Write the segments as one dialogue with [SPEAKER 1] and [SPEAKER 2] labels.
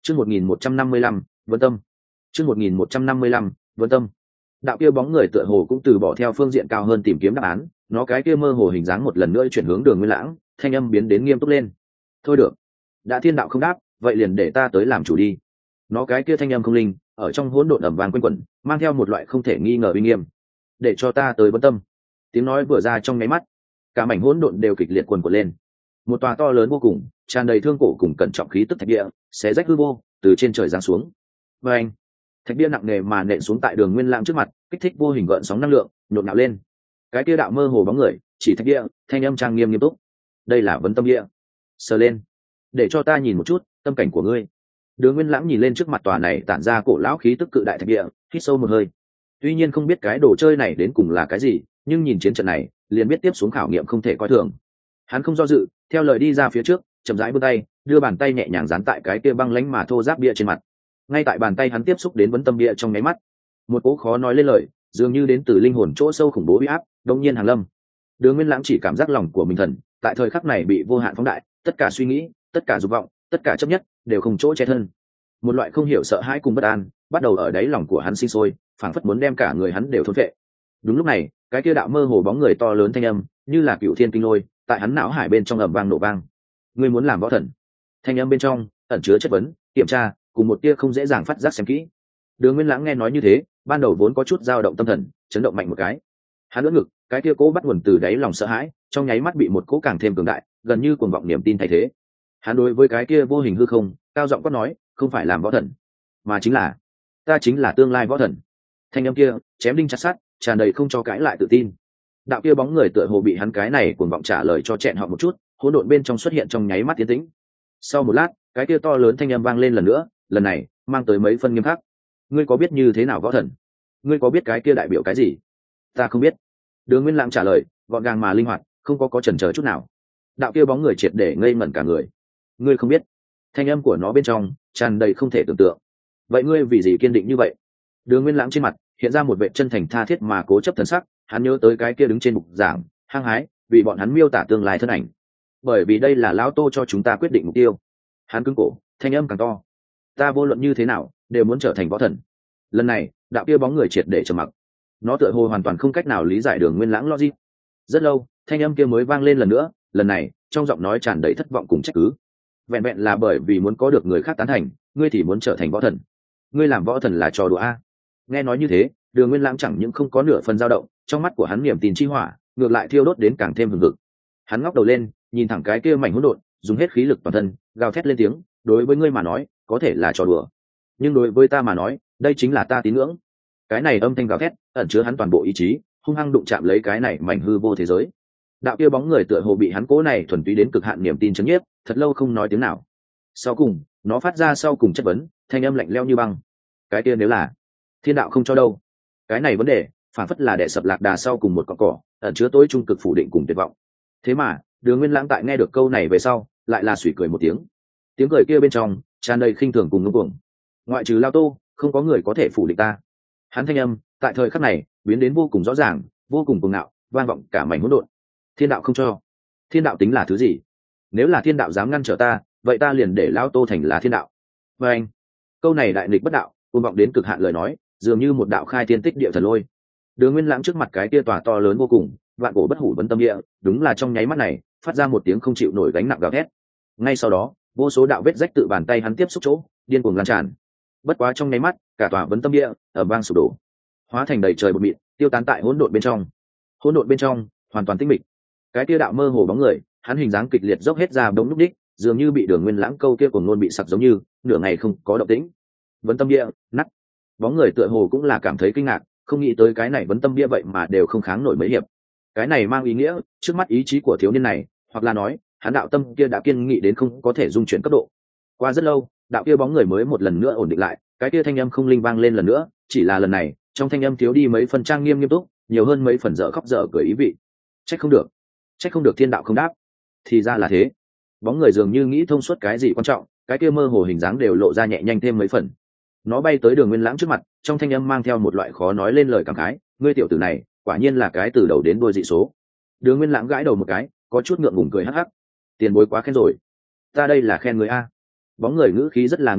[SPEAKER 1] Chương 1155, Vân Tâm. Chương 1155, Vân Tâm. Đạo kia bóng người tựa hồ cũng từ bỏ theo phương diện cao hơn tìm kiếm đáp án, nó cái kia mơ hồ hình dáng một lần nữa chuyển hướng Đường Nguyên Lãng, thanh âm biến đến nghiêm túc lên. Thôi được, đã thiên đạo không đáp, vậy liền để ta tới làm chủ đi. Nó cái kia thanh âm không linh, ở trong hỗn độn ầm vang quanh quẩn, mang theo một loại không thể nghi ngờ uy nghiêm. Để cho ta tới Vân Tâm. Tiếng nói vừa ra trong nháy mắt, cả mảnh hỗn độn đều kịch liệt cuồn cuộn lên. Một tòa to lớn vô cùng, tràn đầy thương cổ cùng cẩn trọng khí tức thạch địa, xé rách hư vô, từ trên trời giáng xuống. Và anh, thạch bia nặng nề mà nện xuống tại Đường Nguyên Lãng trước mặt, kích thích vô hình gợn sóng năng lượng nhộn nhạo lên. Cái kia đạo mơ hồ bóng người chỉ thạch bia, thanh âm trang nghiêm nghiêm túc. Đây là Vấn Tâm Bia. Sờ lên, để cho ta nhìn một chút tâm cảnh của ngươi. Đường Nguyên Lãng nhìn lên trước mặt tòa này tản ra cổ lão khí tức cự đại thạch bia, hít sâu một hơi. Tuy nhiên không biết cái đồ chơi này đến cùng là cái gì, nhưng nhìn chiến trận này liền biết tiếp xuống khảo nghiệm không thể coi thường. Hắn không do dự, theo lời đi ra phía trước, chậm rãi vươn tay, đưa bàn tay nhẹ nhàng dán tại cái kia băng lãnh mà thô ráp bia trên mặt. Ngay tại bàn tay hắn tiếp xúc đến Vấn Tâm Bia trong nháy mắt, một cỗ khó nói lên lời, dường như đến từ linh hồn chỗ sâu khủng bố uy áp đột nhiên hàng lâm. Đường Nguyên Lãng chỉ cảm giác lòng của mình thần tại thời khắc này bị vô hạn phóng đại, tất cả suy nghĩ, tất cả dục vọng, tất cả chấp nhất đều không chỗ che thân. Một loại không hiểu sợ hãi cùng bất an bắt đầu ở đáy lòng của hắn sinh sôi, phảng phất muốn đem cả người hắn đều thôn phệ. Đúng lúc này, cái kia đạo mơ hồ bóng người to lớn thanh âm, như là cựu thiên kinh lôi, tại hắn não hải bên trong ầm vang nổ vang. Ngươi muốn làm võ thần? Thanh âm bên trong ẩn chứa chất vấn, kiểm tra, cùng một tia không dễ dàng phát giác xem kỹ. Đường Nguyên Lãng nghe nói như thế, ban đầu vốn có chút dao động tâm thần, chấn động mạnh một cái. Hắn ưỡn ngực, cái kia cố bắt nguồn từ đáy lòng sợ hãi, trong nháy mắt bị một cố càng thêm cường đại, gần như cuồng vọng niềm tin thay thế. Hắn đối với cái kia vô hình hư không, cao giọng quát nói, không phải làm võ thần, mà chính là ta chính là tương lai võ thần. Thanh âm kia chém đinh chặt sắt, tràn đầy không cho cãi lại tự tin. Đạo kia bóng người tựa hồ bị hắn cái này cuồng vọng trả lời cho chẹn họ một chút, hỗn độn bên trong xuất hiện trong nháy mắt tiến tĩnh. Sau một lát, cái kia to lớn thanh âm vang lên lần nữa, lần này mang tới mấy phân nghiêm khắc. Ngươi có biết như thế nào võ thần? Ngươi có biết cái kia đại biểu cái gì? Ta không biết. Đường Nguyên Lãng trả lời gọn gàng mà linh hoạt, không có chần chờ chút nào. Đạo kia bóng người triệt để ngây ngẩn cả người. Ngươi không biết? Thanh âm của nó bên trong tràn đầy không thể tưởng tượng. Vậy ngươi vì gì kiên định như vậy? Đường Nguyên Lãng trên mặt hiện ra một vẻ chân thành tha thiết mà cố chấp thần sắc. Hắn nhớ tới cái kia đứng trên bục giảng, hăng hái vì bọn hắn miêu tả tương lai thân ảnh. Bởi vì đây là lão Tô cho chúng ta quyết định mục tiêu. Hắn cứng cổ, thanh âm càng to. Ta vô luận như thế nào đều muốn trở thành võ thần. Lần này, đạo kia bóng người triệt để trầm mặc. Nó tựa hồ hoàn toàn không cách nào lý giải Đường Nguyên Lãng logic. Rất lâu, thanh âm kia mới vang lên lần nữa, lần này trong giọng nói tràn đầy thất vọng cùng trách cứ. Vẹn vẹn là bởi vì muốn có được người khác tán thành, ngươi thì muốn trở thành võ thần? Ngươi làm võ thần là trò đùa a? Nghe nói như thế, Đường Nguyên Lãng chẳng những không có nửa phần dao động, trong mắt của hắn niềm tin chi hỏa ngược lại thiêu đốt đến càng thêm hừng hực. Hắn ngóc đầu lên, nhìn thẳng cái kia mảnh hỗn độn, dùng hết khí lực toàn thân, gào thét lên tiếng, đối với ngươi mà nói, có thể là trò đùa, nhưng đối với ta mà nói, đây chính là ta tín ngưỡng. Cái này âm thanh gào thét ẩn chứa hắn toàn bộ ý chí, hung hăng đụng chạm lấy cái này mảnh hư vô thế giới. Đạo kia bóng người tựa hồ bị hắn cố này thuần túy đến cực hạn niềm tin chấn nhiếp, thật lâu không nói tiếng nào. Sau cùng, nó phát ra sau cùng chất vấn, thanh âm lạnh lẽo như băng. Cái kia nếu là thiên đạo không cho đâu? Cái này vấn đề phản phất là đè sập lạc đà sau cùng một cọng cỏ, ẩn chứa tối trung cực phủ định cùng tuyệt vọng. Thế mà Đường Nguyên Lãng tại nghe được câu này về sau, lại là suy cười một tiếng. Tiếng cười kia bên trong tràn đầy khinh thường cùng ngông cuồng. Ngoại trừ Lao Tô, không có người có thể phủ định ta. Hắn thanh âm tại thời khắc này biến đến vô cùng rõ ràng, vô cùng cuồng ngạo, vang vọng cả mảnh hỗn độn. Thiên đạo không cho? Thiên đạo tính là thứ gì? Nếu là thiên đạo dám ngăn trở ta, vậy ta liền để Lao Tô thành là thiên đạo. Và anh, câu này đại nghịch bất đạo, cuồng vọng đến cực hạn lời nói, dường như một đạo khai thiên tích địa thần lôi. Đường Nguyên Lãng trước mặt cái kia tòa to lớn vô cùng, vạn cổ bất hủ Vấn Tâm Địa, đúng là trong nháy mắt này phát ra một tiếng không chịu nổi gánh nặng gào thét. Ngay sau đó, vô số đạo vết rách tự bàn tay hắn tiếp xúc chỗ, điên cuồng lan tràn. Bất quá trong nháy mắt, cả tòa Vấn Tâm Địa ở vang sụp đổ, hóa thành đầy trời bụi mịn, tiêu tán tại hỗn độn bên trong. Hỗn độn bên trong hoàn toàn tĩnh mịch. Cái kia đạo mơ hồ bóng người, hắn hình dáng kịch liệt dốc hết ra đống lúc đích, dường như bị Đường Nguyên Lãng câu kia cuồng nôn bị sặc giống như, nửa ngày không có động tĩnh. Vấn Tâm Địa nát. Bóng người tựa hồ cũng là cảm thấy kinh ngạc, không nghĩ tới cái này Vấn Tâm Bia vậy mà đều không kháng nổi mấy hiệp. Cái này mang ý nghĩa trước mắt ý chí của thiếu niên này, hoặc là nói hắn đạo tâm kia đã kiên nghị đến không có thể dung chuyển cấp độ. Qua rất lâu, đạo kia bóng người mới một lần nữa ổn định lại, cái kia thanh âm không linh vang lên lần nữa, chỉ là lần này trong thanh âm thiếu đi mấy phần trang nghiêm nghiêm túc, nhiều hơn mấy phần dở khóc dở cười ý vị. Trách không được thiên đạo không đáp. Thì ra là thế. Bóng người dường như nghĩ thông suốt cái gì quan trọng, cái kia mơ hồ hình dáng đều lộ ra nhẹ nhanh thêm mấy phần. Nó bay tới Đường Nguyên Lãng trước mặt, trong thanh âm mang theo một loại khó nói lên lời cảm khái, ngươi tiểu tử này quả nhiên là cái từ đầu đến đuôi dị số. Đường Nguyên Lãng gãi đầu một cái, có chút ngượng ngùng cười hắc hắc. Tiền bối quá khen rồi. Ta đây là khen người a. Bóng người ngữ khí rất là nghiêm túc,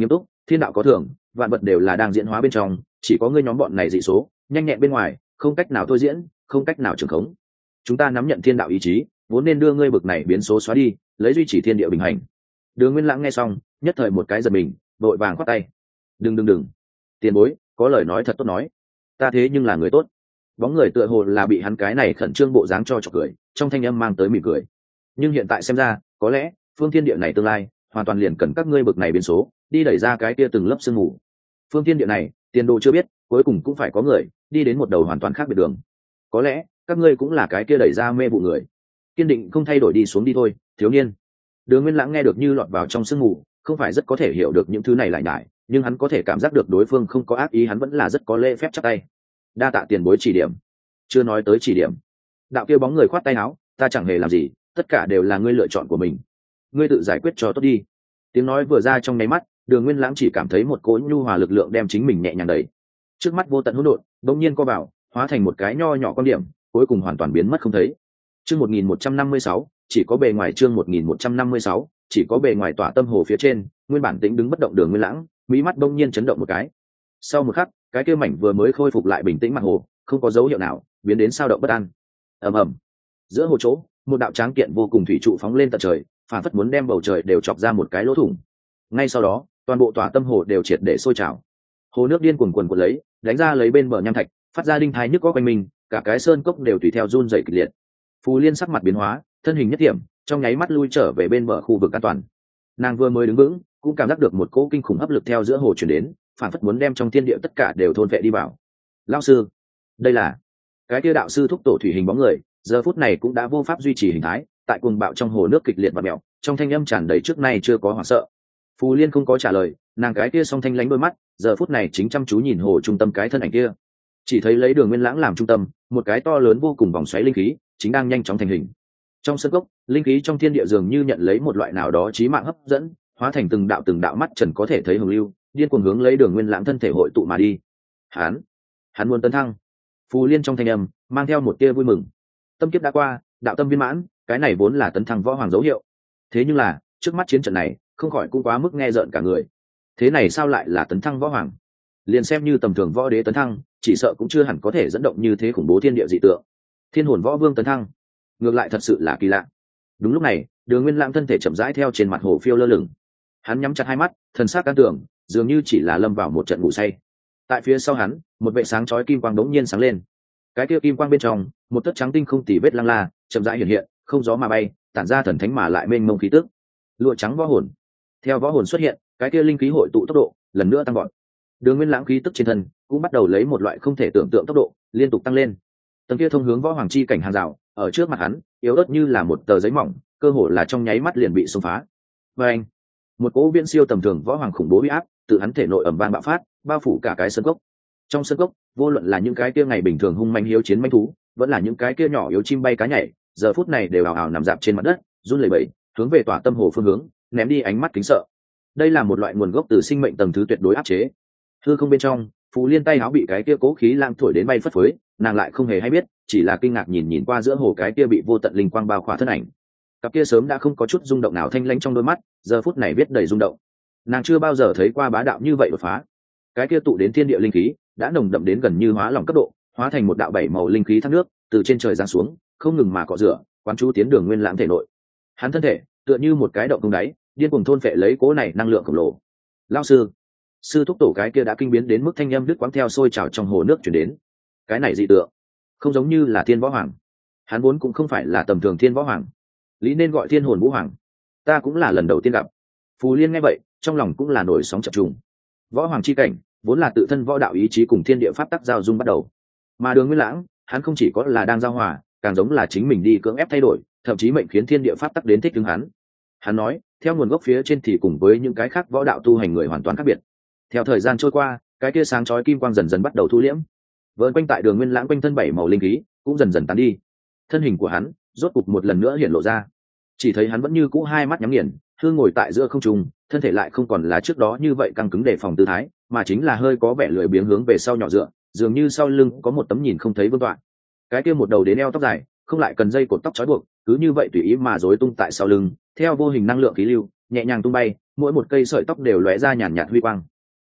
[SPEAKER 1] thiên đạo có thường, vạn vật đều là đang diễn hóa bên trong, chỉ có ngươi nhóm bọn này dị số nhanh nhẹn bên ngoài, không cách nào thôi diễn, không cách nào trường khống. Chúng ta nắm nhận thiên đạo ý chí, vốn nên đưa ngươi bực này biến số xóa đi, lấy duy trì thiên địa bình hành. Đường Nguyên Lãng nghe xong, nhất thời một cái giật mình, vội vàng khoát tay. Đừng, tiền bối, có lời nói thật tốt nói, ta thế nhưng là người tốt. Bóng người tựa hồ là bị hắn cái này khẩn trương bộ dáng cho chọc cười, trong thanh âm mang tới mỉm cười. Nhưng hiện tại xem ra, có lẽ phương thiên địa này tương lai hoàn toàn liền cần các ngươi bực này biến số đi đẩy ra cái kia từng lớp sương mù. Phương thiên địa này tiền đồ chưa biết, cuối cùng cũng phải có người đi đến một đầu hoàn toàn khác biệt đường. Có lẽ các ngươi cũng là cái kia đẩy ra mê vụ người, kiên định không thay đổi đi xuống đi thôi, thiếu niên. Đường Nguyên Lãng nghe được như lọt vào trong sương mù, không phải rất có thể hiểu được những thứ này lại nhải, nhưng hắn có thể cảm giác được đối phương không có ác ý, hắn vẫn là rất có lễ phép chắp tay. Đa tạ tiền bối chỉ điểm. Chưa nói tới chỉ điểm, đạo kia bóng người khoát tay áo, ta chẳng hề làm gì, tất cả đều là ngươi lựa chọn của mình, ngươi tự giải quyết cho tốt đi. Tiếng nói vừa ra trong nháy mắt, Đường Nguyên Lãng chỉ cảm thấy một cỗ nhu hòa lực lượng đem chính mình nhẹ nhàng đẩy, trước mắt vô tận hỗn độn bỗng nhiên co vào, hóa thành một cái nho nhỏ quan điểm, cuối cùng hoàn toàn biến mất không thấy. Chương 1156, chỉ có bề ngoài. Chương 1156, chỉ có bề ngoài. Tỏa tâm hồ phía trên, nguyên bản tĩnh đứng bất động Đường Nguyên Lãng, mí mắt bỗng nhiên chấn động một cái. Sau một khắc, cái kia mảnh vừa mới khôi phục lại bình tĩnh mặt hồ, không có dấu hiệu nào biến đến sao động bất an. Ầm ầm. Giữa hồ chỗ, một đạo tráng kiện vô cùng thủy trụ phóng lên tận trời, phản phất muốn đem bầu trời đều chọc ra một cái lỗ thủng. Ngay sau đó, toàn bộ tỏa tâm hồ đều triệt để sôi trào. Hồ nước điên cuồn cuộn lấy, đánh ra lấy bên bờ nham thạch, phát ra đinh thái nhức có quanh mình, cả cái sơn cốc đều tùy theo run rẩy kịch liệt. Phù Liên sắc mặt biến hóa, thân hình nhất điểm, trong nháy mắt lui trở về bên bờ khu vực an toàn. Nàng vừa mới đứng vững, cũng cảm giác được một cỗ kinh khủng áp lực theo giữa hồ truyền đến, phản phất muốn đem trong thiên địa tất cả đều thôn vệ đi vào. Lão sư, đây là cái kia đạo sư thúc tổ thủy hình bóng người, giờ phút này cũng đã vô pháp duy trì hình thái, tại cuồng bạo trong hồ nước kịch liệt và mèo, trong thanh âm tràn đầy trước nay chưa có hoảng sợ. Phù Liên không có trả lời, nàng cái kia song thanh lánh đôi mắt giờ phút này chính chăm chú nhìn hồ trung tâm cái thân ảnh kia. Chỉ thấy lấy Đường Nguyên Lãng làm trung tâm, một cái to lớn vô cùng vòng xoáy linh khí chính đang nhanh chóng thành hình. Trong sân cốc, linh khí trong thiên địa dường như nhận lấy một loại nào đó chí mạng hấp dẫn, hóa thành từng đạo mắt trần có thể thấy hồng lưu, điên cuồng hướng lấy Đường Nguyên Lãng thân thể hội tụ mà đi. Hắn muốn tấn thăng. Phù Liên trong thanh âm mang theo một tia vui mừng. Tâm kiếp đã qua, đạo tâm viên mãn, cái này vốn là tấn thăng võ hoàng dấu hiệu. Thế nhưng là, trước mắt chiến trận này, không khỏi cũng quá mức nghe rợn cả người. Thế này sao lại là tấn thăng võ hoàng? Liền xem như tầm thường võ đế tấn thăng, chỉ sợ cũng chưa hẳn có thể dẫn động như thế khủng bố thiên địa dị tượng. Thiên hồn võ vương tấn thăng, ngược lại thật sự là kỳ lạ. Đúng lúc này, Đường Nguyên Lãng thân thể chậm rãi theo trên mặt hồ phiêu lơ lửng. Hắn nhắm chặt hai mắt, thần sắc can tưởng, dường như chỉ là lâm vào một trận ngủ say. Tại phía sau hắn, một vệ sáng chói kim quang đống nhiên sáng lên. Cái kia kim quang bên trong, một tấc trắng tinh không tì vết lăng la, chậm rãi hiện hiện, không gió mà bay, tản ra thần thánh mà lại mênh mông khí tức. Lụa trắng võ hồn. Theo võ hồn xuất hiện, cái kia linh khí hội tụ tốc độ lần nữa tăng vọt. Đường Nguyên Lãng khí tức trên thân cũng bắt đầu lấy một loại không thể tưởng tượng tốc độ liên tục tăng lên. Tầng kia thông hướng võ hoàng chi cảnh hàng rào ở trước mặt hắn, yếu ớt như là một tờ giấy mỏng, cơ hồ là trong nháy mắt liền bị xông phá. Và anh, một cỗ viễn siêu tầm thường võ hoàng khủng bố uy áp từ hắn thể nội ầm vang bạo phát, bao phủ cả cái sân cốc. Trong sân cốc, vô luận là những cái kia ngày bình thường hung manh hiếu chiến manh thú, vẫn là những cái kia nhỏ yếu chim bay cá nhảy, giờ phút này đều ào ào nằm dạp trên mặt đất, run lẩy bẩy, hướng về tỏa tâm hồ phương hướng ném đi ánh mắt kính sợ. Đây là một loại nguồn gốc từ sinh mệnh tầng thứ tuyệt đối áp chế. Hư không bên trong, Phù Liên tay áo bị cái kia cố khí lang thổi đến bay phất phới, nàng lại không hề hay biết, chỉ là kinh ngạc nhìn qua giữa hồ cái kia bị vô tận linh quang bao khỏa thân ảnh. Cặp kia sớm đã không có chút rung động nào thanh lãnh trong đôi mắt, giờ phút này viết đầy rung động. Nàng chưa bao giờ thấy qua bá đạo như vậy đột phá. Cái kia tụ đến thiên địa linh khí đã nồng đậm đến gần như hóa lỏng cấp độ, hóa thành một đạo bảy màu linh khí thác nước, từ trên trời giáng xuống, không ngừng mà cọ rửa, quán chú tiến Đường Nguyên Lãng thể nội. Hắn thân thể tựa như một cái động không đáy, điên cuồng thôn phệ lấy cố này năng lượng khổng lồ. Lão sư thúc tổ cái kia đã kinh biến đến mức thanh âm đứt quãng theo sôi trào trong hồ nước chuyển đến. Cái này dị tượng, không giống như là thiên võ hoàng. Hắn vốn cũng không phải là tầm thường thiên võ hoàng, lý nên gọi thiên hồn vũ hoàng. Ta cũng là lần đầu tiên gặp. Phù Liên nghe vậy, trong lòng cũng là nổi sóng chập trùng. Võ hoàng chi cảnh vốn là tự thân võ đạo ý chí cùng thiên địa pháp tắc giao dung bắt đầu, mà Đường Nguyên Lãng, hắn không chỉ có là đang giao hòa, càng giống là chính mình đi cưỡng ép thay đổi, thậm chí mệnh khiến thiên địa pháp tắc đến thích ứng hắn. Hắn nói, theo nguồn gốc phía trên thì cùng với những cái khác võ đạo tu hành người hoàn toàn khác biệt. Theo thời gian trôi qua, cái kia sáng chói kim quang dần dần bắt đầu thu liễm, vờn quanh tại Đường Nguyên Lãng quanh thân bảy màu linh khí cũng dần dần tán đi. Thân hình của hắn rốt cục một lần nữa hiện lộ ra. Chỉ thấy hắn vẫn như cũ hai mắt nhắm nghiền, hương ngồi tại giữa không trung, thân thể lại không còn là trước đó như vậy căng cứng đề phòng tư thái, mà chính là hơi có vẻ lười biếng hướng về sau nhỏ dựa, dường như sau lưng có một tấm nhìn không thấy vương tọa. Cái kia một đầu đến eo tóc dài, không lại cần dây cột tóc trói buộc, cứ như vậy tùy ý mà rối tung tại sau lưng, theo vô hình năng lượng khí lưu nhẹ nhàng tung bay, mỗi một cây sợi tóc đều lóe ra nhàn nhạt huy quang.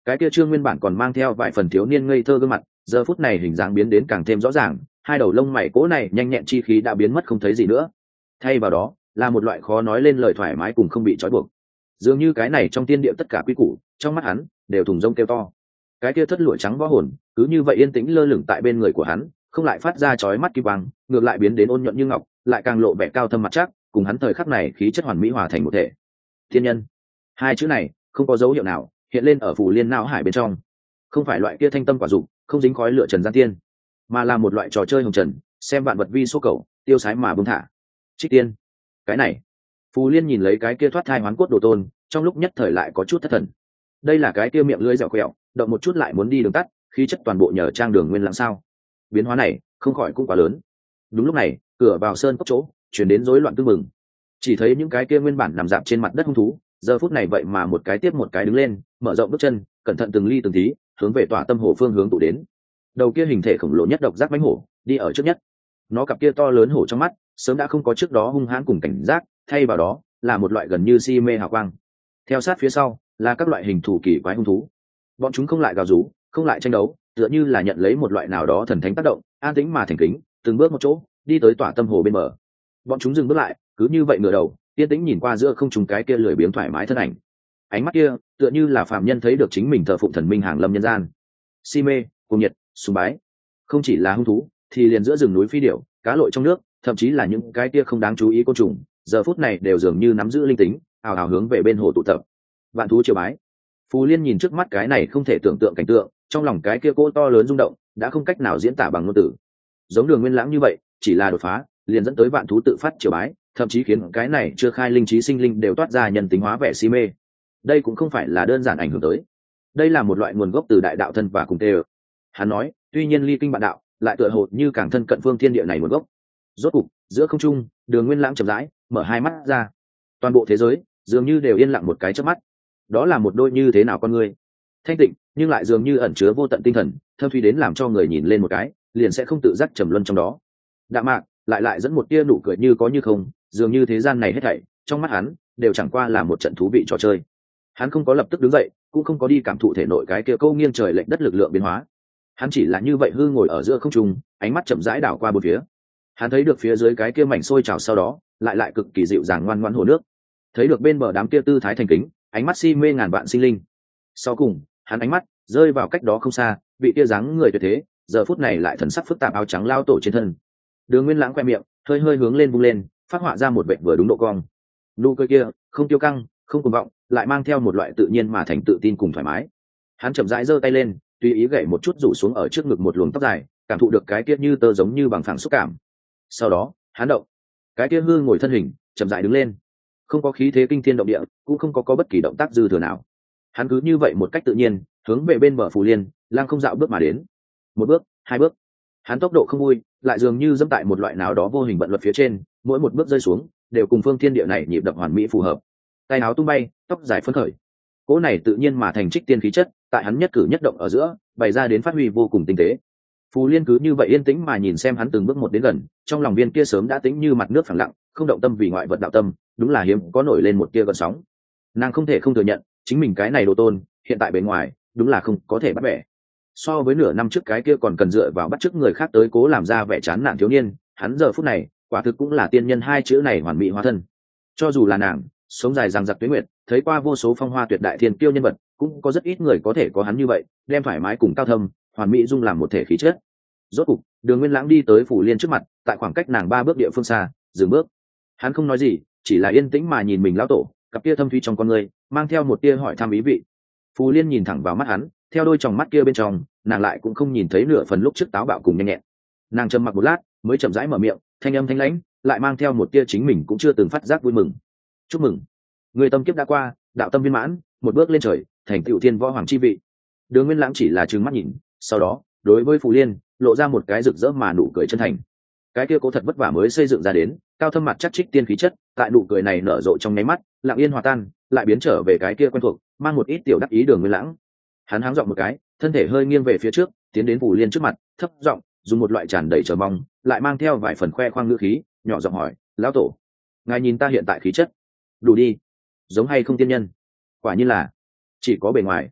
[SPEAKER 1] cái kia trương nguyên bản còn mang theo vài phần thiếu niên ngây thơ gương mặt giờ phút này hình dáng biến đến càng thêm rõ ràng, hai đầu lông mày cố này nhanh nhẹn chi khí đã biến mất không thấy gì nữa, thay vào đó là một loại khó nói lên lời thoải mái cùng không bị trói buộc. Dường như cái này trong tiên địa tất cả quy củ trong mắt hắn đều thùng rông kêu to. Cái kia thất lụa trắng võ hồn cứ như vậy yên tĩnh lơ lửng tại bên người của hắn, không lại phát ra chói mắt kim quang, ngược lại biến đến ôn nhuận như ngọc, lại càng lộ vẻ cao thâm mặt chắc, cùng hắn thời khắc này khí chất hoàn mỹ hòa thành một thể. Thiên nhân, hai chữ này không có dấu hiệu nào hiện lên ở Phù Liên não hải bên trong, không phải loại kia thanh tâm quả dục không dính khói lửa trần gian tiên, mà là một loại trò chơi hồng trần, xem vạn vật vi số cầu, tiêu sái mà buông thả. Trích tiên, cái này. Phù Liên nhìn lấy cái kia thoát thai hoán cốt đồ tôn, trong lúc nhất thời lại có chút thất thần. Đây là cái kia miệng lưỡi dẻo quẹo, động một chút lại muốn đi đường tắt, khí chất toàn bộ nhờ trang đường nguyên lãng sao? Biến hóa này không khỏi cũng quá lớn. Đúng lúc này, cửa vào sơn cốc chỗ chuyển đến rối loạn tương mừng. Chỉ thấy những cái kia nguyên bản nằm dạp trên mặt đất hung thú, giờ phút này vậy mà một cái tiếp một cái đứng lên, mở rộng bước chân, cẩn thận từng ly từng tí, hướng về tỏa tâm hồ phương hướng tụ đến. Đầu kia hình thể khổng lồ nhất độc giác mãnh hổ đi ở trước nhất, nó cặp kia to lớn hổ trong mắt sớm đã không có trước đó hung hãn cùng cảnh giác, thay vào đó là một loại gần như si mê hào quang. Theo sát phía sau là các loại hình thù kỳ quái hung thú, bọn chúng không lại gào rú, không lại tranh đấu, tựa như là nhận lấy một loại nào đó thần thánh tác động, an tĩnh mà thành kính, từng bước một chỗ đi tới tỏa tâm hồ bên bờ. Bọn chúng dừng bước lại, cứ như vậy ngửa đầu yên tĩnh nhìn qua giữa không trung cái kia lười biếng thoải mái thân ảnh. Ánh mắt kia tựa như là phàm nhân thấy được chính mình thờ phụng thần minh hàng lâm nhân gian. Si mê, cuồng nhiệt, sùng bái. Không chỉ là hung thú, thì liền giữa rừng núi phi điểu, cá lội trong nước, thậm chí là những cái kia không đáng chú ý côn trùng, giờ phút này đều dường như nắm giữ linh tính, ào ào hướng về bên hồ tụ tập. Vạn thú triều bái. Phù Liên nhìn trước mắt cái này không thể tưởng tượng cảnh tượng, trong lòng cái kia cỗ to lớn rung động đã không cách nào diễn tả bằng ngôn từ. Giống Đường Nguyên Lãng như vậy, chỉ là đột phá liền dẫn tới vạn thú tự phát triều bái, thậm chí khiến cái này chưa khai linh trí sinh linh đều toát ra nhân tính hóa vẻ si mê. Đây cũng không phải là đơn giản ảnh hưởng tới, đây là một loại nguồn gốc từ đại đạo thân và cùng tê. Hắn nói, tuy nhiên ly kinh bạn đạo, lại tựa hồ như càng thân cận phương thiên địa này nguồn gốc. Rốt cục, giữa không trung, Đường Nguyên Lãng chậm rãi mở hai mắt ra. Toàn bộ thế giới dường như đều yên lặng một cái chớp mắt. Đó là một đôi như thế nào con người, thanh tịnh nhưng lại dường như ẩn chứa vô tận tinh thần, thâm thúy đến làm cho người nhìn lên một cái liền sẽ không tự giác trầm luân trong đó. Đạm mạc lại dẫn một tia nụ cười như có như không, dường như thế gian này hết thảy trong mắt hắn đều chẳng qua là một trận thú vị trò chơi. Hắn không có lập tức đứng dậy, cũng không có đi cảm thụ thể nội cái kia câu nghiêng trời lệch đất lực lượng biến hóa. Hắn chỉ là như vậy hư ngồi ở giữa không trung, ánh mắt chậm rãi đảo qua bốn phía. Hắn thấy được phía dưới cái kia mảnh sôi trào, sau đó lại cực kỳ dịu dàng ngoan ngoãn hồ nước, thấy được bên bờ đám kia tư thái thành kính, ánh mắt si mê ngàn vạn sinh linh. Sau cùng, hắn ánh mắt rơi vào cách đó không xa, vị kia dáng người tuyệt thế, giờ phút này lại thần sắc phức tạp áo trắng lao tổ trên thân. Đường Nguyên Lãng khoe miệng hơi hướng lên vung lên, phát họa ra một vệt vừa đúng độ cong. Nụ cười kia không tiêu căng, không cuồng vọng, lại mang theo một loại tự nhiên mà thành tự tin cùng thoải mái. Hắn chậm rãi giơ tay lên, tùy ý gảy một chút rủ xuống ở trước ngực một luồng tóc dài, cảm thụ được cái kia như tơ giống như bằng phẳng xúc cảm. Sau đó, hắn động, cái kia hư ngồi thân hình chậm rãi đứng lên, không có khí thế kinh thiên động địa, cũng không có bất kỳ động tác dư thừa nào. Hắn cứ như vậy một cách tự nhiên hướng về bên bờ Phù Liên lang không dạo bước mà đến. Một bước, hai bước, hắn tốc độ không vui, lại dường như dẫm tại một loại nào đó vô hình vận luật phía trên, mỗi một bước rơi xuống đều cùng phương thiên địa này nhịp đập hoàn mỹ phù hợp. Tay áo tung bay, tóc dài phấn khởi, cỗ này tự nhiên mà thành trích tiên khí chất tại hắn nhất cử nhất động ở giữa bày ra đến phát huy vô cùng tinh tế. Phù Liên cứ như vậy yên tĩnh mà nhìn xem hắn từng bước một đến gần, trong lòng viên kia sớm đã tĩnh như mặt nước phẳng lặng, không động tâm vì ngoại vật đạo tâm, đúng là hiếm có nổi lên một tia gợn sóng. Nàng không thể không thừa nhận, chính mình cái này đồ tôn hiện tại bề ngoài đúng là không có thể bắt bẻ. So với nửa năm trước cái kia còn cần dựa vào bắt chước người khác tới cố làm ra vẻ chán nản thiếu niên, hắn giờ phút này quả thực cũng là tiên nhân hai chữ này hoàn mỹ hóa thân. Cho dù là nàng sống dài dằng dặc tuế nguyệt, thấy qua vô số phong hoa tuyệt đại thiên kiêu nhân vật, cũng có rất ít người có thể có hắn như vậy, đem thoải mái cùng cao thâm hoàn mỹ dung làm một thể khí chất. Rốt cục, Đường Nguyên Lãng đi tới Phù Liên trước mặt, tại khoảng cách nàng 3 bước địa phương xa dừng bước. Hắn không nói gì, chỉ là yên tĩnh mà nhìn mình lão tổ, cặp kia thâm thúy trong con người mang theo một tia hỏi thăm ý vị. Phù Liên nhìn thẳng vào mắt hắn, theo đôi tròng mắt kia bên trong, nàng lại cũng không nhìn thấy nửa phần lúc trước táo bạo cùng nhanh nhẹn. Nàng trầm mặc một lát, mới chậm rãi mở miệng, thanh âm thanh lãnh, lại mang theo một tia chính mình cũng chưa từng phát giác vui mừng. Chúc mừng, người tâm kiếp đã qua, đạo tâm viên mãn, một bước lên trời, thành tựu thiên võ hoàng chi vị. Đường Nguyên Lãng chỉ là trừng mắt nhìn, sau đó đối với Phù Liên lộ ra một cái rực rỡ mà nụ cười chân thành. Cái kia cố thật vất vả mới xây dựng ra đến cao thâm mặt chắc trích tiên khí chất, tại nụ cười này nở rộ trong nháy mắt, lặng yên hòa tan, lại biến trở về cái kia quen thuộc, mang một ít tiểu đắc ý Đường Nguyên Lãng. Hắn háng giọng một cái, thân thể hơi nghiêng về phía trước, tiến đến Phù Liên trước mặt, thấp giọng dùng một loại tràn đầy chờ mong, lại mang theo vài phần khoe khoang ngữ khí, nhỏ giọng hỏi, lão tổ, ngài nhìn ta hiện tại khí chất đủ đi, giống hay không tiên nhân? Quả nhiên là chỉ có bề ngoài.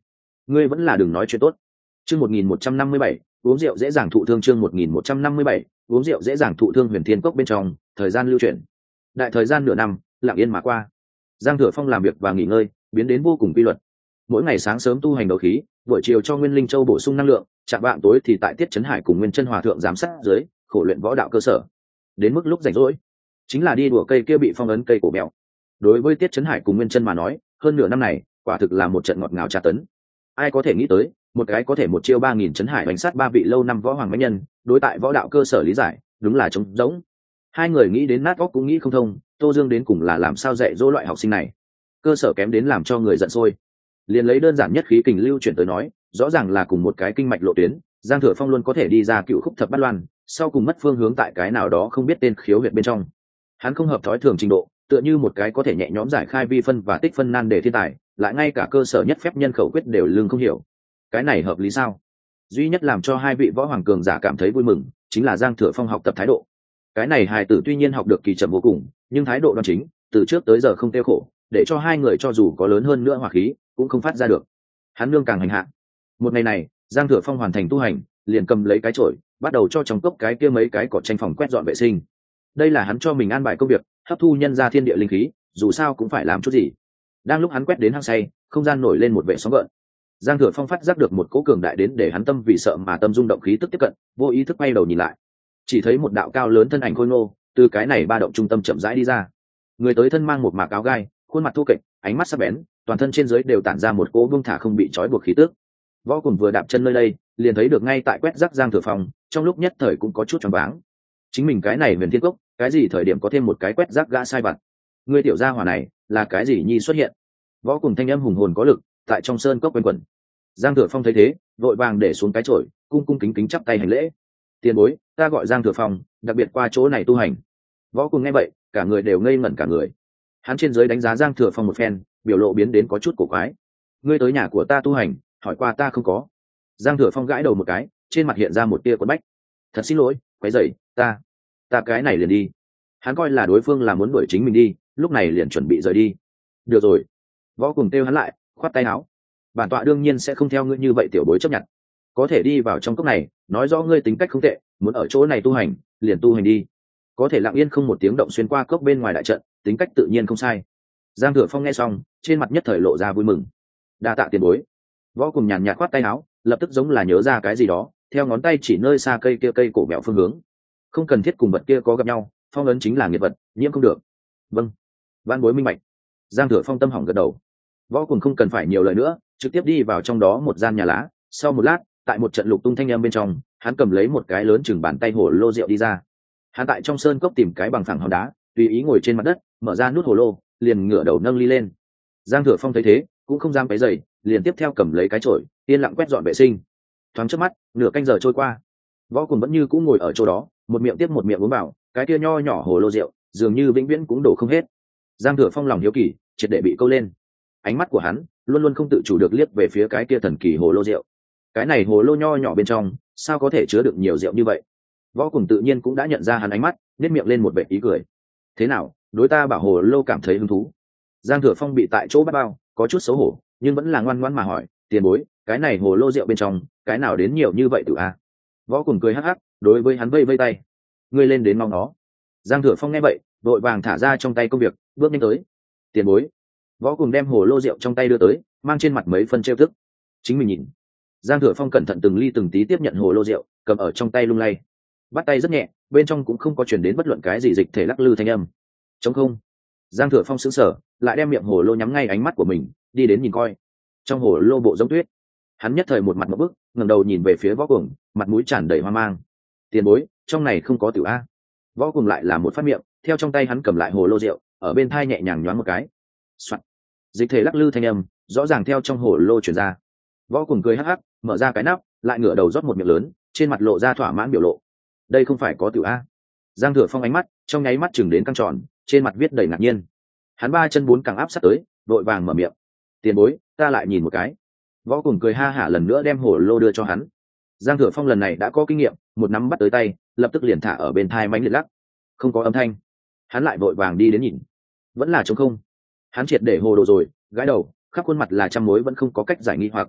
[SPEAKER 1] ngươi vẫn là đừng nói chuyện tốt. Chương 1157, uống rượu dễ dàng thụ thương. Chương 1157, uống rượu dễ dàng thụ thương. Huyền Thiên Cốc bên trong, thời gian lưu chuyển. Đại thời gian nửa năm, lặng yên mà qua. Giang Thừa Phong làm việc và nghỉ ngơi, biến đến vô cùng quy luật. Mỗi ngày sáng sớm tu hành đấu khí, buổi chiều cho Nguyên Linh Châu bổ sung năng lượng, chạm vạng tối thì tại Tiết Chấn Hải cùng Nguyên Chân Hòa thượng giám sát dưới, khổ luyện võ đạo cơ sở. Đến mức lúc rảnh rỗi, chính là đi đùa cây kia bị phong ấn cây cổ mèo. Đối với Tiết Chấn Hải cùng Nguyên Chân mà nói, hơn nửa năm này, quả thực là một trận ngọt ngào tra tấn. Ai có thể nghĩ tới, một cái có thể một chiêu 3000 Chấn Hải đánh sát ba vị lâu năm võ hoàng mãnh nhân, đối tại võ đạo cơ sở lý giải, đúng là trống rỗng. Hai người nghĩ đến nát óc cũng nghĩ không thông, Tô Dương đến cùng là làm sao dạy dỗ loại học sinh này. Cơ sở kém đến làm cho người giận sôi. Liền lấy đơn giản nhất khí kình lưu chuyển tới nói, rõ ràng là cùng một cái kinh mạch lộ tuyến, Giang Thừa Phong luôn có thể đi ra cựu khúc thập bát loan, sau cùng mất phương hướng tại cái nào đó không biết tên khiếu huyệt bên trong. Hắn không hợp thói thường trình độ, tựa như một cái có thể nhẹ nhõm giải khai vi phân và tích phân nan đề thiên tài, lại ngay cả cơ sở nhất phép nhân khẩu quyết đều lương không hiểu. Cái này hợp lý sao? Duy nhất làm cho hai vị võ hoàng cường giả cảm thấy vui mừng, chính là Giang Thừa Phong học tập thái độ. Cái này hài tử tuy nhiên học được kỳ chậm vô cùng, nhưng thái độ đoan chính, từ trước tới giờ không tiêu khổ, để cho hai người cho dù có lớn hơn nữa hỏa khí, cũng không phát ra được. Hắn nương càng hành hạ. Một ngày này, Giang Thừa Phong hoàn thành tu hành, liền cầm lấy cái chổi, bắt đầu cho trong cốc cái kia mấy cái cỏ tranh phòng quét dọn vệ sinh. Đây là hắn cho mình an bài công việc, hấp thu nhân ra thiên địa linh khí, dù sao cũng phải làm chút gì. Đang lúc hắn quét đến hang say, không gian nổi lên một vệ sóng gợn. Giang Thừa Phong phát giác được một cỗ cường đại đến để hắn tâm vì sợ mà tâm rung động khí tức tiếp cận, vô ý thức bay đầu nhìn lại, chỉ thấy một đạo cao lớn thân ảnh khôi ngô từ cái này ba động trung tâm chậm rãi đi ra. Người tới thân mang một mạc áo gai, khuôn mặt thu kệch, ánh mắt sắc bén, toàn thân trên dưới đều tản ra một cỗ buông thả không bị trói buộc khí tức. Võ Cùng vừa đạp chân nơi đây, liền thấy được ngay tại quét rác Giang Thừa Phong, trong lúc nhất thời cũng có chút choáng váng. Chính mình cái này Huyền Thiên Cốc, cái gì thời điểm có thêm một cái quét rác gã sai vặt? Ngươi tiểu gia hỏa này, là cái gì nhi xuất hiện? Võ Cùng thanh âm hùng hồn có lực, tại trong sơn cốc quanh quẩn. Giang Thừa Phong thấy thế, vội vàng để xuống cái chổi, cung cung kính kính chắp tay hành lễ. Tiền bối, ta gọi Giang Thừa Phong, đặc biệt qua chỗ này tu hành. Võ Cùng nghe vậy, cả người đều ngây ngẩn cả người. Hắn trên dưới đánh giá Giang Thừa Phong một phen, biểu lộ biến đến có chút cổ quái. Ngươi tới nhà của ta tu hành, hỏi qua ta không có. Giang Thừa Phong gãi đầu một cái, trên mặt hiện ra một tia quẫn bách. Thật xin lỗi, quấy rầy, ta cái này liền đi. Hắn coi là đối phương là muốn đuổi chính mình đi, lúc này liền chuẩn bị rời đi. Được rồi. Võ Cùng kêu hắn lại, khoát tay áo. Bản tọa đương nhiên sẽ không theo ngươi như vậy tiểu bối chấp nhận. Có thể đi vào trong cốc này, nói rõ ngươi tính cách không tệ, muốn ở chỗ này tu hành, liền tu hành đi. Có thể lặng yên không một tiếng động xuyên qua cốc bên ngoài đại trận, tính cách tự nhiên không sai. Giang Thừa Phong nghe xong, trên mặt nhất thời lộ ra vui mừng. Đa tạ tiền bối. Võ Cùng nhàn nhạt khoát tay áo, lập tức giống là nhớ ra cái gì đó, theo ngón tay chỉ nơi xa cây kia cây cổ mẹo phương hướng. Không cần thiết cùng vật kia có gặp nhau, phong ấn chính là nghiệt vật, nhiễm không được. Vâng. Vạn bối minh bạch. Giang Thừa Phong tâm hỏng gật đầu. Võ Cùng không cần phải nhiều lời nữa, trực tiếp đi vào trong đó một gian nhà lá. Sau một lát, tại một trận lục tung thanh âm bên trong, hắn cầm lấy một cái lớn chừng bàn tay hồ lô rượu đi ra. Hắn tại trong sơn cốc tìm cái bằng phẳng hòn đá, tùy ý ngồi trên mặt đất, mở ra nút hồ lô, liền ngửa đầu nâng ly lên. Giang Thừa Phong thấy thế, cũng không dám cái giày, liền tiếp theo cầm lấy cái chổi, yên lặng quét dọn vệ sinh. Thoáng chớp mắt, nửa canh giờ trôi qua. Võ Cùng vẫn như cũ ngồi ở chỗ đó, một miệng tiếp một miệng uống vào, cái kia nho nhỏ hồ lô rượu, dường như vĩnh viễn cũng đổ không hết. Giang Thừa Phong lòng hiếu kỳ, triệt để bị câu lên. Ánh mắt của hắn luôn luôn không tự chủ được liếc về phía cái kia thần kỳ hồ lô rượu. Cái này hồ lô nho nhỏ bên trong, sao có thể chứa được nhiều rượu như vậy? Võ Cùng tự nhiên cũng đã nhận ra hắn ánh mắt, nét miệng lên một vẻ ý cười. Thế nào, đối ta bảo hồ lô cảm thấy hứng thú? Giang Thừa Phong bị tại chỗ bắt bao, có chút xấu hổ, nhưng vẫn là ngoan ngoãn mà hỏi, tiền bối, cái này hồ lô rượu bên trong, cái nào đến nhiều như vậy tự a? Võ Cùng cười hắc hắc, đối với hắn vây vây tay. Ngươi lên đến mong nó. Giang Thừa Phong nghe vậy, vội vàng thả ra trong tay công việc, bước nhanh tới. Tiền bối. Võ Cùng đem hồ lô rượu trong tay đưa tới, mang trên mặt mấy phân trêu tức. Chính mình nhìn. Giang Thừa Phong cẩn thận từng ly từng tí tiếp nhận hồ lô rượu, cầm ở trong tay lung lay. Bắt tay rất nhẹ, bên trong cũng không có truyền đến bất luận cái gì dịch thể lắc lư thanh âm. Trống không. Giang Thừa Phong sững sờ, lại đem miệng hồ lô nhắm ngay ánh mắt của mình, đi đến nhìn coi. Trong hồ lô bộ giống tuyết. Hắn nhất thời một mặt ngộp bức, ngẩng đầu nhìn về phía Võ Cùng, mặt mũi tràn đầy hoang mang. Tiền bối, trong này không có tiểu a. Võ Cùng lại là một phát miệng, theo trong tay hắn cầm lại hồ lô rượu, ở bên thai nhẹ nhàng nhoáng một cái. Soạt. Dịch thể lắc lư thanh âm, rõ ràng theo trong hồ lô truyền ra. Võ Cùng cười hắc hắc, mở ra cái nắp, lại ngửa đầu rót một miệng lớn, trên mặt lộ ra thỏa mãn biểu lộ. Đây không phải có tiểu a? Giang Thừa Phong ánh mắt trong nháy mắt chừng đến căng tròn, trên mặt viết đầy ngạc nhiên. Hắn ba chân bốn cẳng áp sát tới, vội vàng mở miệng. Tiền bối, ta lại nhìn một cái. Võ Cùng cười ha hả lần nữa đem hồ lô đưa cho hắn. Giang Thừa Phong lần này đã có kinh nghiệm, một nắm bắt tới tay, lập tức liền thả ở bên thai mánh liệt lắc. Không có âm thanh. Hắn lại vội vàng đi đến nhìn. Vẫn là trống không. Hắn triệt để hồ đồ rồi, gãi đầu, khắp khuôn mặt là trăm mối vẫn không có cách giải nghi hoặc.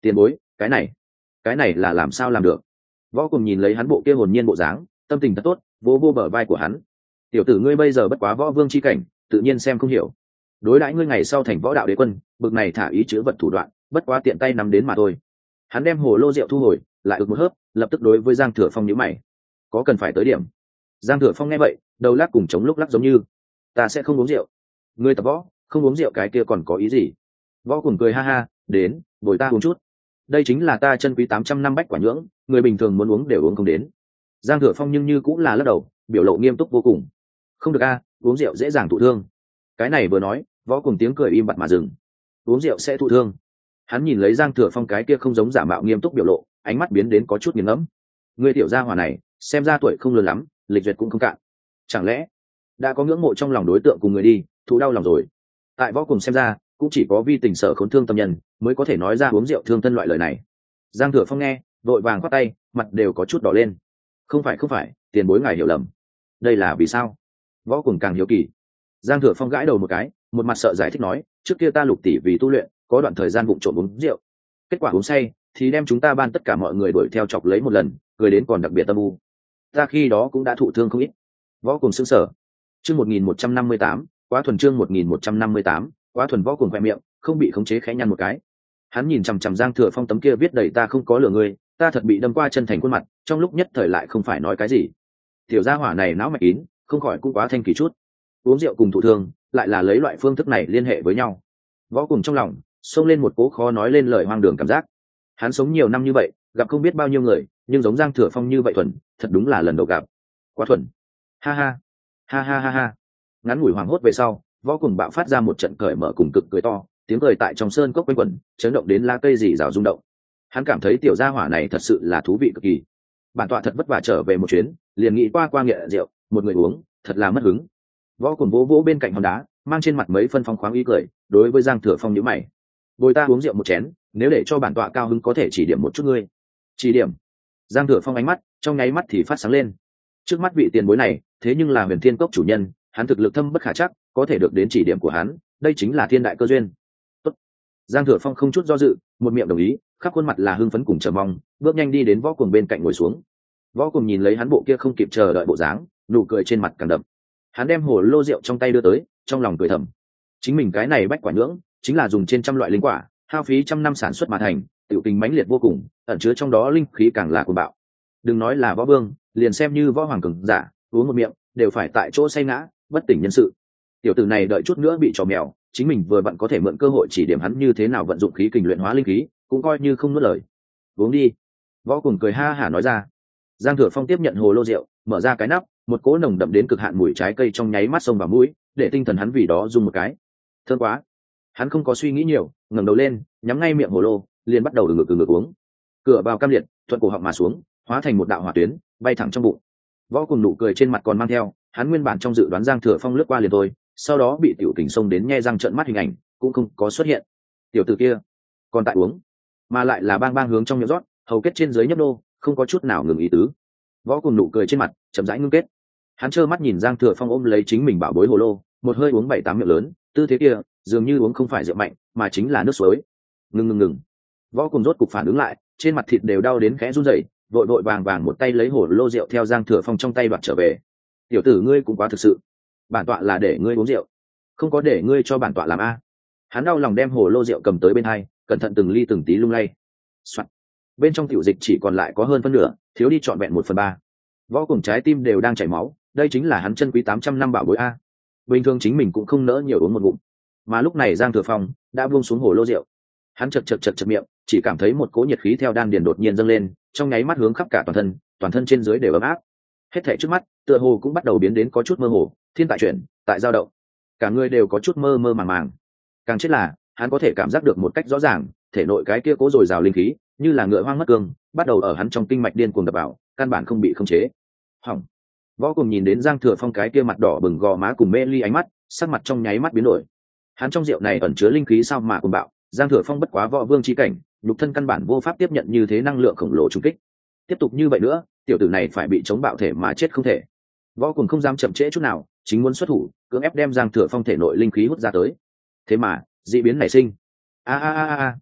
[SPEAKER 1] Tiền bối, cái này là làm sao làm được? Võ cùng nhìn lấy hắn bộ kia hồn nhiên bộ dáng, tâm tình thật tốt, vỗ vô bờ vai của hắn. Tiểu tử ngươi bây giờ bất quá võ vương chi cảnh, tự nhiên xem không hiểu. Đối đãi ngươi ngày sau thành võ đạo đế quân, bực này thả ý chứa vật thủ đoạn, bất quá tiện tay nắm đến mà thôi. Hắn đem hồ lô rượu thu hồi, lại ực một hớp, lập tức đối với Giang Thừa Phong nhíu mày. Có cần phải tới điểm? Giang Thừa Phong nghe vậy, đầu lắc cùng chống lúc lắc giống như. Ta sẽ không uống rượu. Ngươi tập võ, không uống rượu cái kia còn có ý gì? Võ cùng cười ha ha, đến, bồi ta uống chút. Đây chính là ta chân quý 800 năm bách quả nhưỡng, người bình thường muốn uống đều uống không đến. Giang Thừa Phong nhưng như cũng là lắc đầu, biểu lộ nghiêm túc vô cùng. Không được a, uống rượu dễ dàng thụ thương. Cái này vừa nói, Võ cùng tiếng cười im bặt mà dừng. Uống rượu sẽ thụ thương? Hắn nhìn lấy Giang Thừa Phong cái kia không giống giả mạo nghiêm túc biểu lộ, ánh mắt biến đến có chút nghiền ngẫm. Người tiểu gia hỏa này, xem ra tuổi không lớn lắm, lịch duyệt cũng không cạn. Chẳng lẽ đã có ngưỡng mộ trong lòng đối tượng cùng người đi, thụ đau lòng rồi? Tại Võ cùng xem ra, cũng chỉ có vi tình sở khốn thương tâm nhân mới có thể nói ra uống rượu thương thân loại lời này. Giang Thừa Phong nghe, vội vàng khoát tay, mặt đều có chút đỏ lên. Không phải, tiền bối ngài hiểu lầm. Đây là vì sao? Võ cùng càng hiếu kỳ. Giang Thừa Phong gãi đầu một cái, một mặt sợ giải thích nói, trước kia ta Lục tỷ vì tu luyện, có đoạn thời gian vụng trộm uống rượu, kết quả uống say thì đem chúng ta ban tất cả mọi người đuổi theo chọc lấy một lần, cười đến còn đặc biệt tâm u. Ta khi đó cũng đã thụ thương không ít. Võ cùng sững sờ. Chương 1158, quá thuần. Chương 1158, quá thuần. Võ cùng khoe miệng không bị khống chế khẽ nhăn một cái. Hắn nhìn chằm chằm Giang Thừa Phong tấm kia viết đầy ta không có lừa ngươi, ta thật bị đâm qua chân thành khuôn mặt, trong lúc nhất thời lại không phải nói cái gì. Tiểu gia hỏa này não mạch kín, không khỏi cũng quá thanh kỳ chút. Uống rượu cùng thụ thương, lại là lấy loại phương thức này liên hệ với nhau. Võ cùng trong lòng xông lên một cố khó nói lên lời hoang đường cảm giác. Hắn sống nhiều năm như vậy, gặp không biết bao nhiêu người, nhưng giống Giang Thừa Phong như vậy thuần, thật đúng là lần đầu gặp. Quá thuần. Ha ha, ha ha ha ha. Ngắn ngủi hoảng hốt về sau, Võ cùng bạo phát ra một trận cởi mở cùng cực cười to, tiếng cười tại trong sơn cốc quanh quẩn, chấn động đến lá cây rì rào rung động. Hắn cảm thấy tiểu gia hỏa này thật sự là thú vị cực kỳ. Bản tọa thật vất vả trở về một chuyến, liền nghĩ qua nghệ rượu, một người uống, thật là mất hứng. Võ cùng vỗ vỗ bên cạnh hòn đá, mang trên mặt mấy phân phong khoáng ý cười, đối với Giang Thừa Phong nhíu mày. Bồi ta uống rượu một chén, nếu để cho bản tọa cao hứng có thể chỉ điểm một chút ngươi. Chỉ điểm? Giang Thừa Phong ánh mắt trong nháy mắt thì phát sáng lên. Trước mắt vị tiền bối này, thế nhưng là Huyền Thiên Cốc chủ nhân, hắn thực lực thâm bất khả chắc, có thể được đến chỉ điểm của hắn, đây chính là thiên đại cơ duyên. Tốt. Giang Thừa Phong không chút do dự, một miệng đồng ý, khắp khuôn mặt là hưng phấn cùng chờ mong, bước nhanh đi đến Võ Cuồng bên cạnh ngồi xuống. Võ Cuồng nhìn lấy hắn bộ kia không kịp chờ đợi bộ dáng, nụ cười trên mặt càng đậm. Hắn đem hồ lô rượu trong tay đưa tới, trong lòng cười thầm. Chính mình cái này bách quả nhưỡng, chính là dùng trên trăm loại linh quả, hao phí trăm năm sản xuất mà thành, tiểu tình mãnh liệt vô cùng, ẩn chứa trong đó linh khí càng là cuồng bạo. Đừng nói là võ vương, liền xem như võ hoàng cường giả, uống một miệng đều phải tại chỗ say ngã, bất tỉnh nhân sự. Tiểu tử này đợi chút nữa bị trò mèo, chính mình vừa vặn có thể mượn cơ hội chỉ điểm hắn như thế nào vận dụng khí kình luyện hóa linh khí, cũng coi như không nuốt lời. Uống đi. Võ cùng cười ha hả nói ra. Giang Thừa Phong tiếp nhận hồ lô rượu, mở ra cái nắp, một cỗ nồng đậm đến cực hạn mùi trái cây trong nháy mắt xông vào mũi, để tinh thần hắn vì đó rung một cái. Thơm quá. Hắn không có suy nghĩ nhiều, ngẩng đầu lên, nhắm ngay miệng hồ lô, liền bắt đầu từ ngực uống. Cửa vào cam liệt, thuận cổ họng mà xuống, hóa thành một đạo hỏa tuyến, bay thẳng trong bụng. Võ cùng nụ cười trên mặt còn mang theo, hắn nguyên bản trong dự đoán Giang Thừa Phong lướt qua liền thôi, sau đó bị tiểu kình xông đến nhe răng trợn mắt hình ảnh, cũng không có xuất hiện. Tiểu tử kia còn tại uống, mà lại là bang bang hướng trong miệng rót, hầu kết trên dưới nhấp nô, không có chút nào ngừng ý tứ. Võ cùng nụ cười trên mặt chậm rãi ngưng kết. Hắn trơ mắt nhìn Giang Thừa Phong ôm lấy chính mình bảo bối hồ lô, một hơi uống 7-8 miệng lớn, tư thế kia dường như uống không phải rượu mạnh, mà chính là nước suối. Ngừng. Võ cùng rốt cục phản ứng lại, trên mặt thịt đều đau đến khẽ run rẩy, vội vàng một tay lấy hồ lô rượu theo Giang Thừa Phong trong tay đoạt trở về. Tiểu tử ngươi cũng quá thực sự, bản tọa là để ngươi uống rượu, không có để ngươi cho bản tọa làm a. Hắn đau lòng đem hồ lô rượu cầm tới bên hai, cẩn thận từng ly từng tí lung lay. Soạn. Bên trong tiểu dịch chỉ còn lại có hơn phân nửa, thiếu đi trọn vẹn 1/3. Võ cùng trái tim đều đang chảy máu, đây chính là hắn chân quý 800 năm bảo bối a. Bình thường chính mình cũng không nỡ nhiều uống một ngụm, mà lúc này Giang Thừa Phong đã buông xuống hồ lô rượu. Hắn chật miệng, chỉ cảm thấy một cỗ nhiệt khí theo đan điền đột nhiên dâng lên, trong nháy mắt hướng khắp cả toàn thân trên dưới đều ấm áp. Hết thảy trước mắt, tựa hồ cũng bắt đầu biến đến có chút mơ hồ, thiên tại chuyển, tại dao động. Cả người đều có chút mơ mơ màng. Càng chết là, hắn có thể cảm giác được một cách rõ ràng, thể nội cái kia cố dồi dào linh khí, như là ngựa hoang mất cương, bắt đầu ở hắn trong kinh mạch điên cuồng đập vào, căn bản không bị khống chế. Hỏng. Võ cùng nhìn đến Giang Thừa Phong cái kia mặt đỏ bừng gò má cùng mê ly ánh mắt, sắc mặt trong nháy mắt biến đổi. Hắn trong rượu này ẩn chứa linh khí sao mà cuồng bạo, Giang Thừa Phong bất quá võ vương chi cảnh, nhục thân căn bản vô pháp tiếp nhận như thế năng lượng khổng lồ trùng kích. Tiếp tục như vậy nữa, tiểu tử này phải bị chống bạo thể mà chết không thể. Võ cùng không dám chậm trễ chút nào, chính muốn xuất thủ, cưỡng ép đem Giang Thừa Phong thể nội linh khí hút ra tới. Thế mà, dị biến nảy sinh. A.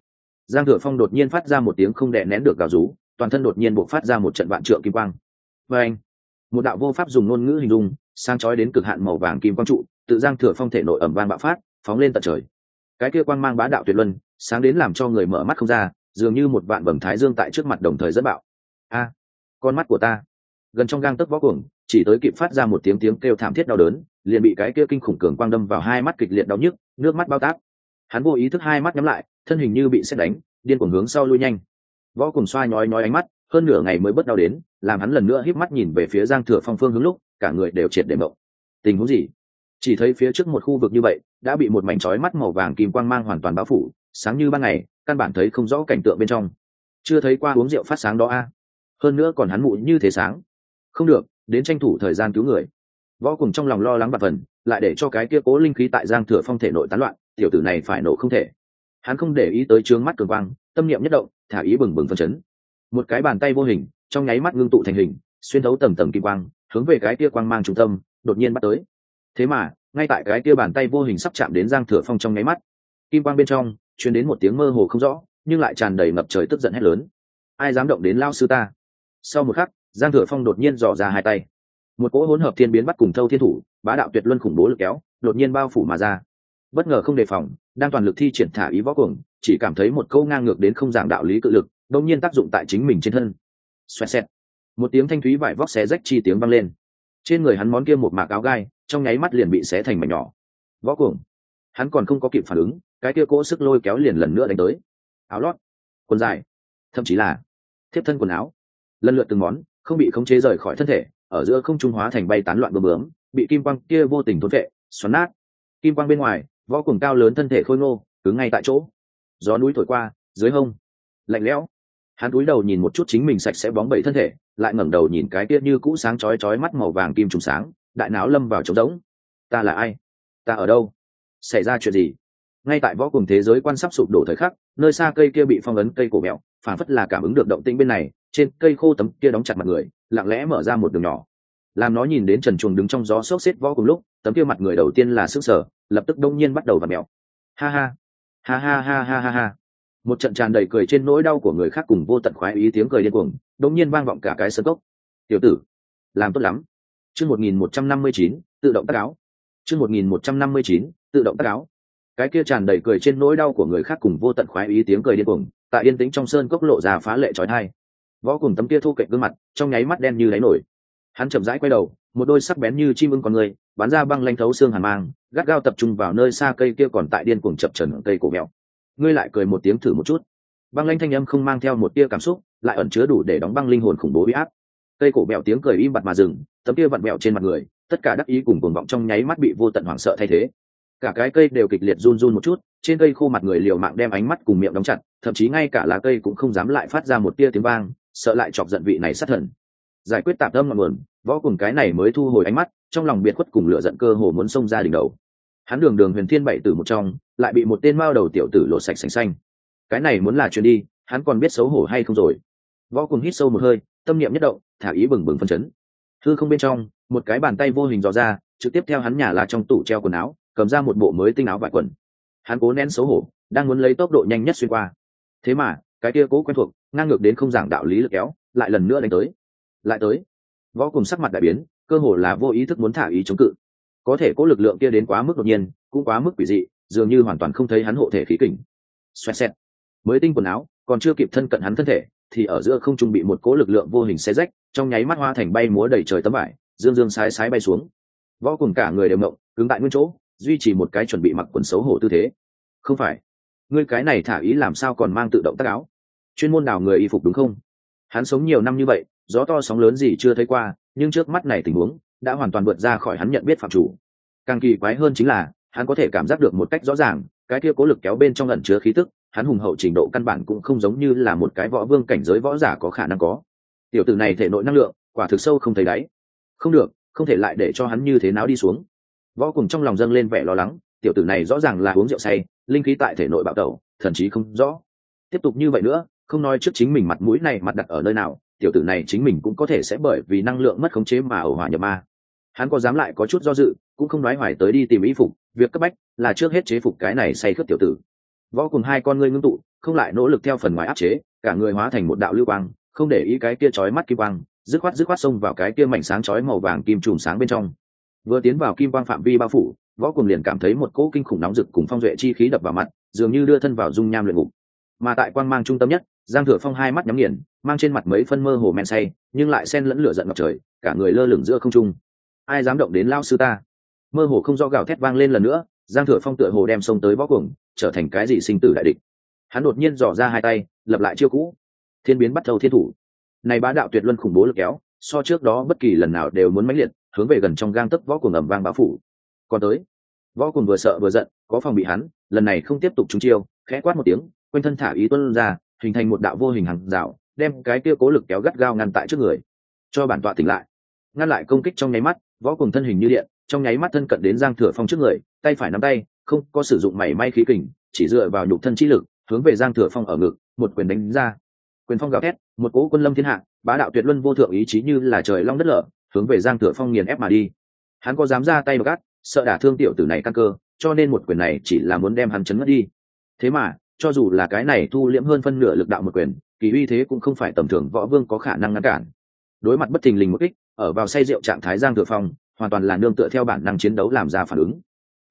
[SPEAKER 1] Giang Thừa Phong đột nhiên phát ra một tiếng không đè nén được gào rú, toàn thân đột nhiên bộc phát ra một trận vạn trượng kim quang. Và anh, một đạo vô pháp dùng ngôn ngữ hình dung, sáng chói đến cực hạn màu vàng kim quang trụ, tự Giang Thừa Phong thể nội ầm vang bạo phát, phóng lên tận trời. Cái kia quang mang bá đạo tuyệt luân, sáng đến làm cho người mở mắt không ra, dường như một vạn vầng thái dương tại trước mặt đồng thời dẫn bạo. A, con mắt của ta! Gần trong gang tấc võ cuồng, chỉ tới kịp phát ra một tiếng kêu thảm thiết đau đớn, liền bị cái kia kinh khủng cường quang đâm vào hai mắt kịch liệt đau nhức, nước mắt bao táp. Hắn vô ý thức hai mắt nhắm lại, thân hình như bị sét đánh, điên cuồng hướng sau lui nhanh. Võ Cuồng xoa nhói nhói ánh mắt, hơn nửa ngày mới bớt đau đến, làm hắn lần nữa híp mắt nhìn về phía Giang Thừa Phong phương hướng lúc, cả người đều triệt để mộng. Tình huống gì? Chỉ thấy phía trước một khu vực như vậy, đã bị một mảnh chói mắt màu vàng kim quang mang hoàn toàn bao phủ, sáng như ban ngày, căn bản thấy không rõ cảnh tượng bên trong. Chưa thấy qua uống rượu phát sáng đó a. Hơn nữa còn hắn mụ như thế sáng. Không được, đến tranh thủ thời gian cứu người. Võ Cuồng trong lòng lo lắng bạt phần, lại để cho cái kia cố linh khí tại Giang Thừa Phong thể nội tán loạn, tiểu tử này phải nổ không thể. Hắn không để ý tới trướng mắt cường quang, tâm niệm nhất động, thả ý bừng bừng phấn chấn. Một cái bàn tay vô hình, trong nháy mắt ngưng tụ thành hình, xuyên thấu tầng tầng kim quang, hướng về cái kia quang mang trung tâm, đột nhiên bắt tới. Thế mà, ngay tại cái kia bàn tay vô hình sắp chạm đến Giang Thừa Phong trong nháy mắt, kim quang bên trong truyền đến một tiếng mơ hồ không rõ, nhưng lại tràn đầy ngập trời tức giận hét lớn: "Ai dám động đến lão sư ta?" Sau một khắc, Giang Thừa Phong đột nhiên giở ra hai tay, một cỗ hỗn hợp thiên biến bắt cùng thâu thiên thủ, bá đạo tuyệt luân khủng bố lực kéo, đột nhiên bao phủ mà ra. Bất ngờ không đề phòng, đang toàn lực thi triển thả ý võ cuồng, chỉ cảm thấy một câu ngang ngược đến không giảng đạo lý cự lực, đột nhiên tác dụng tại chính mình trên thân. Xoẹt xẹt, một tiếng thanh thúy vải vóc xé rách chi tiếng vang lên. Trên người hắn món kia một mạc áo gai, trong nháy mắt liền bị xé thành mảnh nhỏ. Võ cuồng, hắn còn không có kịp phản ứng, cái kia cỗ sức lôi kéo liền lần nữa đánh tới. Áo lót, quần dài, thậm chí là thiếp thân quần áo, lần lượt từng món, không bị khống chế rời khỏi thân thể, ở giữa không trung hóa thành bay tán loạn bướm bướm, bị kim quang kia vô tình thôn phệ, xoắn nát. Kim quang bên ngoài, võ cuồng cao lớn thân thể khôi ngô, cứng ngay tại chỗ. Gió núi thổi qua, dưới hông lạnh lẽo. Hắn cúi đầu nhìn một chút chính mình sạch sẽ bóng bẩy thân thể, lại ngẩng đầu nhìn cái kia như cũ sáng chói chói mắt màu vàng kim trùng sáng, đại não lâm vào trống rỗng. Ta là ai? Ta ở đâu? Xảy ra chuyện gì? Ngay tại võ cuồng thế giới quan sắp sụp đổ thời khắc, nơi xa cây kia bị phong ấn cây cổ mèo, phản phất là cảm ứng được động tĩnh bên này, trên cây khô tấm kia đóng chặt mặt người, lặng lẽ mở ra một đường nhỏ. Làm nó nhìn đến Trần Truồng đứng trong gió xốc xếp võ cùng lúc, tấm kia mặt người đầu tiên là sững sờ, lập tức đông nhiên bắt đầu vặn mèo. Ha ha, ha ha ha ha ha ha. Một trận tràn đầy cười trên nỗi đau của người khác cùng vô tận khoái ý tiếng cười điên cuồng, đông nhiên vang vọng cả cái sân cốc. Tiểu tử, làm tốt lắm. Chương 1159, tự động tác áo. Chương 1159, tự động tác áo. Cái kia tràn đầy cười trên nỗi đau của người khác cùng vô tận khoái ý tiếng cười điên cuồng, tại yên tĩnh trong sơn cốc lộ ra phá lệ chói tai. Võ cùng tấm kia thu kệch gương mặt, trong nháy mắt đen như đáy nổi. Hắn chậm rãi quay đầu, một đôi sắc bén như chim ưng con người, bắn ra băng lanh thấu xương hàn mang, gắt gao tập trung vào nơi xa cây kia còn tại điên cuồng chập chờn cây cổ mèo. Ngươi lại cười một tiếng thử một chút. Băng lanh thanh âm không mang theo một tia cảm xúc, lại ẩn chứa đủ để đóng băng linh hồn khủng bố uy áp. Cây cổ mèo tiếng cười im bặt mà dừng, tấm kia vặn mèo trên mặt người, tất cả đắc ý cùng cuồng vọng trong nháy mắt bị vô tận hoảng sợ thay thế. Cả cái cây đều kịch liệt run run một chút, trên cây khô mặt người liều mạng đem ánh mắt cùng miệng đóng chặt, thậm chí ngay cả lá cây cũng không dám lại phát ra một tia tiếng vang, sợ lại chọc giận vị này sát thần. Giải quyết tạp tâm ngọn nguồn, võ cùng cái này mới thu hồi ánh mắt, trong lòng biệt khuất cùng lửa giận cơ hồ muốn xông ra đỉnh đầu. Hắn đường đường huyền thiên bảy tử một trong, lại bị một tên mao đầu tiểu tử lột sạch sành xanh. Cái này muốn là chuyện đi, hắn còn biết xấu hổ hay không rồi. Võ cùng hít sâu một hơi, tâm niệm nhất động, thả ý bừng bừng phân chấn. Hư không bên trong, một cái bàn tay vô hình dò ra, trực tiếp theo hắn nhả là trong tủ treo quần áo, cầm ra một bộ mới tinh áo vải quần. Hắn cố nén xấu hổ, đang muốn lấy tốc độ nhanh nhất xuyên qua. Thế mà, cái kia cố quen thuộc, ngang ngược đến không giảng đạo lý lực kéo, lại lần nữa đánh tới. Lại tới. Võ cùng sắc mặt đại biến, cơ hồ là vô ý thức muốn thả ý chống cự. Có thể cố lực lượng kia đến quá mức đột nhiên, cũng quá mức quỷ dị, dường như hoàn toàn không thấy hắn hộ thể khí kình. Xoẹt xẹt. Mới tinh quần áo, còn chưa kịp thân cận hắn thân thể, thì ở giữa không trung bị một cố lực lượng vô hình xé rách, trong nháy mắt hoa thành bay múa đầy trời tấm vải, dương dương sái sái bay xuống. Võ cùng cả người đều ngộng, cứng tại nguyên chỗ, duy trì một cái chuẩn bị mặc quần xấu hổ tư thế. Không phải, ngươi cái này thả ý làm sao còn mang tự động tác áo? Chuyên môn đào người y phục đúng không? Hắn sống nhiều năm như vậy, gió to sóng lớn gì chưa thấy qua, nhưng trước mắt này tình huống đã hoàn toàn vượt ra khỏi hắn nhận biết phạm chủ. Càng kỳ quái hơn chính là, hắn có thể cảm giác được một cách rõ ràng, cái kia cố lực kéo bên trong ẩn chứa khí tức, hắn hùng hậu trình độ căn bản cũng không giống như là một cái võ vương cảnh giới võ giả có khả năng có. Tiểu tử này thể nội năng lượng, quả thực sâu không thấy đáy. Không được, không thể lại để cho hắn như thế nào đi xuống. Võ cùng trong lòng dâng lên vẻ lo lắng, tiểu tử này rõ ràng là uống rượu say, linh khí tại thể nội bạo tẩu, thần chí không rõ. Tiếp tục như vậy nữa, không nói trước chính mình mặt mũi này mặt đặt ở nơi nào, tiểu tử này chính mình cũng có thể sẽ bởi vì năng lượng mất khống chế mà ẩu hỏa nhập ma. Hắn có dám lại có chút do dự, cũng không nói hoài tới đi tìm y phục, việc cấp bách là trước hết chế phục cái này say khướt tiểu tử. Võ cùng hai con ngươi ngưng tụ, không lại nỗ lực theo phần ngoài áp chế, cả người hóa thành một đạo lưu quang, không để ý cái kia chói mắt kim quang, dứt khoát xông vào cái kia mảnh sáng chói màu vàng kim chùm sáng bên trong. Vừa tiến vào kim quang phạm vi bao phủ, Võ Cuồng liền cảm thấy một cỗ kinh khủng nóng rực cùng phong duệ chi khí đập vào mặt, dường như đưa thân vào dung nham luyện ngục. Mà tại quang mang trung tâm nhất, Giang Thừa Phong hai mắt nhắm nghiền, mang trên mặt mấy phân mơ hồ men say, nhưng lại xen lẫn lửa giận ngập trời, cả người lơ lửng giữa không trung. Ai dám động đến lao sư ta? Mơ hồ không rõ gào thét vang lên lần nữa, Giang Thừa Phong tựa hồ đem xông tới Võ Cuồng, trở thành cái gì sinh tử đại địch. Hắn đột nhiên giỏ ra hai tay, lập lại chiêu cũ. Thiên biến bắt đầu thiên thủ. Này bá đạo tuyệt luân khủng bố lực kéo, so trước đó bất kỳ lần nào đều muốn mãnh liệt, hướng về gần trong gang tấc Võ Cuồng ầm vang bão phủ. Còn tới, Võ Cuồng vừa sợ vừa giận, có phòng bị hắn, lần này không tiếp tục trúng chiêu, khẽ quát một tiếng, quanh thân thả ý tuôn ra, hình thành một đạo vô hình hàng rào, đem cái kia cố lực kéo gắt gao ngăn tại trước người, cho bản tọa tỉnh lại. Ngăn lại công kích trong nháy mắt, Võ Cuồng thân hình như điện, trong nháy mắt thân cận đến Giang Thừa Phong trước người, tay phải nắm tay, không có sử dụng mảy may khí kình, chỉ dựa vào nhục thân chi lực, hướng về Giang Thừa Phong ở ngực, một quyền đánh ra. Quyền phong gào thét, một cỗ quân lâm thiên hạ, bá đạo tuyệt luân vô thượng ý chí như là trời long đất lở, hướng về Giang Thừa Phong nghiền ép mà đi. Hắn có dám ra tay gắt, sợ đả thương tiểu tử này căn cơ, cho nên một quyền này chỉ là muốn đem hắn chấn ngất đi. Thế mà, cho dù là cái này thu liễm hơn phân nửa lực đạo một quyền, kỳ uy thế cũng không phải tầm thường võ vương có khả năng ngăn cản. Đối mặt bất thình lình một kích, ở vào say rượu trạng thái Giang Thừa Phong, hoàn toàn là nương tựa theo bản năng chiến đấu làm ra phản ứng.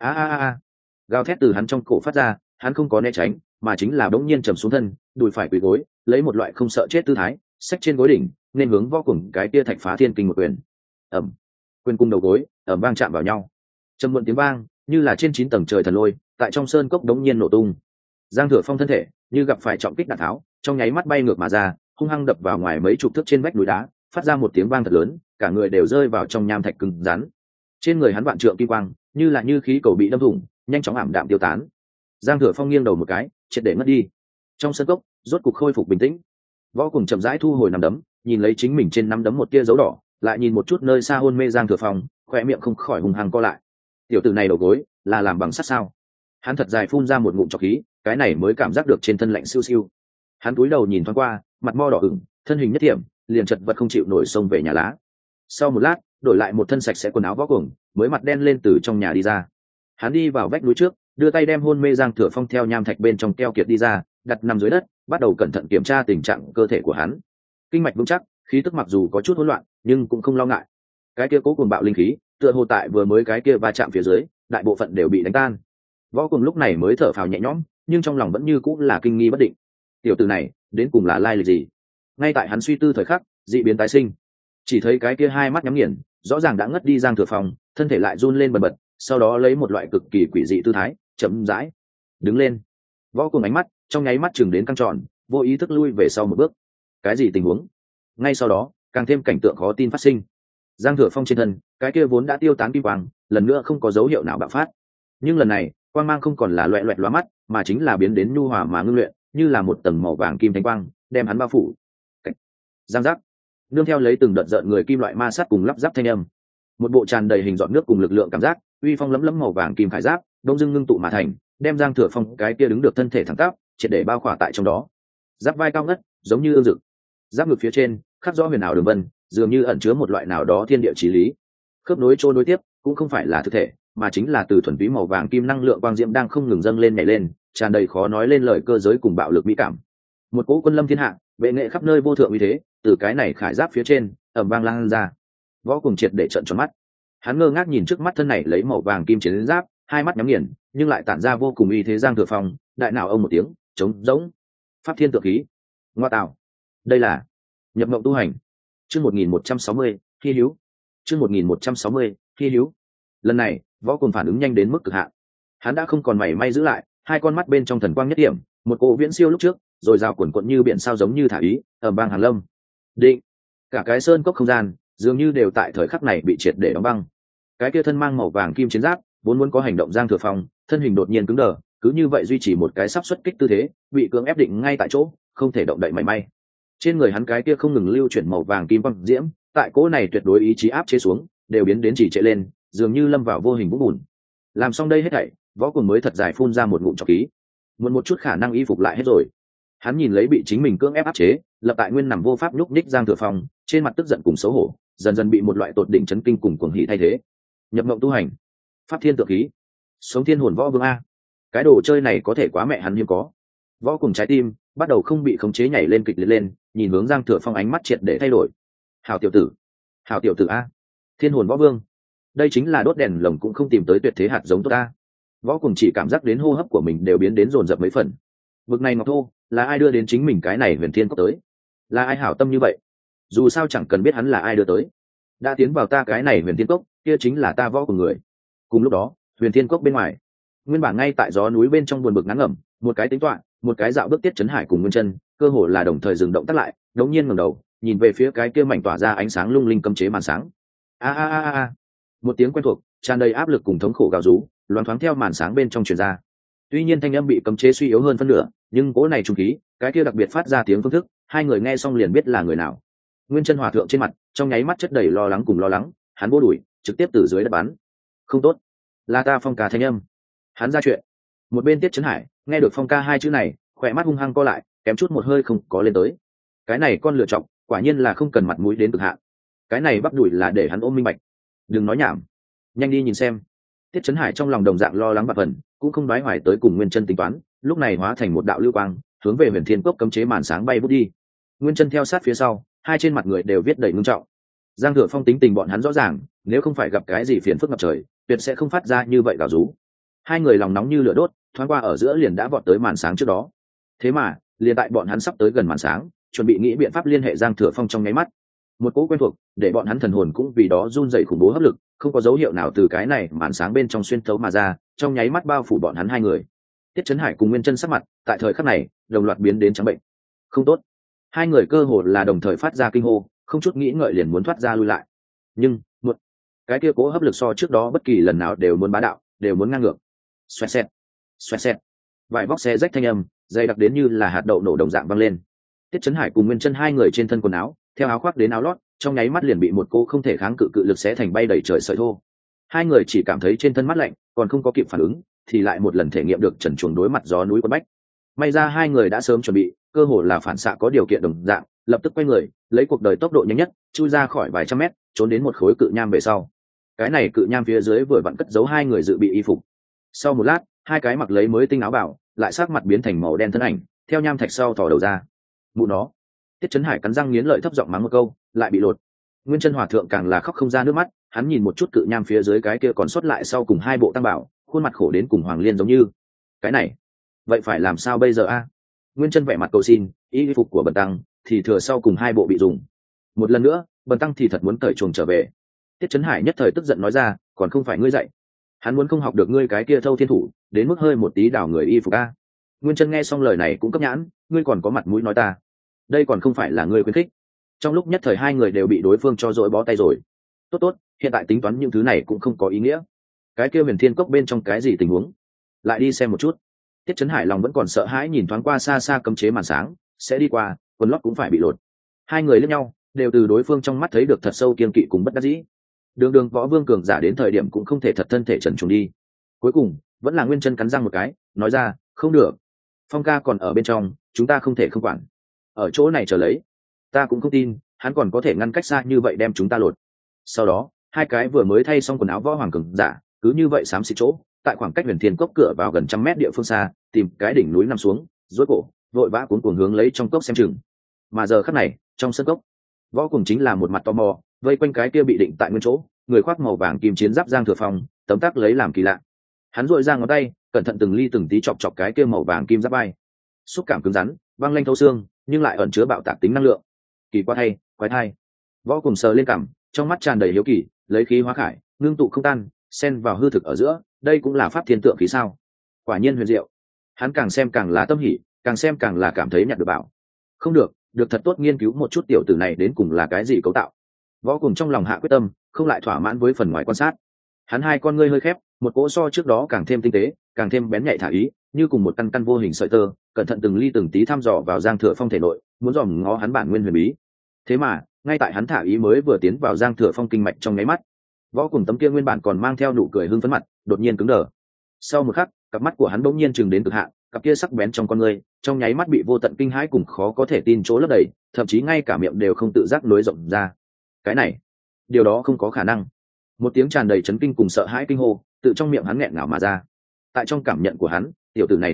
[SPEAKER 1] Gào thét từ hắn trong cổ phát ra, hắn không có né tránh, mà chính là bỗng nhiên trầm xuống thân, đùi phải quỳ gối, lấy một loại không sợ chết tư thái, xách trên gối đỉnh, nên hướng Võ Cuồng cái kia thạch phá thiên kinh một quyền. Ầm, quyền cung đầu gối, ầm vang chạm vào nhau. Trầm muộn tiếng vang, như là trên 9 tầng trời thần lôi, tại trong sơn cốc đống nhiên nổ tung. Giang Thừa Phong thân thể như gặp phải trọng kích đạn tháo, trong nháy mắt bay ngược mà ra, hung hăng đập vào ngoài mấy chục thước trên vách núi đá, phát ra một tiếng vang thật lớn, cả người đều rơi vào trong nham thạch cứng rắn. Trên người hắn vạn trượng kim quang, như là như khí cầu bị đâm thủng, nhanh chóng ảm đạm tiêu tán. Giang Thừa Phong nghiêng đầu một cái, triệt để ngất đi. Trong sân cốc, rốt cục khôi phục bình tĩnh. Võ Cuồng chậm rãi thu hồi nắm đấm, nhìn lấy chính mình trên nắm đấm một tia dấu đỏ, lại nhìn một chút nơi xa hôn mê Giang Thừa Phong, khóe miệng không khỏi hùng hăng co lại. Tiểu tử này đầu gối là làm bằng sắt sao? Hắn thật dài phun ra một ngụm trọc khí, cái này mới cảm giác được trên thân lạnh siêu siêu. Hắn cúi đầu nhìn thoáng qua, mặt mo đỏ ửng, thân hình nhất điểm, liền chật vật không chịu nổi xông về nhà lá. Sau một lát, đổi lại một thân sạch sẽ quần áo Võ Cuồng, mới mặt đen lên từ trong nhà đi ra. Hắn đi vào vách núi trước, đưa tay đem hôn mê Giang Thừa Phong theo nham thạch bên trong keo kiệt đi ra, đặt nằm dưới đất, bắt đầu cẩn thận kiểm tra tình trạng cơ thể của hắn. Kinh mạch vững chắc, khí tức mặc dù có chút hỗn loạn, nhưng cũng không lo ngại. Cái kia cố cuồng bạo linh khí, tựa hồ tại vừa mới cái kia va chạm phía dưới, đại bộ phận đều bị đánh tan. Võ Cuồng lúc này mới thở phào nhẹ nhõm, nhưng trong lòng vẫn như cũng là kinh nghi bất định. Tiểu tử này, đến cùng là lai lịch gì? Ngay tại hắn suy tư thời khắc, dị biến tái sinh. Chỉ thấy cái kia hai mắt nhắm nghiền, rõ ràng đã ngất đi Giang Thừa Phong, thân thể lại run lên bần bật, sau đó lấy một loại cực kỳ quỷ dị tư thái, chậm rãi đứng lên. Võ Cuồng ánh mắt trong nháy mắt chừng đến căng tròn, vô ý thức lui về sau một bước. Cái gì tình huống? Ngay sau đó, càng thêm cảnh tượng khó tin phát sinh. Giang Thừa Phong trên thân, cái kia vốn đã tiêu tán kim quang, lần nữa không có dấu hiệu nào bạo phát. Nhưng lần này, quang mang không còn là loẹt loẹt lóa mắt, mà chính là biến đến nhu hòa mà ngưng luyện, như là một tầng màu vàng kim thánh quang, đem hắn bao phủ. Giang giác, nương theo lấy từng đợt rợn người kim loại ma sát cùng lắp ráp thanh âm, một bộ tràn đầy hình giọt nước cùng lực lượng cảm giác, uy phong lấm lấm màu vàng kim khải giáp, đông dưng ngưng tụ mà thành, đem Giang Thừa Phong cái kia đứng được thân thể thẳng tắp, triệt để bao khỏa tại trong đó. Giáp vai cao ngất, giống như ương dực. Giáp ngực phía trên, khắc rõ huyền ảo đường vân, dường như ẩn chứa một loại nào đó thiên địa chí lý. Khớp nối trôi nối tiếp, cũng không phải là thực thể, mà chính là từ thuần túy màu vàng kim năng lượng quang diễm đang không ngừng dâng lên nhảy lên, tràn đầy khó nói lên lời cơ giới cùng bạo lực mỹ cảm. Một cỗ quân lâm thiên hạ, bệ nghệ khắp nơi vô thượng uy thế, từ cái này khải giáp phía trên, ầm vang lan ra. Võ Cuồng triệt để trợn tròn mắt. Hắn ngơ ngác nhìn trước mắt thân này lấy màu vàng kim chiến giáp, hai mắt nhắm nghiền, nhưng lại tản ra vô cùng uy thế Giang Thừa Phong, đại nào ông một tiếng, trống rỗng. Pháp thiên tượng khí. Ngoa tạo. Đây là nhập mộng tu hành. Chương 1160, Hi Hữu. Chương 1160, Hi Hữu. Lần này, Võ Cuồng phản ứng nhanh đến mức cực hạn. Hắn đã không còn mảy may giữ lại, hai con mắt bên trong thần quang nhất điểm, một cỗ viễn siêu lúc trước, rồi rào cuộn cuộn như biển sao giống như thả ý, ở bang Hàn Lâm. Định, cả cái sơn cốc không gian, dường như đều tại thời khắc này bị triệt để đóng băng. Cái kia thân mang màu vàng kim chiến giáp, vốn muốn có hành động Giang Thừa Phong, thân hình đột nhiên cứng đờ, cứ như vậy duy trì một cái sắp xuất kích tư thế, bị cưỡng ép định ngay tại chỗ, không thể động đậy mảy may. Trên người hắn cái kia không ngừng lưu chuyển màu vàng kim quang diễm, tại cỗ này tuyệt đối ý chí áp chế xuống, đều biến đến chỉ trệ lên, dường như lâm vào vô hình vũng bùn. Làm xong đây hết thảy, Võ Cuồng mới thật dài phun ra một ngụm trọc khí. Muốn một chút khả năng y phục lại hết rồi. Hắn nhìn lấy bị chính mình cưỡng ép áp chế, lập tại nguyên nằm vô pháp nhúc nhích Giang Thừa Phong, trên mặt tức giận cùng xấu hổ, dần dần bị một loại tột đỉnh chấn kinh cùng cuồng hỉ thay thế. Nhập mộng tu hành, pháp thiên tượng khí, sống thiên hồn võ vương a. Cái đồ chơi này có thể quá mẹ hắn hiếm có. Võ cùng trái tim bắt đầu không bị khống chế nhảy lên kịch liệt lên, nhìn hướng Giang Thừa Phong ánh mắt triệt để thay đổi. Hảo tiểu tử, hảo tiểu tử a, thiên hồn võ vương, đây chính là đốt đèn lồng cũng không tìm tới tuyệt thế hạt giống tốt ta. Võ cùng chỉ cảm giác đến hô hấp của mình đều biến đến dồn dập mấy phần. Vực này ngọc thô, là ai đưa đến chính mình cái này huyền thiên cốc tới? Là ai hảo tâm như vậy? Dù sao chẳng cần biết hắn là ai đưa tới, đã tiến vào ta cái này huyền thiên cốc, kia chính là ta Võ cùng người. Cùng lúc đó, huyền thiên cốc bên ngoài, nguyên bản ngay tại gió núi bên trong buồn bực ngắn ngẩm, một cái tính toán, một cái dạo bước Tiết Chấn Hải cùng Nguyên Chân, cơ hồ là đồng thời dừng động tác lại, đống nhiên ngẩng đầu, nhìn về phía cái kia mảnh tỏa ra ánh sáng lung linh cấm chế màn sáng. A a a a, một tiếng quen thuộc, tràn đầy áp lực cùng thống khổ gào rú, loáng thoáng theo màn sáng bên trong truyền ra. Tuy nhiên thanh âm bị cấm chế suy yếu hơn phân nửa, nhưng cỗ này trung khí, cái kia đặc biệt phát ra tiếng phương thức, hai người nghe xong liền biết là người nào. Nguyên Chân hòa thượng trên mặt, trong nháy mắt chất đầy lo lắng cùng lo lắng, hắn vô đuổi, trực tiếp từ dưới đất bắn. Không tốt, là ta Phong ca thanh âm. Hắn ra chuyện. Một bên Tiết Chấn Hải nghe được Phong ca hai chữ này, khỏe mắt hung hăng co lại, kém chút một hơi không có lên tới. Cái này con lựa chọc, quả nhiên là không cần mặt mũi đến cực hạn. Cái này bắp đuổi là để hắn ôm minh bạch. Đừng nói nhảm, nhanh đi nhìn xem. Tiết Chấn Hải trong lòng đồng dạng lo lắng bạc phần, cũng không đoái hoài tới cùng Nguyên Chân tính toán, lúc này hóa thành một đạo lưu quang, hướng về huyền thiên cốc cấm chế màn sáng bay vút đi. Nguyên Chân theo sát phía sau, hai trên mặt người đều viết đầy ngưng trọng. Giang Thừa Phong tính tình bọn hắn rõ ràng, nếu không phải gặp cái gì phiền phức ngập trời, tuyệt sẽ không phát ra như vậy gào rú. Hai người lòng nóng như lửa đốt, thoáng qua ở giữa liền đã vọt tới màn sáng trước đó. Thế mà, liền tại bọn hắn sắp tới gần màn sáng, chuẩn bị nghĩ biện pháp liên hệ Giang Thừa Phong trong nháy mắt, một cỗ quen thuộc để bọn hắn thần hồn cũng vì đó run dậy khủng bố hấp lực, không có dấu hiệu nào từ cái này màn sáng bên trong xuyên thấu mà ra, trong nháy mắt bao phủ bọn hắn hai người. Tiết Chấn Hải cùng Nguyên Chân sắc mặt tại thời khắc này đồng loạt biến đến trắng bệnh. Không tốt, hai người cơ hồ là đồng thời phát ra kinh hô, không chút nghĩ ngợi liền muốn thoát ra lui lại. Nhưng một cái kia cố hấp lực so trước đó bất kỳ lần nào đều muốn bá đạo, đều muốn ngang ngược. Xoẹt xẹt, vài vóc xe rách thanh âm dày đặc đến như là hạt đậu nổ đồng dạng văng lên. Tiết Chấn Hải cùng Nguyên Chân hai người trên thân quần áo, theo áo khoác đến áo lót, trong nháy mắt liền bị một cô không thể kháng cự cự lực xé thành bay đầy trời sợi thô. Hai người chỉ cảm thấy trên thân mát lạnh, còn không có kịp phản ứng, thì lại một lần thể nghiệm được trần truồng đối mặt gió núi quất bách. May ra hai người đã sớm chuẩn bị, cơ hồ là phản xạ có điều kiện đồng dạng, lập tức quay người, lấy cuộc đời tốc độ nhanh nhất, chui ra khỏi vài trăm mét, trốn đến một khối cự nham về sau. Cái này cự nham phía dưới vừa vặn cất giấu hai người dự bị y phục. Sau một lát, hai cái mặc lấy mới tinh áo bảo, lại sắc mặt biến thành màu đen thân ảnh, theo nham thạch sau thò đầu ra. Mụ nó! Tiết Chấn Hải cắn răng nghiến lợi thấp giọng mắng một câu, lại bị lột. Nguyên Chân hòa thượng càng là khóc không ra nước mắt, hắn nhìn một chút cự nham phía dưới cái kia còn sót lại sau cùng hai bộ tăng bảo, khuôn mặt khổ đến cùng hoàng liên giống như. Cái này, vậy phải làm sao bây giờ a? Nguyên Chân vẻ mặt cầu xin, y phục của Bần tăng thì thừa sau cùng hai bộ bị dùng. Một lần nữa, Bần tăng thì thật muốn cởi chuồng trở về. Tiết Chấn Hải nhất thời tức giận nói ra, còn không phải ngươi dạy. Hắn muốn không học được ngươi cái kia thâu thiên thủ, đến mức hơi một tí đảo người y phục a. Nguyên Chân nghe xong lời này cũng cấp nhãn, ngươi còn có mặt mũi nói ta? Đây còn không phải là ngươi khuyến khích. Trong lúc nhất thời hai người đều bị đối phương cho dỗi bó tay rồi. Tốt, hiện tại tính toán những thứ này cũng không có ý nghĩa. Cái kia huyền thiên cốc bên trong cái gì tình huống? Lại đi xem một chút. Tiết Chấn Hải lòng vẫn còn sợ hãi nhìn thoáng qua xa xa cấm chế màn sáng, sẽ đi qua, quần lót cũng phải bị lột. Hai người liếc nhau, đều từ đối phương trong mắt thấy được thật sâu kiên kỵ cùng bất đắc dĩ. Đường võ vương cường giả đến thời điểm cũng không thể thật thân thể trần truồng đi. Cuối cùng vẫn là Nguyên Chân cắn răng một cái, nói ra, không được. Phong ca còn ở bên trong, chúng ta không thể không quản. Ở chỗ này chờ lấy, ta cũng không tin hắn còn có thể ngăn cách xa như vậy đem chúng ta lột. Sau đó hai cái vừa mới thay xong quần áo võ hoàng cường giả cứ như vậy xám xịt chỗ, tại khoảng cách huyền thiên cốc cửa vào gần 100 mét địa phương xa, tìm cái đỉnh núi nằm xuống, rối cổ vội vã cuốn cuồng hướng lấy trong cốc xem chừng. Mà giờ khắc này trong sân cốc, võ cùng chính là một mặt tò mò vây quanh cái kia bị định tại nguyên chỗ, người khoác màu vàng kim chiến giáp Giang Thừa Phong, tấm tắc lấy làm kỳ lạ. Hắn duỗi ra ngón tay, cẩn thận từng ly từng tí chọc chọc cái kia màu vàng kim giáp bay, xúc cảm cứng rắn, băng lanh thấu xương, nhưng lại ẩn chứa bạo tạc tính năng lượng. Kỳ quá thay, quái thai. Võ cùng sờ lên cằm, trong mắt tràn đầy hiếu kỳ, lấy khí hóa khải, ngưng tụ không tan, xen vào hư thực ở giữa, đây cũng là pháp thiên tượng khí sao? Quả nhiên huyền diệu. Hắn càng xem càng là tâm hỉ, càng xem càng là cảm thấy nhặt được bảo. Không được, được thật tốt nghiên cứu một chút tiểu tử này đến cùng là cái gì cấu tạo. Võ cùng trong lòng hạ quyết tâm, không lại thỏa mãn với phần ngoài quan sát. Hắn hai con ngươi hơi khép, một cỗ so trước đó càng thêm tinh tế, càng thêm bén nhạy thả ý, như cùng một căn căn vô hình sợi tơ, cẩn thận từng ly từng tí thăm dò vào Giang Thừa Phong thể nội, muốn dòm ngó hắn bản nguyên huyền bí. Thế mà ngay tại hắn thả ý mới vừa tiến vào Giang Thừa Phong kinh mạch trong nháy mắt, võ cùng tấm kia nguyên bản còn mang theo nụ cười hưng phấn mặt đột nhiên cứng đờ. Sau một khắc, cặp mắt của hắn bỗng nhiên chừng đến cực hạn, cặp kia sắc bén trong con ngươi trong nháy mắt bị vô tận kinh hãi cùng khó có thể tin chỗ lấp đầy, thậm chí ngay cả miệng đều không tự giác nối rộng ra. Cái này, điều đó không có khả năng. Một tiếng tràn đầy chấn kinh cùng sợ hãi kinh hô tự trong miệng hắn nghẹn ngào mà ra. Tại trong cảm nhận của hắn, tiểu tử này thể nội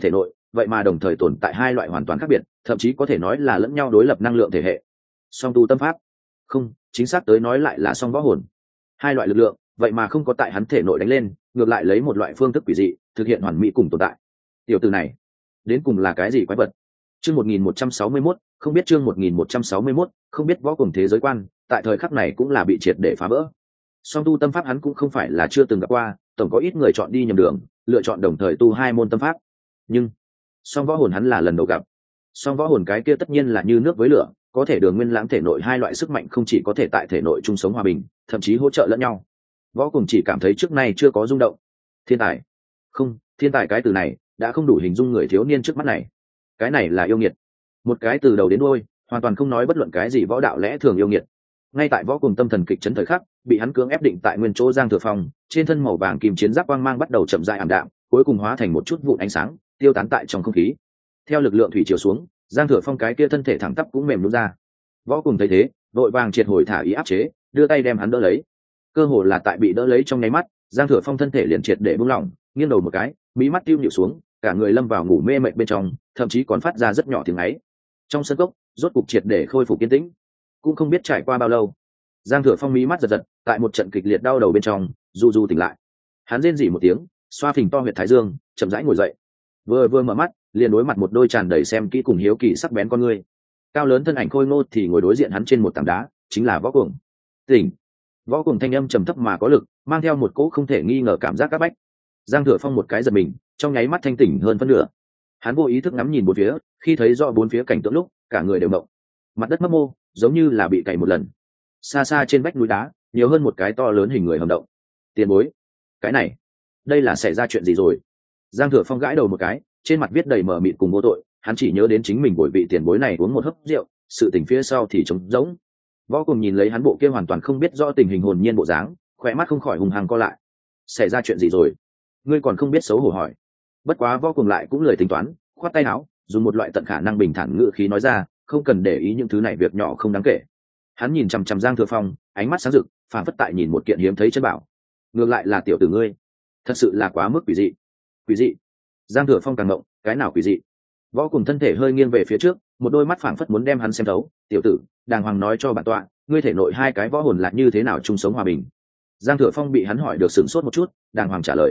[SPEAKER 1] vậy mà đồng thời tồn tại hai loại hoàn toàn khác biệt, thậm chí có thể nói là lẫn nhau đối lập năng lượng thể hệ. Song tu tâm pháp, không, chính xác tới nói lại là song võ hồn. Hai loại lực lượng vậy mà không có tại hắn thể nội đánh lên, ngược lại lấy một loại phương thức quỷ dị thực hiện hoàn mỹ cùng tồn tại. Tiểu tử này đến cùng là cái gì quái vật? Chương 1161, không biết chương 1161, không biết võ cùng thế giới quan, tại thời khắc này cũng là bị triệt để phá vỡ. Song tu tâm pháp hắn cũng không phải là chưa từng gặp qua, tổng có ít người chọn đi nhầm đường, lựa chọn đồng thời tu hai môn tâm pháp. Nhưng song võ hồn hắn là lần đầu gặp. Song võ hồn cái kia tất nhiên là như nước với lửa, có thể Đường Nguyên Lãng thể nội hai loại sức mạnh không chỉ có thể tại thể nội chung sống hòa bình, thậm chí hỗ trợ lẫn nhau. Võ cùng chỉ cảm thấy trước nay chưa có rung động. Thiên tài? Không, thiên tài cái từ này đã không đủ hình dung người thiếu niên trước mắt này. Cái này là yêu nghiệt, một cái từ đầu đến đuôi hoàn toàn không nói bất luận cái gì võ đạo lẽ thường yêu nghiệt. Ngay tại võ cùng tâm thần kịch chấn thời khắc, bị hắn cưỡng ép định tại nguyên chỗ Giang Thừa Phong, trên thân màu vàng kim chiến giáp quang mang bắt đầu chậm rãi ảm đạm, cuối cùng hóa thành một chút vụn ánh sáng, tiêu tán tại trong không khí. Theo lực lượng thủy chiều xuống, Giang Thừa Phong cái kia thân thể thẳng tắp cũng mềm nhũn ra. Võ cùng thấy thế, vội vàng triệt hồi thả ý áp chế, đưa tay đem hắn đỡ lấy. Cơ hồ là tại bị đỡ lấy trong nháy mắt, Giang Thừa Phong thân thể liền triệt để buông lỏng, nghiêng đầu một cái, mí mắt tiêu nhịu xuống, cả người lâm vào ngủ mê mệt bên trong, thậm chí còn phát ra rất nhỏ tiếng ấy. Trong sân cốc, rốt cục triệt để khôi phục yên tĩnh. Cũng không biết trải qua bao lâu, Giang Thừa Phong mí mắt giật giật, tại một trận kịch liệt đau đầu bên trong, du tỉnh lại. Hắn rên rỉ một tiếng, xoa phình to huyệt thái dương, chậm rãi ngồi dậy. Vừa mở mắt, liền đối mặt một đôi tràn đầy xem kỹ cùng hiếu kỳ sắc bén con ngươi. Cao lớn thân ảnh khôi ngô thì ngồi đối diện hắn trên một tảng đá, chính là Võ Cuồng. Tỉnh. Võ Cuồng thanh âm trầm thấp mà có lực, mang theo một cỗ không thể nghi ngờ cảm giác các bách. Giang Thừa Phong một cái giật mình, trong nháy mắt thanh tỉnh hơn phân nửa. Hắn vô ý thức ngắm nhìn bốn phía, khi thấy rõ bốn phía cảnh tượng lúc, cả người đều động. Mặt đất mấp mô, giống như là bị cày một lần. Xa xa trên vách núi đá, nhiều hơn một cái to lớn hình người hầm động. Tiền bối, cái này, đây là xảy ra chuyện gì rồi? Giang Thừa Phong gãi đầu một cái, trên mặt viết đầy mờ mịt cùng vô tội. Hắn chỉ nhớ đến chính mình bồi vị tiền bối này uống một hớp rượu, sự tình phía sau thì trống rỗng. Võ Cùng nhìn lấy hắn bộ kia hoàn toàn không biết rõ tình hình hồn nhiên bộ dáng, khỏe mắt không khỏi hùng hăng co lại. Xảy ra chuyện gì rồi? Ngươi còn không biết xấu hổ hỏi. Bất quá Võ Cùng lại cũng lười tính toán, khoát tay áo, dùng một loại tận khả năng bình thản ngữ khí nói ra, không cần để ý những thứ này, việc nhỏ không đáng kể. Hắn nhìn chằm chằm Giang Thừa Phong, ánh mắt sáng rực, phảng phất tại nhìn một kiện hiếm thấy chân bảo. Ngược lại là tiểu tử ngươi, thật sự là quá mức quỷ dị. Quỷ dị? Giang Thừa Phong càng ngộng, cái nào quỷ dị? Võ Cùng thân thể hơi nghiêng về phía trước, một đôi mắt phảng phất muốn đem hắn xem thấu. Tiểu tử, đàng hoàng nói cho bản tọa, ngươi thể nội hai cái võ hồn là như thế nào chung sống hòa bình? Giang Thừa Phong bị hắn hỏi được sửng sốt một chút, đàng hoàng trả lời,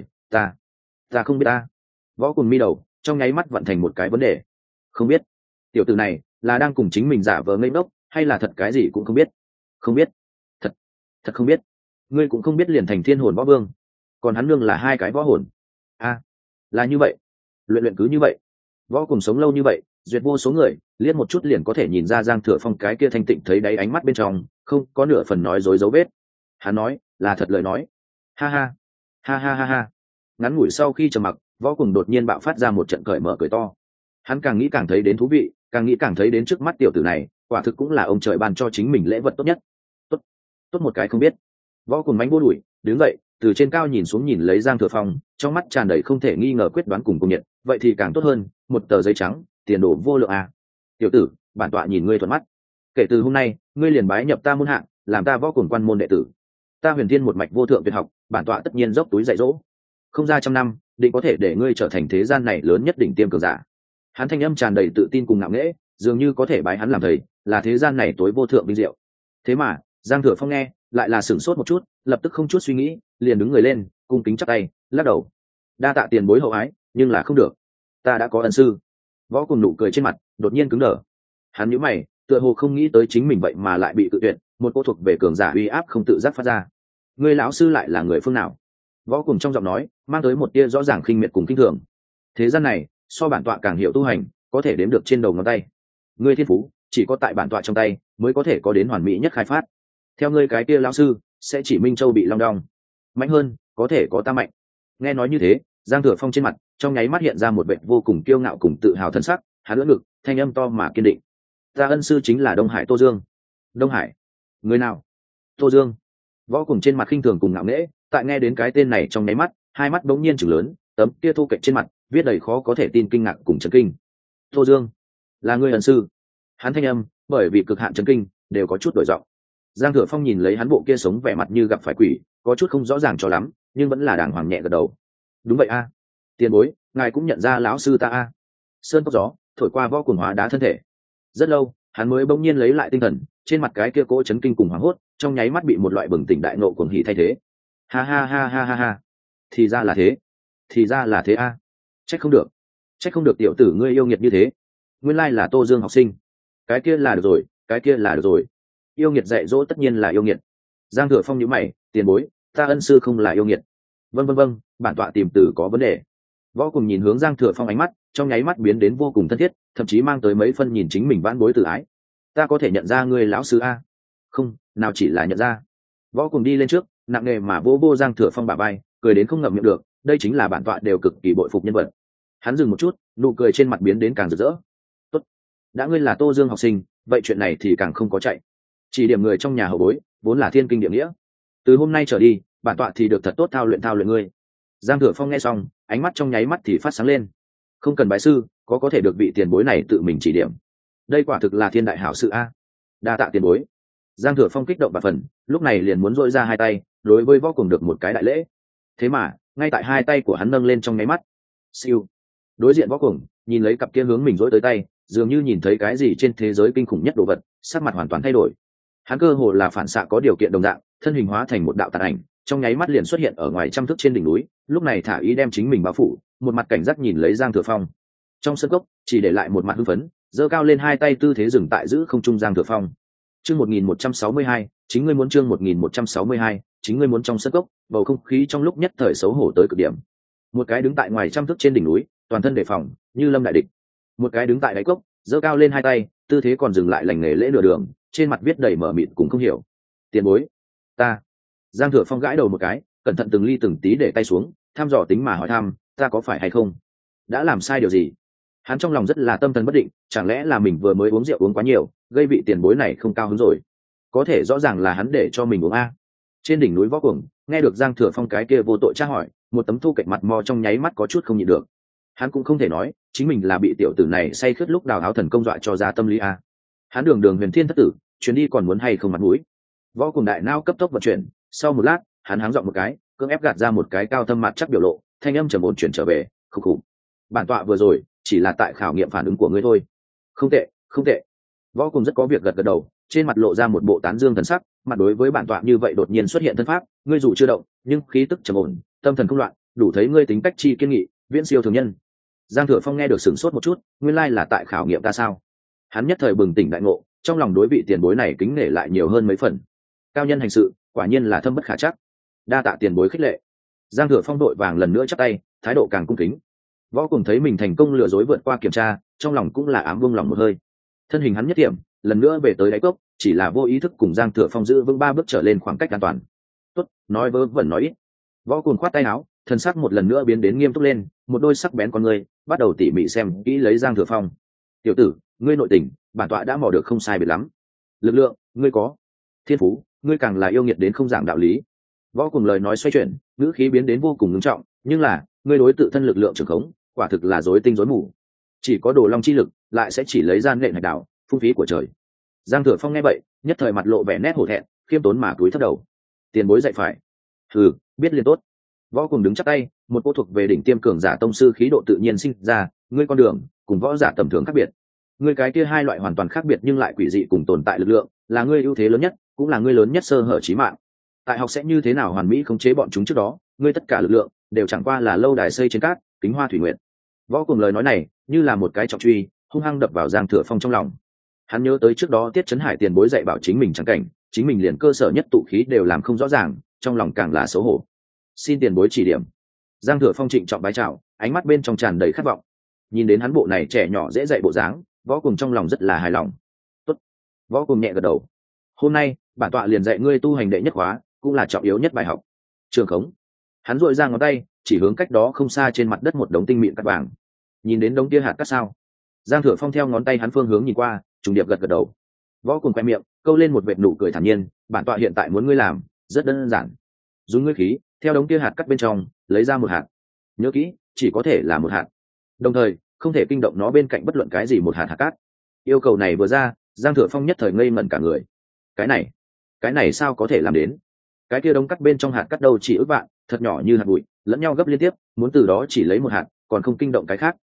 [SPEAKER 1] ta không biết ta. Võ Cùng mi đầu, trong nháy mắt vận thành một cái vấn đề. Không biết? Tiểu tử này là đang cùng chính mình giả vờ ngây ngốc, hay là thật cái gì cũng không biết? Không biết. Thật không biết. Ngươi cũng không biết liền thành thiên hồn võ vương, còn hắn nương là hai cái võ hồn. Là như vậy. Luyện cứ như vậy. Võ Cùng sống lâu như vậy, duyệt vô số người, liếc một chút liền có thể nhìn ra Giang Thừa Phong cái kia thanh tịnh thấy đáy ánh mắt bên trong không có nửa phần nói dối dấu vết. Hắn nói là thật lời nói. Ha ha. Ha. Ngắn ngủi sau khi trầm mặc, Võ Cùng đột nhiên bạo phát ra một trận cởi mở cười to. Hắn càng nghĩ càng thấy đến thú vị, càng nghĩ càng thấy đến trước mắt tiểu tử này quả thực cũng là ông trời ban cho chính mình lễ vật tốt nhất. Tốt một cái không biết. Võ Cùng mánh vô đuổi, đứng dậy, từ trên cao nhìn xuống nhìn lấy Giang Thừa Phong, trong mắt tràn đầy không thể nghi ngờ quyết đoán cùng công nhận. Vậy thì càng tốt hơn, một tờ giấy trắng, tiền đồ vô lượng à. Tiểu tử, bản tọa nhìn ngươi thuận mắt. Kể từ hôm nay, ngươi liền bái nhập ta môn hạng, làm ta Võ Cùng quan môn đệ tử. Ta Huyền Thiên một mạch vô thượng tuyệt học, bản tọa tất nhiên dốc túi dạy dỗ. Không ra trăm năm, định có thể để ngươi trở thành thế gian này lớn nhất đỉnh tiêm cường giả. Hắn thanh âm tràn đầy tự tin cùng ngạo nghễ, dường như có thể bái hắn làm thầy, là thế gian này tối vô thượng vinh diệu. Thế mà, Giang Thừa Phong nghe, lại là sửng sốt một chút, lập tức không chút suy nghĩ, liền đứng người lên, cung kính chắp tay, lắc đầu. Đa tạ tiền bối hậu ái, nhưng là không được. Ta đã có ân sư. Võ Cùng nụ cười trên mặt đột nhiên cứng đờ. Hắn nhíu mày, tựa hồ không nghĩ tới chính mình vậy mà lại bị tự tuyệt, một cô thuộc về cường giả uy áp không tự giác phát ra. Ngươi lão sư lại là người phương nào? Võ Cùng trong giọng nói mang tới một tia rõ ràng khinh miệt cùng kinh thường. Thế gian này, so bản tọa càng hiểu tu hành, có thể đếm được trên đầu ngón tay. Ngươi thiên phú chỉ có tại bản tọa trong tay mới có thể có đến hoàn mỹ nhất khai phát. Theo ngươi cái kia lão sư, sẽ chỉ Minh Châu bị long đong. Mạnh hơn, có thể có ta mạnh. Nghe nói như thế, Giang Thừa Phong trên mặt trong nháy mắt hiện ra một vẻ vô cùng kiêu ngạo cùng tự hào thân sắc, hắn ưỡn ngực, thanh âm to mà kiên định. Ta ân sư chính là Đông Hải Tô Dương. Đông Hải? Người nào? Tô Dương. Võ Cùng trên mặt khinh thường cùng ngạo nghễ, tại nghe đến cái tên này trong nháy mắt, hai mắt bỗng nhiên trừng lớn, tấm kia thu kệch trên mặt viết đầy khó có thể tin kinh ngạc cùng chấn kinh. Tô Dương, là ngươi ân sư? Hắn thanh âm bởi vì cực hạn chấn kinh đều có chút đổi giọng. Giang Thừa Phong nhìn lấy hắn bộ kia sống vẻ mặt như gặp phải quỷ, có chút không rõ ràng cho lắm, nhưng vẫn là đàng hoàng nhẹ gật đầu. Đúng vậy a. Tiền bối, ngài cũng nhận ra lão sư ta a. sơn cốc gió thổi qua võ cuồng hóa đá thân thể. Rất lâu hắn mới bỗng nhiên lấy lại tinh thần, trên mặt cái kia cỗ chấn kinh cùng hoảng hốt trong nháy mắt bị một loại bừng tỉnh đại nộ cuồng hỉ thay thế. Ha ha ha ha ha ha, thì ra là thế, thì ra là thế a. Trách không được, trách không được tiểu tử ngươi yêu nghiệt như thế, nguyên lai là Tô Dương học sinh. Cái kia là được rồi, cái kia là được rồi, yêu nghiệt dạy dỗ tất nhiên là yêu nghiệt. Giang Thừa Phong nhíu mày, tiền bối, ta ân sư không là yêu nghiệt. Vâng vâng vâng, bản tọa tìm từ có vấn đề. Võ cùng nhìn hướng Giang Thừa Phong, ánh mắt trong nháy mắt biến đến vô cùng thân thiết, thậm chí mang tới mấy phân nhìn chính mình vãn bối tự ái. Ta có thể nhận ra ngươi lão sư a? Không, nào chỉ là nhận ra. Võ cùng đi lên trước, nặng nề mà vô vô Giang Thừa Phong bả vai, cười đến không ngậm miệng được, đây chính là bản tọa đều cực kỳ bội phục nhân vật. Hắn dừng một chút, nụ cười trên mặt biến đến càng rực rỡ. Tốt, đã ngươi là Tô Dương học sinh, vậy chuyện này thì càng không có chạy. Chỉ điểm người trong nhà hậu bối vốn là thiên kinh địa nghĩa, từ hôm nay trở đi bản tọa thì được thật tốt thao luyện ngươi. Giang Thừa Phong nghe xong, ánh mắt trong nháy mắt thì phát sáng lên. Không cần bái sư, có thể được vị tiền bối này tự mình chỉ điểm, đây quả thực là thiên đại hảo sự a. Đa tạ tiền bối. Giang Thừa Phong kích động và phần, lúc này liền muốn dội ra hai tay đối với Võ Cuồng được một cái đại lễ. Thế mà ngay tại hai tay của hắn nâng lên trong nháy mắt, siêu, đối diện Võ Cuồng nhìn lấy cặp kia hướng mình dỗi tới tay, dường như nhìn thấy cái gì trên thế giới kinh khủng nhất đồ vật, sắc mặt hoàn toàn thay đổi. Hắn cơ hồ là phản xạ có điều kiện đồng dạng, thân hình hóa thành một đạo tàn ảnh, trong nháy mắt liền xuất hiện ở ngoài trăm thước trên đỉnh núi, lúc này thả ý đem chính mình bao phủ, một mặt cảnh giác nhìn lấy Giang Thừa Phong. Trong sân cốc chỉ để lại một mặt hưng phấn, giơ cao lên hai tay tư thế dừng tại giữ không trung Giang Thừa Phong. Chương 1162, chính ngươi muốn chương 1162, chính ngươi muốn. Trong sân cốc, bầu không khí trong lúc nhất thời xấu hổ tới cực điểm. Một cái đứng tại ngoài trăm thước trên đỉnh núi, toàn thân đề phòng, như lâm đại địch. Một cái đứng tại đáy cốc, giơ cao lên hai tay, tư thế còn dừng lại lành nghề lễ nửa đường, trên mặt viết đầy mở mịt cũng không hiểu. Tiền bối, ta. Giang Thừa Phong gãi đầu một cái, cẩn thận từng ly từng tí để tay xuống, thăm dò tính mà hỏi thăm, ta có phải hay không đã làm sai điều gì? Hắn trong lòng rất là tâm thần bất định, chẳng lẽ là mình vừa mới uống rượu uống quá nhiều, gây vị tiền bối này không cao hứng rồi? Có thể rõ ràng là hắn để cho mình uống a. Trên đỉnh núi Võ Cuồng nghe được Giang Thừa Phong cái kia vô tội tra hỏi, một tấm thu cạnh mặt mò trong nháy mắt có chút không nhịn được. Hắn cũng không thể nói chính mình là bị tiểu tử này say khướt lúc đào áo thần công dọa cho ra tâm lý a. Hắn đường đường huyền thiên thất tử, chuyến đi còn muốn hay không mặt mũi. Võ Cuồng đại nao cấp tốc vận chuyển, sau một lát hắn háng giọng một cái, cưỡng ép gạt ra một cái cao thâm mặt chắc biểu lộ, thanh âm trầm ổn chuyển trở về, khục khục. Bản tọa vừa rồi chỉ là tại khảo nghiệm phản ứng của ngươi thôi. Không tệ, không tệ. Võ Cuồng rất có việc gật gật đầu, trên mặt lộ ra một bộ tán dương thần sắc, mặt đối với bản tọa như vậy đột nhiên xuất hiện thân pháp, ngươi dù chưa động nhưng khí tức trầm ổn, tâm thần không loạn, đủ thấy ngươi tính cách chi kiên nghị, viễn siêu thường nhân. Giang Thừa Phong nghe được sửng sốt một chút, nguyên lai là tại khảo nghiệm ta sao? Hắn nhất thời bừng tỉnh đại ngộ, trong lòng đối vị tiền bối này kính nể lại nhiều hơn mấy phần. Cao nhân hành sự quả nhiên là thâm bất khả chắc, đa tạ tiền bối khích lệ. Giang Thừa Phong đội vàng lần nữa chắp tay, thái độ càng cung kính. Võ Cuồng thấy mình thành công lừa dối vượt qua kiểm tra, trong lòng cũng là ám vương lòng một hơi. Thân hình hắn nhất điểm lần nữa về tới đáy cốc, chỉ là vô ý thức cùng Giang Thừa Phong giữ vững 3 bước trở lên khoảng cách an toàn. Tốt, nói vớ vẩn nói ít. Võ Cuồng khoát tay áo, thần sắc một lần nữa biến đến nghiêm túc lên, một đôi sắc bén con ngươi bắt đầu tỉ mỉ xem kỹ lấy Giang Thừa Phong. Tiểu tử, ngươi nội tình bản tọa đã mò được không sai biệt lắm, lực lượng ngươi có, thiên phú ngươi càng là yêu nghiệt đến không giảng đạo lý. Võ Cuồng lời nói xoay chuyển, ngữ khí biến đến vô cùng ngưng trọng, nhưng là ngươi đối tự thân lực lượng trường khống quả thực là rối tinh rối mù, chỉ có đồ long chi lực lại sẽ chỉ lấy gian nện hạch đảo, phung phí của trời. Giang Thừa Phong nghe vậy nhất thời mặt lộ vẻ nét hổ thẹn, khiêm tốn mà cúi thấp đầu. Tiền bối dạy phải. Biết liền tốt. Võ Cuồng đứng chắp tay, một cô thuộc về đỉnh tiêm cường giả tông sư khí độ tự nhiên sinh ra, ngươi con đường cùng võ giả tầm thường khác biệt, ngươi cái kia hai loại hoàn toàn khác biệt nhưng lại quỷ dị cùng tồn tại lực lượng, là ngươi ưu thế lớn nhất, cũng là ngươi lớn nhất sơ hở chí mạng. Tại học sẽ như thế nào hoàn mỹ khống chế bọn chúng trước đó, ngươi tất cả lực lượng đều chẳng qua là lâu đài xây trên cát, kính hoa thủy nguyện. Võ Cuồng lời nói này như là một cái trọng truy, hung hăng đập vào Giang Thừa Phong trong lòng. Hắn nhớ tới trước đó Tiết Chấn Hải tiền bối dạy bảo chính mình chẳng cảnh, chính mình liền cơ sở nhất tụ khí đều làm không rõ ràng, trong lòng càng là xấu hổ. Xin tiền bối chỉ điểm. Giang Thừa Phong trịnh trọng bái chào, ánh mắt bên trong tràn đầy khát vọng. Nhìn đến hắn bộ này trẻ nhỏ dễ dạy bộ dáng, Võ Cuồng trong lòng rất là hài lòng. Tốt. Võ Cuồng nhẹ gật đầu. Hôm nay bản tọa liền dạy ngươi tu hành đệ nhất khóa, cũng là trọng yếu nhất bài học. Trường khống. Hắn duỗi ra ngón tay chỉ hướng cách đó không xa trên mặt đất một đống tinh mịn cát vàng. Nhìn đến đống kia hạt cát sao? Giang Thừa Phong theo ngón tay hắn phương hướng nhìn qua, trùng điệp gật gật đầu. Võ Cuồng quay miệng câu lên một vệt nụ cười thản nhiên, bản tọa hiện tại muốn ngươi làm rất đơn giản, dùng ngươi khí theo đống kia hạt cát bên trong lấy ra một hạt, nhớ kỹ chỉ có thể là một hạt, đồng thời không thể kinh động nó bên cạnh bất luận cái gì một hạt hạt cát. Yêu cầu này vừa ra, Giang Thừa Phong nhất thời ngây ngẩn cả người. Cái này sao có thể làm đến? Cái kia đống cát bên trong hạt cát đâu chỉ ước vạn, thật nhỏ như hạt bụi, lẫn nhau gấp liên tiếp, muốn từ đó chỉ lấy một hạt, còn không kinh động cái khác,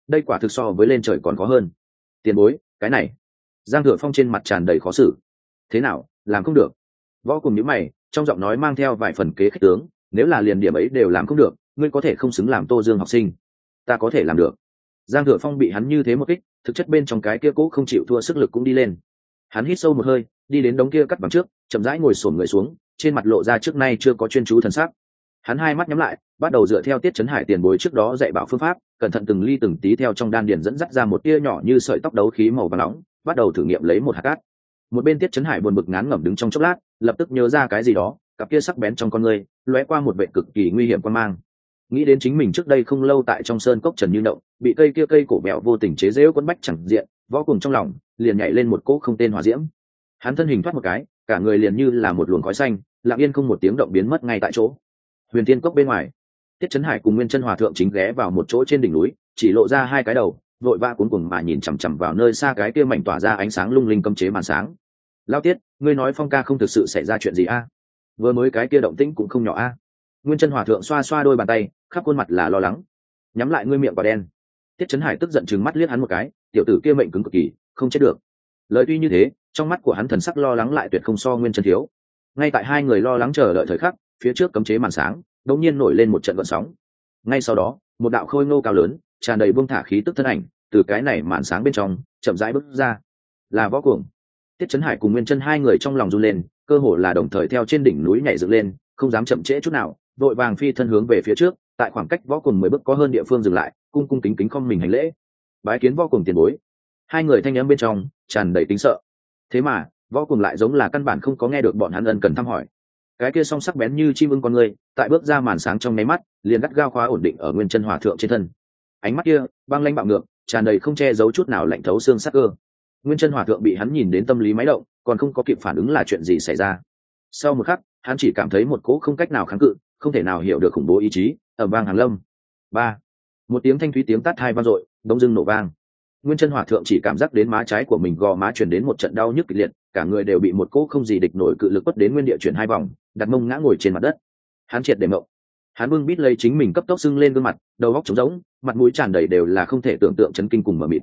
[SPEAKER 1] đây quả thực so với lên trời còn khó hơn. Tiền bối, cái này. Giang Thừa Phong trên mặt tràn đầy khó xử. Thế nào, làm không được? Võ cùng những mày, trong giọng nói mang theo vài phần kế khích tướng, nếu là liền điểm ấy đều làm không được, ngươi có thể không xứng làm Tô Dương học sinh. Ta có thể làm được. Giang Thừa Phong bị hắn như thế một kích, thực chất bên trong cái kia cố không chịu thua sức lực cũng đi lên. Hắn hít sâu một hơi, đi đến đống kia cắt bằng trước, chậm rãi ngồi xổm người xuống, trên mặt lộ ra trước nay chưa có chuyên chú thần sắc. Hắn hai mắt nhắm lại, bắt đầu dựa theo Tiết Chấn Hải tiền bối trước đó dạy bảo phương pháp, cẩn thận từng ly từng tí theo trong đan điền dẫn dắt ra một tia nhỏ như sợi tóc đấu khí màu vàng nóng, bắt đầu thử nghiệm lấy một hạt cát. Một bên Tiết Chấn Hải buồn bực ngán ngẩm đứng trong chốc lát, lập tức nhớ ra cái gì đó, cặp kia sắc bén trong con người lóe qua một vẻ cực kỳ nguy hiểm quan mang. Nghĩ đến chính mình trước đây không lâu tại trong sơn cốc trần như động, bị cây cổ mèo vô tình chế giễu quấn bách chẳng diện, võ cùng trong lòng liền nhảy lên một cỗ không tên hỏa diễm. Hắn thân hình thoát một cái, cả người liền như là một luồng khói xanh, lặng yên không một tiếng động biến mất ngay tại chỗ. Huyền Thiên Cốc bên ngoài, Tiết Chấn Hải cùng Nguyên Chân Hòa thượng chính ghé vào một chỗ trên đỉnh núi, chỉ lộ ra hai cái đầu, vội vã cuống cuồng mà nhìn chằm chằm vào nơi xa cái kia mảnh tỏa ra ánh sáng lung linh cấm chế màn sáng. Lao Tiết, ngươi nói Phong ca không thực sự xảy ra chuyện gì a? Vừa mới cái kia động tĩnh cũng không nhỏ a. Nguyên Chân Hòa thượng xoa xoa đôi bàn tay, khắp khuôn mặt là lo lắng. Nhắm lại ngươi miệng quả đen. Tiết Chấn Hải tức giận trừng mắt liếc hắn một cái, tiểu tử kia mệnh cứng cực kỳ, không chết được. Lời tuy như thế, trong mắt của hắn thần sắc lo lắng lại tuyệt không so Nguyên Chân thiếu. Ngay tại hai người lo lắng chờ đợi thời khắc, phía trước cấm chế màn sáng đột nhiên nổi lên một trận gợn sóng. Ngay sau đó, một đạo khôi ngô cao lớn, tràn đầy buông thả khí tức thân ảnh, từ cái này màn sáng bên trong chậm rãi bước ra. Là Võ Cuồng. Tiết Chấn Hải cùng Nguyên Chân hai người trong lòng run lên, cơ hồ là đồng thời theo trên đỉnh núi nhảy dựng lên, không dám chậm trễ chút nào, vội vàng phi thân hướng về phía trước, tại khoảng cách Võ Cuồng 10 bước có hơn địa phương dừng lại, cung cung kính kính không mình hành lễ. Bái kiến Võ Cuồng tiền bối. Hai người thanh âm bên trong tràn đầy tính sợ. Thế mà, Võ Cuồng lại giống là căn bản không có nghe được bọn hắn ân cần thăm hỏi. Cái kia song sắc bén như chim ưng con người, tại bước ra màn sáng trong nháy mắt, liền gắt gao khóa ổn định ở Nguyên Chân Hòa thượng trên thân. Ánh mắt kia, băng lãnh bạo ngược, tràn đầy không che giấu chút nào lạnh thấu xương sắc cơ. Nguyên Chân Hòa thượng bị hắn nhìn đến tâm lý máy động, còn không có kịp phản ứng là chuyện gì xảy ra. Sau một khắc, hắn chỉ cảm thấy một cỗ không cách nào kháng cự, không thể nào hiểu được khủng bố ý chí, ầm vang hàng lâm. Ba, một tiếng thanh thúy tiếng tát hai vang dội, bỗng dưng nổ vang. Nguyên Chân Hòa thượng chỉ cảm giác đến má trái của mình gò má truyền đến một trận đau nhức kịch liệt, cả người đều bị một cỗ không gì địch nổi cự lực quất đến nguyên địa chuyển hai vòng, đặt mông ngã ngồi trên mặt đất. Hắn triệt để mộng. Hắn bưng bít lấy chính mình cấp tốc sưng lên gương mặt, đầu óc trống rỗng, mặt mũi tràn đầy đều là không thể tưởng tượng chấn kinh cùng mờ mịt.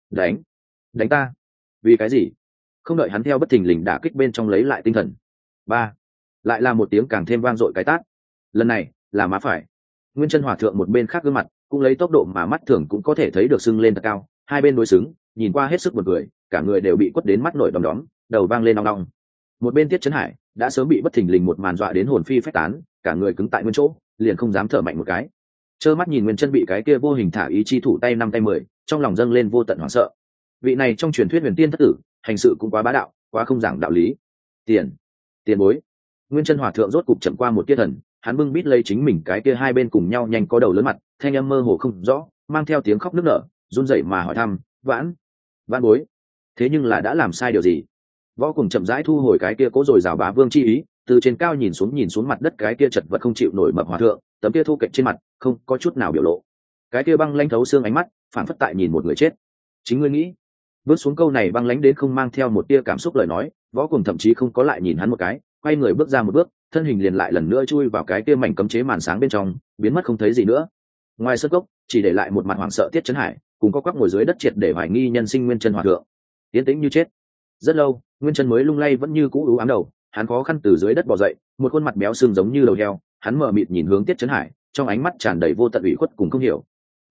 [SPEAKER 1] Đánh ta? Vì cái gì? Không đợi hắn theo bất thình lình đả kích bên trong lấy lại tinh thần. Ba, lại là một tiếng càng thêm vang dội cái tát. Lần này là má phải. Nguyên Chân Hòa thượng một bên khác gương mặt cũng lấy tốc độ mà mắt thường cũng có thể thấy được sưng lên thật cao, hai bên đối xứng, nhìn qua hết sức buồn cười, cả người đều bị quất đến mắt nổi đom đóm, đầu vang lên ong ong. Một bên Tiết Chấn Hải đã sớm bị bất thình lình một màn dọa đến hồn phi phách tán, cả người cứng tại nguyên chỗ, liền không dám thở mạnh một cái. Trơ mắt nhìn Nguyên Chân bị cái kia vô hình thả ý chi thủ tay năm tay 10, trong lòng dâng lên vô tận hoảng sợ. Vị này trong truyền thuyết huyền tiên thất tử, hành sự cũng quá bá đạo, quá không giảng đạo lý. Tiền bối. Nguyên Chân Hòa thượng rốt cục chậm qua một tia thần, hắn bưng bít lấy chính mình cái kia hai bên cùng nhau nhanh có đầu lớn mặt, thanh âm mơ hồ không rõ, mang theo tiếng khóc nức nở, run rẩy mà hỏi thăm, vãn bối, thế nhưng là đã làm sai điều gì? Võ Cùng chậm rãi thu hồi cái kia cố rồi rào bá vương chi ý, từ trên cao nhìn xuống mặt đất cái kia chật vật không chịu nổi mập hòa thượng, tấm kia thu kệch trên mặt không có chút nào biểu lộ, cái kia băng lãnh thấu xương ánh mắt phản phất tại nhìn một người chết. Chính ngươi nghĩ? Bước xuống câu này băng lãnh đến không mang theo một tia cảm xúc lời nói, Võ Cùng thậm chí không có lại nhìn hắn một cái, quay người bước ra một bước, thân hình liền lại lần nữa chui vào cái kia mảnh cấm chế màn sáng bên trong, biến mất không thấy gì nữa. Ngoài sân cốc, chỉ để lại một mặt hoảng sợ Tiết Chấn Hải, cùng có quắc ngồi dưới đất triệt để hoài nghi nhân sinh Nguyên Chân Hòa thượng. Tiến tĩnh như chết. Rất lâu, Nguyên Chân mới lung lay vẫn như cũ u ám đầu, hắn khó khăn từ dưới đất bò dậy, một khuôn mặt béo sưng giống như đầu heo, hắn mờ mịt nhìn hướng Tiết Chấn Hải, trong ánh mắt tràn đầy vô tận ủy khuất cùng không hiểu.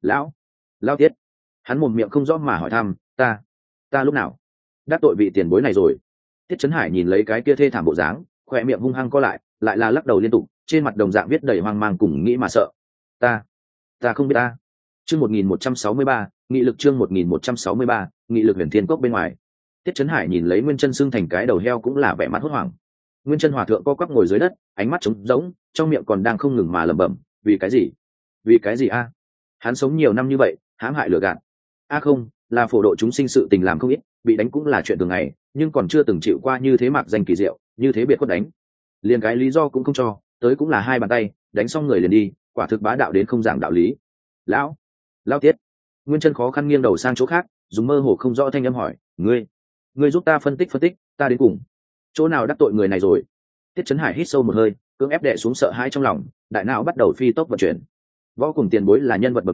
[SPEAKER 1] Lão Tiết. Hắn mồm miệng không rõ mà hỏi thăm, ta lúc nào đắc tội vị tiền bối này rồi? Tiết Chấn Hải nhìn lấy cái kia thê thảm bộ dáng, khỏe miệng hung hăng co lại là lắc đầu liên tục, trên mặt đồng dạng viết đầy hoang mang cùng nghĩ mà sợ. Ta không biết ta. Chương 1163, nghị lực chương 1163, nghị lực Huyền Thiên Cốc bên ngoài. Tiết Chấn Hải nhìn lấy Nguyên Chân xưng thành cái đầu heo cũng là vẻ mặt hốt hoảng. Nguyên Chân Hòa thượng co quắp ngồi dưới đất, ánh mắt trống rỗng, trong miệng còn đang không ngừng mà lẩm bẩm, vì cái gì a? Hắn sống nhiều năm như vậy, hãm hại lừa gạt. Không, là phổ độ chúng sinh sự tình làm không ít, bị đánh cũng là chuyện thường ngày, nhưng còn chưa từng chịu qua như thế mạc danh kỳ diệu, như thế biệt khuất đánh. Liền cái lý do cũng không cho, tới cũng là hai bàn tay, đánh xong người liền đi, quả thực bá đạo đến không giảng đạo lý. Lão Tiết. Nguyên Chân khó khăn nghiêng đầu sang chỗ khác, dùng mơ hồ không rõ thanh âm hỏi, ngươi giúp ta phân tích, ta đến cùng chỗ nào đắc tội người này rồi? Tiết Chấn Hải hít sâu một hơi, cưỡng ép đè xuống sợ hãi trong lòng, đại não bắt đầu phi tốc vận chuyển. Võ Cùng tiền bối là nhân vật bậc nào,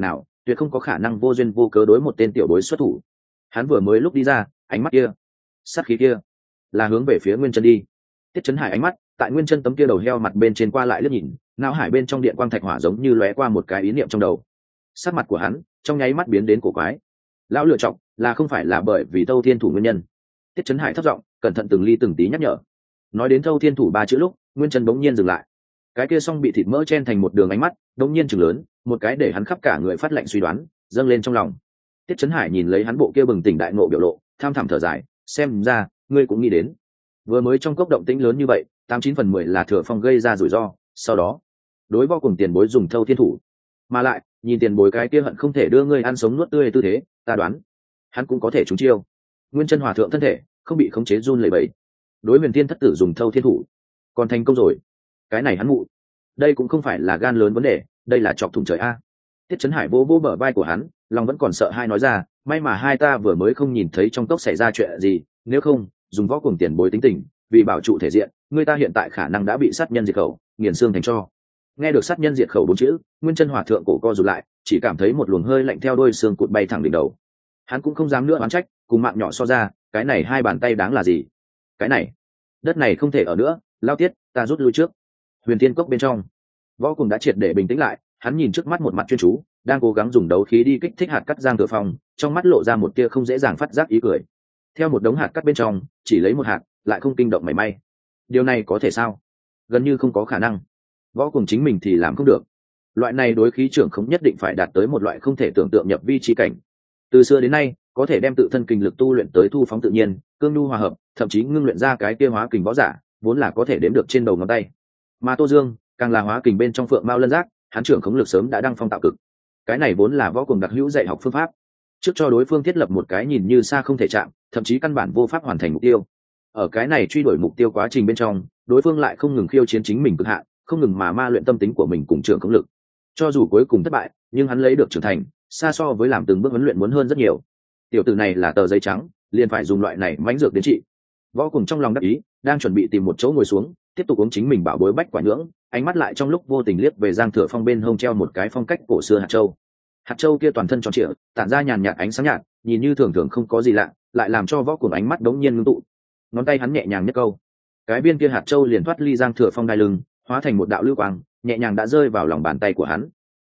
[SPEAKER 1] tuyệt không có khả năng vô duyên vô cớ đối một tên tiểu bối xuất thủ. Hắn vừa mới lúc đi ra, ánh mắt kia, sát khí kia, là hướng về phía Nguyên Chân đi. Tiết Chấn Hải ánh mắt tại Nguyên Chân tấm kia đầu heo mặt bên trên qua lại liếc nhìn, não hải bên trong điện quang thạch hỏa giống như lóe qua một cái ý niệm trong đầu. Sắc mặt của hắn trong nháy mắt biến đến cổ quái. Lão lựa chọn là không phải là bởi vì Thâu Thiên Thủ nguyên nhân. Tiết Chấn Hải thấp giọng cẩn thận từng ly từng tí nhắc nhở. Nói đến Thâu Thiên Thủ ba chữ lúc, Nguyên Chân bỗng nhiên dừng lại. Cái kia song bị thịt mỡ chen thành một đường ánh mắt bỗng nhiên chừng lớn, một cái để hắn khắp cả người phát lạnh suy đoán dâng lên trong lòng. Tiết Chấn Hải nhìn lấy hắn bộ kia bừng tỉnh đại ngộ biểu lộ, tham thẳm thở dài, xem ra ngươi cũng nghĩ đến, vừa mới trong cốc động tĩnh lớn như vậy, 89/10 là Thừa Phong gây ra rủi ro, sau đó đối võ cùng tiền bối dùng Thâu Thiên Thủ, mà lại nhìn tiền bối cái kia hận không thể đưa ngươi ăn sống nuốt tươi tư thế, ta đoán hắn cũng có thể trúng chiêu. Nguyên Chân hòa thượng thân thể không bị khống chế run lẩy bẩy, đối Huyền Thiên thất tử dùng Thâu Thiên Thủ còn thành công rồi. Cái này hắn mụ, đây cũng không phải là gan lớn vấn đề, đây là chọc thủng trời a. Tiết Chấn Hải vỗ vỗ bờ vai của hắn, lòng vẫn còn sợ hai nói ra, may mà hai ta vừa mới không nhìn thấy trong cốc xảy ra chuyện gì, nếu không dùng võ cùng tiền bối tính tình, vì bảo trụ thể diện, người ta hiện tại khả năng đã bị sát nhân diệt khẩu, nghiền xương thành tro. Nghe được sát nhân diệt khẩu 4 chữ, Nguyên Chân hòa thượng cổ co rụt lại, chỉ cảm thấy một luồng hơi lạnh theo đôi xương cụt bay thẳng đỉnh đầu. Hắn cũng không dám nữa oán trách, cùng mạng nhỏ so ra, cái này hai bàn tay đáng là gì? Cái này, đất này không thể ở nữa, Lao Tiết, ta rút lui trước. Huyền Thiên cốc bên trong, võ cùng đã triệt để bình tĩnh lại, hắn nhìn trước mắt một mặt chuyên chú, đang cố gắng dùng đấu khí đi kích thích hạt cắt Giang Thừa Phong, trong mắt lộ ra một tia không dễ dàng phát giác ý cười. Theo một đống hạt cắt bên trong, chỉ lấy một hạt, lại không kinh động mảy may. Điều này có thể sao? Gần như không có khả năng. Võ cùng chính mình thì làm không được. Loại này đối khí trưởng không nhất định phải đạt tới một loại không thể tưởng tượng nhập vi chi cảnh. Từ xưa đến nay, có thể đem tự thân kinh lực tu luyện tới thu phóng tự nhiên, cương nhu hòa hợp, thậm chí ngưng luyện ra cái kia hóa kình võ giả, vốn là có thể đếm được trên đầu ngón tay. Mà Tô Dương, càng là hóa kình bên trong phượng mao lân giác, hắn trưởng khống lực sớm đã đăng phong tạo cực. Cái này vốn là võ cùng đặc hữu dạy học phương pháp, trước cho đối phương thiết lập một cái nhìn như xa không thể chạm, thậm chí căn bản vô pháp hoàn thành mục tiêu. Ở cái này truy đuổi mục tiêu quá trình bên trong, đối phương lại không ngừng khiêu chiến chính mình cực hạn, không ngừng mà ma luyện tâm tính của mình cùng trưởng khống lực. Cho dù cuối cùng thất bại, nhưng hắn lấy được trưởng thành, xa so với làm từng bước huấn luyện muốn hơn rất nhiều. Tiểu tử này là tờ giấy trắng, liền phải dùng loại này mãnh dược đến trị. Võ cùng trong lòng đắc ý, đang chuẩn bị tìm một chỗ ngồi xuống, tiếp tục uống chính mình bảo bối bách quả nhưỡng, ánh mắt lại trong lúc vô tình liếc về Giang Thừa Phong bên hông treo một cái phong cách cổ xưa hạt châu. Hạt châu kia toàn thân tròn trịa, tản ra nhàn nhạt ánh sáng nhạt, nhìn như thường thường không có gì lạ, lại làm cho võ cùng ánh mắt đống nhiên ngưng tụ. Ngón tay hắn nhẹ nhàng nhấc câu, cái viên kia hạt châu liền thoát ly Giang Thừa Phong đai lưng, hóa thành một đạo lưu quang, nhẹ nhàng đã rơi vào lòng bàn tay của hắn.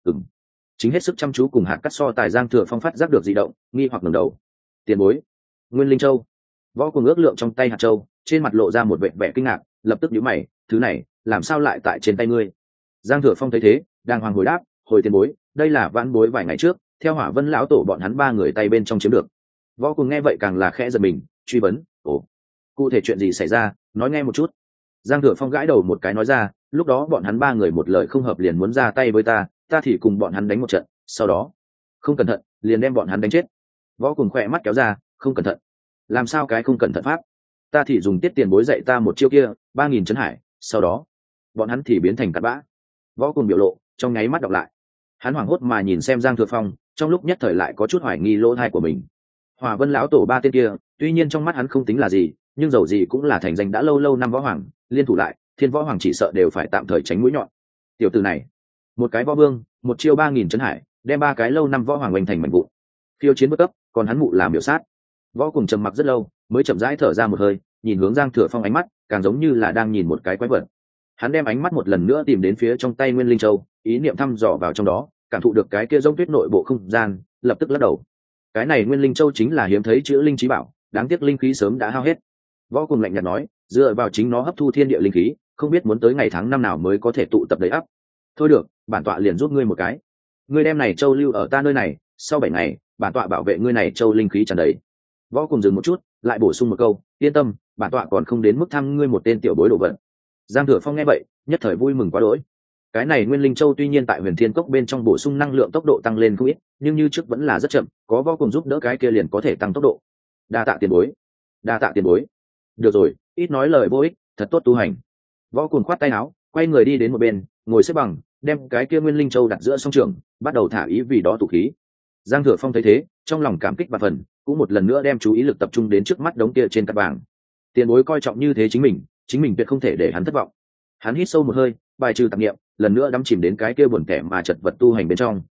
[SPEAKER 1] Chính hết sức chăm chú cùng hạt cắt so tài Giang Thừa Phong phát giác được dị động, nghi hoặc ngẩng đầu. Tiền bối, Nguyên Linh Châu. Võ cùng ước lượng trong tay hạt châu, trên mặt lộ ra một vẻ kinh ngạc, lập tức nhíu mày, thứ này làm sao lại tại trên tay ngươi? Giang Thừa Phong thấy thế, đang hoàng hồi đáp, hồi tiền bối, đây là vãn bối vài ngày trước theo Hỏa Vân lão tổ bọn hắn 3 người tay bên trong chiếm được. Võ cùng nghe vậy càng là khẽ giật mình, truy vấn, ồ, cụ thể chuyện gì xảy ra, nói nghe một chút. Giang Thừa Phong gãi đầu một cái nói ra, lúc đó bọn hắn 3 người một lời không hợp liền muốn ra tay với ta thì cùng bọn hắn đánh một trận, sau đó không cẩn thận liền đem bọn hắn đánh chết. Võ cùng khỏe mắt kéo ra, không cẩn thận? Làm sao cái không cẩn thận pháp? Ta thì dùng Tiết tiền bối dạy ta một chiêu kia, 3000 chấn hải, sau đó bọn hắn thì biến thành cát bã. Võ cùng biểu lộ trong nháy mắt đọc lại, hắn hoảng hốt mà nhìn xem Giang Thừa Phong, trong lúc nhất thời lại có chút hoài nghi lỗ tai của mình. Hỏa Vân lão tổ 3 tên kia, tuy nhiên trong mắt hắn không tính là gì, nhưng dầu gì cũng là thành danh đã lâu năm võ hoàng, liên thủ lại, Thiên Võ Hoàng chỉ sợ đều phải tạm thời tránh mũi nhọn. Tiểu tử này, một cái võ vương, một chiêu 3000 chấn hải, đem 3 cái lâu năm võ hoàng oanh thành mảnh vụn. Khiêu chiến bất cấp, còn hắn mụ làm biểu sát. Võ cùng trầm mặc rất lâu, mới chậm rãi thở ra một hơi, nhìn hướng Giang Thừa Phong, ánh mắt càng giống như là đang nhìn một cái quái vật. Hắn đem ánh mắt một lần nữa tìm đến phía trong tay Nguyên Linh Châu, ý niệm thăm dò vào trong đó, cảm thụ được cái kia giống tuyết nội bộ không gian, lập tức lắc đầu. Cái này Nguyên Linh Châu chính là hiếm thấy chữ linh trí bảo, đáng tiếc linh khí sớm đã hao hết. Võ cùng lạnh nhạt nói, dựa vào chính nó hấp thu thiên địa linh khí, không biết muốn tới ngày tháng năm nào mới có thể tụ tập đầy ắp. Thôi được, bản tọa liền giúp ngươi một cái. Ngươi đem này châu lưu ở ta nơi này, sau 7 ngày, bản tọa bảo vệ ngươi này châu linh khí tràn đầy. Võ cùng dừng một chút, lại bổ sung một câu, yên tâm, bản tọa còn không đến mức thăm ngươi một tên tiểu bối đồ vật. Giang Thừa Phong nghe vậy, nhất thời vui mừng quá đỗi. Cái này Nguyên Linh Châu tuy nhiên tại Huyền Thiên Cốc bên trong bổ sung năng lượng tốc độ tăng lên không ít, nhưng như trước vẫn là rất chậm, có Võ cùng giúp đỡ cái kia liền có thể tăng tốc độ. Đa tạ tiền bối, đa tạ tiền bối. Được rồi, ít nói lời vô ích, thật tốt tu hành. Võ cùng khoát tay áo, quay người đi đến một bên, ngồi xếp bằng, đem cái kia Nguyên Linh Châu đặt giữa song trường, bắt đầu thả ý vì đó tụ khí. Giang Thừa Phong thấy thế, trong lòng cảm kích và phần, cũng một lần nữa đem chú ý lực tập trung đến trước mắt đống kia trên cát vàng. Tiền bối coi trọng như thế chính mình tuyệt không thể để hắn thất vọng. Hắn hít sâu một hơi, bài trừ tạp niệm, lần nữa đắm chìm đến cái kia buồn tẻ mà chật vật tu hành bên trong.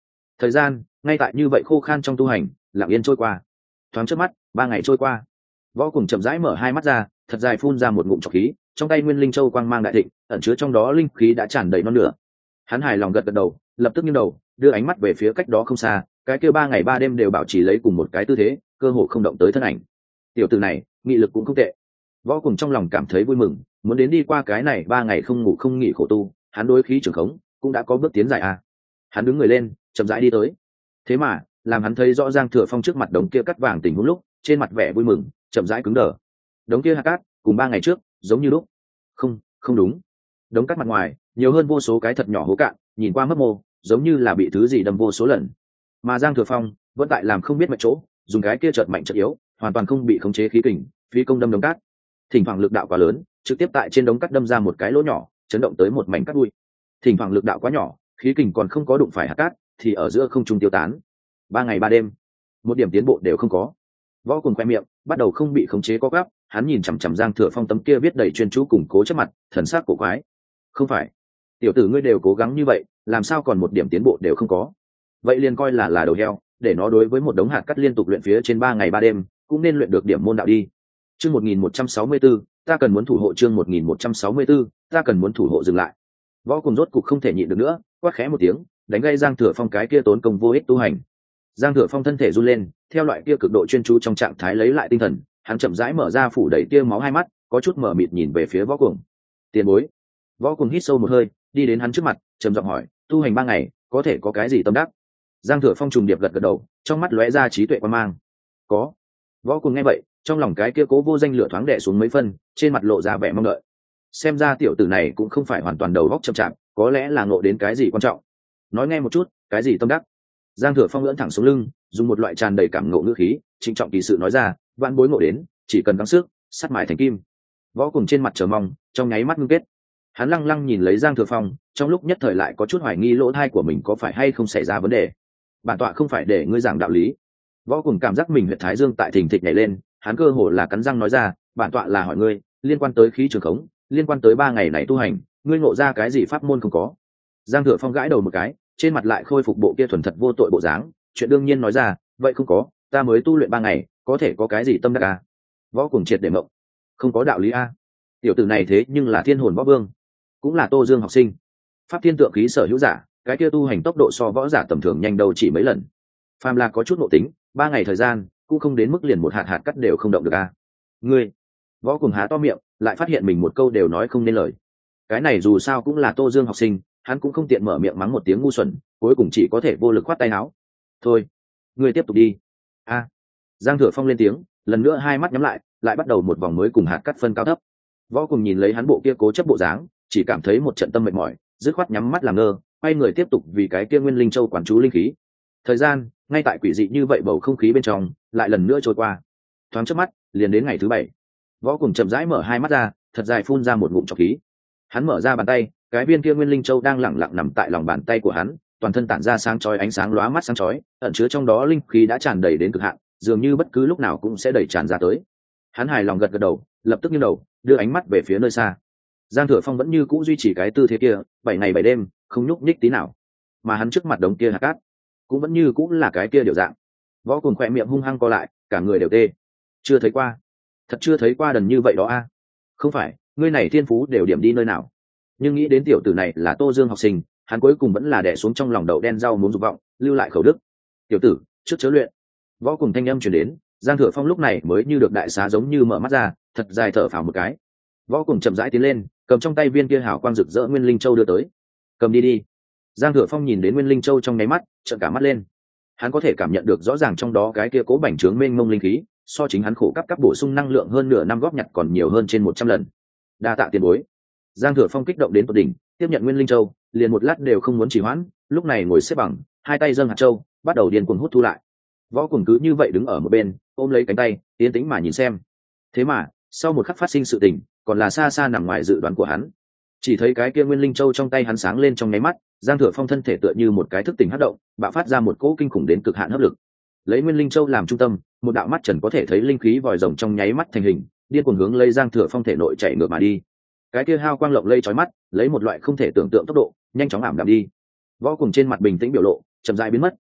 [SPEAKER 1] Thời gian ngay tại như vậy khô khan trong tu hành lặng yên trôi qua. Thoáng trước mắt 3 ngày trôi qua. Võ Cùng chậm rãi mở hai mắt ra, thật dài phun ra một ngụm trọc khí, trong tay Nguyên Linh Châu quang mang đại thịnh, ẩn chứa trong đó linh khí đã tràn đầy non nửa. Hắn hài lòng gật gật đầu, lập tức nghiêng đầu, đưa ánh mắt về phía cách đó không xa, cái kia 3 ngày 3 đêm đều bảo trì lấy cùng một cái tư thế, cơ hồ không động tới thân ảnh. Tiểu tử này, nghị lực cũng không tệ. Võ Cùng trong lòng cảm thấy vui mừng, muốn đến đi qua cái này 3 ngày không ngủ không nghỉ khổ tu, hắn đối khí trường khống cũng đã có bước tiến dài a. Hắn đứng người lên, chậm rãi đi tới. Thế mà, làm hắn thấy rõ Giang Thừa Phong trước mặt đống kia cắt vàng tình huống lúc, trên mặt vẻ vui mừng chậm rãi cứng đờ. Đống kia hạt cát cùng 3 ngày trước giống như lúc. Không đúng. Đống cát mặt ngoài nhiều hơn vô số cái thật nhỏ hố cạn, nhìn qua mấp mô, giống như là bị thứ gì đâm vô số lần. Mà Giang Thừa Phong vẫn tại làm không biết mệt chỗ, dùng cái kia chợt mạnh chợt yếu, hoàn toàn không bị khống chế khí kình, phi công đâm đống cát. Thỉnh thoảng lực đạo quá lớn, trực tiếp tại trên đống cát đâm ra một cái lỗ nhỏ, chấn động tới một mảnh cát bụi. Thỉnh thoảng lực đạo quá nhỏ, khí kình còn không có đụng phải hạt cát, thì ở giữa không trung tiêu tán. 3 ngày 3 đêm, một điểm tiến bộ đều không có. Võ Cùng khoe miệng bắt đầu không bị khống chế co gắp, hắn nhìn chằm chằm Giang Thừa Phong tấm kia viết đầy chuyên chú củng cố trước mặt, thần sắc cổ quái. Không phải, tiểu tử ngươi đều cố gắng như vậy, làm sao còn một điểm tiến bộ đều không có? Vậy liền coi là đầu heo, để nó đối với một đống hạt cát liên tục luyện phía trên 3 ngày 3 đêm, cũng nên luyện được điểm môn đạo đi. Chương 1164, ta cần muốn thủ hộ chương 1164, ta cần muốn thủ hộ dừng lại. Võ Cùng rốt cục không thể nhịn được nữa, quát khẽ một tiếng, đánh gây Giang Thừa Phong cái kia tốn công vô ích tu hành. Giang Thừa Phong thân thể run lên, theo loại kia cực độ chuyên chú trong trạng thái lấy lại tinh thần, hắn chậm rãi mở ra phủ đầy tia máu hai mắt, có chút mở mịt nhìn về phía Võ Cùng. Tiền bối. Võ Cùng hít sâu một hơi, đi đến hắn trước mặt, trầm giọng hỏi, tu hành 3 ngày, có thể có cái gì tâm đắc? Giang Thừa Phong trùng điệp gật gật đầu, trong mắt lóe ra trí tuệ quan mang. Có. Võ Cùng nghe vậy, trong lòng cái kia cố vô danh lửa thoáng đè xuống mấy phân, trên mặt lộ ra vẻ mong đợi. Xem ra tiểu tử này cũng không phải hoàn toàn đầu óc chậm chạp, có lẽ là ngộ đến cái gì quan trọng. Nói nghe một chút, cái gì tâm đắc? Giang Thừa Phong ưỡn thẳng xuống lưng, dùng một loại tràn đầy cảm ngộ ngữ khí, trịnh trọng kỳ sự nói ra, vạn bối ngộ đến, chỉ cần gắng sức, sắt mài thành kim. Võ Cùng trên mặt chờ mong, trong nháy mắt ngưng kết. Hắn lăng lăng nhìn lấy Giang Thừa Phong, trong lúc nhất thời lại có chút hoài nghi lỗ thai của mình có phải hay không xảy ra vấn đề. Bản tọa không phải để ngươi giảng đạo lý. Võ Cùng cảm giác mình huyệt thái dương tại thình thịch nhảy lên, hắn cơ hồ là cắn răng nói ra, bản tọa là hỏi ngươi, liên quan tới khí trường khống, liên quan tới 3 ngày này tu hành, ngươi ngộ ra cái gì pháp môn không có? Giang Thừa Phong gãi đầu một cái, trên mặt lại khôi phục bộ kia thuần thật vô tội bộ dáng, chuyện đương nhiên nói ra, vậy không có, ta mới tu luyện 3 ngày, có thể có cái gì tâm đắc à? Võ Cùng triệt để mộng, không có đạo lý a. Tiểu tử này thế nhưng là thiên hồn võ vương, cũng là Tô Dương học sinh, pháp thiên tượng khí sở hữu giả, cái kia tu hành tốc độ so võ giả tầm thường nhanh đâu chỉ mấy lần. Phàm là có chút nội tính, 3 ngày thời gian cũng không đến mức liền một hạt cắt đều không động được a. Ngươi. Võ Cùng há to miệng, lại phát hiện mình một câu đều nói không nên lời. Cái này dù sao cũng là Tô Dương học sinh, hắn cũng không tiện mở miệng mắng một tiếng ngu xuẩn, cuối cùng chỉ có thể vô lực khoát tay áo. Thôi, ngươi tiếp tục đi. A. Giang Thừa Phong lên tiếng, lần nữa hai mắt nhắm lại bắt đầu một vòng mới cùng hạt cắt phân cao thấp. Võ Cùng nhìn lấy hắn bộ kia cố chấp bộ dáng, chỉ cảm thấy một trận tâm mệt mỏi, dứt khoát nhắm mắt làm ngơ, quay người tiếp tục vì cái kia Nguyên Linh Châu quản chú linh khí. Thời gian ngay tại quỷ dị như vậy bầu không khí bên trong lại lần nữa trôi qua. Thoáng chớp mắt liền đến ngày thứ 7. Võ Cùng chậm rãi mở hai mắt ra, thật dài phun ra một ngụm trọc khí. Hắn mở ra bàn tay, cái viên kia Nguyên Linh Châu đang lẳng lặng nằm tại lòng bàn tay của hắn, toàn thân tản ra sáng chói ánh sáng lóa mắt sáng chói, ẩn chứa trong đó linh khí đã tràn đầy đến cực hạn, dường như bất cứ lúc nào cũng sẽ đẩy tràn ra tới. Hắn hài lòng gật gật đầu, lập tức nghiêng đầu, đưa ánh mắt về phía nơi xa. Giang Thừa Phong vẫn như cũ duy trì cái tư thế kia, 7 ngày 7 đêm, không nhúc nhích tí nào. Mà hắn trước mặt đống kia hạt cát, cũng vẫn như cũ là cái kia điều dạng. Võ Cùng khỏe miệng hung hăng co lại, cả người đều tê. Chưa thấy qua, thật chưa thấy qua đần như vậy đó a. Không phải, ngươi này thiên phú đều điểm đi nơi nào? Nhưng nghĩ đến tiểu tử này là Tô Dương học sinh, hắn cuối cùng vẫn là đè xuống trong lòng đậu đen rau muốn dục vọng, lưu lại khẩu đức. Tiểu tử, trước chớ luyện. Võ Cùng thanh âm truyền đến, Giang Thừa Phong lúc này mới như được đại xá giống như mở mắt ra, thật dài thở phào một cái. Võ Cùng chậm rãi tiến lên, cầm trong tay viên kia hào quang rực rỡ Nguyên Linh Châu đưa tới. Cầm đi đi. Giang Thừa Phong nhìn đến Nguyên Linh Châu trong nháy mắt, trợn cả mắt lên. Hắn có thể cảm nhận được rõ ràng trong đó cái kia cố bành trướng mênh mông linh khí, so chính hắn khổ cấp bổ sung năng lượng hơn nửa năm góp nhặt còn nhiều hơn trên 100 lần. Đa tạ tiền bối. Giang Thừa Phong kích động đến tột đỉnh, tiếp nhận Nguyên Linh Châu, liền một lát đều không muốn trì hoãn, lúc này ngồi xếp bằng, hai tay dâng hạt châu, bắt đầu điên cuồng hút thu lại. Võ Cùng cứ như vậy đứng ở một bên, ôm lấy cánh tay, yên tĩnh mà nhìn xem. Thế mà, sau một khắc phát sinh sự tình, còn là xa xa nằm ngoài dự đoán của hắn. Chỉ thấy cái kia Nguyên Linh Châu trong tay hắn sáng lên trong nháy mắt, Giang Thừa Phong thân thể tựa như một cái thức tỉnh hấp động, bạo phát ra một cỗ kinh khủng đến cực hạn hấp lực. Lấy Nguyên Linh Châu làm trung tâm, một đạo mắt trần có thể thấy linh khí vòi rồng trong nháy mắt thành hình, điên cuồng hướng lấy Giang Thừa Phong thể nội chạy ngược mà đi. Cái kia hao quang lộng lây chói mắt, lấy một loại không thể tưởng tượng tốc độ, nhanh chóng ảm đạm đi. Võ Cùng trên mặt bình tĩnh biểu lộ, chậm rãi biến mất,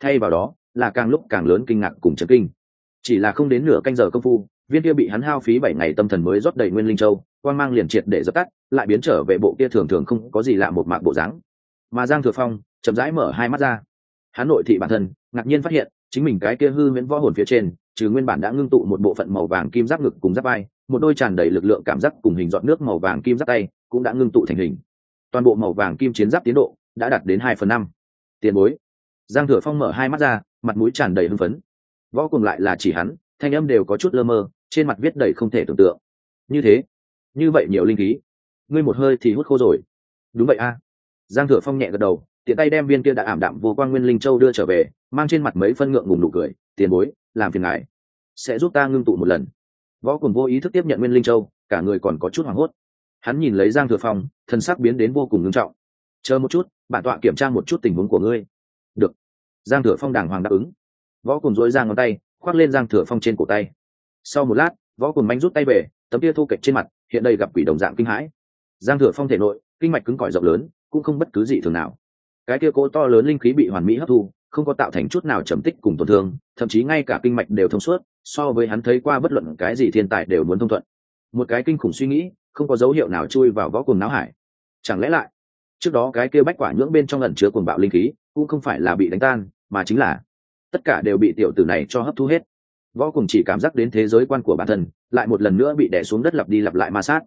[SPEAKER 1] thay vào đó là càng lúc càng lớn kinh ngạc cùng chấn kinh. Chỉ là không đến nửa canh giờ công phu, viên kia bị hắn hao phí 7 ngày tâm thần mới rót đầy nguyên linh châu, quang mang liền triệt để dập tắt, lại biến trở về bộ kia thường thường không có gì lạ một mạc bộ dáng. Mà Giang Thừa Phong chậm rãi mở hai mắt ra, hắn nội thị bản thân, ngạc nhiên phát hiện chính mình cái kia hư huyễn võ hồn phía trên, trừ nguyên bản đã ngưng tụ một bộ phận màu vàng kim giáp ngực cùng giáp vai, một đôi tràn đầy lực lượng cảm giác cùng hình giọt nước màu vàng kim giáp tay cũng đã ngưng tụ thành hình. Toàn bộ màu vàng kim chiến giáp tiến độ đã đạt đến 2/5. Tiền bối. Giang Thừa Phong mở hai mắt ra, mặt mũi tràn đầy hưng phấn. Võ cùng lại là chỉ hắn, thanh âm đều có chút lơ mơ, trên mặt viết đầy không thể tưởng tượng. Như thế, như vậy nhiều linh khí, ngươi một hơi thì hút khô rồi. Đúng vậy a. Giang Thừa Phong nhẹ gật đầu, tiện tay đem viên kia đã ảm đạm vô quang nguyên linh châu đưa trở về, mang trên mặt mấy phân ngượng ngùng nụ cười. Tiền bối, làm phiền ngài, sẽ giúp ta ngưng tụ một lần. Võ cùng vô ý thức tiếp nhận nguyên linh châu, cả người còn có chút hoảng hốt. Hắn nhìn lấy Giang Thừa Phong, thân sắc biến đến vô cùng nghiêm trọng. Chờ một chút, bản tọa kiểm tra một chút tình huống của ngươi. Được. Giang Thừa Phong đàng hoàng đáp ứng. Võ cùng dối ra ngón tay, khoác lên Giang Thừa Phong trên cổ tay. Sau một lát, Võ cùng manh rút tay về, tấm kia thô kệch trên mặt hiện đây gặp quỷ đồng dạng kinh hãi. Giang Thừa Phong thể nội kinh mạch cứng cỏi rộng lớn, cũng không bất cứ gì thường nào. Cái kia cỗ to lớn linh khí bị hoàn mỹ hấp thu, không có tạo thành chút nào trầm tích cùng tổn thương, thậm chí ngay cả kinh mạch đều thông suốt, so với hắn thấy qua bất luận cái gì thiên tài đều muốn thông thuận. Một cái kinh khủng suy nghĩ không có dấu hiệu nào chui vào Võ cùng não hải. Chẳng lẽ lại trước đó cái kia bách quả nhưỡng bên trong ẩn chứa cuồng bạo linh khí cũng không phải là bị đánh tan, mà chính là tất cả đều bị tiểu tử này cho hấp thu hết. Võ cùng chỉ cảm giác đến thế giới quan của bản thân lại một lần nữa bị đè xuống đất, lặp đi lặp lại ma sát.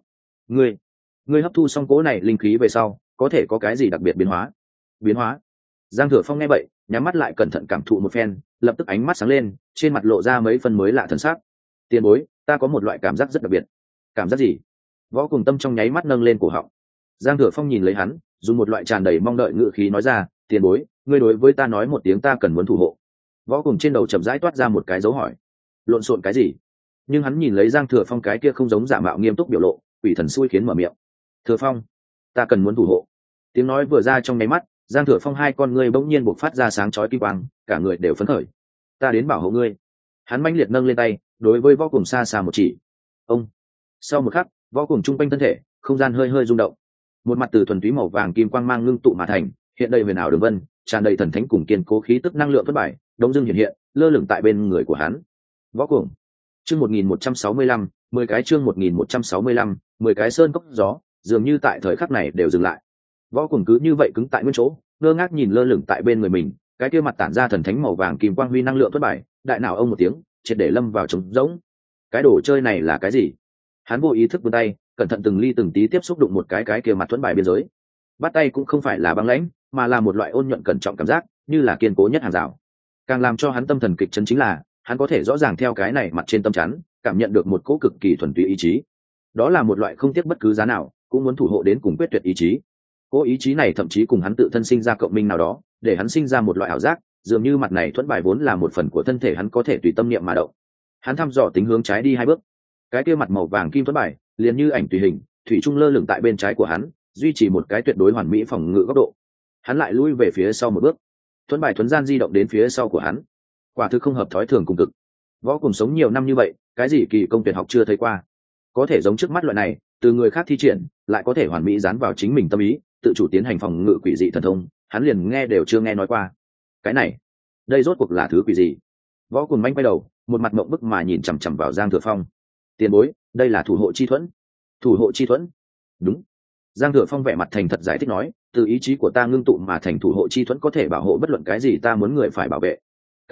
[SPEAKER 1] Ngươi hấp thu xong cố này linh khí về sau có thể có cái gì đặc biệt biến hóa? Giang Thừa Phong nghe vậy nhắm mắt lại cẩn thận cảm thụ một phen, lập tức ánh mắt sáng lên, trên mặt lộ ra mấy phần mới lạ thần sắc. Tiền bối, ta có một loại cảm giác rất đặc biệt. Cảm giác gì? Võ cùng tâm trong nháy mắt nâng lên cổ họng. Giang Thừa Phong nhìn lấy hắn, dùng một loại tràn đầy mong đợi ngữ khí nói ra, tiền bối, ngươi đối với ta nói một tiếng ta cần muốn thủ hộ. Võ cùng trên đầu chậm rãi toát ra một cái dấu hỏi. Lộn xộn cái gì? Nhưng hắn nhìn lấy Giang Thừa Phong cái kia không giống giả mạo nghiêm túc biểu lộ, quỷ thần xui khiến mở miệng. Thừa Phong, ta cần muốn thủ hộ. Tiếng nói vừa ra trong nháy mắt, Giang Thừa Phong hai con ngươi bỗng nhiên bộc phát ra sáng chói kim quang, cả người đều phấn khởi. Ta đến bảo hộ ngươi. Hắn mãnh liệt nâng lên tay, đối với Võ cùng xa xa một chỉ. Ông. Sau một khắc, Võ cùng trung quanh thân thể, không gian hơi hơi rung động. Một mặt từ thuần túy màu vàng kim quang mang ngưng tụ mà thành, hiện đầy huyền ảo đường vân, tràn đầy thần thánh cùng kiên cố khí tức năng lượng thất bại, đông dương hiện lơ lửng tại bên người của hắn. Võ cùng. Chương 1165, 10 cái chương 1165, 10 cái sơn cốc gió, dường như tại thời khắc này đều dừng lại. Võ cùng cứ như vậy cứng tại nguyên chỗ, ngơ ngác nhìn lơ lửng tại bên người mình, cái kia mặt tản ra thần thánh màu vàng kim quang huy năng lượng thất bại, đại não ông một tiếng, triệt để lâm vào trống rỗng. Cái đồ chơi này là cái gì? Hắn vô ý thức vươn tay, cẩn thận từng ly từng tí tiếp xúc đụng một cái kia mặt thuẫn bài biên giới. Bắt tay cũng không phải là băng lãnh, mà là một loại ôn nhuận cẩn trọng cảm giác, như là kiên cố nhất hàng rào. Càng làm cho hắn tâm thần kịch chấn chính là, hắn có thể rõ ràng theo cái này mặt trên tâm chắn, cảm nhận được một cỗ cực kỳ thuần túy ý chí. Đó là một loại không tiếc bất cứ giá nào, cũng muốn thủ hộ đến cùng quyết tuyệt ý chí. Cỗ ý chí này thậm chí cùng hắn tự thân sinh ra cộng minh nào đó, để hắn sinh ra một loại ảo giác, dường như mặt này thuẫn bài vốn là một phần của thân thể hắn có thể tùy tâm niệm mà động. Hắn thăm dò tính hướng trái đi 2 bước. Cái kia mặt màu vàng kim thuẫn bài, liền như ảnh tùy hình, thủy chung lơ lửng tại bên trái của hắn, duy trì một cái tuyệt đối hoàn mỹ phòng ngự góc độ. Hắn lại lui về phía sau 1 bước. Thuẫn bài thuần gian di động đến phía sau của hắn. Quả thực không hợp thói thường cùng cực. Võ cùng sống nhiều năm như vậy, cái gì kỳ công tuyệt học chưa thấy qua. Có thể giống trước mắt loại này, từ người khác thi triển, lại có thể hoàn mỹ dán vào chính mình tâm ý, tự chủ tiến hành phòng ngự quỷ dị thần thông, hắn liền nghe đều chưa nghe nói qua. Cái này, đây rốt cuộc là thứ quỷ gì? Võ cùng manh quay đầu, một mặt mộng bức mà nhìn chằm chằm vào Giang Thừa Phong. Tiền bối, đây là thủ hộ chi thuẫn. Thủ hộ chi thuẫn? Đúng. Giang Thừa Phong vẻ mặt thành thật giải thích nói, từ ý chí của ta ngưng tụ mà thành thủ hộ chi thuẫn có thể bảo hộ bất luận cái gì ta muốn người phải bảo vệ.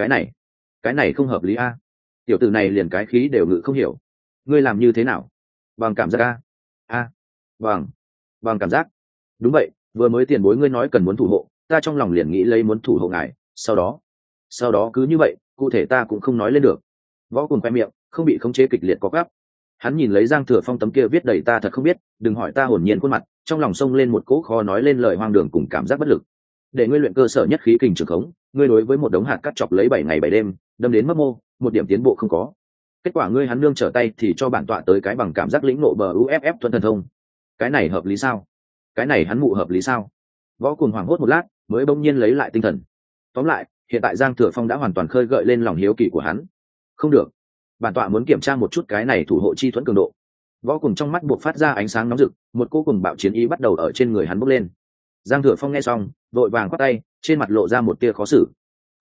[SPEAKER 1] Cái này không hợp lý a. Tiểu tử này liền cái khí đều ngự không hiểu. Ngươi làm như thế nào? Bằng cảm giác a. Bằng cảm giác. Đúng vậy, vừa mới tiền bối ngươi nói cần muốn thủ hộ, ta trong lòng liền nghĩ lấy muốn thủ hộ ngài, sau đó cứ như vậy, cụ thể ta cũng không nói lên được. Võ cùng khoe miệng, không bị khống chế kịch liệt có gắp. Hắn nhìn lấy Giang Thừa Phong tấm kia viết đầy ta thật không biết, đừng hỏi ta hồn nhiên khuôn mặt, trong lòng xông lên một cỗ khó nói lên lời hoang đường cùng cảm giác bất lực. Để ngươi luyện cơ sở nhất khí kình trường khống, ngươi đối với một đống hạt cắt chọc lấy 7 ngày 7 đêm, đâm đến mất mô, một điểm tiến bộ không có. Kết quả ngươi hắn nương trở tay thì cho bản tọa tới cái bằng cảm giác lĩnh nộ bờ UFF thuần thần thông. Cái này hợp lý sao? Cái này hắn mụ hợp lý sao? Võ cùng hoảng hốt một lát, mới bỗng nhiên lấy lại tinh thần. Tóm lại, hiện tại Giang Thừa Phong đã hoàn toàn khơi gợi lên lòng hiếu kỳ của hắn. Không được, bản tọa muốn kiểm tra một chút cái này thủ hộ chi thuẫn cường độ. Võ cùng trong mắt buộc phát ra ánh sáng nóng rực, một cô cùng bạo chiến ý bắt đầu ở trên người hắn bốc lên. Giang Thừa Phong nghe xong, vội vàng quát tay, trên mặt lộ ra một tia khó xử.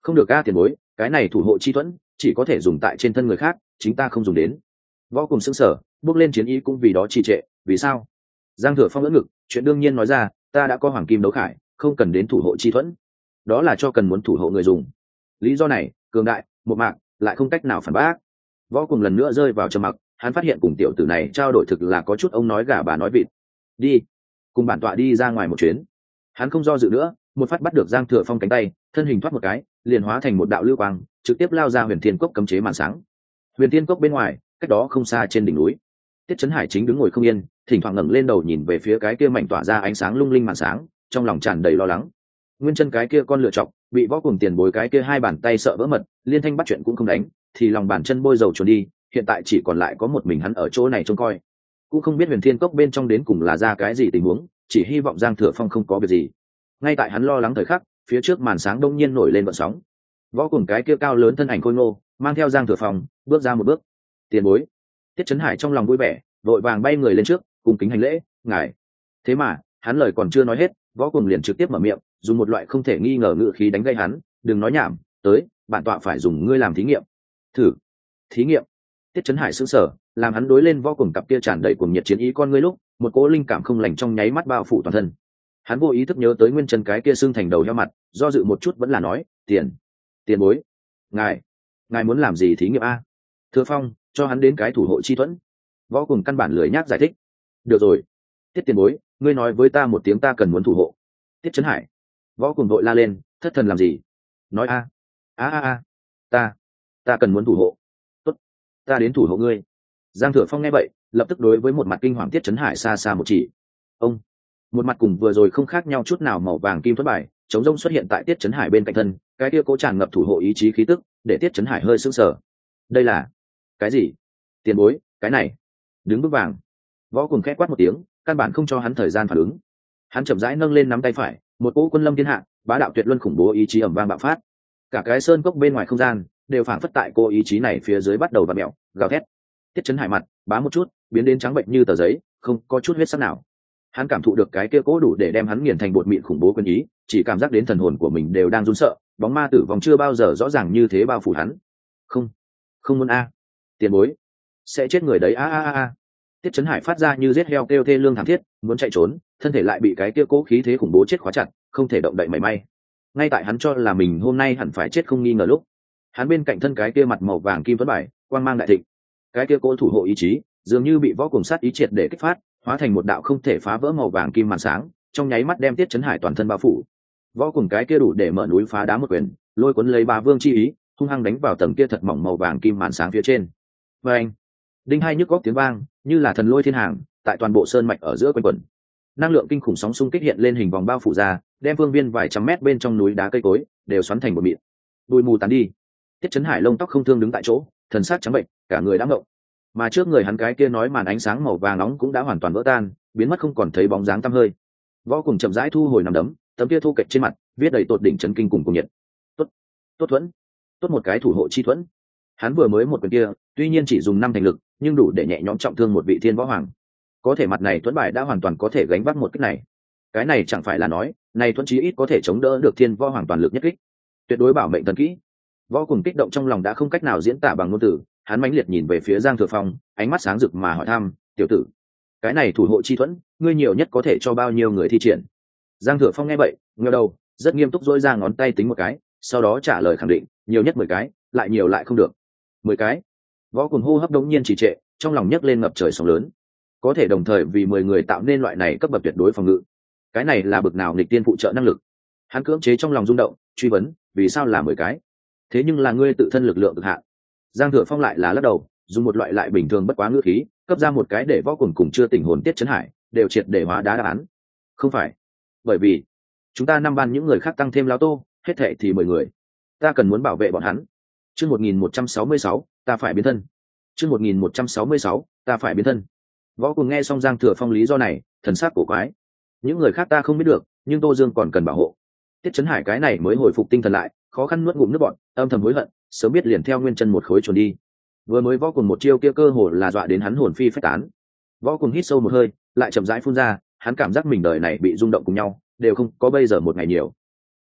[SPEAKER 1] Không được a tiền bối, cái này thủ hộ chi thuẫn chỉ có thể dùng tại trên thân người khác, chính ta không dùng đến. Võ cùng sững sờ, bước lên chiến ý cũng vì đó trì trệ. Vì sao? Giang Thừa Phong đỡ ngực, chuyện đương nhiên nói ra, ta đã có hoàng kim đấu khải, không cần đến thủ hộ chi thuẫn, đó là cho cần muốn thủ hộ người dùng. Lý do này cường đại, một mạc, lại không cách nào phản bác. Võ cùng lần nữa rơi vào trầm mặc, hắn phát hiện cùng tiểu tử này trao đổi thực là có chút ông nói gà bà nói vịt. Đi, cùng bản tọa đi ra ngoài một chuyến. Hắn không do dự nữa, một phát bắt được Giang Thừa Phong cánh tay, thân hình thoát một cái, liền hóa thành một đạo lưu quang, trực tiếp lao ra Huyền Thiên Cốc cấm chế màn sáng. Huyền Thiên Cốc bên ngoài, cách đó không xa trên đỉnh núi, Tiết Chấn Hải chính đứng ngồi không yên, thỉnh thoảng ngẩng lên đầu nhìn về phía cái kia mảnh tỏa ra ánh sáng lung linh màn sáng, trong lòng tràn đầy lo lắng. Nguyên chân cái kia con lựa chọc, bị Võ Cùng tiền bối cái kia hai bàn tay sợ vỡ mật, liên thanh bắt chuyện cũng không đánh, thì lòng bàn chân bôi dầu trốn đi, hiện tại chỉ còn lại có một mình hắn ở chỗ này trông coi. Cũng không biết Huyền Thiên Cốc bên trong đến cùng là ra cái gì tình huống, chỉ hy vọng Giang Thừa Phong không có việc gì. Ngay tại hắn lo lắng thời khắc, phía trước màn sáng đông nhiên nổi lên vận sóng. Võ Cùng cái kia cao lớn thân ảnh khôi ngô, mang theo Giang Thừa Phong, bước ra một bước. Tiền bối. Tiết Chấn Hải trong lòng vui vẻ, vội vàng bay người lên trước, cùng kính hành lễ, ngài. Thế mà, hắn lời còn chưa nói hết, Võ Cùng liền trực tiếp mở miệng, dùng một loại không thể nghi ngờ ngữ khí đánh gây hắn, đừng nói nhảm, tới, bản tọa phải dùng ngươi làm thí nghiệm. Thử. Thí nghiệm. Tiết Chấn Hải sững sờ, làm hắn đối lên Võ Cùng cặp kia tràn đầy cuồng nhiệt chiến ý con ngươi lúc, một cỗ linh cảm không lành trong nháy mắt bao phủ toàn thân. Hắn vô ý thức nhớ tới nguyên chân cái kia xương thành đầu heo mặt, do dự một chút vẫn là nói, tiền bối, ngài muốn làm gì thí nghiệm a? Thừa Phong, cho hắn đến cái thủ hộ chi thuẫn. Võ Cùng căn bản lười nhác giải thích. Được rồi, Tiết tiền bối, ngươi nói với ta một tiếng ta cần muốn thủ hộ. Tiết Chấn Hải. Võ Cùng đội la lên, thất thần làm gì? Nói ta cần muốn thủ hộ. Tốt, ta đến thủ hộ ngươi. Giang Thừa Phong nghe vậy, lập tức đối với một mặt kinh hoàng Tiết Chấn Hải xa xa một chỉ. Ông, một mặt cùng vừa rồi không khác nhau chút nào màu vàng kim thuẫn bài, chống rông xuất hiện tại Tiết Chấn Hải bên cạnh thân, cái kia cố tràn ngập thủ hộ ý chí khí tức, để Tiết Chấn Hải hơi sững sờ. Đây là cái gì? Tiền bối, cái này. Đứng bước vàng. Võ Cùng khẽ quát một tiếng, căn bản không cho hắn thời gian phản ứng. Hắn chậm rãi nâng lên nắm tay phải, một cỗ quân lâm thiên hạ, bá đạo tuyệt luân khủng bố ý chí ầm vang bạo phát. Cả cái sơn cốc bên ngoài không gian đều phảng phất tại cô ý chí này phía dưới bắt đầu vặn mèo, gào thét. Tiết Chấn Hải mặt bá một chút, biến đến trắng bệnh như tờ giấy, không có chút huyết sắc nào. Hắn cảm thụ được cái kia cố đủ để đem hắn nghiền thành bột mịn khủng bố quân ý, chỉ cảm giác đến thần hồn của mình đều đang run sợ, bóng ma tử vong chưa bao giờ rõ ràng như thế bao phủ hắn. Không muốn a. Tiền bối, sẽ chết người đấy a. Tiết Chấn Hải phát ra như giết heo kêu thê lương thảm thiết, muốn chạy trốn, thân thể lại bị cái kia cố khí thế khủng bố chết khóa chặt, không thể động đậy mảy may. Ngay tại hắn cho là mình hôm nay hẳn phải chết không nghi ngờ lúc, hắn bên cạnh thân cái kia mặt màu vàng kim tuấn bài, quang mang đại thịnh, cái kia cố thủ hộ ý chí, dường như bị Võ Cùng sát ý triệt để kích phát, hóa thành một đạo không thể phá vỡ màu vàng kim màn sáng, trong nháy mắt đem Tiết Chấn Hải toàn thân bao phủ. Võ Cùng cái kia đủ để mở núi phá đá một quyền, lôi cuốn lấy Ba Vương chi ý, hung hăng đánh vào tầng kia thật mỏng màu vàng kim màn sáng phía trên. Và anh, đinh hai nhức góc tiếng vang, như là thần lôi thiên hàng, tại toàn bộ sơn mạch ở giữa quanh quẩn. Năng lượng kinh khủng sóng xung kích hiện lên hình vòng bao phủ ra, đem phương viên vài trăm mét bên trong núi đá cây cối đều xoắn thành một mịn. Bụi mù tán đi. Tiết Chấn Hải lông tóc không thương đứng tại chỗ, thần sắc trắng bệnh, cả người đã ngộng. Mà trước người hắn cái kia nói màn ánh sáng màu vàng nóng cũng đã hoàn toàn vỡ tan, biến mất không còn thấy bóng dáng tăm hơi. Võ Cùng chậm rãi thu hồi nằm đấm, tấm kia thu kệch trên mặt, viết đầy tột đỉnh chấn kinh cùng nhiệt. Tốt thuẫn, tốt một cái thủ hộ chi thuẫn. Hắn vừa mới một quyền kia, tuy nhiên chỉ dùng 5 thành lực, nhưng đủ để nhẹ nhõm trọng thương một vị thiên võ hoàng. Có thể mặt này thuẫn bài đã hoàn toàn có thể gánh vác một kích này. Cái này chẳng phải là nói, này thuẫn chí ít có thể chống đỡ được thiên võ hoàng toàn lực nhất kích, tuyệt đối bảo mệnh thần kỹ. Võ Cùng kích động trong lòng đã không cách nào diễn tả bằng ngôn từ, hắn mãnh liệt nhìn về phía Giang Thừa Phong, ánh mắt sáng rực mà hỏi thăm, "Tiểu tử, cái này thủ hộ chi thuẫn, ngươi nhiều nhất có thể cho bao nhiêu người thi triển?" Giang Thừa Phong nghe vậy, ngẩng đầu, rất nghiêm túc duỗi ra ngón tay tính một cái, sau đó trả lời khẳng định, "Nhiều nhất 10 cái, lại nhiều lại không được." 10 cái. Võ Cùng hô hấp đống nhiên trì trệ, trong lòng nhấc lên ngập trời sóng lớn. Có thể đồng thời vì 10 người tạo nên loại này cấp bậc tuyệt đối phòng ngự, cái này là bậc nào nghịch tiên phụ trợ năng lực? Hắn cưỡng chế trong lòng rung động, truy vấn, "Vì sao là 10 cái? Thế nhưng là ngươi tự thân lực lượng cực hạn." Giang Thừa Phong lại là lắc đầu, dùng một loại lại bình thường bất quá ngữ khí, cấp ra một cái để Võ Cùng chưa tỉnh hồn Tiết Chấn Hải đều triệt để hóa đá đáp án. "Không phải, bởi vì chúng ta 5 ban những người khác tăng thêm lão tô, hết thệ thì 10 người. Ta cần muốn bảo vệ bọn hắn." Chương 1166, ta phải biến thân. Chương 1166, ta phải biến thân. Võ Cùng nghe xong Giang Thừa Phong lý do này, thần sắc cổ quái. Những người khác ta không biết được, nhưng Tô Dương còn cần bảo hộ. Tiết Chấn Hải cái này mới hồi phục tinh thần lại, khó khăn nuốt ngụm nước bọt, âm thầm hối hận, sớm biết liền theo nguyên chân một khối chuồn đi. Vừa mới Võ Cùng một chiêu kia cơ hồ là dọa đến hắn hồn phi phách tán. Võ Cùng hít sâu một hơi, lại chậm rãi phun ra, hắn cảm giác mình đời này bị rung động cùng nhau, đều không có bây giờ một ngày nhiều.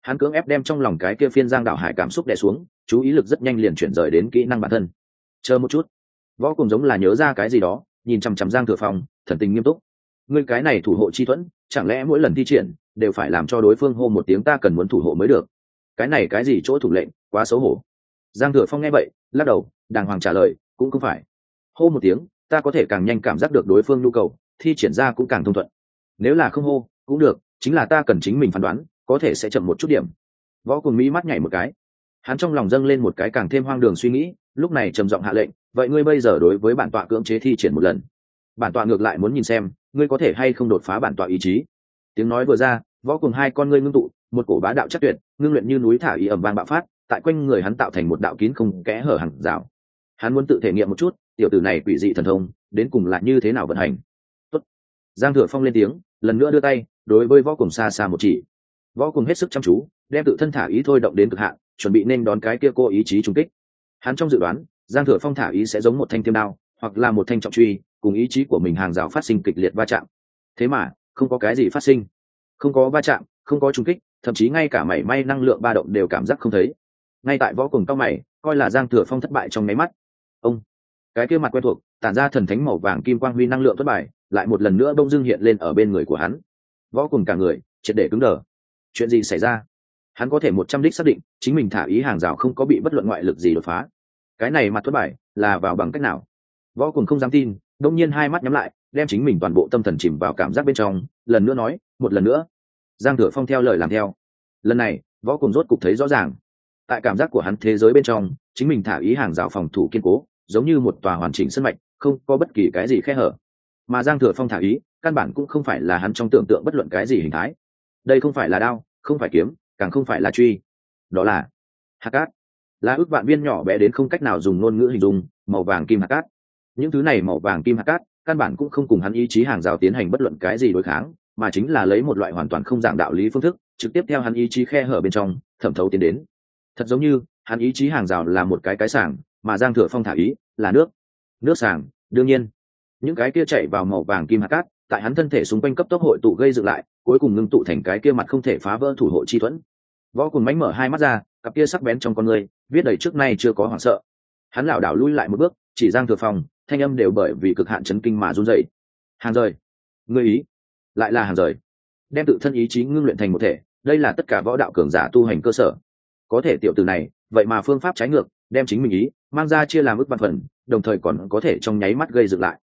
[SPEAKER 1] Hắn cưỡng ép đem trong lòng cái kia phiên giang đạo hải cảm xúc đè xuống, chú ý lực rất nhanh liền chuyển rời đến kỹ năng bản thân. Chờ một chút. Võ cùng giống là nhớ ra cái gì đó, nhìn chằm chằm Giang Thừa Phong, thần tình nghiêm túc. Ngươi cái này thủ hộ chi thuẫn, chẳng lẽ mỗi lần thi triển đều phải làm cho đối phương hô một tiếng ta cần muốn thủ hộ mới được? Cái này cái gì chỗ thủ lệnh, quá xấu hổ. Giang Thừa Phong nghe vậy, lắc đầu, đàng hoàng trả lời, cũng không phải. Hô một tiếng, ta có thể càng nhanh cảm giác được đối phương nhu cầu, thi triển ra cũng càng thông thuận. Nếu là không hô, cũng được, chính là ta cần chính mình phán đoán, có thể sẽ chậm một chút điểm. Võ cùng mỹ mắt nhảy một cái, hắn trong lòng dâng lên một cái càng thêm hoang đường suy nghĩ, lúc này trầm giọng hạ lệnh, vậy ngươi bây giờ đối với bản tọa cưỡng chế thi triển một lần. Bản tọa ngược lại muốn nhìn xem ngươi có thể hay không đột phá bản tọa ý chí. Tiếng nói vừa ra, Võ cùng hai con ngươi ngưng tụ, một cổ bá đạo chắc tuyệt ngưng luyện như núi thả ý ầm vang bạo phát, tại quanh người hắn tạo thành một đạo kín không kẽ hở hàng rào. Hắn muốn tự thể nghiệm một chút tiểu tử này quỷ dị thần thông đến cùng là như thế nào vận hành. Tốt. Giang Thừa Phong lên tiếng, lần nữa đưa tay đối với Võ cùng xa xa một chỉ. Võ cùng hết sức chăm chú, đem tự thân thả ý thôi động đến cực hạn, chuẩn bị nên đón cái kia cô ý chí trùng kích. Hắn trong dự đoán Giang Thừa Phong thả ý sẽ giống một thanh tiêm đao hoặc là một thanh trọng truy, cùng ý chí của mình hàng rào phát sinh kịch liệt va chạm. Thế mà không có cái gì phát sinh, không có va chạm, không có trùng kích, thậm chí ngay cả mảy may năng lượng ba động đều cảm giác không thấy. Ngay tại Võ cùng cao mày coi là Giang Thừa Phong thất bại trong nháy mắt, ông cái kia mặt quen thuộc tản ra thần thánh màu vàng kim quang huy năng lượng thất bại lại một lần nữa bông dưng hiện lên ở bên người của hắn. Võ cùng cả người triệt để cứng đờ. Chuyện gì xảy ra? Hắn có thể 100% xác định chính mình thả ý hàng rào không có bị bất luận ngoại lực gì đột phá. Cái này mặt thất bại là vào bằng cách nào? Võ cùng không dám tin, đông nhiên hai mắt nhắm lại, đem chính mình toàn bộ tâm thần chìm vào cảm giác bên trong, lần nữa nói, một lần nữa. Giang Thừa Phong theo lời làm theo. Lần này Võ cùng rốt cục thấy rõ ràng, tại cảm giác của hắn thế giới bên trong, chính mình thả ý hàng rào phòng thủ kiên cố, giống như một tòa hoàn chỉnh sân mạch, không có bất kỳ cái gì khe hở. Mà Giang Thừa Phong thả ý căn bản cũng không phải là hắn trong tưởng tượng bất luận cái gì hình thái. Đây không phải là đao, không phải kiếm, càng không phải là truy, đó là hạt cát, là ước vạn viên nhỏ bé đến không cách nào dùng ngôn ngữ hình dung màu vàng kim hạt cát. Những thứ này màu vàng kim hạt cát căn bản cũng không cùng hắn ý chí hàng rào tiến hành bất luận cái gì đối kháng, mà chính là lấy một loại hoàn toàn không dạng đạo lý phương thức trực tiếp theo hắn ý chí khe hở bên trong thẩm thấu tiến đến. Thật giống như hắn ý chí hàng rào là một cái sàng, mà Giang Thừa Phong thả ý là nước sàng. Đương nhiên những cái kia chạy vào màu vàng kim hạt cát tại hắn thân thể xung quanh cấp tốc hội tụ gây dựng lại, cuối cùng ngưng tụ thành cái kia mặt không thể phá vỡ thủ hộ chi thuẫn. Võ cùng mánh mở hai mắt ra, cặp kia sắc bén trong con người viết đầy trước nay chưa có hoảng sợ. Hắn lảo đảo lui lại một bước, chỉ Giang Thừa Phong, thanh âm đều bởi vì cực hạn chấn kinh mà run rẩy. Hàng rời, ngươi ý lại là hàng rời, đem tự thân ý chí ngưng luyện thành một thể, đây là tất cả võ đạo cường giả tu hành cơ sở. Có thể tiểu tử này vậy mà phương pháp trái ngược, đem chính mình ý mang ra chia làm ức vạn phần, đồng thời còn có thể trong nháy mắt gây dựng lại.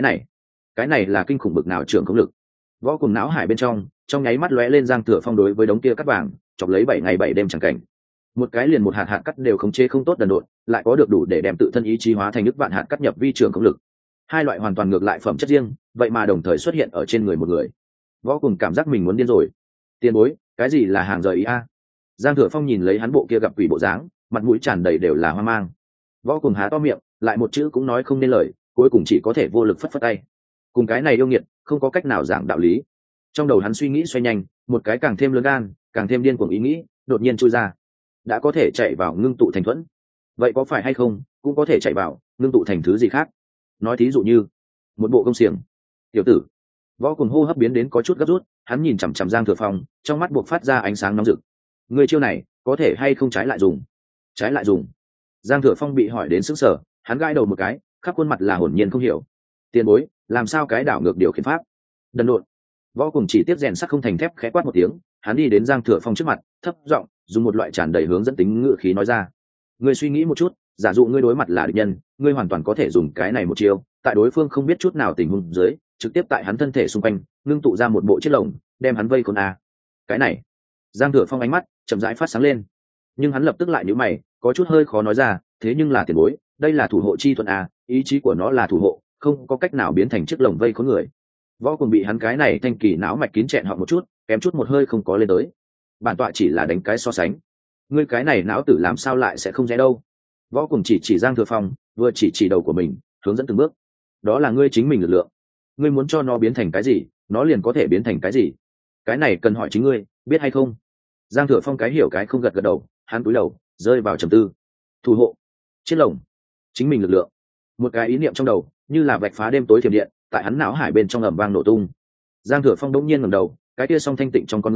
[SPEAKER 1] Cái này là kinh khủng bực nào trưởng công lực. Võ cùng não hải bên trong nháy mắt lóe lên Giang Thừa Phong đối với đống kia cắt vàng chọc lấy 7 ngày 7 đêm chẳng cảnh. Một cái liền một hạt cắt đều khống chế không tốt đần độn, lại có được đủ để đem tự thân ý chí hóa thành nước vạn hạt cắt nhập vi trưởng công lực. Hai loại hoàn toàn ngược lại phẩm chất riêng, vậy mà đồng thời xuất hiện ở trên người một người. Võ cùng cảm giác mình muốn điên rồi. Tiền bối, cái gì là hàng rời ý a? Giang Thừa Phong nhìn lấy hắn bộ kia gặp quỷ bộ dáng, mặt mũi tràn đầy đều là hoang mang. Võ cùng há to miệng, lại một chữ cũng nói không nên lời, cuối cùng chỉ có thể vô lực phất phất tay. Cùng cái này yêu nghiệt không có cách nào giảng đạo lý. Trong đầu hắn suy nghĩ xoay nhanh, một cái càng thêm lớn gan, càng thêm điên cuồng ý nghĩ đột nhiên chui ra. Đã có thể chạy vào ngưng tụ thành thuẫn, vậy có phải hay không cũng có thể chạy vào ngưng tụ thành thứ gì khác? Nói thí dụ như một bộ công xiềng. Tiểu tử. Võ cùng hô hấp biến đến có chút gấp rút, hắn nhìn chằm chằm Giang Thừa Phong, trong mắt buộc phát ra ánh sáng nóng rực. Người chiêu này có thể hay không trái lại dùng? Trái lại dùng? Giang Thừa Phong bị hỏi đến sững sờ, hắn gãi đầu một cái, khắp khuôn mặt là hồn nhiên không hiểu. Tiền bối, làm sao cái đảo ngược điều khiển pháp? Đần độn. Võ cùng chỉ tiếp rèn sắt không thành thép, khẽ quát một tiếng, hắn đi đến Giang Thừa Phong trước mặt, thấp giọng dùng một loại tràn đầy hướng dẫn tính ngữ khí nói ra: ngươi suy nghĩ một chút, giả dụ ngươi đối mặt là địch nhân, ngươi hoàn toàn có thể dùng cái này một chiêu, tại đối phương không biết chút nào tình huống dưới, trực tiếp tại hắn thân thể xung quanh ngưng tụ ra một bộ chiếc lồng, đem hắn vây khốn a. Cái này. Giang Thừa Phong ánh mắt chậm rãi phát sáng lên, nhưng hắn lập tức lại nhíu mày, có chút hơi khó nói ra, thế nhưng là tiền bối, đây là thủ hộ chi thuận a, ý chí của nó là thủ hộ, không có cách nào biến thành chiếc lồng vây khốn người. Võ cùng bị hắn cái này thanh kỳ não mạch kín chẹn họ một chút, kém chút một hơi không có lên tới. Bản tọa chỉ là đánh cái so sánh, ngươi cái này não tử làm sao lại sẽ không dễ đâu. Võ cùng chỉ Giang Thừa Phong, vừa chỉ đầu của mình, hướng dẫn từng bước. Đó là ngươi chính mình lực lượng, ngươi muốn cho nó biến thành cái gì, nó liền có thể biến thành cái gì. Cái này cần hỏi chính ngươi, biết hay không? Giang Thừa Phong cái hiểu cái không gật đầu, hắn cúi đầu, rơi vào trầm tư. Thủ hộ, chiếc lồng, chính mình lực lượng. Một cái ý niệm trong đầu, như là vạch phá đêm tối thiểm điện, tại hắn não hải bên trong ầm vang nổ tung. Giang Thừa Phong đống nhiên ngẩng đầu, cái kia song thanh tịnh trong con ngươi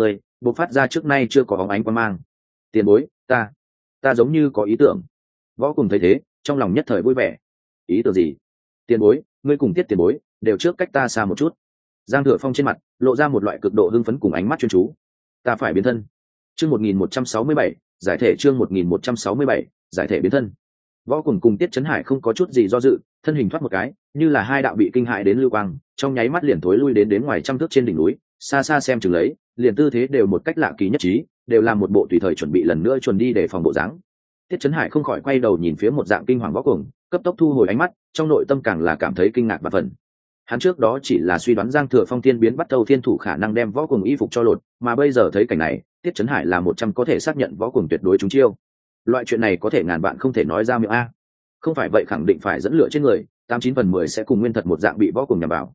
[SPEAKER 1] bộc phát ra trước nay chưa có bóng ánh quan mang. Tiền bối, ta giống như có ý tưởng. Võ cùng thấy thế, trong lòng nhất thời vui vẻ. Ý tưởng gì? Tiền bối, ngươi cùng Tiết tiền bối đều trước cách ta xa một chút. Giang Thừa Phong trên mặt lộ ra một loại cực độ hưng phấn cùng ánh mắt chuyên chú. Ta phải biến thân. Chương 1167, giải thể chương 1167, giải thể biến thân. Võ cùng Tiết Chấn Hải không có chút gì do dự, thân hình thoát một cái, như là hai đạo bị kinh hại đến lưu quang, trong nháy mắt liền thối lui đến ngoài trăm thước trên đỉnh núi, xa xa xem chừng lấy, liền tư thế đều một cách lạ kỳ nhất trí, đều làm một bộ tùy thời chuẩn bị lần nữa chuẩn đi để phòng bộ dáng. Tiết Chấn Hải không khỏi quay đầu nhìn phía một dạng kinh hoàng Võ Cùng, cấp tốc thu hồi ánh mắt, trong nội tâm càng là cảm thấy kinh ngạc và phần. Hắn trước đó chỉ là suy đoán Giang Thừa Phong thiên biến bắt đầu thiên thủ khả năng đem Võ Cùng y phục cho lột, mà bây giờ thấy cảnh này, Tiết Chấn Hải là 100 có thể xác nhận Võ Cùng tuyệt đối trúng chiêu. Loại chuyện này có thể ngàn bạn không thể nói ra miệng a. Không phải vậy khẳng định phải dẫn lửa trên người, 89/10 sẽ cùng nguyên thật một dạng bị Võ Cùng nhằm vào.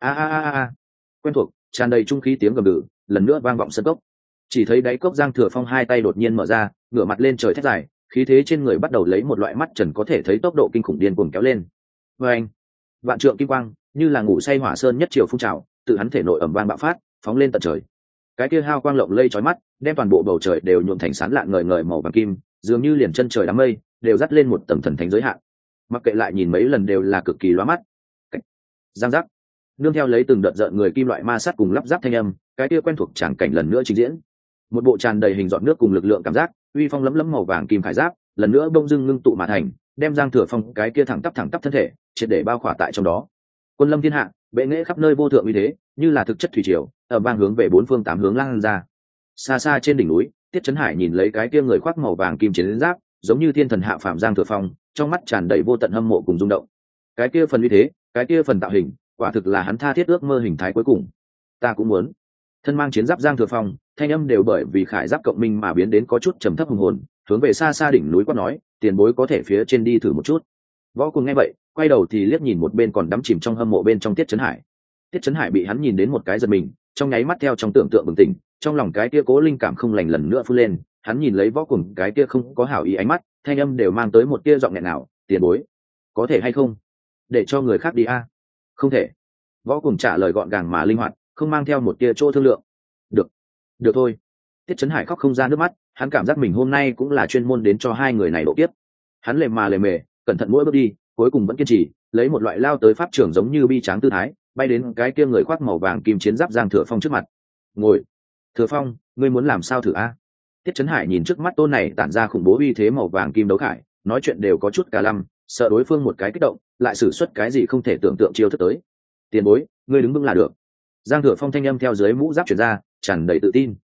[SPEAKER 1] A. Quen thuộc, tràn đầy trung khí tiếng gầm gừ, lần nữa vang vọng sân cốc. Chỉ thấy đáy cốc Giang Thừa Phong hai tay đột nhiên mở ra, ngửa mặt lên trời thét dài, khí thế trên người bắt đầu lấy một loại mắt trần có thể thấy tốc độ kinh khủng điên cuồng kéo lên. Oeng! Vạn trượng kim quang, như là ngủ say hỏa sơn nhất triều phun trào, tự hắn thể nội ầm vang bạo phát, phóng lên tận trời. Cái kia hào quang lộng lây chói mắt, đem toàn bộ bầu trời đều nhuộm thành sáng lạn ngời ngời màu vàng kim, dường như liền chân trời đám mây đều dắt lên một tầng thần thánh giới hạn. Mặc kệ lại nhìn mấy lần đều là cực kỳ lóa mắt. Giang giác, nương theo lấy từng đợt rợn người kim loại ma sát cùng lắp ráp thanh âm, cái kia quen thuộc tràng cảnh lần nữa trình diễn. Một bộ tràn đầy hình giọt nước cùng lực lượng cảm giác, uy phong lấm lấm màu vàng kim khải giáp, lần nữa bông dưng ngưng tụ mà thành, đem Giang Thừa Phong cái kia thẳng tắp thân thể, triệt để bao khỏa tại trong đó. Quân lâm thiên hạ, bệ nghệ khắp nơi vô thượng uy thế, như là thực chất thủy triều, ở vang hướng về bốn phương tám hướng lan ra. Xa xa trên đỉnh núi, Tiết Chấn Hải nhìn lấy cái kia người khoác màu vàng kim chiến giáp, giống như thiên thần hạ phàm Giang Thừa Phong, trong mắt tràn đầy vô tận hâm mộ cùng rung động. Cái kia phần uy thế, cái kia phần tạo hình, quả thực là hắn tha thiết ước mơ hình thái cuối cùng. Ta cũng muốn. Thân mang chiến giáp Giang Thừa Phong, thanh âm đều bởi vì khải giáp cộng minh mà biến đến có chút trầm thấp hùng hồn, hướng về xa xa đỉnh núi quát nói, tiền bối có thể phía trên đi thử một chút. Võ Cùng nghe vậy, quay đầu thì liếc nhìn một bên còn đắm chìm trong hâm mộ bên trong Tiết Chấn Hải. Tiết Chấn Hải bị hắn nhìn đến một cái giật mình, trong nháy mắt theo trong tưởng tượng bừng tỉnh, trong lòng cái kia cố linh cảm không lành lần nữa phun lên, hắn nhìn lấy Võ Cùng cái kia không có hảo ý ánh mắt, thanh âm đều mang tới một tia giọng nghẹn nào, tiền bối, có thể hay không? Để cho người khác đi a. Không thể. Võ Cùng trả lời gọn gàng mà linh hoạt, không mang theo một tia chỗ thương lượng. Được thôi. Tiết Chấn Hải khóc không ra nước mắt, hắn cảm giác mình hôm nay cũng là chuyên môn đến cho hai người này độ kiếp. Hắn lề mề, cẩn thận mỗi bước đi, cuối cùng vẫn kiên trì, lấy một loại lao tới pháp trưởng giống như bi tráng tư thái, bay đến cái kia người khoác màu vàng kim chiến giáp Giang Thừa Phong trước mặt. Ngồi. Thừa Phong, ngươi muốn làm sao thử a? Tiết Chấn Hải nhìn trước mắt tôn này tản ra khủng bố uy thế màu vàng kim đấu khải, nói chuyện đều có chút cả lăm, sợ đối phương một cái kích động, lại sử xuất cái gì không thể tưởng tượng chiêu thức tới. Tiền bối, ngươi đứng vững là được. Giang Thừa Phong thanh âm theo dưới mũ giáp truyền ra, tràn đầy tự tin.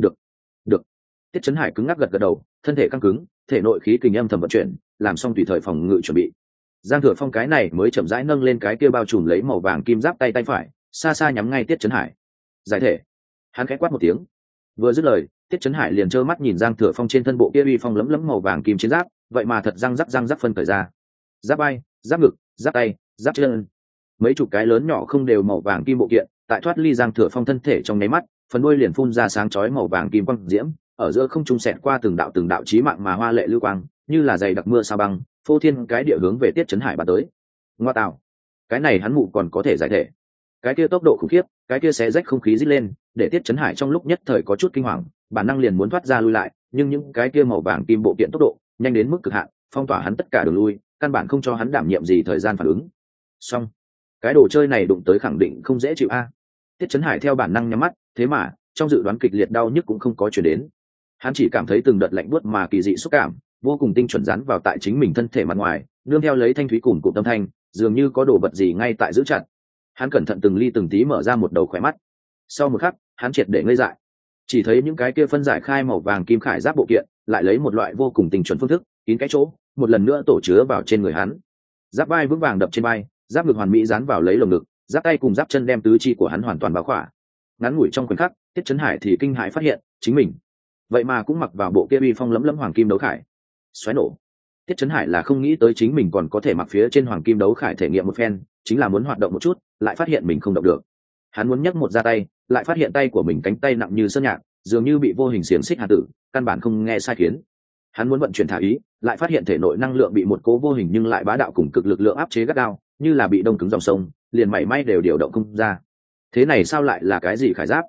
[SPEAKER 1] Được. Tiết Chấn Hải cứng ngắc gật đầu, thân thể căng cứng, thể nội khí kình âm thầm vận chuyển, làm xong tùy thời phòng ngự chuẩn bị. Giang Thừa Phong cái này mới chậm rãi nâng lên cái kia bao trùm lấy màu vàng kim giáp tay phải, xa xa nhắm ngay Tiết Chấn Hải. Giải thể. Hắn khẽ quát một tiếng. Vừa dứt lời, Tiết Chấn Hải liền trơ mắt nhìn Giang Thừa Phong trên thân bộ kia uy phong lấm lấm màu vàng kim chiến giáp, vậy mà thật răng rắc phân cởi ra. Giáp vai, giáp ngực, giáp tay, giáp chân, mấy chục cái lớn nhỏ không đều màu vàng kim bộ kiện, tại thoát ly Giang Thừa Phong thân thể trong nháy mắt, phần đuôi liền phun ra sáng chói màu vàng kim quang diễm, ở giữa không trung xẹt qua từng đạo chí mạng mà hoa lệ lưu quang, như là dày đặc mưa sao băng, phô thiên cái địa hướng về Tiết Chấn Hải bắn tới. Ngoa tạo, cái này hắn mụ còn có thể giải thể. Cái kia tốc độ khủng khiếp, cái kia xé rách không khí rít lên, để Tiết Chấn Hải trong lúc nhất thời có chút kinh hoàng, bản năng liền muốn thoát ra lui lại, nhưng những cái kia màu vàng kim bộ kiện tốc độ nhanh đến mức cực hạn, phong tỏa hắn tất cả đường lui, căn bản không cho hắn đảm nhiệm gì thời gian phản ứng. Xong, cái đồ chơi này đụng tới khẳng định không dễ chịu a. Tiết Chấn Hải theo bản năng nhắm mắt, thế mà trong dự đoán kịch liệt đau nhức cũng không có chuyển đến. Hắn chỉ cảm thấy từng đợt lạnh buốt mà kỳ dị xúc cảm, vô cùng tinh chuẩn dán vào tại chính mình thân thể mặt ngoài, nương theo lấy thanh thúy cùn cụm âm thanh, dường như có đồ vật gì ngay tại giữ chặt. Hắn cẩn thận từng ly từng tí mở ra một đầu khỏe mắt. Sau một khắc, hắn triệt để ngây dại. Chỉ thấy những cái kia phân giải khai màu vàng kim khải giáp bộ kiện, lại lấy một loại vô cùng tinh chuẩn phương thức, kín cái chỗ, một lần nữa tổ chứa vào trên người hắn. Giáp vai vững vàng đập trên vai, giáp ngực hoàn mỹ dán vào lấy lồng ngực, giáp tay cùng giáp chân đem tứ chi của hắn hoàn toàn bao khỏa. Ngắn ngủi trong khoảnh khắc, Tiết Chấn Hải thì kinh hãi phát hiện, chính mình vậy mà cũng mặc vào bộ kia uy phong lấm lấm hoàng kim đấu khải. Xoáy nổ. Tiết Chấn Hải là không nghĩ tới chính mình còn có thể mặc phía trên hoàng kim đấu khải thể nghiệm một phen, chính là muốn hoạt động một chút, lại phát hiện mình không động được. Hắn muốn nhấc một ra tay, lại phát hiện tay của mình cánh tay nặng như sơn nhạc, dường như bị vô hình xiềng xích hàn tử, căn bản không nghe sai khiến. Hắn muốn vận chuyển thả ý, lại phát hiện thể nội năng lượng bị một cố vô hình nhưng lại bá đạo cùng cực lực lượng áp chế gắt gao, như là bị đông cứng dòng sông, liền mảy may đều điều động không ra. Thế này sao lại là cái gì khải giáp?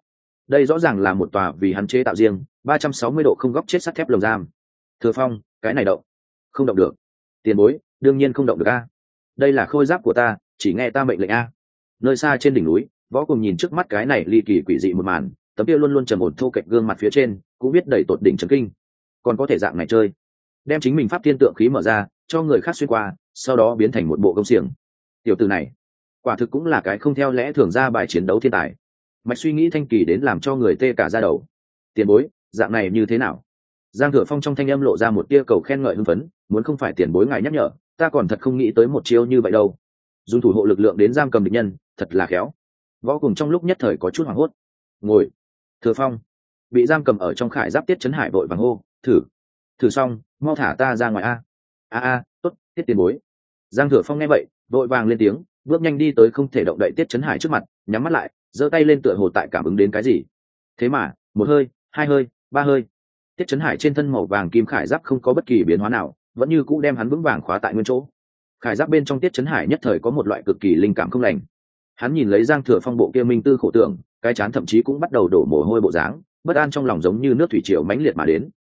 [SPEAKER 1] đây rõ ràng là một tòa vì hắn chế tạo riêng 360 độ không góc chết sắt thép lồng giam. Thừa Phong, cái này động không động được. Tiền bối, đương nhiên không động được a, đây là khôi giáp của ta, chỉ nghe ta mệnh lệnh a. Nơi xa trên đỉnh núi, Võ Cùng nhìn trước mắt cái này ly kỳ quỷ dị một màn, tấm kia luôn luôn trầm ổn thô kệch gương mặt phía trên cũng biết đầy tột đỉnh trấn kinh. Còn có thể dạng này chơi, đem chính mình pháp tiên tượng khí mở ra cho người khác xuyên qua, sau đó biến thành một bộ công xiềng. Tiểu tử này quả thực cũng là cái không theo lẽ thường ra bài chiến đấu thiên tài. Mạch suy nghĩ thanh kỳ đến làm cho người tê cả da đầu. Tiền bối, dạng này như thế nào? Giang Thừa Phong trong thanh âm lộ ra một tia cầu khen ngợi hưng phấn, muốn không phải tiền bối ngài nhắc nhở, ta còn thật không nghĩ tới một chiêu như vậy đâu. Dùng thủ hộ lực lượng đến giam cầm địch nhân, thật là khéo. Võ Cùng trong lúc nhất thời có chút hoảng hốt. Ngồi. Thừa Phong bị giam cầm ở trong khải giáp Tiết Chấn Hải vội vàng hô, thử xong, mau thả ta ra ngoài a. Tốt, Tiết tiền bối. Giang Thừa Phong nghe vậy, vội vàng lên tiếng, bước nhanh đi tới không thể động đậy Tiết Chấn Hải trước mặt, nhắm mắt lại, giơ tay lên tựa hồ tại cảm ứng đến cái gì. Thế mà, một hơi, hai hơi, ba hơi, Tiết Chấn Hải trên thân màu vàng kim khải giáp không có bất kỳ biến hóa nào, vẫn như cũ đem hắn vững vàng khóa tại nguyên chỗ. Khải giáp bên trong Tiết Chấn Hải nhất thời có một loại cực kỳ linh cảm không lành. Hắn nhìn lấy Giang Thừa Phong bộ kia minh tư khổ tưởng, cái chán thậm chí cũng bắt đầu đổ mồ hôi bộ dáng, bất an trong lòng giống như nước thủy triều mãnh liệt mà đến.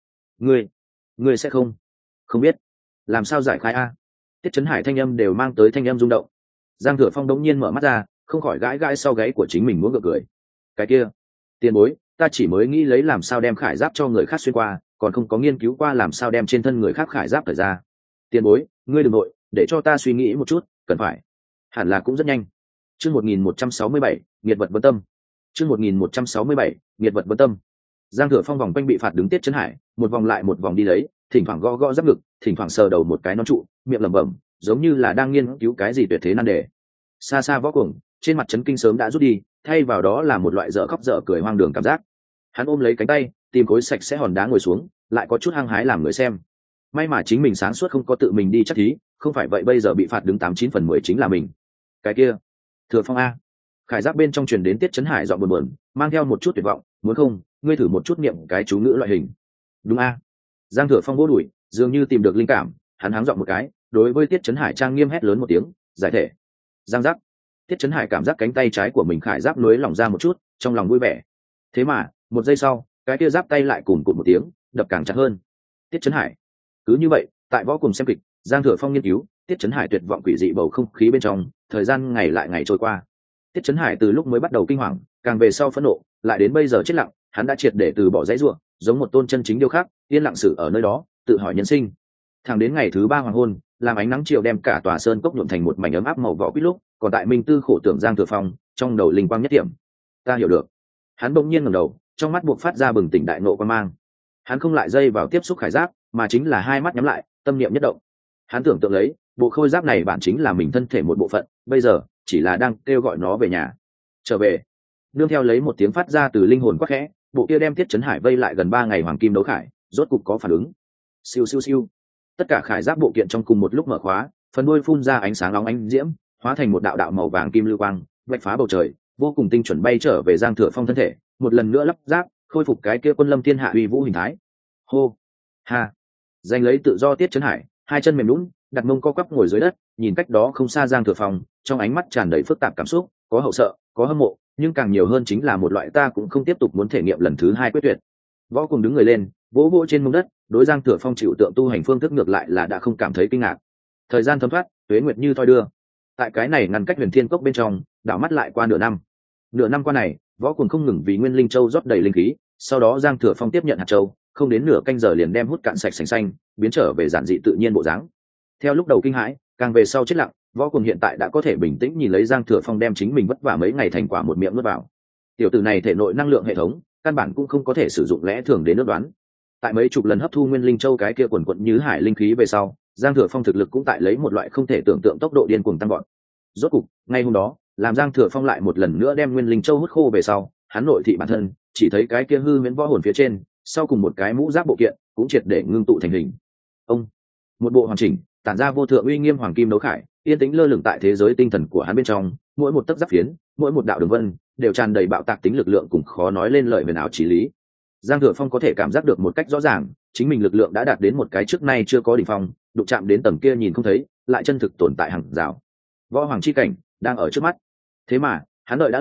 [SPEAKER 1] Ngươi sẽ không biết làm sao giải khai a? Tiết Chấn Hải thanh âm đều mang tới thanh âm rung động. Giang Thừa Phong đống nhiên mở mắt ra, không khỏi gãi gãi sau gáy của chính mình muốn gượng cười. Cái kia, tiền bối, ta chỉ mới nghĩ lấy làm sao đem khải giáp cho người khác xuyên qua, còn không có nghiên cứu qua làm sao đem trên thân người khác khải giáp cởi ra. Tiền bối, ngươi đừng nội, để cho ta suy nghĩ một chút, cần phải. Hẳn là cũng rất nhanh. Chương 1167, nghiệt vật vấn tâm. Chương 1167, nghiệt vật vấn tâm. Giang Thừa Phong vòng quanh bị phạt đứng Tiết Chấn Hải, một vòng lại một vòng đi lấy, thỉnh thoảng gõ gõ giáp ngực, thỉnh thoảng sờ đầu một cái nón trụ, miệng lẩm bẩm, giống như là đang nghiên cứu cái gì tuyệt thế nan đề. Xa xa Võ Cuồng, trên mặt chấn kinh sớm đã rút đi, thay vào đó là một loại dở khóc dở cười hoang đường cảm giác. Hắn ôm lấy cánh tay, tìm khối sạch sẽ hòn đá ngồi xuống, lại có chút hăng hái làm người xem. May mà chính mình sáng suốt không có tự mình đi chắc thí, không phải vậy bây giờ bị phạt đứng 89/10 chính là mình. Cái kia, Thừa Phong a. Khải giáp bên trong truyền đến Tiết Chấn Hải giọng buồn buồn, mang theo một chút tuyệt vọng, muốn không, ngươi thử một chút niệm cái chú ngữ loại hình. Đúng a. Giang Thừa Phong vỗ đùi, dường như tìm được linh cảm, hắn háng giọng một cái, đối với Tiết Chấn Hải trang nghiêm hét lớn một tiếng, giải thể. Giang giác. Tiết Chấn Hải cảm giác cánh tay trái của mình khải giáp nối lỏng ra một chút, trong lòng vui vẻ. Thế mà, một giây sau, cái kia giáp tay lại cùng cụt một tiếng, đập càng chặt hơn. Tiết Chấn Hải. Cứ như vậy, tại Võ Cùng xem kịch, Giang Thừa Phong nghiên cứu, Tiết Chấn Hải tuyệt vọng quỷ dị bầu không khí bên trong, thời gian ngày lại ngày trôi qua. Tiết Chấn Hải từ lúc mới bắt đầu kinh hoàng, càng về sau phẫn nộ, lại đến bây giờ chết lặng, hắn đã triệt để từ bỏ dãy rủa, giống một tôn chân chính điêu khắc, yên lặng xử ở nơi đó, tự hỏi nhân sinh. Thẳng đến ngày thứ 3 hoàng hôn, làm ánh nắng chiều đem cả tòa sơn cốc nhuộm thành một mảnh ấm áp màu võ quýt lúc, còn tại minh tư khổ tưởng Giang Thừa Phong, trong đầu linh quang nhất điểm. Ta hiểu được. Hắn bỗng nhiên ngẩng đầu, trong mắt buộc phát ra bừng tỉnh đại nộ quan mang. Hắn không lại dây vào tiếp xúc khải giáp, mà chính là hai mắt nhắm lại, tâm niệm nhất động. Hắn tưởng tượng lấy, bộ khôi giáp này bản chính là mình thân thể một bộ phận, bây giờ chỉ là đang kêu gọi nó về nhà. Trở về. Nương theo lấy một tiếng phát ra từ linh hồn quắc khẽ, bộ kia đem Tiết Chấn Hải vây lại gần 3 ngày hoàng kim đấu khải, rốt cục có phản ứng. Siêu siêu siêu. Tất cả khải giáp bộ kiện trong cùng một lúc mở khóa, phần đuôi phun ra ánh sáng nóng ánh diễm, hóa thành một đạo đạo màu vàng kim lưu quang, vạch phá bầu trời, vô cùng tinh chuẩn bay trở về Giang Thừa Phong thân thể, một lần nữa lắp ráp, khôi phục cái kia quân lâm thiên hạ uy vũ hình thái. Hô, ha. Giành lấy tự do Tiết Chấn Hải, hai chân mềm nhũn, đặt mông co quắp ngồi dưới đất, nhìn cách đó không xa Giang Thừa Phong, trong ánh mắt tràn đầy phức tạp cảm xúc, có hậu sợ, có hâm mộ, nhưng càng nhiều hơn chính là một loại ta cũng không tiếp tục muốn thể nghiệm lần thứ hai quyết tuyệt. Võ Cùng đứng người lên, vỗ vỗ trên mông đất, đối Giang Thừa Phong chịu tượng tu hành phương thức ngược lại là đã không cảm thấy kinh ngạc. Thời gian thấm thoát, tuế nguyệt như thoi đưa. Tại cái này ngăn cách Huyền Thiên Cốc bên trong, đảo mắt lại qua nửa năm. Nửa năm qua này, Võ Cùng không ngừng vì Nguyên Linh Châu rót đầy linh khí, sau đó Giang Thừa Phong tiếp nhận hạt châu, không đến nửa canh giờ liền đem hút cạn sạch sành xanh, biến trở về giản dị tự nhiên bộ dáng. Theo lúc đầu kinh hãi, càng về sau chết lặng, Võ Cùng hiện tại đã có thể bình tĩnh nhìn lấy Giang Thừa Phong đem chính mình vất vả mấy ngày thành quả một miệng nuốt vào. Tiểu tử này thể nội năng lượng hệ thống, căn bản cũng không có thể sử dụng lẽ thường đến ước đoán. Tại mấy chục lần hấp thu Nguyên Linh Châu cái kia quần quật như hải linh khí về sau, Giang Thừa Phong thực lực cũng tại lấy một loại không thể tưởng tượng tốc độ điên cuồng tăng gọn. Rốt cục, ngay hôm đó, làm Giang Thừa Phong lại một lần nữa đem Nguyên Linh Châu hút khô về sau, hắn nội thị bản thân, chỉ thấy cái kia hư huyễn võ hồn phía trên, sau cùng một cái mũ giáp bộ kiện, cũng triệt để ngưng tụ thành hình. Ông, một bộ hoàn chỉnh, tản ra vô thượng uy nghiêm hoàng kim đấu khải, yên tĩnh lơ lửng tại thế giới tinh thần của hắn bên trong, mỗi một tấc giáp phiến, mỗi một đạo đường vân, đều tràn đầy bạo tạc tính lực lượng cùng khó nói lên lời huyền ảo chí lý. Giang Thừa Phong có thể cảm giác được một cách rõ ràng, chính mình lực lượng đã đạt đến một cái trước nay chưa có đỉnh phong, đụng chạm đến tầm kia nhìn không thấy, lại chân thực tồn tại hàng rào. Võ hoàng chi cảnh đang ở trước mắt. Thế mà, hắn đợi đã lâu,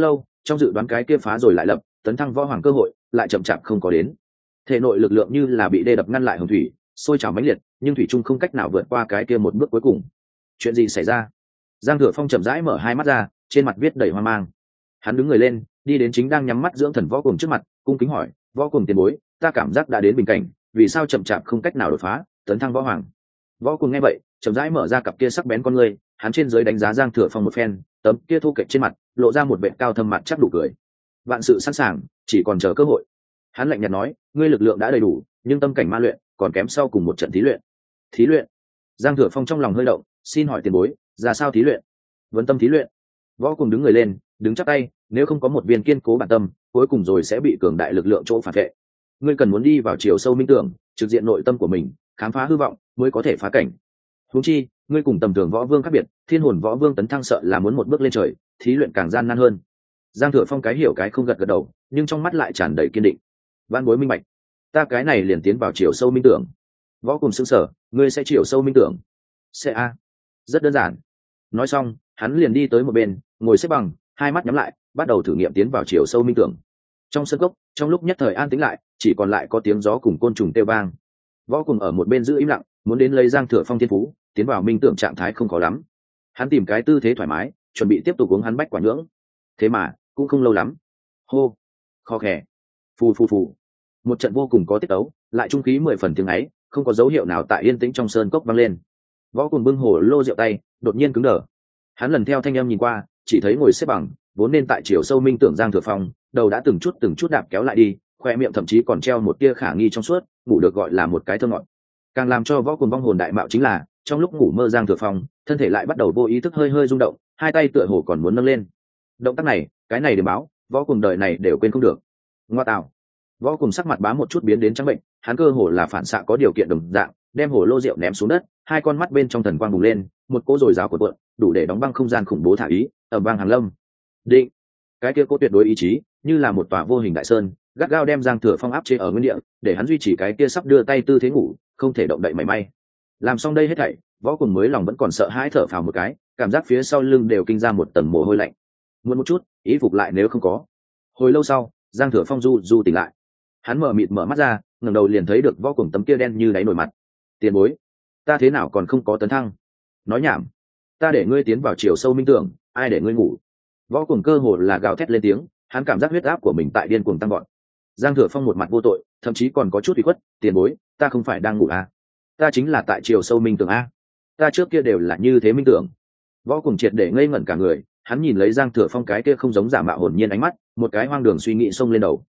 [SPEAKER 1] trong dự đoán cái kia phá rồi lại lập tấn thăng võ hoàng cơ hội lại chậm chạp không có đến. Thể nội lực lượng như là bị đê đập ngăn lại hồng thủy, sôi trào mãnh liệt, nhưng thủy trung không cách nào vượt qua cái kia một bước cuối cùng. Chuyện gì xảy ra? Giang Thừa Phong chậm rãi mở hai mắt ra, trên mặt viết đầy hoang mang. Hắn đứng người lên, đi đến chính đang nhắm mắt dưỡng thần Võ Cuồng trước mặt, cung kính hỏi: "Võ Cuồng tiền bối, ta cảm giác đã đến bình cảnh, vì sao chậm chạp không cách nào đột phá, tấn thăng võ hoàng?" Võ Cuồng nghe vậy, chậm rãi mở ra cặp kia sắc bén con ngươi, hắn trên dưới đánh giá Giang Thừa Phong một phen, tấm kia thu kệch trên mặt, lộ ra một vẻ cao thâm mặt chắc đủ cười. Vạn sự sẵn sàng, chỉ còn chờ cơ hội. Hắn lạnh nhạt nói: "Ngươi lực lượng đã đầy đủ, nhưng tâm cảnh ma luyện còn kém sau cùng một trận thí luyện." Thí luyện? Giang Thừa Phong trong lòng hơi động, xin hỏi tiền bối, ra sao thí luyện? Vấn tâm thí luyện. Võ Cuồng đứng người lên, đứng chắp tay, nếu không có một viên kiên cố bản tâm, cuối cùng rồi sẽ bị cường đại lực lượng chỗ phản vệ. Ngươi cần muốn đi vào chiều sâu minh tưởng, trực diện nội tâm của mình, khám phá hư vọng, mới có thể phá cảnh. Huống chi, ngươi cùng tầm thường võ vương khác biệt, thiên hồn võ vương tấn thăng sợ là muốn một bước lên trời, thí luyện càng gian nan hơn. Giang Thừa Phong cái hiểu cái không gật gật đầu, nhưng trong mắt lại tràn đầy kiên định. Vạn bối minh bạch, ta cái này liền tiến vào chiều sâu minh tưởng. Võ Cuồng sững sờ, ngươi sẽ chiều sâu minh tưởng? Sẽ a, rất đơn giản. Nói xong, hắn liền đi tới một bên, ngồi xếp bằng, hai mắt nhắm lại, bắt đầu thử nghiệm tiến vào chiều sâu minh tưởng. Trong sân cốc, trong lúc nhất thời an tĩnh lại, chỉ còn lại có tiếng gió cùng côn trùng kêu vang. Võ Cuồng ở một bên giữ im lặng, muốn đến lấy Giang Thừa Phong thiên phú, tiến vào minh tưởng trạng thái không khó lắm. Hắn tìm cái tư thế thoải mái, chuẩn bị tiếp tục uống hắn bách quả nhưỡng. Thế mà, cũng không lâu lắm. Hô, kho khè, phù phù phù. Một trận vô cùng có tiết tấu, lại trung khí 10 phần tiếng ấy, không có dấu hiệu nào tại yên tĩnh trong sơn cốc vang lên. Võ Cuồng bưng hồ lô rượu tay, đột nhiên cứng đờ. Hắn lần theo thanh âm nhìn qua, chỉ thấy ngồi xếp bằng, vốn nên tại chiều sâu minh tưởng Giang Thừa Phong, đầu đã từng chút đạp kéo lại đi, khoe miệng thậm chí còn treo một tia khả nghi trong suốt, ngủ được gọi là một cái thơ ngọt. Càng làm cho Võ Cuồng vong hồn đại mạo chính là, trong lúc ngủ mơ Giang Thừa Phong, thân thể lại bắt đầu vô ý thức hơi hơi rung động, hai tay tựa hồ còn muốn nâng lên. Động tác này, cái này để báo, Võ Cuồng đời này đều quên không được. Ngoa tạo. Võ Cuồng sắc mặt bá một chút biến đến trắng bệnh, hắn cơ hồ là phản xạ có điều kiện đồng dạng, đem hồ lô rượu ném xuống đất, hai con mắt bên trong thần quang bùng lên, một cỗ dồi dào của cuộn, đủ để đóng băng không gian khủng bố thả ý, ở bang Hàn Lâm. Định, cái kia cỗ tuyệt đối ý chí, như là một tòa vô hình đại sơn, gắt gao đem Giang Thừa Phong áp chế ở nguyên địa, để hắn duy trì cái kia sắp đưa tay tư thế ngủ, không thể động đậy mảy may. Làm xong đây hết thảy, Võ Cuồng mới lòng vẫn còn sợ hãi thở phào một cái, cảm giác phía sau lưng đều kinh ra một tầng mồ hôi lạnh. Muốn một chút, ý phục lại nếu không có. Hồi lâu sau, Giang Thừa Phong du tỉnh lại. Hắn mở mịt mở mắt ra, ngẩng đầu liền thấy được Võ Cuồng tấm kia đen như đáy nổi mặt. Tiền bối, ta thế nào còn không có tấn thăng? Nói nhảm, ta để ngươi tiến vào chiều sâu minh tưởng, ai để ngươi ngủ? Võ Cuồng cơ hồ là gào thét lên tiếng, hắn cảm giác huyết áp của mình tại điên cuồng tăng gọn. Giang Thừa Phong một mặt vô tội, thậm chí còn có chút ủy khuất, tiền bối, ta không phải đang ngủ à? Ta chính là tại chiều sâu minh tưởng a, ta trước kia đều là như thế minh tưởng. Võ Cuồng triệt để ngây ngẩn cả người, hắn nhìn lấy Giang Thừa Phong cái kia không giống giả mạo hồn nhiên ánh mắt, một cái hoang đường suy nghĩ xông lên đầu.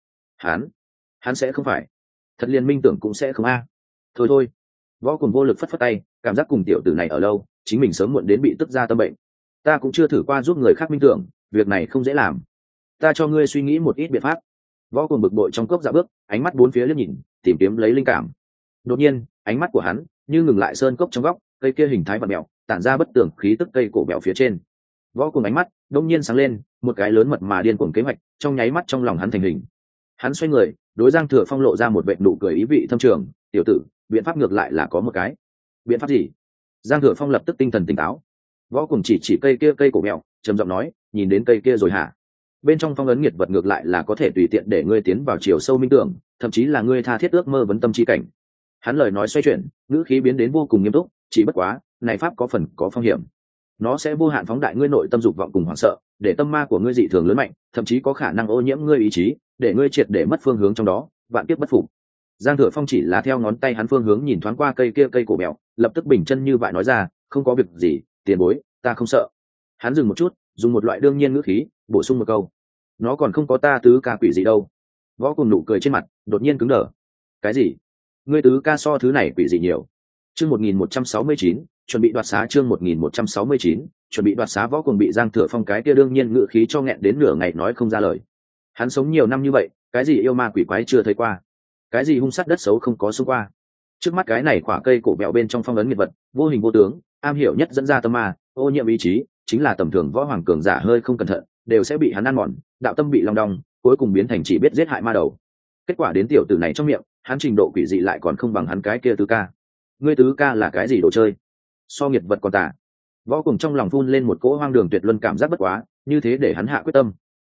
[SPEAKER 1] Hắn sẽ không phải, thật liền minh tưởng cũng sẽ không a. Thôi thôi. Võ Cuồng vô lực phất phất tay, cảm giác cùng tiểu tử này ở lâu, chính mình sớm muộn đến bị tức ra tâm bệnh. Ta cũng chưa thử qua giúp người khác minh tưởng, việc này không dễ làm. Ta cho ngươi suy nghĩ một ít biện pháp. Võ Cuồng bực bội trong cốc dạo bước, ánh mắt bốn phía liếc nhìn, tìm kiếm lấy linh cảm. Đột nhiên, ánh mắt của hắn như ngừng lại sơn cốc trong góc, cây kia hình thái vặn mèo, tản ra bất tường khí tức cây cổ mèo phía trên. Võ Cuồng ánh mắt đông nhiên sáng lên, một cái lớn mật mà điên cuồng kế hoạch, trong nháy mắt trong lòng hắn thành hình. Hắn xoay người, đối Giang Thừa Phong lộ ra một vệt nụ cười ý vị thâm trường, "Tiểu tử, biện pháp ngược lại là có một cái." "Biện pháp gì?" Giang Thừa Phong lập tức tinh thần tỉnh táo. Võ Cuồng chỉ cây kia cây cổ mèo, trầm giọng nói, "Nhìn đến cây kia rồi hả? Bên trong phong ấn nghiệt vật ngược lại là có thể tùy tiện để ngươi tiến vào chiều sâu minh tưởng, thậm chí là ngươi tha thiết ước mơ vấn tâm chi cảnh." Hắn lời nói xoay chuyển, ngữ khí biến đến vô cùng nghiêm túc, "Chỉ bất quá, này pháp có phần có phong hiểm. Nó sẽ vô hạn phóng đại ngươi nội tâm dục vọng cùng hoảng sợ, để tâm ma của ngươi dị thường lớn mạnh, thậm chí có khả năng ô nhiễm ngươi ý chí, để ngươi triệt để mất phương hướng trong đó, vạn kiếp bất phục." Giang Thừa Phong chỉ là theo ngón tay hắn phương hướng nhìn thoáng qua cây kia cây cổ mèo, lập tức bình chân như vậy nói ra, "Không có việc gì, tiền bối, ta không sợ." Hắn dừng một chút, dùng một loại đương nhiên ngữ khí, bổ sung một câu, "Nó còn không có ta tứ ca quỷ gì đâu." Võ Cuồng nụ cười trên mặt đột nhiên cứng đờ. "Cái gì? Ngươi tứ ca so thứ này quỷ gì nhiều?" Chương 1169, chuẩn bị đoạt xá. Chương 1169, chuẩn bị đoạt xá. Võ Cuồng bị Giang Thừa Phong cái kia đương nhiên ngữ khí cho nghẹn đến nửa ngày nói không ra lời. Hắn sống nhiều năm như vậy, cái gì yêu ma quỷ quái chưa thấy qua, cái gì hung sát đất xấu không có xung qua. Trước mắt cái này quả cây cổ mèo bên trong phong ấn nghiệt vật, vô hình vô tướng, am hiểu nhất dẫn ra tâm ma, ô nhiễm ý chí, chính là tầm thường võ hoàng cường giả hơi không cẩn thận, đều sẽ bị hắn ăn mòn, đạo tâm bị long đong, cuối cùng biến thành chỉ biết giết hại ma đầu. Kết quả đến tiểu tử này trong miệng, hắn trình độ quỷ dị lại còn không bằng hắn cái kia tứ ca. Ngươi tứ ca là cái gì đồ chơi? So nghiệt vật còn tả. Võ Cuồng trong lòng phun lên một cỗ hoang đường tuyệt luân cảm giác bất quá, như thế để hắn hạ quyết tâm.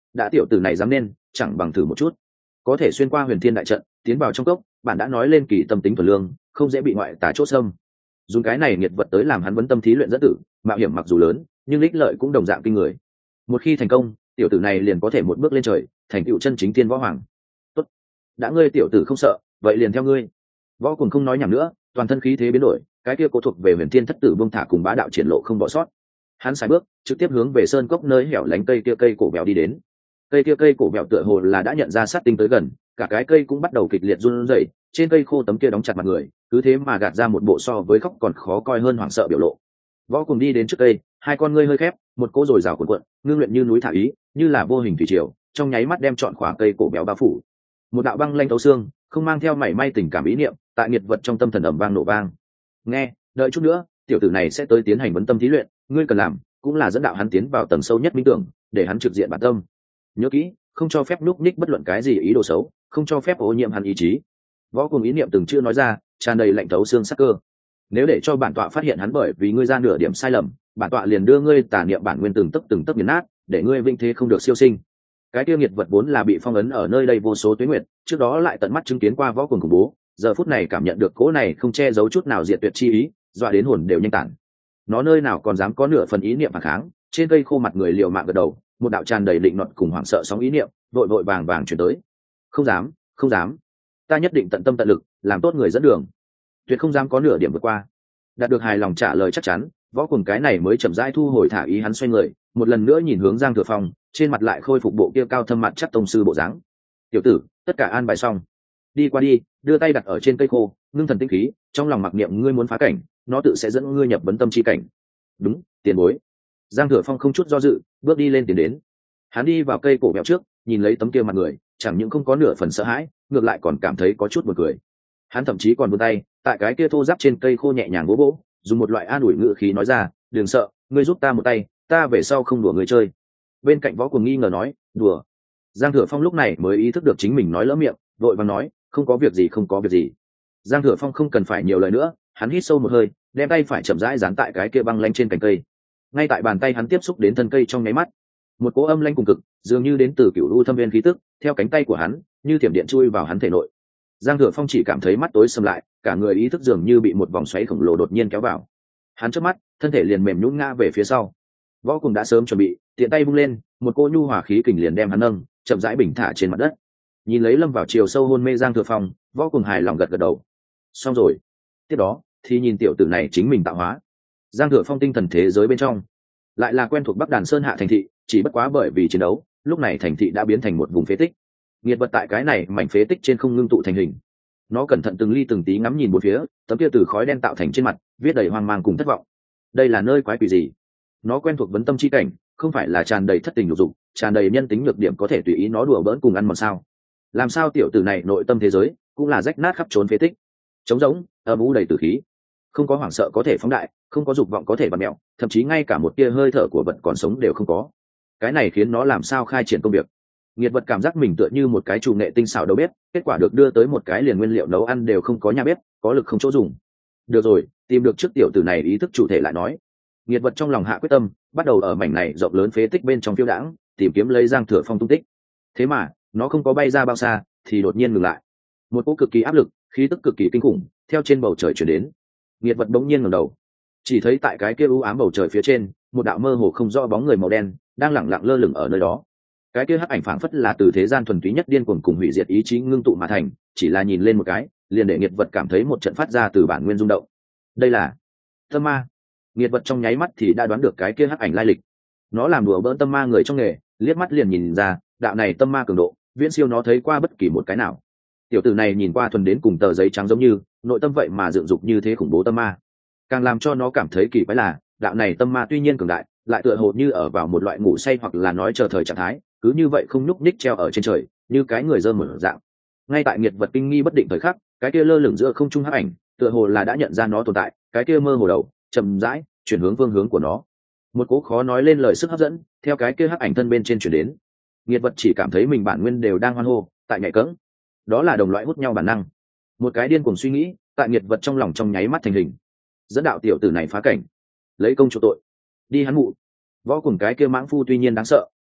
[SPEAKER 1] đã tiểu tử này dám nên chẳng bằng thử một chút. Có thể xuyên qua huyền thiên đại trận tiến vào trong cốc, bạn đã nói lên kỳ tâm tính thuần lương, không dễ bị ngoại tà chốt xâm. Dùng cái này nghiệt vật tới làm hắn vấn tâm thí luyện dẫn tử, mạo hiểm mặc dù lớn nhưng ích lợi cũng đồng dạng kinh người. Một khi thành công, tiểu tử này liền có thể một bước lên trời, thành tựu chân chính tiên võ hoàng. Tốt, đã ngươi tiểu tử không sợ, vậy liền theo ngươi. Võ Cuồng không nói nhảm nữa, toàn thân khí thế biến đổi, cái kia cố thuộc về huyền thiên thất tử buông thả cùng bá đạo triển lộ không bỏ sót. Hắn sải bước trực tiếp hướng về sơn cốc nơi hẻo lánh cây kia cây cổ bèo đi đến. Cây kia cây cổ bèo tựa hồ là đã nhận ra sát tinh tới gần, cả cái cây cũng bắt đầu kịch liệt run rẩy, trên cây khô tấm kia đóng chặt mặt người, cứ thế mà gạt ra một bộ so với khóc còn khó coi hơn hoảng sợ biểu lộ. Võ Cuồng đi đến trước cây, hai con ngươi hơi khép, một cỗ rồi rào cuộn cuộn, ngưng luyện như núi thả ý, như là vô hình thủy triều, trong nháy mắt đem trọn khỏa cây cổ béo bao phủ. Một đạo băng lanh thấu xương, không mang theo mảy may tình cảm ý niệm, tại nghiệt vật trong tâm thần ầm vang nổ vang. Nghe, đợi chút nữa, tiểu tử này sẽ tới tiến hành vấn tâm thí luyện, ngươi cần làm cũng là dẫn đạo hắn tiến vào tầng sâu nhất minh tưởng, để hắn trực diện bản tâm. Nhớ kỹ, không cho phép núp ních bất luận cái gì ý đồ xấu, không cho phép ô nhiễm hắn ý chí. Võ Cuồng ý niệm từng chưa nói ra, tràn đầy lạnh thấu xương sắc cơ. Nếu để cho bản tọa phát hiện hắn bởi vì ngươi ra nửa điểm sai lầm, bản tọa liền đưa ngươi tà niệm bản nguyên từng tấc nghiền nát, để ngươi vinh thế không được siêu sinh. Cái tiêu nghiệt vật vốn là bị phong ấn ở nơi đây vô số tuế nguyệt, trước đó lại tận mắt chứng kiến qua Võ Cuồng khủng bố, giờ phút này cảm nhận được cỗ này không che giấu chút nào diệt tuyệt chi ý, dọa đến hồn đều nhanh tản. Nó nơi nào còn dám có nửa phần ý niệm phản kháng, trên cây khô mặt người liều mạng gật đầu, một đạo tràn đầy định nọt cùng hoảng sợ sóng ý niệm, vội vội vàng vàng chuyển tới. Không dám, không dám, ta nhất định tận tâm tận lực, làm tốt người dẫn đường, tuyệt không dám có nửa điểm vượt qua. Đạt được hài lòng trả lời chắc chắn, Võ Cuồng cái này mới chậm rãi thu hồi thả ý, hắn xoay người, một lần nữa nhìn hướng Giang Thừa Phong, trên mặt lại khôi phục bộ kia cao thâm mặt chắc tông sư bộ dáng. Tiểu tử, tất cả an bài xong, đi qua đi, đưa tay đặt ở trên cây khô, ngưng thần tinh khí, trong lòng mặc niệm ngươi muốn phá cảnh, nó tự sẽ dẫn ngươi nhập vấn tâm chi cảnh. Đúng, tiền bối. Giang Thừa Phong không chút do dự, bước đi lên tiến đến. Hắn đi vào cây cổ mèo trước, nhìn lấy tấm kia mặt người, chẳng những không có nửa phần sợ hãi, ngược lại còn cảm thấy có chút buồn cười. Hắn thậm chí còn vươn tay, tại cái kia thô ráp trên cây khô nhẹ nhàng vỗ vỗ, dùng một loại an ủi ngữ khí nói ra, đừng sợ, ngươi giúp ta một tay, ta về sau không đùa người chơi. Bên cạnh Võ Cuồng nghi ngờ nói, đùa. Giang Thừa Phong lúc này mới ý thức được chính mình nói lỡ miệng, vội vàng nói, không có việc gì, không có việc gì. Giang Thừa Phong không cần phải nhiều lời nữa, hắn hít sâu một hơi, đem tay phải chậm rãi dán tại cái kia băng lanh trên cành cây. Ngay tại bàn tay hắn tiếp xúc đến thân cây trong nháy mắt, một cỗ âm lanh cùng cực, dường như đến từ cựu u thâm viên khí tức, theo cánh tay của hắn, như thiểm điện chui vào hắn thể nội. Giang Thừa Phong chỉ cảm thấy mắt tối sầm lại, cả người ý thức dường như bị một vòng xoáy khổng lồ đột nhiên kéo vào. Hắn chớp mắt, thân thể liền mềm nhũn ngã về phía sau. Võ Cuồng đã sớm chuẩn bị, tiện tay vung lên, một cỗ nhu hòa khí kình liền đem hắn nâng, chậm rãi bình thả trên mặt đất. Nhìn lấy lâm vào chiều sâu hôn mê Giang Thừa Phong, Võ Cuồng hài lòng gật gật đầu. Xong rồi. Tiếp đó, thì nhìn tiểu tử này chính mình tạo hóa. Giang Thừa Phong tinh thần thế giới bên trong, lại là quen thuộc Bắc Đàn Sơn hạ thành thị, chỉ bất quá bởi vì chiến đấu, lúc này thành thị đã biến thành một vùng phế tích. Nghiệt vật tại cái này mảnh phế tích trên không ngưng tụ thành hình. Nó cẩn thận từng ly từng tí ngắm nhìn một phía, tấm kia từ khói đen tạo thành trên mặt, viết đầy hoang mang cùng thất vọng. Đây là nơi quái quỷ gì? Nó quen thuộc vấn tâm chi cảnh, không phải là tràn đầy thất tình lục dục, tràn đầy nhân tính nhược điểm có thể tùy ý nó đùa bỡn cùng ăn mòn sao? Làm sao tiểu tử này nội tâm thế giới cũng là rách nát khắp trốn phế tích, trống rỗng, âm u đầy tử khí, không có hoảng sợ có thể phóng đại, không có dục vọng có thể bật mẹo, thậm chí ngay cả một tia hơi thở của vật còn sống đều không có. Cái này khiến nó làm sao khai triển công việc? Nghiệt vật cảm giác mình tựa như một cái chủ nghệ tinh xảo đầu bếp, kết quả được đưa tới một cái liền nguyên liệu nấu ăn đều không có nhà bếp, có lực không chỗ dùng. Được rồi, tìm được trước tiểu tử này ý thức chủ thể lại nói. Nghiệt vật trong lòng hạ quyết tâm, bắt đầu ở mảnh này rộng lớn phế tích bên trong phiêu đãng, tìm kiếm lấy Giang Thừa Phong tung tích. Thế mà, nó không có bay ra bao xa, thì đột nhiên ngừng lại. Một cỗ cực kỳ áp lực, khí tức cực kỳ kinh khủng, theo trên bầu trời chuyển đến. Nghiệt vật bỗng nhiên ngẩng đầu, chỉ thấy tại cái kia u ám bầu trời phía trên, một đạo mơ hồ không rõ bóng người màu đen đang lẳng lặng lơ lửng ở nơi đó. Cái kia hắc ảnh phảng phất là từ thế gian thuần túy nhất điên cuồng cùng hủy diệt ý chí ngưng tụ mà thành, chỉ là nhìn lên một cái, liền để nghiệt vật cảm thấy một trận phát ra từ bản nguyên rung động. Đây là tâm ma. Nghiệt vật trong nháy mắt thì đã đoán được cái kia hắc ảnh lai lịch. Nó làm đùa bỡn tâm ma người trong nghề, liếc mắt liền nhìn ra, đạo này tâm ma cường độ, viễn siêu nó thấy qua bất kỳ một cái nào. Tiểu tử này nhìn qua thuần đến cùng tờ giấy trắng giống như, nội tâm vậy mà dựng dục như thế khủng bố tâm ma. Càng làm cho nó cảm thấy kỳ quái là, đạo này tâm ma tuy nhiên cường đại, lại tựa hồ như ở vào một loại ngủ say hoặc là nói chờ thời trạng thái, cứ như vậy không nhúc nhích treo ở trên trời, như cái người dơ mở dạng. Ngay tại nghiệt vật kinh nghi bất định thời khắc, cái kia lơ lửng giữa không trung hắc ảnh, tựa hồ là đã nhận ra nó tồn tại, cái kia mơ hồ đầu, chậm rãi chuyển hướng phương hướng của nó. Một cố khó nói lên lời sức hấp dẫn, theo cái kia hắc ảnh thân bên trên chuyển đến. Nghiệt vật chỉ cảm thấy mình bản nguyên đều đang hoan hô, tại nhạy cẫng. Đó là đồng loại hút nhau bản năng. Một cái điên cuồng suy nghĩ, tại nghiệt vật trong lòng trong nháy mắt thành hình. Dẫn đạo tiểu tử này phá cảnh, lấy công chủ tội. Đi hắn mụ. Võ cùng cái kia mãng phu tuy nhiên đáng sợ,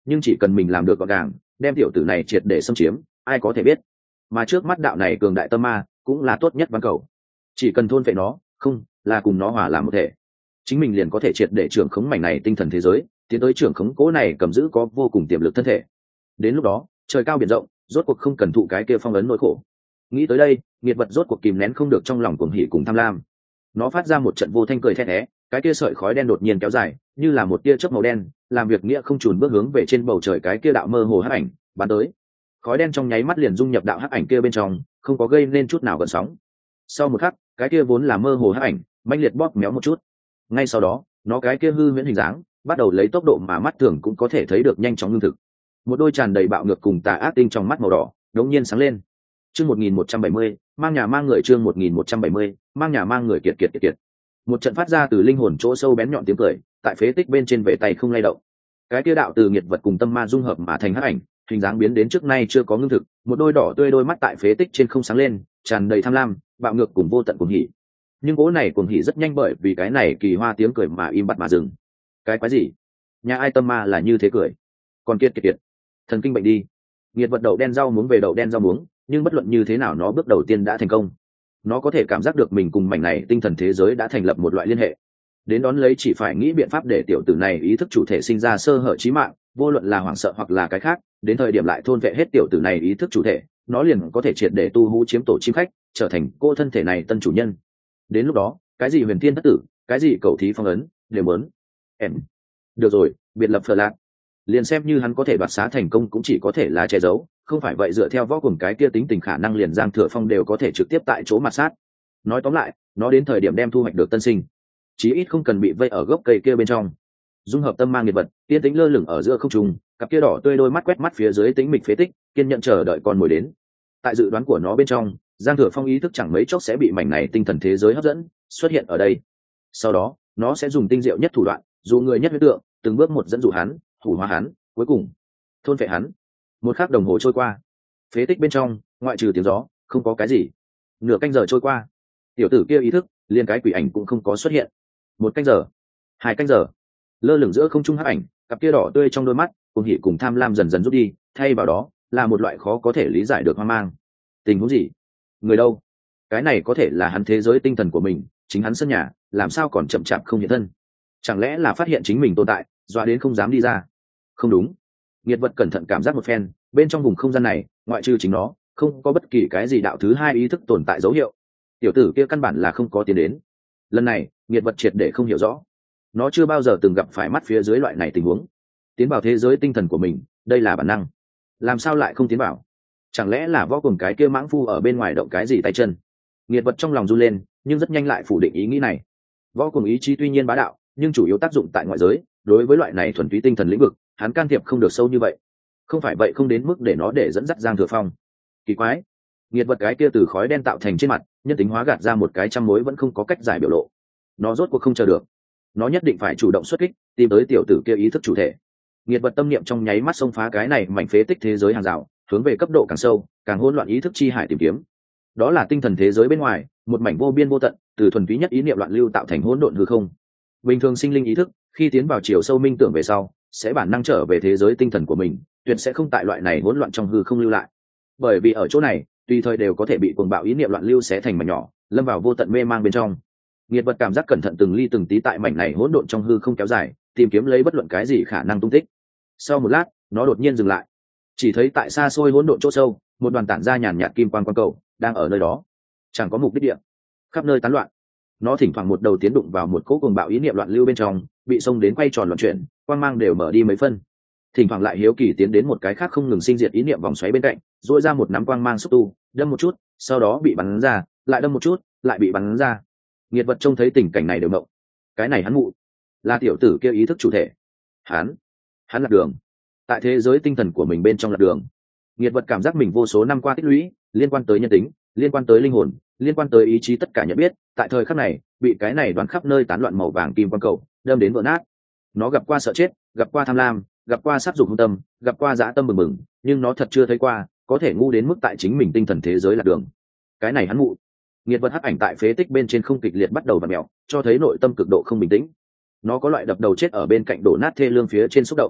[SPEAKER 1] nhưng chỉ cần mình làm được gọn gàng, đem tiểu tử này triệt để xâm chiếm, ai có thể biết. Mà trước mắt đạo này cường đại tâm ma cũng là tốt nhất văn cầu, chỉ cần thôn vệ nó, không là cùng nó hòa làm một thể, chính mình liền có thể triệt để trưởng khống mảnh này tinh thần thế giới, tiến tới trưởng khống cố này cầm giữ có vô cùng tiềm lực thân thể. Đến lúc đó trời cao biển rộng, rốt cuộc không cần thụ cái kia phong ấn nỗi khổ. Nghĩ tới đây, nghiệt vật rốt cuộc kìm nén không được trong lòng cuồng hỉ cùng tham lam, nó phát ra một trận vô thanh cười thét thé, cái kia sợi khói đen đột nhiên kéo dài như là một tia chớp màu đen, làm việc nghĩa không chùn bước hướng về trên bầu trời cái kia đạo mơ hồ hắc ảnh bắn tới. Khói đen trong nháy mắt liền dung nhập đạo hắc ảnh kia bên trong, không có gây nên chút nào gợn sóng. Sau một khắc, cái kia vốn là mơ hồ hắc ảnh mãnh liệt bóp méo một chút, ngay sau đó nó cái kia hư huyễn hình dáng bắt đầu lấy tốc độ mà mắt thường cũng có thể thấy được nhanh chóng ngưng thực. Một đôi tràn đầy bạo ngược cùng tà ác tinh trong mắt màu đỏ đống nhiên sáng lên. Chương 1170, mang nhà mang người. Chương 1170, mang nhà mang người. Kiệt. Một trận phát ra từ linh hồn chỗ sâu bén nhọn tiếng cười, tại phế tích bên trên vệ tay không lay động. Cái kia đạo từ nghiệt vật cùng tâm ma dung hợp mà thành hắc ảnh, hình dáng biến đến trước nay chưa có ngưng thực, một đôi đỏ tươi đôi mắt tại phế tích trên không sáng lên, tràn đầy tham lam, bạo ngược cùng vô tận cuồng hỉ. Nhưng cỗ này cuồng hỉ rất nhanh bởi vì cái này kỳ hoa tiếng cười mà im bặt mà dừng. Cái quái gì? Nhà ai tâm ma là như thế cười? Còn kiệt, thần kinh bệnh đi. Nghiệt vật đậu đen rau muống về đậu đen rau muống, nhưng bất luận như thế nào nó bước đầu tiên đã thành công. Nó có thể cảm giác được mình cùng mảnh này tinh thần thế giới đã thành lập một loại liên hệ. Đến đón lấy chỉ phải nghĩ biện pháp để tiểu tử này ý thức chủ thể sinh ra sơ hở chí mạng, vô luận là hoảng sợ hoặc là cái khác, đến thời điểm lại thôn vệ hết tiểu tử này ý thức chủ thể, nó liền có thể triệt để tu hú chiếm tổ chim khách, trở thành cô thân thể này tân chủ nhân. Đến lúc đó, cái gì huyền thiên thất tử, cái gì cầu thí phong ấn, đều muốn. Em. Được rồi, biệt lập phờ lạc. Liền xem như hắn có thể đoạt xá thành công cũng chỉ có thể là che giấu, không phải vậy dựa theo võ cùng cái kia tính tình khả năng liền Giang Thừa Phong đều có thể trực tiếp tại chỗ mặt sát. Nói tóm lại, nó đến thời điểm đem thu hoạch được tân sinh, chí ít không cần bị vây ở gốc cây kia bên trong. Dung hợp tâm mang nghiệt vật, tiên tính lơ lửng ở giữa không trung, cặp kia đỏ tươi đôi mắt quét mắt phía dưới tính mịch phế tích, kiên nhận chờ đợi con mồi đến. Tại dự đoán của nó bên trong, Giang Thừa Phong ý thức chẳng mấy chốc sẽ bị mảnh này tinh thần thế giới hấp dẫn, xuất hiện ở đây. Sau đó, nó sẽ dùng tinh diệu nhất thủ đoạn, dụ người nhất huyết tượng, từng bước một dẫn dụ hắn, hủ hóa hắn, cuối cùng thôn phệ hắn. Một khắc đồng hồ trôi qua, phế tích bên trong ngoại trừ tiếng gió không có cái gì. Nửa canh giờ trôi qua, tiểu tử kia ý thức liền cái quỷ ảnh cũng không có xuất hiện. Một canh giờ, 2 canh giờ, lơ lửng giữa không trung hắc ảnh, cặp kia đỏ tươi trong đôi mắt cùng hỉ cùng tham lam dần dần rút đi, thay vào đó là một loại khó có thể lý giải được hoang mang. Tình huống gì? Người đâu? Cái này có thể là hắn thế giới tinh thần của mình, chính hắn sân nhà, làm sao còn chậm chạp không hiện thân? Chẳng lẽ là phát hiện chính mình tồn tại, dọa đến không dám đi ra? Không đúng. Nghiệt vật cẩn thận cảm giác một phen, bên trong vùng không gian này ngoại trừ chính nó không có bất kỳ cái gì đạo thứ hai ý thức tồn tại dấu hiệu. Tiểu tử kia căn bản là không có tiến đến. Lần này nghiệt vật triệt để không hiểu rõ, nó chưa bao giờ từng gặp phải mắt phía dưới loại này tình huống. Tiến vào thế giới tinh thần của mình, đây là bản năng, làm sao lại không tiến vào? Chẳng lẽ là võ cùng cái kia mãng phu ở bên ngoài động cái gì tay chân? Nghiệt vật trong lòng run lên, nhưng rất nhanh lại phủ định ý nghĩ này. Võ cùng ý chí tuy nhiên bá đạo, nhưng chủ yếu tác dụng tại ngoại giới, đối với loại này thuần túy tinh thần lĩnh vực hắn can thiệp không được sâu như vậy. Không phải vậy không đến mức để nó để dẫn dắt Giang Thừa Phong. Kỳ quái, nghiệt vật cái kia từ khói đen tạo thành trên mặt nhân tính hóa gạt ra một cái trăm mối vẫn không có cách giải biểu lộ. Nó rốt cuộc không chờ được, nó nhất định phải chủ động xuất kích, tìm tới tiểu tử kia ý thức chủ thể. Nghiệt vật tâm niệm trong nháy mắt xông phá cái này mảnh phế tích thế giới hàng rào, hướng về cấp độ càng sâu càng hỗn loạn ý thức chi hải tìm kiếm. Đó là tinh thần thế giới bên ngoài, một mảnh vô biên vô tận, từ thuần túy nhất ý niệm loạn lưu tạo thành hỗn độn hư không. Bình thường sinh linh ý thức khi tiến vào chiều sâu minh tưởng về sau, sẽ bản năng trở về thế giới tinh thần của mình, tuyệt sẽ không tại loại này hỗn loạn trong hư không lưu lại. Bởi vì ở chỗ này, tùy thời đều có thể bị cuồng bạo ý niệm loạn lưu xé thành mảnh nhỏ, lâm vào vô tận mê mang bên trong. Nghiệt vật cảm giác cẩn thận từng ly từng tí tại mảnh này hỗn độn trong hư không kéo dài, tìm kiếm lấy bất luận cái gì khả năng tung tích. Sau một lát, nó đột nhiên dừng lại. Chỉ thấy tại xa xôi hỗn độn chỗ sâu, một đoàn tản ra nhàn nhạt kim quang quang cầu đang ở nơi đó, chẳng có mục đích địa, khắp nơi tán loạn. Nó thỉnh thoảng một đầu tiến đụng vào một cỗ cuồng bạo ý niệm loạn lưu bên trong, bị xông đến quay tròn loạn chuyển, quang mang đều mở đi mấy phân. Thỉnh thoảng lại hiếu kỳ tiến đến một cái khác không ngừng sinh diệt ý niệm vòng xoáy bên cạnh, duỗi ra một nắm quang mang xúc tu, đâm một chút, sau đó bị bắn ra, lại đâm một chút, lại bị bắn ra. Nghiệt vật trông thấy tình cảnh này đều mộng. Cái này hắn mụ, là tiểu tử kia ý thức chủ thể. Hắn lạc đường, tại thế giới tinh thần của mình bên trong lạc đường. Nghiệt vật cảm giác mình vô số năm qua tích lũy, liên quan tới nhân tính, liên quan tới linh hồn, liên quan tới ý chí tất cả nhận biết, tại thời khắc này bị cái này đoán khắp nơi tán loạn màu vàng kim quang cầu đâm đến vỡ nát. Nó gặp qua sợ chết, gặp qua tham lam, gặp qua sát dục hung tâm, gặp qua dã tâm bừng bừng, nhưng nó thật chưa thấy qua có thể ngu đến mức tại chính mình tinh thần thế giới lạc đường. Cái này hắn mụ. Nghiệt vật hắc ảnh tại phế tích bên trên không kịch liệt bắt đầu vặn mèo, cho thấy nội tâm cực độ không bình tĩnh. Nó có loại đập đầu chết ở bên cạnh đổ nát thê lương phía trên xúc động.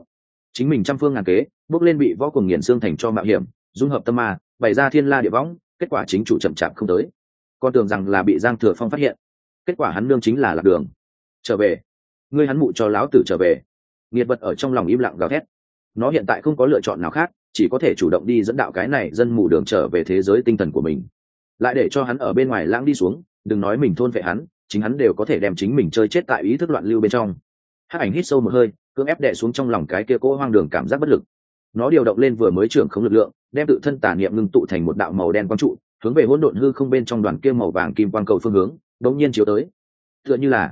[SPEAKER 1] chính mình trăm phương ngàn kế bước lên bị võ cùng nghiền xương thành cho mạo hiểm dung hợp tâm ma bày ra thiên la địa võng, kết quả chính chủ chậm chạp không tới, con tưởng rằng là bị Giang Thừa Phong phát hiện, kết quả hắn nương chính là lạc đường. Trở về, ngươi hắn mụ cho láo tử trở về. Nghiệt vật ở trong lòng im lặng gào thét. Nó hiện tại không có lựa chọn nào khác, chỉ có thể chủ động đi dẫn đạo cái này dân mù đường trở về thế giới tinh thần của mình, lại để cho hắn ở bên ngoài lãng đi xuống, đừng nói mình thôn vệ hắn, chính hắn đều có thể đem chính mình chơi chết tại ý thức loạn lưu bên trong. Hắc ảnh hít sâu một hơi, cưỡng ép đè xuống trong lòng cái kia cỗ hoang đường cảm giác bất lực. Nó điều động lên vừa mới trưởng không lực lượng, đem tự thân tà niệm ngưng tụ thành một đạo màu đen quang trụ, hướng về hỗn độn hư không bên trong đoàn kia màu vàng kim quang cầu phương hướng đống nhiên chiếu tới, tựa như là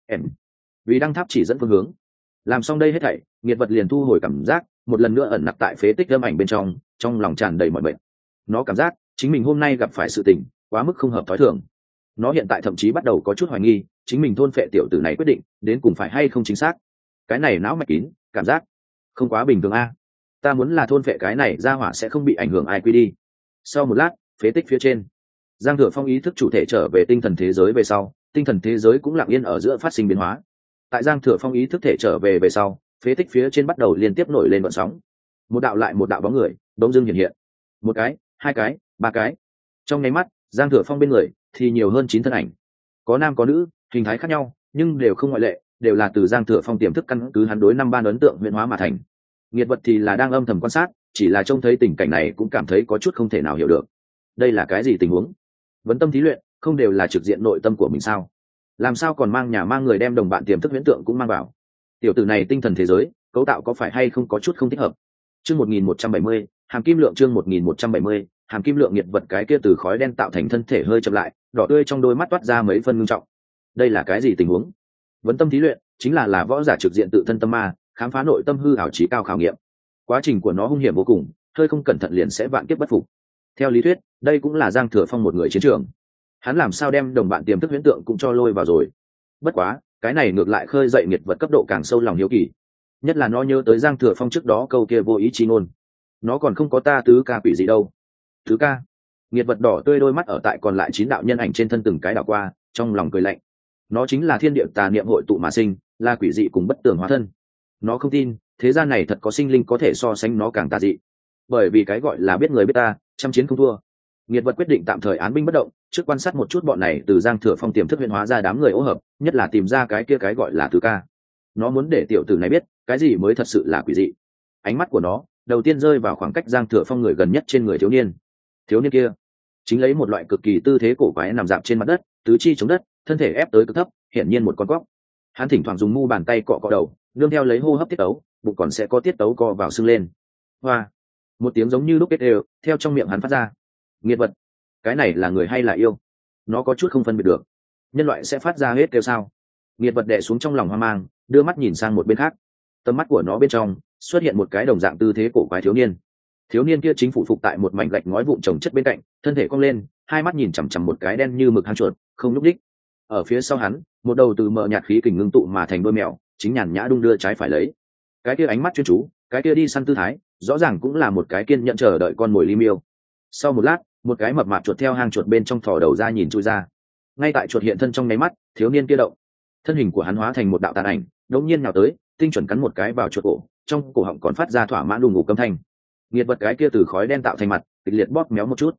[SPEAKER 1] vì đăng tháp chỉ dẫn phương hướng. Làm xong đây hết thảy, nghiệt vật liền thu hồi cảm giác, một lần nữa ẩn nặc tại phế tích âm ảnh bên trong, trong lòng tràn đầy mọi bệnh. Nó cảm giác chính mình hôm nay gặp phải sự tình quá mức không hợp thói thường. Nó hiện tại thậm chí bắt đầu có chút hoài nghi chính mình thôn phệ tiểu tử này quyết định đến cùng phải hay không chính xác. Cái này não mạch kín, cảm giác không quá bình thường a. Ta muốn là thôn phệ cái này ra hỏa sẽ không bị ảnh hưởng ai quy đi. Sau một lát, phế tích phía trên, Giang Thừa Phong ý thức chủ thể trở về tinh thần thế giới về sau, tinh thần thế giới cũng lặng yên ở giữa phát sinh biến hóa. Tại Giang Thừa Phong ý thức thể trở về sau, phế tích phía trên bắt đầu liên tiếp nổi lên vận sóng, một đạo lại một đạo bóng người đống dưng hiện hiện, một cái, hai cái, ba cái. Trong nháy mắt, Giang Thừa Phong bên người thì nhiều hơn 9 thân ảnh, có nam có nữ, hình thái khác nhau, nhưng đều không ngoại lệ, đều là từ Giang Thừa Phong tiềm thức căn cứ hắn đối năm ban ấn tượng huyễn hóa mà thành. Nghiệt vật thì là đang âm thầm quan sát, chỉ là trông thấy tình cảnh này cũng cảm thấy có chút không thể nào hiểu được. Đây là cái gì tình huống? Vấn tâm thí luyện, không đều là trực diện nội tâm của mình sao? Làm sao còn mang nhà mang người đem đồng bạn tiềm thức huyễn tượng cũng mang vào? Tiểu tử này tinh thần thế giới, cấu tạo có phải hay không có chút không thích hợp? Chương 1170, hàm kim lượng chương 1170, hàm kim lượng nghiệt vật cái kia từ khói đen tạo thành thân thể hơi chậm lại, đỏ tươi trong đôi mắt toát ra mấy phân ngưng trọng. Đây là cái gì tình huống? Vấn tâm thí luyện chính là võ giả trực diện tự thân tâm ma, khám phá nội tâm hư ảo trí cao khảo nghiệm. Quá trình của nó hung hiểm vô cùng, hơi không cẩn thận liền sẽ vạn kiếp bất phục. Theo lý thuyết, đây cũng là Giang Thừa Phong một người chiến trường. Hắn làm sao đem đồng bạn tiềm thức huyễn tượng cũng cho lôi vào rồi? Bất quá, cái này ngược lại khơi dậy nghiệt vật cấp độ càng sâu lòng hiếu kỳ. Nhất là nó nhớ tới Giang Thừa Phong trước đó câu kia vô ý chi ngôn. Nó còn không có ta tứ ca quỷ gì đâu. Tứ ca? Nghiệt vật đỏ tươi đôi mắt ở tại còn lại 9 đạo nhân ảnh trên thân từng cái đảo qua, trong lòng cười lạnh. Nó chính là thiên địa tà niệm hội tụ mà sinh, là quỷ dị cùng bất tường hóa thân. Nó không tin thế gian này thật có sinh linh có thể so sánh nó càng tà dị, bởi vì cái gọi là biết người biết ta, trăm chiến không thua. Nghiệt vật quyết định tạm thời án binh bất động, trước quan sát một chút bọn này từ Giang Thừa Phong tiềm thức huyễn hóa ra đám người ô hợp, nhất là tìm ra cái kia cái gọi là tứ ca. Nó muốn để tiểu tử này biết cái gì mới thật sự là quỷ dị. Ánh mắt của nó đầu tiên rơi vào khoảng cách Giang Thừa Phong người gần nhất trên người thiếu niên. Thiếu niên kia chính lấy một loại cực kỳ tư thế cổ quái nằm dạp trên mặt đất, tứ chi chống đất, thân thể ép tới cực thấp, hiển nhiên một con cóc. Hắn thỉnh thoảng dùng mu bàn tay cọ cọ đầu, nương theo lấy hô hấp tiết tấu, bụng còn sẽ có tiết tấu co vào xương lên. Hoa, một tiếng giống như lúc kết đều theo trong miệng hắn phát ra. Nghiệt vật, cái này là người hay là yêu? Nó có chút không phân biệt được. Nhân loại sẽ phát ra hết kêu sao? Nghiệt vật đè xuống trong lòng hoang mang, đưa mắt nhìn sang một bên khác. Tầm mắt của nó bên trong xuất hiện một cái đồng dạng tư thế cổ quái thiếu niên. Thiếu niên kia chính phủ phục tại một mảnh gạch ngói vụn trồng chất bên cạnh, thân thể cong lên, hai mắt nhìn chằm chằm một cái đen như mực hang chuột, không nhúc nhích. Ở phía sau hắn, một đầu từ mờ nhạt khí kình ngưng tụ mà thành đôi mèo, chính nhàn nhã đung đưa trái phải lấy. Cái kia ánh mắt chuyên chú, cái kia đi săn tư thái, rõ ràng cũng là một cái kiên nhẫn chờ đợi con mồi li miêu. Sau một lát, một cái mập mạp chuột theo hang chuột bên trong thò đầu ra nhìn chui ra. Ngay tại chuột hiện thân trong nháy mắt, thiếu niên kia động, thân hình của hắn hóa thành một đạo tàn ảnh, đột nhiên nhào tới, tinh chuẩn cắn một cái vào chuột cổ, trong cổ họng còn phát ra thỏa mãn đùng ngủ âm thanh. Nghiệt vật cái kia từ khói đen tạo thành mặt, kịch liệt bóp méo một chút.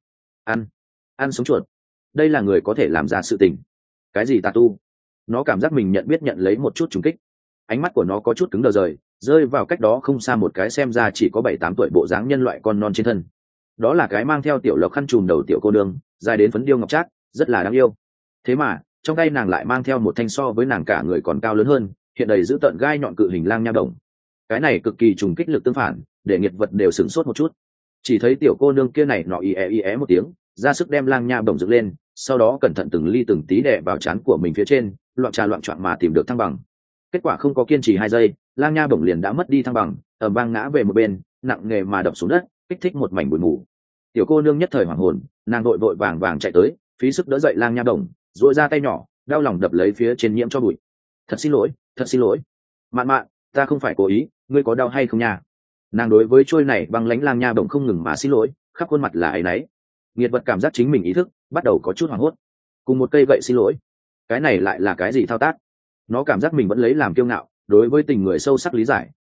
[SPEAKER 1] Ăn sống chuột. Đây là người có thể làm ra sự tình. Cái gì tà tu? Nó cảm giác mình nhận biết nhận lấy một chút trùng kích. Ánh mắt của nó có chút cứng đờ rơi vào cách đó không xa một cái xem ra chỉ có 7-8 tuổi bộ dáng nhân loại con non trên thân. Đó là cái mang theo tiểu lộc khăn trùm đầu tiểu cô nương, dài đến phấn điêu ngọc trác, rất là đáng yêu. Thế mà trong tay nàng lại mang theo một thanh so với nàng cả người còn cao lớn hơn, hiện đầy giữ tợn gai nhọn cự hình lang nha đồng. Cái này cực kỳ trùng kích lực tương phản, để nghiệt vật đều sửng sốt một chút. Chỉ thấy tiểu cô nương kia này nọ y é một tiếng, ra sức đem lang nha bổng dựng lên, sau đó cẩn thận từng ly từng tí đè vào trán của mình phía trên, loạn choạng mà tìm được thăng bằng. Kết quả không có kiên trì 2 giây, lang nha bổng liền đã mất đi thăng bằng, ầm vang ngã về một bên, nặng nề mà đập xuống đất, kích thích một mảnh bụi mù. Tiểu cô nương nhất thời hoảng hồn, nàng vội vàng chạy tới, phí sức đỡ dậy lang nha bổng, duỗi ra tay nhỏ, đau lòng đập lấy phía trên nhiễm cho bụi. Thật xin lỗi, mạn mạn, ta không phải cố ý, ngươi có đau hay không nha? Nàng đối với trôi này băng lánh lang nha bổng không ngừng mà xin lỗi, khắp khuôn mặt là áy náy. Nghiệt vật cảm giác chính mình ý thức bắt đầu có chút hoảng hốt. Cùng một cây gậy xin lỗi, cái này lại là cái gì thao tác? Nó cảm giác mình vẫn lấy làm kiêu ngạo, đối với tình người sâu sắc lý giải,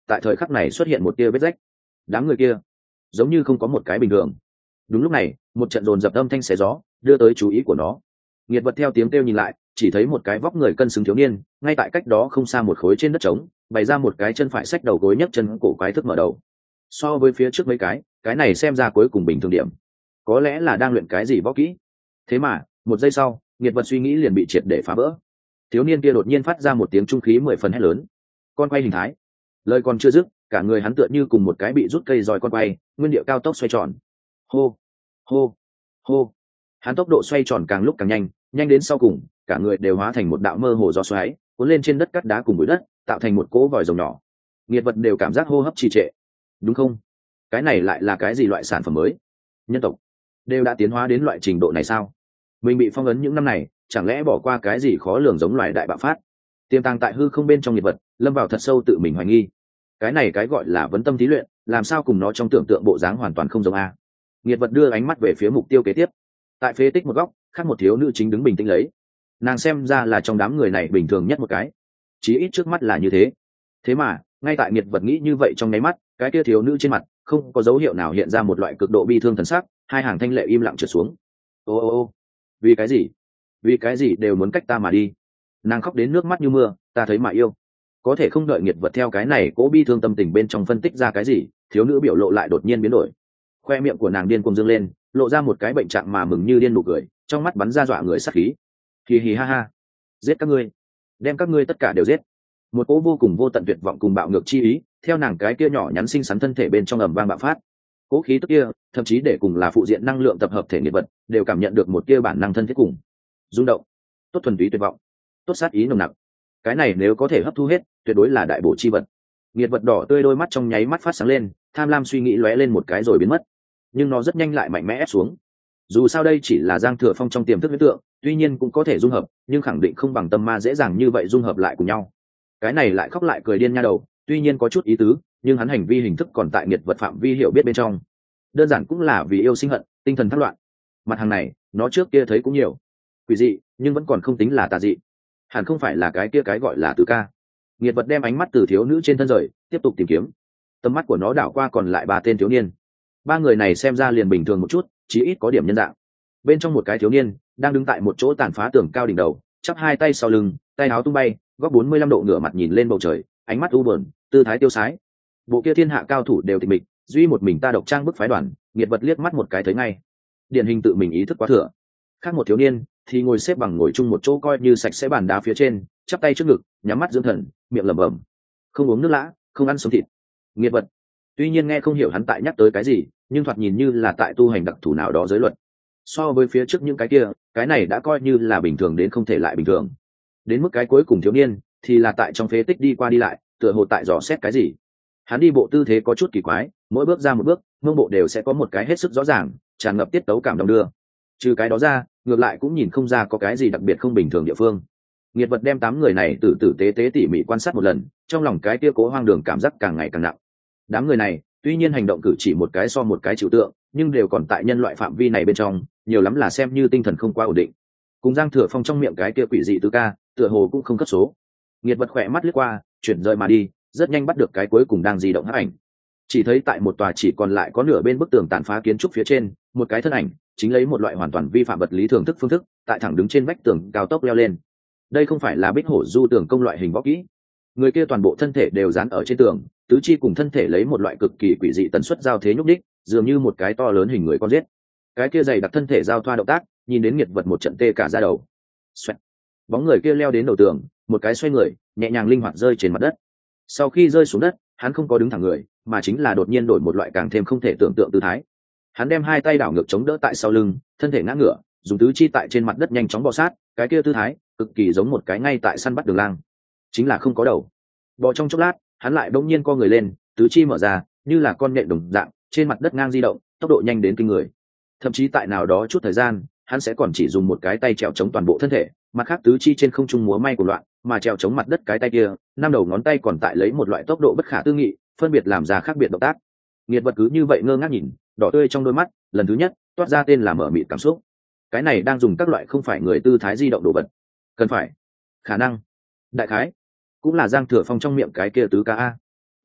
[SPEAKER 1] tại thời khắc này xuất hiện một tia vết rách. Đám người kia giống như không có một cái bình thường. Đúng lúc này một trận dồn dập âm thanh xé gió đưa tới chú ý của nó. Nghiệt vật theo tiếng kêu nhìn lại, chỉ thấy một cái vóc người cân xứng thiếu niên ngay tại cách đó không xa một khối trên đất trống bày ra một cái chân phải xách đầu gối nhấc chân cổ quái thức mở đầu. So với phía trước mấy cái này xem ra cuối cùng bình thường điểm, có lẽ là đang luyện cái gì võ kỹ. Thế mà một giây sau nghiệt vật suy nghĩ liền bị triệt để phá vỡ. Thiếu niên kia đột nhiên phát ra một tiếng trung khí 10 phần hét lớn. Con quay hình thái. Lời còn chưa dứt, cả người hắn tựa như cùng một cái bị rút cây roi con quay, nguyên điệu cao tốc xoay tròn. Hô, hô, hô. Hắn tốc độ xoay tròn càng lúc càng nhanh, nhanh đến sau cùng cả người đều hóa thành một đạo mơ hồ gió xoáy cuốn lên trên đất cát đá cùng bụi đất, tạo thành một cỗ vòi rồng nhỏ. Nghiệt vật đều cảm giác hô hấp trì trệ. Đúng không? Cái này lại là cái gì loại sản phẩm mới? Nhân tộc đều đã tiến hóa đến loại trình độ này sao? Mình bị phong ấn những năm này, chẳng lẽ bỏ qua cái gì khó lường giống loài đại bạo phát? Tiềm tàng tại hư không bên trong nghiệt vật, lâm vào thật sâu tự mình hoài nghi. Cái này cái gọi là vấn tâm thí luyện, làm sao cùng nó trong tưởng tượng bộ dáng hoàn toàn không giống a? Nghiệt vật đưa ánh mắt về phía mục tiêu kế tiếp. Tại phế tích một góc, khác một thiếu nữ chính đứng bình tĩnh lấy. Nàng xem ra là trong đám người này bình thường nhất một cái, chí ít trước mắt là như thế. Thế mà ngay tại nghiệt vật nghĩ như vậy trong nháy mắt, cái kia thiếu nữ trên mặt không có dấu hiệu nào hiện ra một loại cực độ bi thương thần sắc, hai hàng thanh lệ im lặng trượt xuống. Ô, vì cái gì? Vì cái gì đều muốn cách ta mà đi? Nàng khóc đến nước mắt như mưa, ta thấy mà yêu. Có thể không đợi nghiệt vật theo cái này cố bi thương tâm tình bên trong phân tích ra cái gì, thiếu nữ biểu lộ lại đột nhiên biến đổi. Khoe miệng của nàng điên cuồng dương lên, lộ ra một cái bệnh trạng mà mừng như điên nụ cười, trong mắt bắn ra dọa người sát khí. Hì hì ha ha, giết các ngươi, đem các ngươi tất cả đều giết. Một cỗ vô cùng vô tận tuyệt vọng cùng bạo ngược chi ý theo nàng cái kia nhỏ nhắn xinh xắn thân thể bên trong ầm vang bạo phát. Cỗ khí tức kia thậm chí để cùng là phụ diện năng lượng tập hợp thể nghiệt vật đều cảm nhận được một kia bản năng thân thiết cùng rung động. Tốt thuần túy tuyệt vọng, tốt sát ý nồng nặc. Cái này nếu có thể hấp thu hết, tuyệt đối là đại bổ chi vật. Nghiệt vật đỏ tươi đôi mắt trong nháy mắt phát sáng lên, tham lam suy nghĩ lóe lên một cái rồi biến mất, nhưng nó rất nhanh lại mạnh mẽ ép xuống. Dù sao đây chỉ là Giang Thừa Phong trong tiềm thức huyễn tượng, tuy nhiên cũng có thể dung hợp, nhưng khẳng định không bằng tâm ma dễ dàng như vậy dung hợp lại cùng nhau. Cái này lại khóc lại cười điên nha đầu, tuy nhiên có chút ý tứ, nhưng hắn hành vi hình thức còn tại nghiệt vật phạm vi hiểu biết bên trong. Đơn giản cũng là vì yêu sinh hận, tinh thần thất loạn. Mặt hàng này, nó trước kia thấy cũng nhiều, quỷ dị, nhưng vẫn còn không tính là tà dị. Hẳn không phải là cái kia cái gọi là tứ ca. Nghiệt vật đem ánh mắt từ thiếu nữ trên thân rời, tiếp tục tìm kiếm. Tầm mắt của nó đảo qua còn lại 3 tên thiếu niên. 3 người này xem ra liền bình thường một chút, chí ít có điểm nhân dạng. Bên trong một cái thiếu niên đang đứng tại một chỗ tàn phá tường cao đỉnh đầu, chắp hai tay sau lưng, tay áo tung bay, góc 45 độ ngửa mặt nhìn lên bầu trời, ánh mắt u buồn, tư thái tiêu sái. Bộ kia thiên hạ cao thủ đều tịch mịch, duy một mình ta độc trang bức phái đoàn. Nghiệt vật liếc mắt một cái thấy ngay, điển hình tự mình ý thức quá thừa. Khác một thiếu niên thì ngồi xếp bằng ngồi chung một chỗ coi như sạch sẽ bàn đá phía trên, chắp tay trước ngực, nhắm mắt dưỡng thần, miệng lẩm bẩm, không uống nước lã, không ăn sống thịt. Nghiệt vật tuy nhiên nghe không hiểu hắn tại nhắc tới cái gì, nhưng thoạt nhìn như là tại tu hành đặc thù nào đó giới luật. So với phía trước những cái kia, cái này đã coi như là bình thường đến không thể lại bình thường. Đến mức cái cuối cùng thiếu niên thì là tại trong phế tích đi qua đi lại, tựa hồ tại dò xét cái gì. Hắn đi bộ tư thế có chút kỳ quái, mỗi bước ra một bước, mông bộ đều sẽ có một cái hết sức rõ ràng, tràn ngập tiết tấu cảm động đưa. Trừ cái đó ra, ngược lại cũng nhìn không ra có cái gì đặc biệt không bình thường địa phương. Nghiệt vật đem 8 người này tử tử tế tế tỉ mỉ quan sát một lần, trong lòng cái kia cố hoang đường cảm giác càng ngày càng nặng. Đám người này tuy nhiên hành động cử chỉ một cái so một cái chịu tượng, nhưng đều còn tại nhân loại phạm vi này bên trong, nhiều lắm là xem như tinh thần không quá ổn định. Cùng Giang Thừa Phong trong miệng cái kia quỷ dị tứ ca, tựa hồ cũng không cấp số. Nghiệt vật khỏe mắt lướt qua, chuyển rời mà đi, rất nhanh bắt được cái cuối cùng đang di động hắc ảnh. Chỉ thấy tại một tòa chỉ còn lại có nửa bên bức tường tàn phá kiến trúc phía trên, một cái thân ảnh chính lấy một loại hoàn toàn vi phạm vật lý thường thức phương thức, tại thẳng đứng trên vách tường cao tốc leo lên. Đây không phải là Bích Hổ Du tường công loại hình võ kỹ. Người kia toàn bộ thân thể đều dán ở trên tường, tứ chi cùng thân thể lấy một loại cực kỳ quỷ dị tần suất giao thế nhúc đích, dường như một cái to lớn hình người con giết. Cái kia dày đặc thân thể giao thoa động tác, nhìn đến nghiệt vật một trận tê cả da đầu. Xoẹt. Bóng người kia leo đến đầu tường, một cái xoay người, nhẹ nhàng linh hoạt rơi trên mặt đất. Sau khi rơi xuống đất, hắn không có đứng thẳng người, mà chính là đột nhiên đổi một loại càng thêm không thể tưởng tượng tư thái. Hắn đem hai tay đảo ngược chống đỡ tại sau lưng, thân thể ngã ngửa, dùng tứ chi tại trên mặt đất nhanh chóng bò sát, cái kia tư thái cực kỳ giống một cái ngay tại săn bắt đường lang, chính là không có đầu. Bò trong chốc lát, hắn lại bỗng nhiên co người lên, tứ chi mở ra, như là con nhện đồng dạng, trên mặt đất ngang di động, tốc độ nhanh đến kinh người. Thậm chí tại nào đó chút thời gian, hắn sẽ còn chỉ dùng một cái tay trèo chống toàn bộ thân thể, mặt khác tứ chi trên không trung múa may của loạn, mà trèo chống mặt đất cái tay kia, 5 đầu ngón tay còn tại lấy một loại tốc độ bất khả tư nghị, phân biệt làm ra khác biệt động tác. Nghiệt vật cứ như vậy ngơ ngác nhìn, đỏ tươi trong đôi mắt, lần thứ nhất toát ra tên là mở mịt cảm xúc. Cái này đang dùng các loại không phải người tư thái di động đồ vật, cần phải, khả năng, đại khái, cũng là Giang Thừa Phong trong miệng cái kia tứ ca a.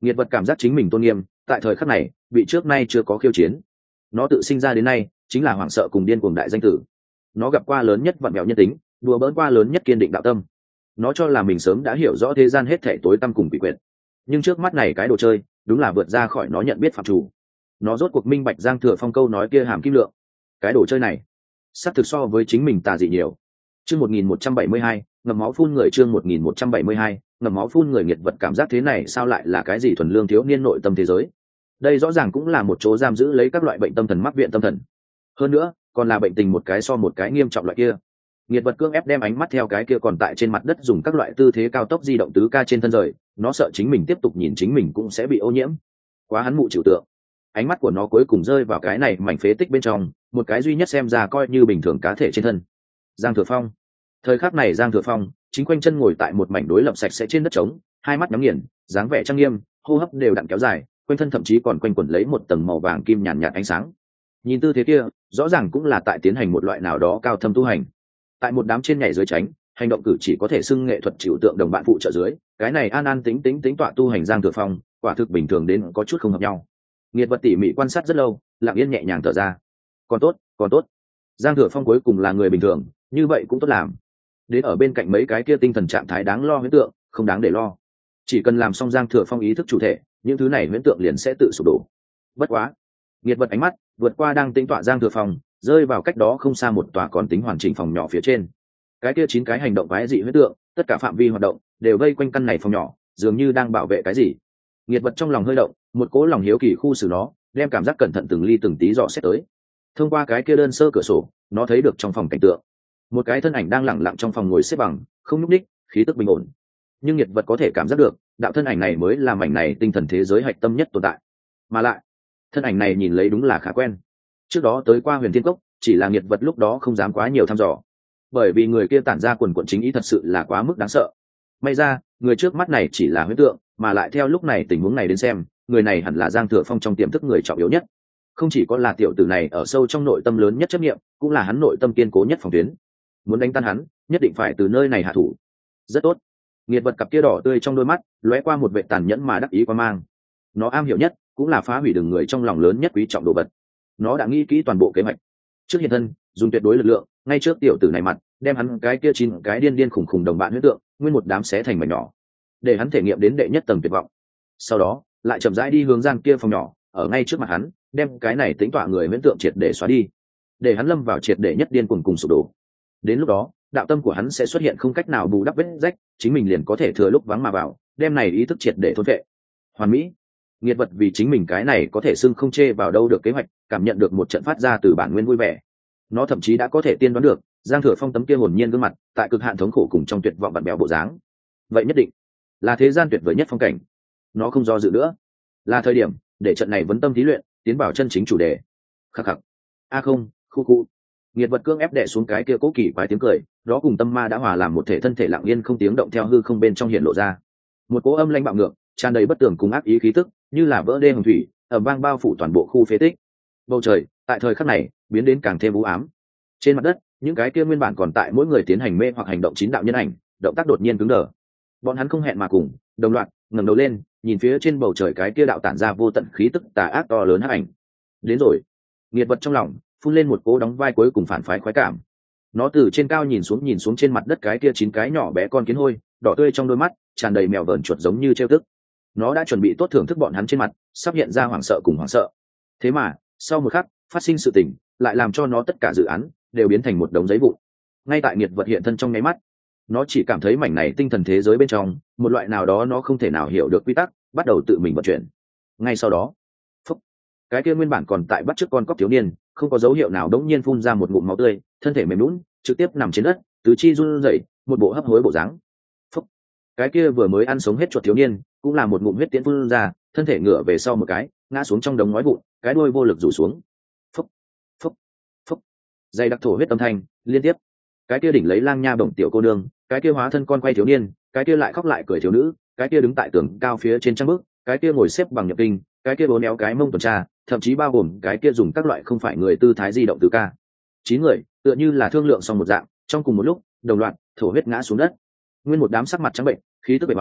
[SPEAKER 1] Nghiệt vật cảm giác chính mình tôn nghiêm tại thời khắc này bị trước nay chưa có khiêu chiến. Nó tự sinh ra đến nay chính là hoảng sợ cùng điên cuồng đại danh tử. Nó gặp qua lớn nhất vặn vẹo nhân tính, đùa bỡn qua lớn nhất kiên định đạo tâm. Nó cho là mình sớm đã hiểu rõ thế gian hết thảy tối tăm cùng quỷ quyệt, nhưng trước mắt này cái đồ chơi đúng là vượt ra khỏi nó nhận biết phạm chủ. Nó rốt cuộc minh bạch Giang Thừa Phong câu nói kia hàm kim lượng. Cái đồ chơi này xác thực so với chính mình tà dị nhiều. Chương 1172, ngậm máu phun người. Chương 1172, ngậm máu phun người. Nghiệt vật cảm giác thế này sao lại là cái gì thuần lương thiếu niên nội tâm thế giới? Đây rõ ràng cũng là một chỗ giam giữ lấy các loại bệnh tâm thần, mắc viện tâm thần. Hơn nữa, còn là bệnh tình một cái so một cái nghiêm trọng loại kia. Nghiệt vật cưỡng ép đem ánh mắt theo cái kia còn tại trên mặt đất dùng các loại tư thế cao tốc di động tứ ca trên thân rời, nó sợ chính mình tiếp tục nhìn chính mình cũng sẽ bị ô nhiễm. Quá hắn mụ chịu tượng. Ánh mắt của nó cuối cùng rơi vào cái này mảnh phế tích bên trong, một cái duy nhất xem ra coi như bình thường cá thể trên thân. Giang Thừa Phong. Thời khắc này Giang Thừa Phong chính quanh chân ngồi tại một mảnh đối lập sạch sẽ trên đất trống, hai mắt nhắm nghiền, dáng vẻ trang nghiêm, hô hấp đều đặn kéo dài, quanh thân thậm chí còn quanh quẩn lấy một tầng màu vàng kim nhàn nhạt ánh sáng. Nhìn tư thế kia, rõ ràng cũng là tại tiến hành một loại nào đó cao thâm tu hành. Tại một đám trên nhảy dưới tránh, hành động cử chỉ có thể xưng nghệ thuật chịu tượng đồng bạn phụ trợ dưới, cái này an an tính tính tính tọa tu hành Giang Thừa Phong, quả thực bình thường đến có chút không hợp nhau. Nghiệt vật tỉ mỉ quan sát rất lâu, lặng yên nhẹ nhàng thở ra. Còn tốt, còn tốt. Giang Thừa Phong cuối cùng là người bình thường, như vậy cũng tốt làm. Đến ở bên cạnh mấy cái kia tinh thần trạng thái đáng lo huyễn tượng, không đáng để lo. Chỉ cần làm xong Giang Thừa Phong ý thức chủ thể, những thứ này huyễn tượng liền sẽ tự sụp đổ. Bất quá, nghiệt vật ánh mắt vượt qua đang tính tọa Giang Thừa Phong, rơi vào cách đó không xa một tòa còn tính hoàn chỉnh phòng nhỏ phía trên. Cái kia 9 cái hành động quái dị huyễn tượng, tất cả phạm vi hoạt động đều vây quanh căn này phòng nhỏ, dường như đang bảo vệ cái gì. Nghiệt vật trong lòng hơi động, một cỗ lòng hiếu kỳ khu xử nó, đem cảm giác cẩn thận từng ly từng tí dò xét tới. Thông qua cái kia đơn sơ cửa sổ, nó thấy được trong phòng cảnh tượng, một cái thân ảnh đang lẳng lặng trong phòng ngồi xếp bằng, không nhúc nhích, khí tức bình ổn. Nhưng nghiệt vật có thể cảm giác được, đạo thân ảnh này mới là mảnh này tinh thần thế giới hạch tâm nhất tồn tại. Mà lại, thân ảnh này nhìn lấy đúng là khá quen. Trước đó tới qua Huyền Thiên Cốc, chỉ là nghiệt vật lúc đó không dám quá nhiều thăm dò, bởi vì người kia tản ra quần quần chính ý thật sự là quá mức đáng sợ. May ra, người trước mắt này chỉ là huyễn tượng, mà lại theo lúc này tình huống này đến xem, người này hẳn là Giang Thừa Phong trong tiềm thức người trọng yếu nhất. Không chỉ có là tiểu tử này ở sâu trong nội tâm lớn nhất chấp niệm, cũng là hắn nội tâm kiên cố nhất phòng tuyến. Muốn đánh tan hắn, nhất định phải từ nơi này hạ thủ. Rất tốt. Nghiệt vật cặp kia đỏ tươi trong đôi mắt lóe qua một vệ tàn nhẫn mà đắc ý quan mang. Nó am hiểu nhất, cũng là phá hủy đường người trong lòng lớn nhất quý trọng đồ vật. Nó đã nghĩ kỹ toàn bộ kế hoạch. Trước hiện thân, dùng tuyệt đối lực lượng, ngay trước tiểu tử này mặt, đem hắn cái kia 9 cái điên điên khủng khủng đồng bạn huyết tượng, nguyên một đám xé thành mảnh nhỏ, để hắn thể nghiệm đến đệ nhất tầng tuyệt vọng. Sau đó, lại chậm rãi đi hướng Giang kia phòng nhỏ, ở ngay trước mặt hắn, đem cái này tính tọa người huyễn tượng triệt để xóa đi, để hắn lâm vào triệt để nhất điên cuồng cùng sụp đổ. Đến lúc đó, đạo tâm của hắn sẽ xuất hiện không cách nào bù đắp vết rách, chính mình liền có thể thừa lúc vắng mà vào, đem này ý thức triệt để thôn vệ. Hoàn mỹ. Nghiệt vật vì chính mình cái này có thể xưng không chê vào đâu được kế hoạch, cảm nhận được một trận phát ra từ bản nguyên vui vẻ. Nó thậm chí đã có thể tiên đoán được Giang Thừa Phong tấm kia hồn nhiên gương mặt, tại cực hạn thống khổ cùng trong tuyệt vọng vặn bèo bộ dáng. Vậy nhất định là thế gian tuyệt vời nhất phong cảnh. Nó không do dự nữa, là thời điểm để trận này vấn tâm thí luyện tiến vào chân chính chủ đề. Khắc khắc. A không, khu khu. Nghiệt vật cương ép đè xuống cái kia cố kỳ quái tiếng cười, đó cùng tâm ma đã hòa làm một thể thân thể lặng yên không tiếng động theo hư không bên trong hiện lộ ra. Một cỗ âm lãnh bạo ngược, tràn đầy bất tường cùng ác ý khí tức, như là vỡ đê hồng thủy, ầm vang bao phủ toàn bộ khu phế tích. Bầu trời tại thời khắc này biến đến càng thêm u ám. Trên mặt đất, những cái kia nguyên bản còn tại mỗi người tiến hành mê hoặc hành động 9 đạo nhân ảnh, động tác đột nhiên cứng đờ. Bọn hắn không hẹn mà cùng, đồng loạt ngẩng đầu lên, nhìn phía trên bầu trời cái kia đạo tản ra vô tận khí tức tà ác to lớn hắc ảnh. Đến rồi. Nghiệt vật trong lòng phun lên một cỗ đóng vai cuối cùng phản phái khoái cảm. Nó từ trên cao nhìn xuống trên mặt đất cái kia 9 cái nhỏ bé con kiến hôi, đỏ tươi trong đôi mắt tràn đầy mèo vờn chuột giống như trêu tức. Nó đã chuẩn bị tốt thưởng thức bọn hắn trên mặt sắp hiện ra hoảng sợ cùng hoảng sợ. Thế mà sau một khắc phát sinh sự tình lại làm cho nó tất cả dự án đều biến thành một đống giấy vụn. Ngay tại nghiệt vật hiện thân trong nháy mắt, nó chỉ cảm thấy mảnh này tinh thần thế giới bên trong một loại nào đó nó không thể nào hiểu được quy tắc bắt đầu tự mình vận chuyển. Ngay sau đó, phúc, cái kia nguyên bản còn tại bắt chước con cóc thiếu niên không có dấu hiệu nào đống nhiên phun ra một ngụm máu tươi, thân thể mềm nhũn trực tiếp nằm trên đất, tứ chi run rẩy, một bộ hấp hối bộ dáng. Phúc, cái kia vừa mới ăn sống hết chuột thiếu niên cũng là một ngụm huyết tiễn phun ra, thân thể ngửa về sau một cái, ngã xuống trong đống ngói vụn, cái đuôi vô lực rủ xuống. Phúc, phúc, phúc, dày đặc thổ huyết âm thanh liên tiếp. Cái kia đỉnh lấy lang nha bổng tiểu cô nương, cái kia hóa thân con quay thiếu niên, cái kia lại khóc lại cười thiếu nữ, cái kia đứng tại tường cao phía trên trang bức, cái kia ngồi xếp bằng nhập kinh, cái kia bố néo cái mông tuần tra, thậm chí bao gồm cái kia dùng các loại không phải người tư thái di động từ ca. 9 người tựa như là thương lượng xong một dạng, trong cùng một lúc đồng loạt thổ huyết ngã xuống đất. Nguyên một đám sắc mặt trắng bệnh, khí tức bề ngoài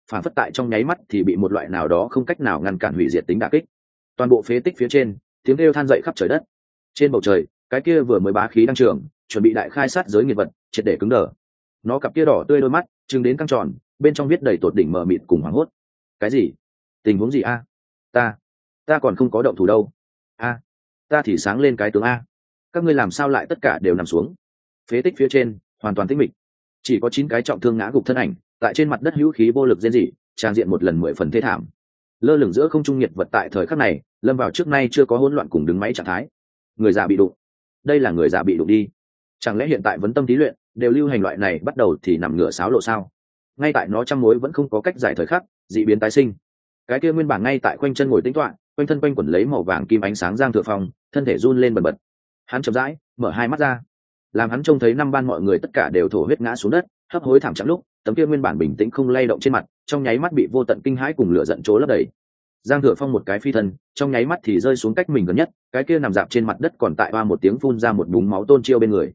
[SPEAKER 1] phản phất tại trong nháy mắt thì bị một loại nào đó không cách nào ngăn cản hủy diệt tính đả kích. Toàn bộ phế tích phía trên tiếng kêu than dậy khắp trời đất. Trên bầu trời cái kia vừa mới bá khí đang trường chuẩn bị đại khai sát giới nghiệt vật triệt để cứng đờ. Nó cặp kia đỏ tươi đôi mắt trừng đến căng tròn, bên trong viết đầy tột đỉnh mờ mịt cùng hoảng hốt. Cái gì? Tình huống gì a? Ta còn không có động thủ đâu. A, ta thì sáng lên cái tướng a. Các ngươi làm sao lại tất cả đều nằm xuống? Phế tích phía trên hoàn toàn tĩnh mịch, chỉ có 9 cái trọng thương ngã gục thân ảnh tại trên mặt đất hữu khí vô lực rên rỉ, trang diện một lần 10 phần thê thảm. Lơ lửng giữa không trung nhiệt vật tại thời khắc này lâm vào trước nay chưa có hỗn loạn cùng đứng máy trạng thái. Người già bị đụng. Đây là người già bị đụng đi. Chẳng lẽ hiện tại vấn tâm thí luyện đều lưu hành loại này bắt đầu thì nằm ngửa sáo lộ sao? Ngay tại nó trăm mối vẫn không có cách giải thời khắc, dị biến tái sinh. Cái kia nguyên bản ngay tại quanh chân ngồi tĩnh tọa, quanh thân quanh quẩn lấy màu vàng kim ánh sáng Giang Thừa Phong, thân thể run lên bần bật. Hắn chậm rãi mở hai mắt ra, làm hắn trông thấy năm ban mọi người tất cả đều thổ huyết ngã xuống đất, hấp hối thảm chẳng lúc, tấm kia nguyên bản bình tĩnh không lay động trên mặt, trong nháy mắt bị vô tận kinh hãi cùng lửa giận trố lấp đầy. Giang Thừa Phong một cái phi thân, trong nháy mắt thì rơi xuống cách mình gần nhất, cái kia nằm dạp trên mặt đất còn tại ba một tiếng phun ra một búng máu Tôn Chiêu bên người.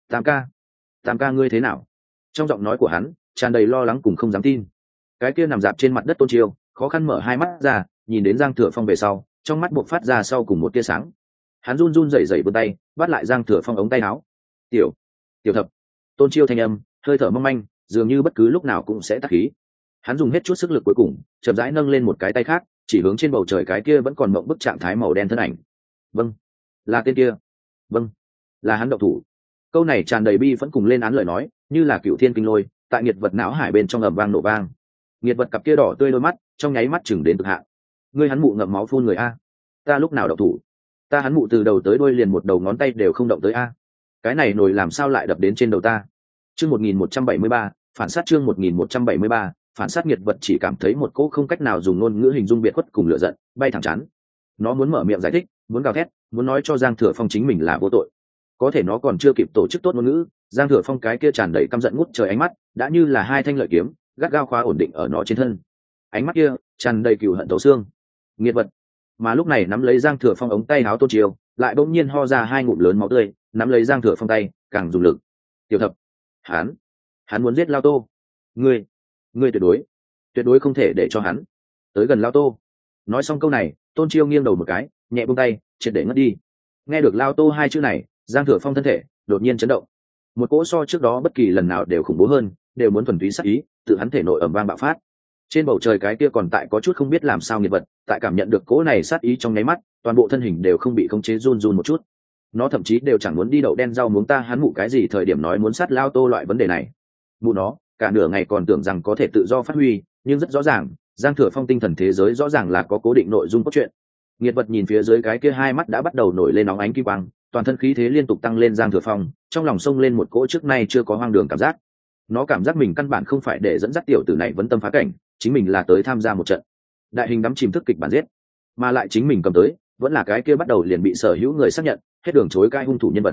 [SPEAKER 1] Tam ca ngươi thế nào? Trong giọng nói của hắn tràn đầy lo lắng cùng không dám tin. Cái kia nằm dạp trên mặt đất Tôn Chiêu khó khăn mở hai mắt ra, nhìn đến Giang Thừa Phong về sau, trong mắt buộc phát ra sau cùng một tia sáng. Hắn run run rẩy rẩy vươn tay bắt lại Giang Thừa Phong ống tay áo. Tiểu thập. Tôn Chiêu thanh âm hơi thở mong manh, dường như bất cứ lúc nào cũng sẽ tắc khí. Hắn dùng hết chút sức lực cuối cùng, chậm rãi nâng lên một cái tay khác, chỉ hướng trên bầu trời cái kia vẫn còn mộng bức trạng thái màu đen thân ảnh. Vâng, là tên kia. Vâng, là hắn động thủ. Câu này tràn đầy bi vẫn cùng lên án lời nói, như là cựu thiên kinh lôi tại nghiệt vật não hải bên trong ầm vang nổ vang. Nghiệt vật cặp kia đỏ tươi đôi mắt trong nháy mắt chừng đến cực hạn. Ngươi hắn mụ ngậm máu phun người a. Ta lúc nào động thủ? Ta hắn mụ từ đầu tới đuôi liền một đầu ngón tay đều không động tới a. Cái này nổi làm sao lại đập đến trên đầu ta? Chương 1173, phản sát chương 1173, phản sát nghiệt vật chỉ cảm thấy một cỗ không cách nào dùng ngôn ngữ hình dung biệt khuất cùng lửa giận bay thẳng chán. Nó muốn mở miệng giải thích, muốn gào thét, muốn nói cho Giang Thừa Phong chính mình là vô tội. Có thể nó còn chưa kịp tổ chức tốt ngôn ngữ, Giang Thừa Phong cái kia tràn đầy căm giận ngút trời ánh mắt đã như là hai thanh lợi kiếm gắt gao khóa ổn định ở nó trên thân. Ánh mắt kia tràn đầy cừu hận thấu xương. Nghiệt vật. Mà lúc này nắm lấy Giang Thừa Phong ống tay áo Tôn Chiêu lại bỗng nhiên ho ra hai ngụm lớn máu tươi, nắm lấy Giang Thừa Phong tay càng dùng lực. Tiểu thập, hắn muốn giết Lao Tô. Ngươi tuyệt đối không thể để cho hắn tới gần Lao Tô. Nói xong câu này, Tôn Chiêu nghiêng đầu một cái, nhẹ buông tay, triệt để ngất đi. Nghe được Lao Tô hai chữ này, Giang Thừa Phong thân thể đột nhiên chấn động. Một cỗ so trước đó bất kỳ lần nào đều khủng bố hơn, đều muốn thuần túy sát ý tự hắn thể nội ầm vang bạo phát. Trên bầu trời cái kia còn tại có chút không biết làm sao nghiệt vật, tại cảm nhận được cỗ này sát ý trong nháy mắt, toàn bộ thân hình đều không bị khống chế run run một chút. Nó thậm chí đều chẳng muốn đi đậu đen rau muống ta hắn mụ cái gì thời điểm nói muốn sát Lao Tô loại vấn đề này. Mụ nó, cả nửa ngày còn tưởng rằng có thể tự do phát huy, nhưng rất rõ ràng, Giang Thừa Phong tinh thần thế giới rõ ràng là có cố định nội dung cốt truyện. Nghiệt vật nhìn phía dưới cái kia hai mắt đã bắt đầu nổi lên nóng ánh kim quang, toàn thân khí thế liên tục tăng lên. Giang Thừa Phong trong lòng xông lên một cỗ trước nay chưa có hoang đường cảm giác. Nó cảm giác mình căn bản không phải để dẫn dắt tiểu tử này vấn tâm phá cảnh, chính mình là tới tham gia một trận đại hình đắm chìm thức kịch bản giết, mà lại chính mình cầm tới vẫn là cái kia bắt đầu liền bị sở hữu người xác nhận hết đường chối cãi hung thủ nhân vật.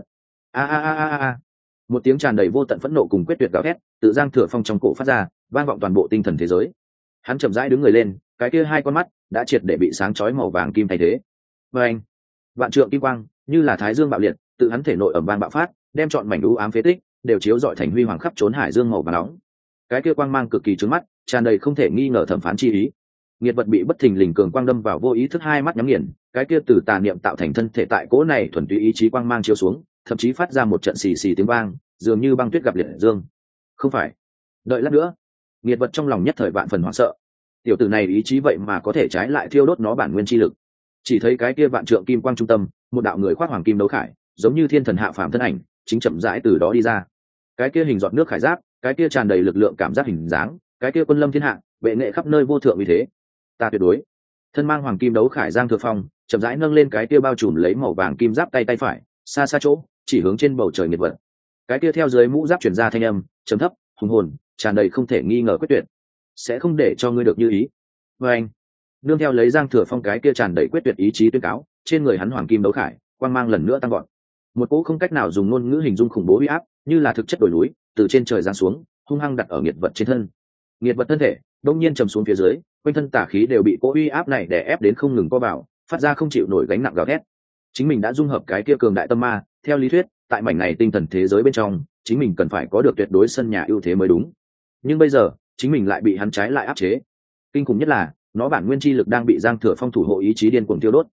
[SPEAKER 1] A. Một tiếng tràn đầy vô tận phẫn nộ cùng quyết tuyệt gào thét tự Giang Thừa Phong trong cổ phát ra, vang vọng toàn bộ tinh thần thế giới. Hắn chậm rãi đứng người lên, cái kia hai con mắt đã triệt để bị sáng chói màu vàng kim thay thế. Và anh, vạn trượng kim quang như là thái dương bạo liệt tự hắn thể nội ẩm vang bạo phát, đem trọn mảnh u ám phế tích đều chiếu rọi thành huy hoàng khắp trốn hải dương màu vàng nóng. Cái kia quang mang cực kỳ trướng mắt, tràn đầy không thể nghi ngờ thẩm phán chi ý. Nghiệt vật bị bất thình lình cường quang đâm vào vô ý thức hai mắt nhắm nghiền, cái kia từ tà niệm tạo thành thân thể tại cỗ này thuần túy ý chí quang mang chiếu xuống, thậm chí phát ra một trận xì xì tiếng vang, dường như băng tuyết gặp liệt dương. Không phải, đợi lát nữa. Nghiệt vật trong lòng nhất thời vạn phần hoảng sợ. Tiểu tử này ý chí vậy mà có thể trái lại thiêu đốt nó bản nguyên chi lực. Chỉ thấy cái kia vạn trượng kim quang trung tâm, một đạo người khoác hoàng kim đấu khải, giống như thiên thần hạ phàm thân ảnh, chính chậm rãi từ đó đi ra. Cái kia hình giọt nước khải giáp, cái kia tràn đầy lực lượng cảm giác hình dáng, cái kia quân lâm thiên hạ, bệ nghệ khắp nơi vô thượng uy thế. Ta tuyệt đối. Thân mang hoàng kim đấu khải Giang Thừa Phong, chậm rãi nâng lên cái kia bao trùm lấy màu vàng kim giáp tay phải, xa xa chỗ, chỉ hướng trên bầu trời nghiệt vật. Cái kia theo dưới mũ giáp truyền ra thanh âm, trầm thấp, hùng hồn, tràn đầy không thể nghi ngờ quyết tuyệt. Sẽ không để cho ngươi được như ý. Và anh, nương theo lấy Giang Thừa Phong cái kia tràn đầy quyết tuyệt ý chí tuyên cáo, trên người hắn hoàng kim đấu khải, quang mang lần nữa tăng vọt. Một cỗ không cách nào dùng ngôn ngữ hình dung khủng bố uy áp, như là thực chất đồi núi, từ trên trời giáng xuống, hung hăng đặt ở nghiệt vật trên thân. Nghiệt vật thân thể đông nhiên trầm xuống phía dưới, quanh thân tà khí đều bị cỗ uy áp này đè ép đến không ngừng co vào, phát ra không chịu nổi gánh nặng gào thét. Chính mình đã dung hợp cái kia cường đại tâm ma, theo lý thuyết, tại mảnh này tinh thần thế giới bên trong, chính mình cần phải có được tuyệt đối sân nhà ưu thế mới đúng. Nhưng bây giờ, chính mình lại bị hắn trái lại áp chế. Kinh khủng nhất là nó bản nguyên chi lực đang bị Giang Thừa Phong thủ hộ ý chí điên cuồng tiêu đốt.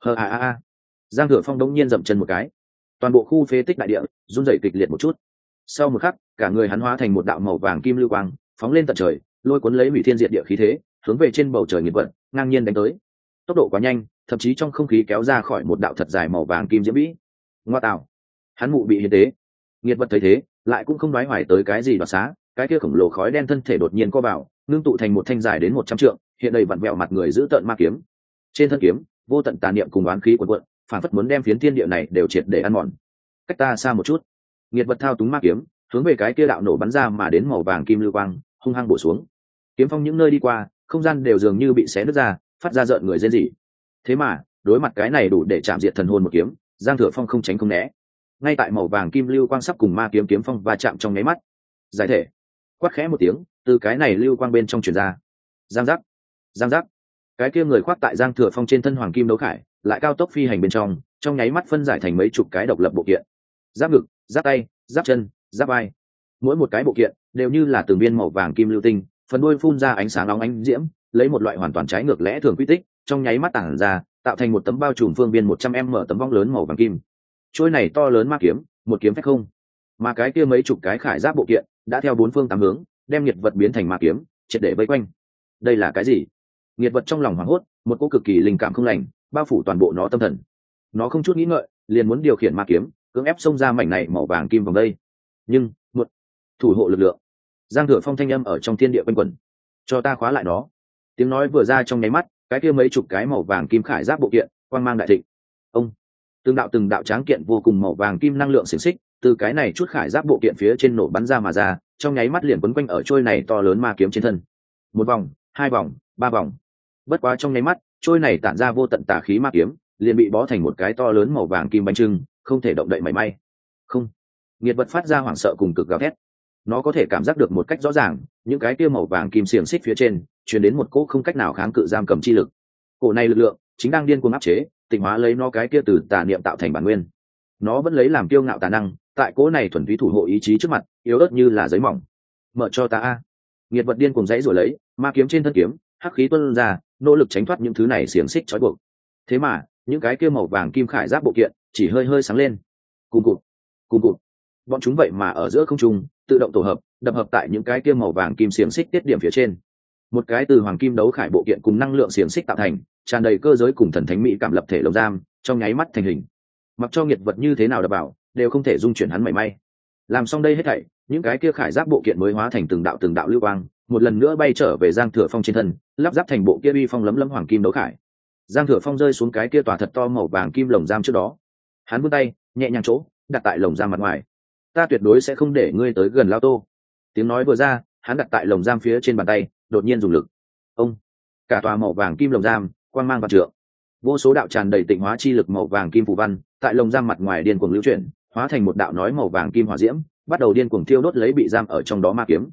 [SPEAKER 1] Giang Thừa Phong đống nhiên dậm chân một cái, toàn bộ khu phế tích đại địa run rẩy kịch liệt một chút. Sau một khắc, cả người hắn hóa thành một đạo màu vàng kim lưu quang, phóng lên tận trời, lôi cuốn lấy hủy thiên diệt địa khí thế, hướng về trên bầu trời nghiệt vật ngang nhiên đánh tới. Tốc độ quá nhanh, thậm chí trong không khí kéo ra khỏi một đạo thật dài màu vàng kim diễm vĩ. Ngoa tạo, hắn mụ bị hiến tế. Nghiệt vật thấy thế, lại cũng không đoái hoài tới cái gì đoạt xá, cái kia khổng lồ khói đen thân thể đột nhiên co vào, ngưng tụ thành một thanh dài đến 100 trượng, hiện đầy vặn vẹo mặt người giữ tợn ma kiếm. Trên thân kiếm, vô tận tà niệm cùng oán khí cuồn cuộn, phản phất muốn đem phiến thiên địa này đều triệt để ăn mòn. Cách ta xa một chút, nghiệt vật thao túng ma kiếm, hướng về cái kia đạo nổ bắn ra mà đến màu vàng kim lưu quang, hung hăng bổ xuống. Kiếm phong những nơi đi qua, không gian đều dường như bị xé nứt ra, phát ra rợn người rên rỉ. Thế mà, đối mặt cái này đủ để chạm diệt thần hồn một kiếm, Giang Thừa Phong không tránh không né. Ngay tại màu vàng kim lưu quang sắp cùng ma kiếm kiếm phong va chạm trong nháy mắt, giải thể, quát khẽ một tiếng, từ cái này lưu quang bên trong truyền ra. Giang giác, giang giác. Cái kia người khoác tại Giang Thừa Phong trên thân hoàng kim đấu khải, lại cao tốc phi hành bên trong nháy mắt phân giải thành mấy chục cái độc lập bộ kiện. Giáp ngực, giáp tay, giáp chân, giáp vai. Mỗi một cái bộ kiện đều như là từng viên màu vàng kim lưu tinh, phần đuôi phun ra ánh sáng nóng ánh diễm, lấy một loại hoàn toàn trái ngược lẽ thường quy tích, trong nháy mắt tản ra, tạo thành một tấm bao trùm phương viên 100m tấm vong lớn màu vàng kim. Trôi này to lớn ma kiếm, một kiếm phách không. Mà cái kia mấy chục cái khải giáp bộ kiện đã theo bốn phương tám hướng, đem nhiệt vật biến thành ma kiếm, triệt để vây quanh. Đây là cái gì? Nhiệt vật trong lòng hoảng hốt, một cỗ cực kỳ linh cảm không lành, bao phủ toàn bộ nó tâm thần. Nó không chút nghĩ ngợi, liền muốn điều khiển ma kiếm, cưỡng ép xông ra mảnh này màu vàng kim vòng đây. Nhưng, một thủ hộ lực lượng. Giang Thừa Phong thanh âm ở trong thiên địa quanh quẩn. Cho ta khóa lại nó. Tiếng nói vừa ra trong nháy mắt, cái kia mấy chục cái màu vàng kim khải giáp bộ kiện, quang mang đại thịnh. Ông, từng đạo tráng kiện vô cùng màu vàng kim năng lượng xiển xích, từ cái này chút khải giáp bộ kiện phía trên nổ bắn ra mà ra, trong nháy mắt liền quấn quanh ở trôi này to lớn ma kiếm trên thân. Một vòng, hai vòng, ba vòng. Bất quá trong nháy mắt, trôi này tản ra vô tận tà khí ma kiếm, liền bị bó thành một cái to lớn màu vàng kim bánh trưng, không thể động đậy mảy may. Không. Nghiệt vật phát ra hoảng sợ cùng cực gào thét. Nó có thể cảm giác được một cách rõ ràng, những cái kia màu vàng kim xiềng xích phía trên truyền đến một cỗ không cách nào kháng cự giam cầm chi lực. Cỗ này lực lượng chính đang điên cuồng áp chế, tịnh hóa lấy nó cái kia từ tà niệm tạo thành bản nguyên. Nó vẫn lấy làm kiêu ngạo tà năng, tại cỗ này thuần túy thủ hộ ý chí trước mặt, yếu ớt như là giấy mỏng. Mở cho ta a. Nghiệt vật điên cuồng dãy rồi lấy, ma kiếm trên thân kiếm, hắc khí tuôn ra, nỗ lực tránh thoát những thứ này xiềng xích trói buộc. Thế mà, những cái kia màu vàng kim khải giáp bộ kiện chỉ hơi hơi sáng lên. Cùng cụt. Bọn chúng vậy mà ở giữa không trung tự động tổ hợp, đập hợp tại những cái kia màu vàng kim xiềng xích tiết điểm phía trên. Một cái từ hoàng kim đấu khải bộ kiện cùng năng lượng xiềng xích tạo thành, tràn đầy cơ giới cùng thần thánh mỹ cảm lập thể lồng giam, trong nháy mắt thành hình. Mặc cho nghiệt vật như thế nào đập bảo, đều không thể dung chuyển hắn mảy may. Làm xong đây hết thảy, những cái kia khải giáp bộ kiện mới hóa thành từng đạo lưu quang, một lần nữa bay trở về Giang Thừa Phong trên thân, lắp ráp thành bộ kia uy phong lấm lấm hoàng kim đấu khải. Giang Thừa Phong rơi xuống cái kia tòa thật to màu vàng kim lồng giam trước đó, hắn vươn tay nhẹ nhàng chỗ đặt tại lồng giam mặt ngoài. Ta tuyệt đối sẽ không để ngươi tới gần Lao Tô. Tiếng nói vừa ra, hắn đặt tại lồng giam phía trên bàn tay, đột nhiên dùng lực. Ông, cả tòa màu vàng kim lồng giam quang mang vạn trượng, vô số đạo tràn đầy tịnh hóa chi lực màu vàng kim phù văn tại lồng giam mặt ngoài điên cuồng lưu chuyển, hóa thành một đạo nói màu vàng kim hỏa diễm, bắt đầu điên cuồng thiêu đốt lấy bị giam ở trong đó ma kiếm.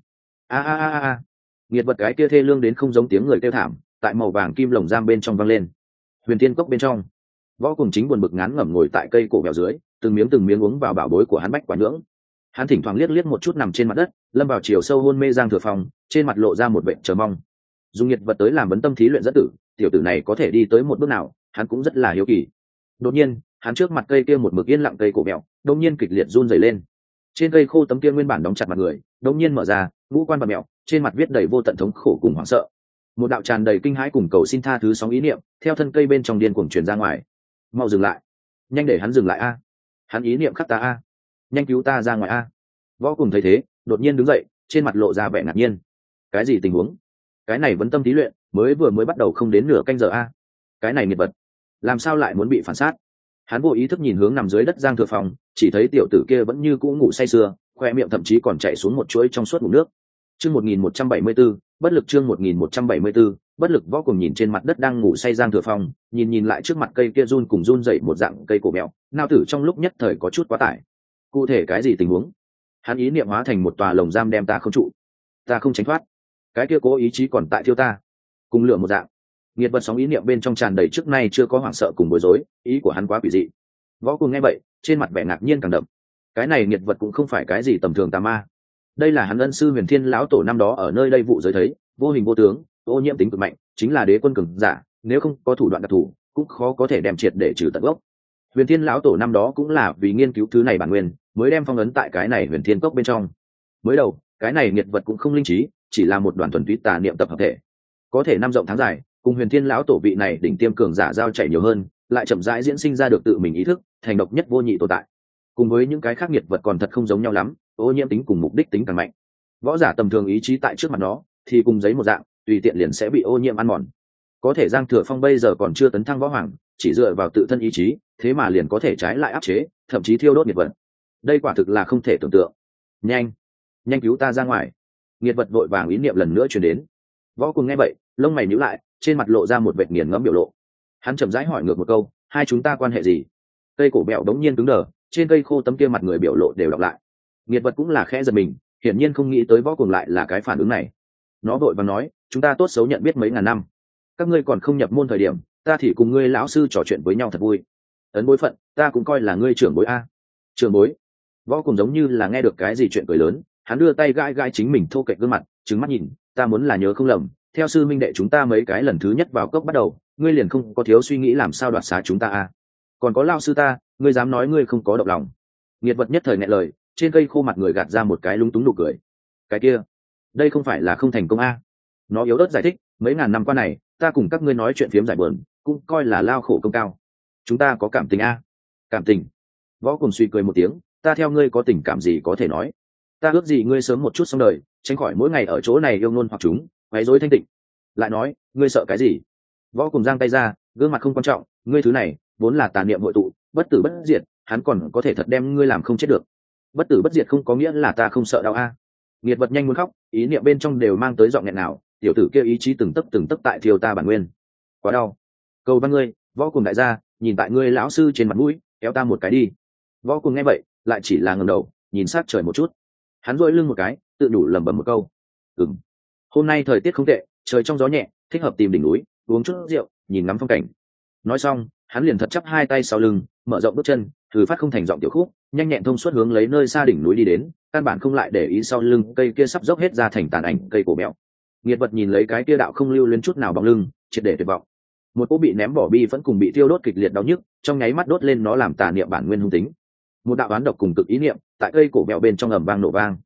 [SPEAKER 1] A. Nghiệt vật cái kia thê lương đến không giống tiếng người kêu thảm, tại màu vàng kim lồng giam bên trong vang lên. Huyền Tiên cốc bên trong, Võ Cùng Chính buồn bực ngán ngẩm ngồi tại cây cổ bèo dưới, từng miếng uống vào bảo bối của hắn bách quả nhưỡng. Hắn thỉnh thoảng liếc một chút nằm trên mặt đất, lâm vào chiều sâu hôn mê Giang Thừa Phong, trên mặt lộ ra một vẻ chờ mong. Dùng nhiệt vật tới làm vấn tâm thí luyện dẫn tử, tiểu tử này có thể đi tới một bước nào, hắn cũng rất là hiếu kỳ. Đột nhiên, hắn trước mặt cây kia một mực yên lặng cây cổ bèo, đột nhiên kịch liệt run rẩy lên. Trên cây khô tấm kia nguyên bản đóng chặt mặt người, đột nhiên mở ra, ngũ quan bặm mèo, trên mặt viết đầy vô tận thống khổ cùng hoảng sợ. Một đạo tràn đầy kinh hãi cùng cầu xin tha thứ sóng ý niệm, theo thân cây bên trong điên cuồng truyền ra ngoài. Mau dừng lại, nhanh để hắn dừng lại a. Hắn ý niệm khắc ta a, nhanh cứu ta ra ngoài a. Võ Cùng thấy thế, đột nhiên đứng dậy, trên mặt lộ ra vẻ ngạc nhiên. Cái gì tình huống? Cái này vấn tâm thí luyện mới bắt đầu không đến nửa canh giờ a. Cái này nghiệt vật, làm sao lại muốn bị phản sát? Hắn vô ý thức nhìn hướng nằm dưới đất Giang Thừa Phong, chỉ thấy tiểu tử kia vẫn như cũ ngủ say sưa, khoe miệng thậm chí còn chảy xuống một chuỗi trong suốt ngụm nước. Chương 1174, bất lực chương 1174, bất lực. Võ Cùng nhìn trên mặt đất đang ngủ say Giang Thừa Phong, nhìn lại trước mặt cây kia run dậy một dạng cây cổ mèo, nao tử trong lúc nhất thời có chút quá tải. Cụ thể cái gì tình huống? Hắn ý niệm hóa thành một tòa lồng giam đem ta không trụ, ta không tránh thoát. Cái kia cố ý chí còn tại thiêu ta, cùng lửa một dạng. Nghiệt vật sóng ý niệm bên trong tràn đầy trước nay chưa có hoảng sợ cùng bối rối, ý của hắn quá quỷ dị. Võ Cùng nghe vậy, trên mặt vẻ ngạc nhiên càng đậm. Cái này nghiệt vật cũng không phải cái gì tầm thường tà ma, đây là hắn ân sư Huyền Thiên lão tổ năm đó ở nơi đây vụ giới thấy, vô hình vô tướng, ô nhiễm tính cực mạnh, chính là đế quân cường giả, nếu không có thủ đoạn đặc thù cũng khó có thể đem triệt để trừ tận gốc. Huyền Thiên lão tổ năm đó cũng là vì nghiên cứu thứ này bản nguyên, mới đem phong ấn tại cái này Huyền Thiên cốc bên trong. Mới đầu cái này nghiệt vật cũng không linh trí, chỉ là một đoàn thuần túy tà niệm tập hợp thể, có thể năm rộng tháng dài, cùng Huyền Thiên lão tổ vị này đỉnh tiêm cường giả giao chạy nhiều hơn, lại chậm rãi diễn sinh ra được tự mình ý thức, thành độc nhất vô nhị tồn tại. Cùng với những cái khác nghiệt vật còn thật không giống nhau lắm, ô nhiễm tính cùng mục đích tính càng mạnh. Võ giả tầm thường ý chí tại trước mặt nó thì cùng giấy một dạng, tùy tiện liền sẽ bị ô nhiễm ăn mòn. Có thể Giang Thừa Phong bây giờ còn chưa tấn thăng võ hoàng, chỉ dựa vào tự thân ý chí, thế mà liền có thể trái lại áp chế, thậm chí thiêu đốt nghiệt vật. Đây quả thực là không thể tưởng tượng. Nhanh, nhanh cứu ta ra ngoài! Nghiệt vật vội vàng ý niệm lần nữa truyền đến. Võ Cùng nghe vậy, lông mày nhíu lại, trên mặt lộ ra một vệt nghiền ngẫm biểu lộ. Hắn chậm rãi hỏi ngược một câu, hai chúng ta quan hệ gì? Cây cổ bẹo đống nhiên cứng đờ, trên cây khô tấm kia mặt người biểu lộ đều đọc lại. Nghiệt vật cũng là khẽ giật mình, hiển nhiên không nghĩ tới Võ Cùng lại là cái phản ứng này. Nó vội vàng nói, chúng ta tốt xấu nhận biết mấy ngàn năm, các ngươi còn không nhập môn thời điểm, ta thì cùng ngươi lão sư trò chuyện với nhau thật vui. Ấn bối phận, ta cũng coi là ngươi trưởng bối a. Trưởng bối? Võ Cùng giống như là nghe được cái gì chuyện cười lớn, hắn đưa tay gãi gãi chính mình thô kệch gương mặt, trừng mắt nhìn, ta muốn là nhớ không lầm, theo sư minh đệ chúng ta mấy cái lần thứ nhất vào cốc bắt đầu, ngươi liền không có thiếu suy nghĩ làm sao đoạt xá chúng ta a. Còn có lão sư ta, ngươi dám nói ngươi không có động lòng? Nghiệt vật nhất thời nghẹn lời, trên cây khô mặt người gạt ra một cái lúng túng nụ cười. Cái kia, đây không phải là không thành công a. Nó yếu ớt giải thích, mấy ngàn năm qua này, ta cùng các ngươi nói chuyện phiếm giải bờn, cũng coi là lao khổ công cao. Chúng ta có cảm tình a. Cảm tình? Võ Cùng suy cười một tiếng, ta theo ngươi có tình cảm gì có thể nói? Ta ước gì ngươi sớm một chút xong đời, tránh khỏi mỗi ngày ở chỗ này yêu ngôn hoặc chúng, quấy rối thanh tịnh. Lại nói, ngươi sợ cái gì? Võ Cùng giang tay ra, gương mặt không quan trọng, ngươi thứ này vốn là tà niệm hội tụ, bất tử bất diệt, hắn còn có thể thật đem ngươi làm không chết được. Bất tử bất diệt không có nghĩa là ta không sợ đau a. Nghiệt vật nhanh muốn khóc, ý niệm bên trong đều mang tới giọng nghẹn nào, tiểu tử kia ý chí từng tấc tại thiêu ta bản nguyên, quá đau. Cầu văn ngươi, Võ Cùng đại gia, nhìn tại ngươi lão sư trên mặt mũi, kéo ta một cái đi. Võ Cùng nghe vậy, lại chỉ là ngẩng đầu, nhìn sát trời một chút. Hắn duỗi lưng một cái, tự đủ lẩm bẩm một câu, hôm nay thời tiết không tệ, trời trong gió nhẹ, thích hợp tìm đỉnh núi, uống chút rượu, nhìn ngắm phong cảnh. Nói xong, hắn liền thật chắp hai tay sau lưng, mở rộng bước chân, thử phát không thành giọng tiểu khúc, nhanh nhẹn thông suốt hướng lấy nơi xa đỉnh núi đi đến, căn bản không lại để ý sau lưng cây kia sắp dốc hết ra thành tàn ảnh cây cổ mèo. Nghiệt vật nhìn lấy cái kia đạo không lưu lên chút nào bóng lưng, triệt để tuyệt vọng. Một cỗ bị ném bỏ bi vẫn cùng bị tiêu đốt kịch liệt đau nhức, trong nháy mắt đốt lên nó làm tà niệm bản nguyên hung tính. Một đạo oán độc cùng cực ý niệm, tại cây cổ mèo bên trong ầm vang nổ vang.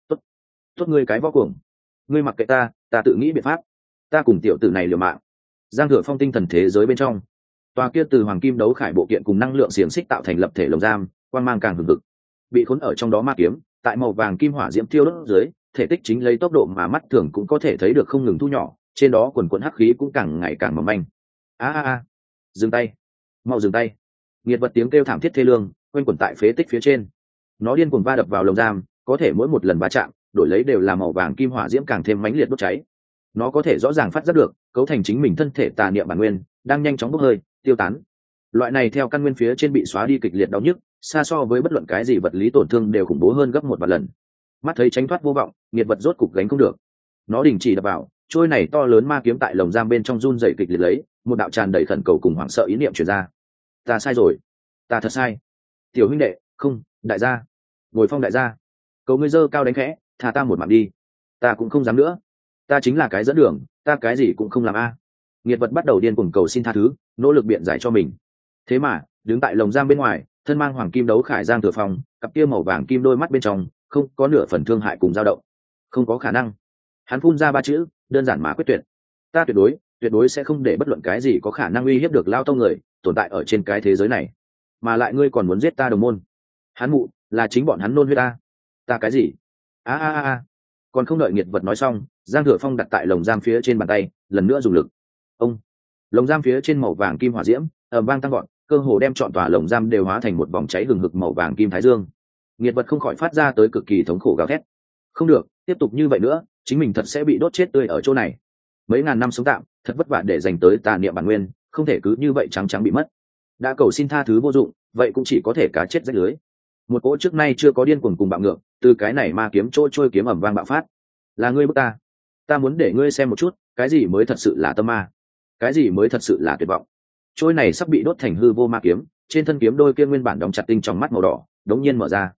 [SPEAKER 1] Tốt ngươi cái Võ Cuồng, ngươi mặc kệ ta tự nghĩ biện pháp. Ta cùng tiểu tử này liều mạng. Giang Thừa Phong tinh thần thế giới bên trong, tòa kia từ hoàng kim đấu khải bộ kiện cùng năng lượng xiềng xích tạo thành lập thể lồng giam, quang mang càng hừng hực. Bị khốn ở trong đó ma kiếm, tại màu vàng kim hỏa diễm thiêu đốt dưới, thể tích chính lấy tốc độ mà mắt thường cũng có thể thấy được không ngừng thu nhỏ, trên đó quần quần hắc khí cũng càng ngày càng mỏng manh. Dừng tay, mau dừng tay! Nghiệt vật tiếng kêu thảm thiết thê lương quanh quẩn tại phế tích phía trên. Nó điên cuồng va đập vào lồng giam, có thể mỗi một lần va chạm, đổi lấy đều là màu vàng kim hỏa diễm càng thêm mãnh liệt đốt cháy. Nó có thể rõ ràng phát giác được, cấu thành chính mình thân thể tà niệm bản nguyên đang nhanh chóng bốc hơi, tiêu tán. Loại này theo căn nguyên phía trên bị xóa đi kịch liệt đau nhức, xa so với bất luận cái gì vật lý tổn thương đều khủng bố hơn gấp một vạn lần. Mắt thấy tránh thoát vô vọng, nghiệt vật rốt cục gánh không được. Nó đình chỉ đập vào, trôi này to lớn ma kiếm tại lồng giam bên trong run rẩy kịch liệt lấy, một đạo tràn đầy khẩn cầu cùng hoảng sợ ý niệm truyền ra. Ta sai rồi, ta thật sai. Tiểu huynh đệ, không, đại gia, Ngồi Phong đại gia, cầu ngươi dơ cao đánh khẽ, thả ta một mạng đi. Ta cũng không dám nữa, ta chính là cái dẫn đường, ta cái gì cũng không làm a. Nghiệt vật bắt đầu điên cuồng cầu xin tha thứ, nỗ lực biện giải cho mình. Thế mà đứng tại lồng giam bên ngoài, thân mang hoàng kim đấu khải Giang Thừa Phong, cặp kia màu vàng kim đôi mắt bên trong không có nửa phần thương hại cùng dao động. Không có khả năng. Hắn phun ra ba chữ đơn giản mà quyết tuyệt. Ta tuyệt đối sẽ không để bất luận cái gì có khả năng uy hiếp được Lao Tông người tồn tại ở trên cái thế giới này. Mà lại ngươi còn muốn giết ta đồng môn. Hắn mụ, là chính bọn hắn nôn huyết ta. Ta cái gì? Còn không đợi nghiệt vật nói xong, Giang Thừa Phong đặt tại lồng giam phía trên bàn tay, lần nữa dùng lực. Lồng giam phía trên màu vàng kim hỏa diễm ầm vang tăng gọn, cơ hồ đem trọn tòa lồng giam đều hóa thành một vòng cháy hừng hực màu vàng kim thái dương. Nghiệt vật không khỏi phát ra tới cực kỳ thống khổ gào thét. Không được, tiếp tục như vậy nữa, chính mình thật sẽ bị đốt chết tươi ở chỗ này. Mấy ngàn năm sống tạm, thật vất vả để dành tới tà niệm bản nguyên, không thể cứ như vậy trắng trắng bị mất. Đã cầu xin tha thứ vô dụng, vậy cũng chỉ có thể cá chết rách lưới. Một cỗ trước nay chưa có điên cuồng cùng bạo ngược, từ cái này ma kiếm trôi kiếm ầm vang bạo phát. Là ngươi bức ta muốn để ngươi xem một chút, cái gì mới thật sự là tâm ma, cái gì mới thật sự là tuyệt vọng. Trôi này sắp bị đốt thành hư vô ma kiếm, trên thân kiếm đôi kia nguyên bản đóng chặt tinh trong mắt màu đỏ đống nhiên mở ra.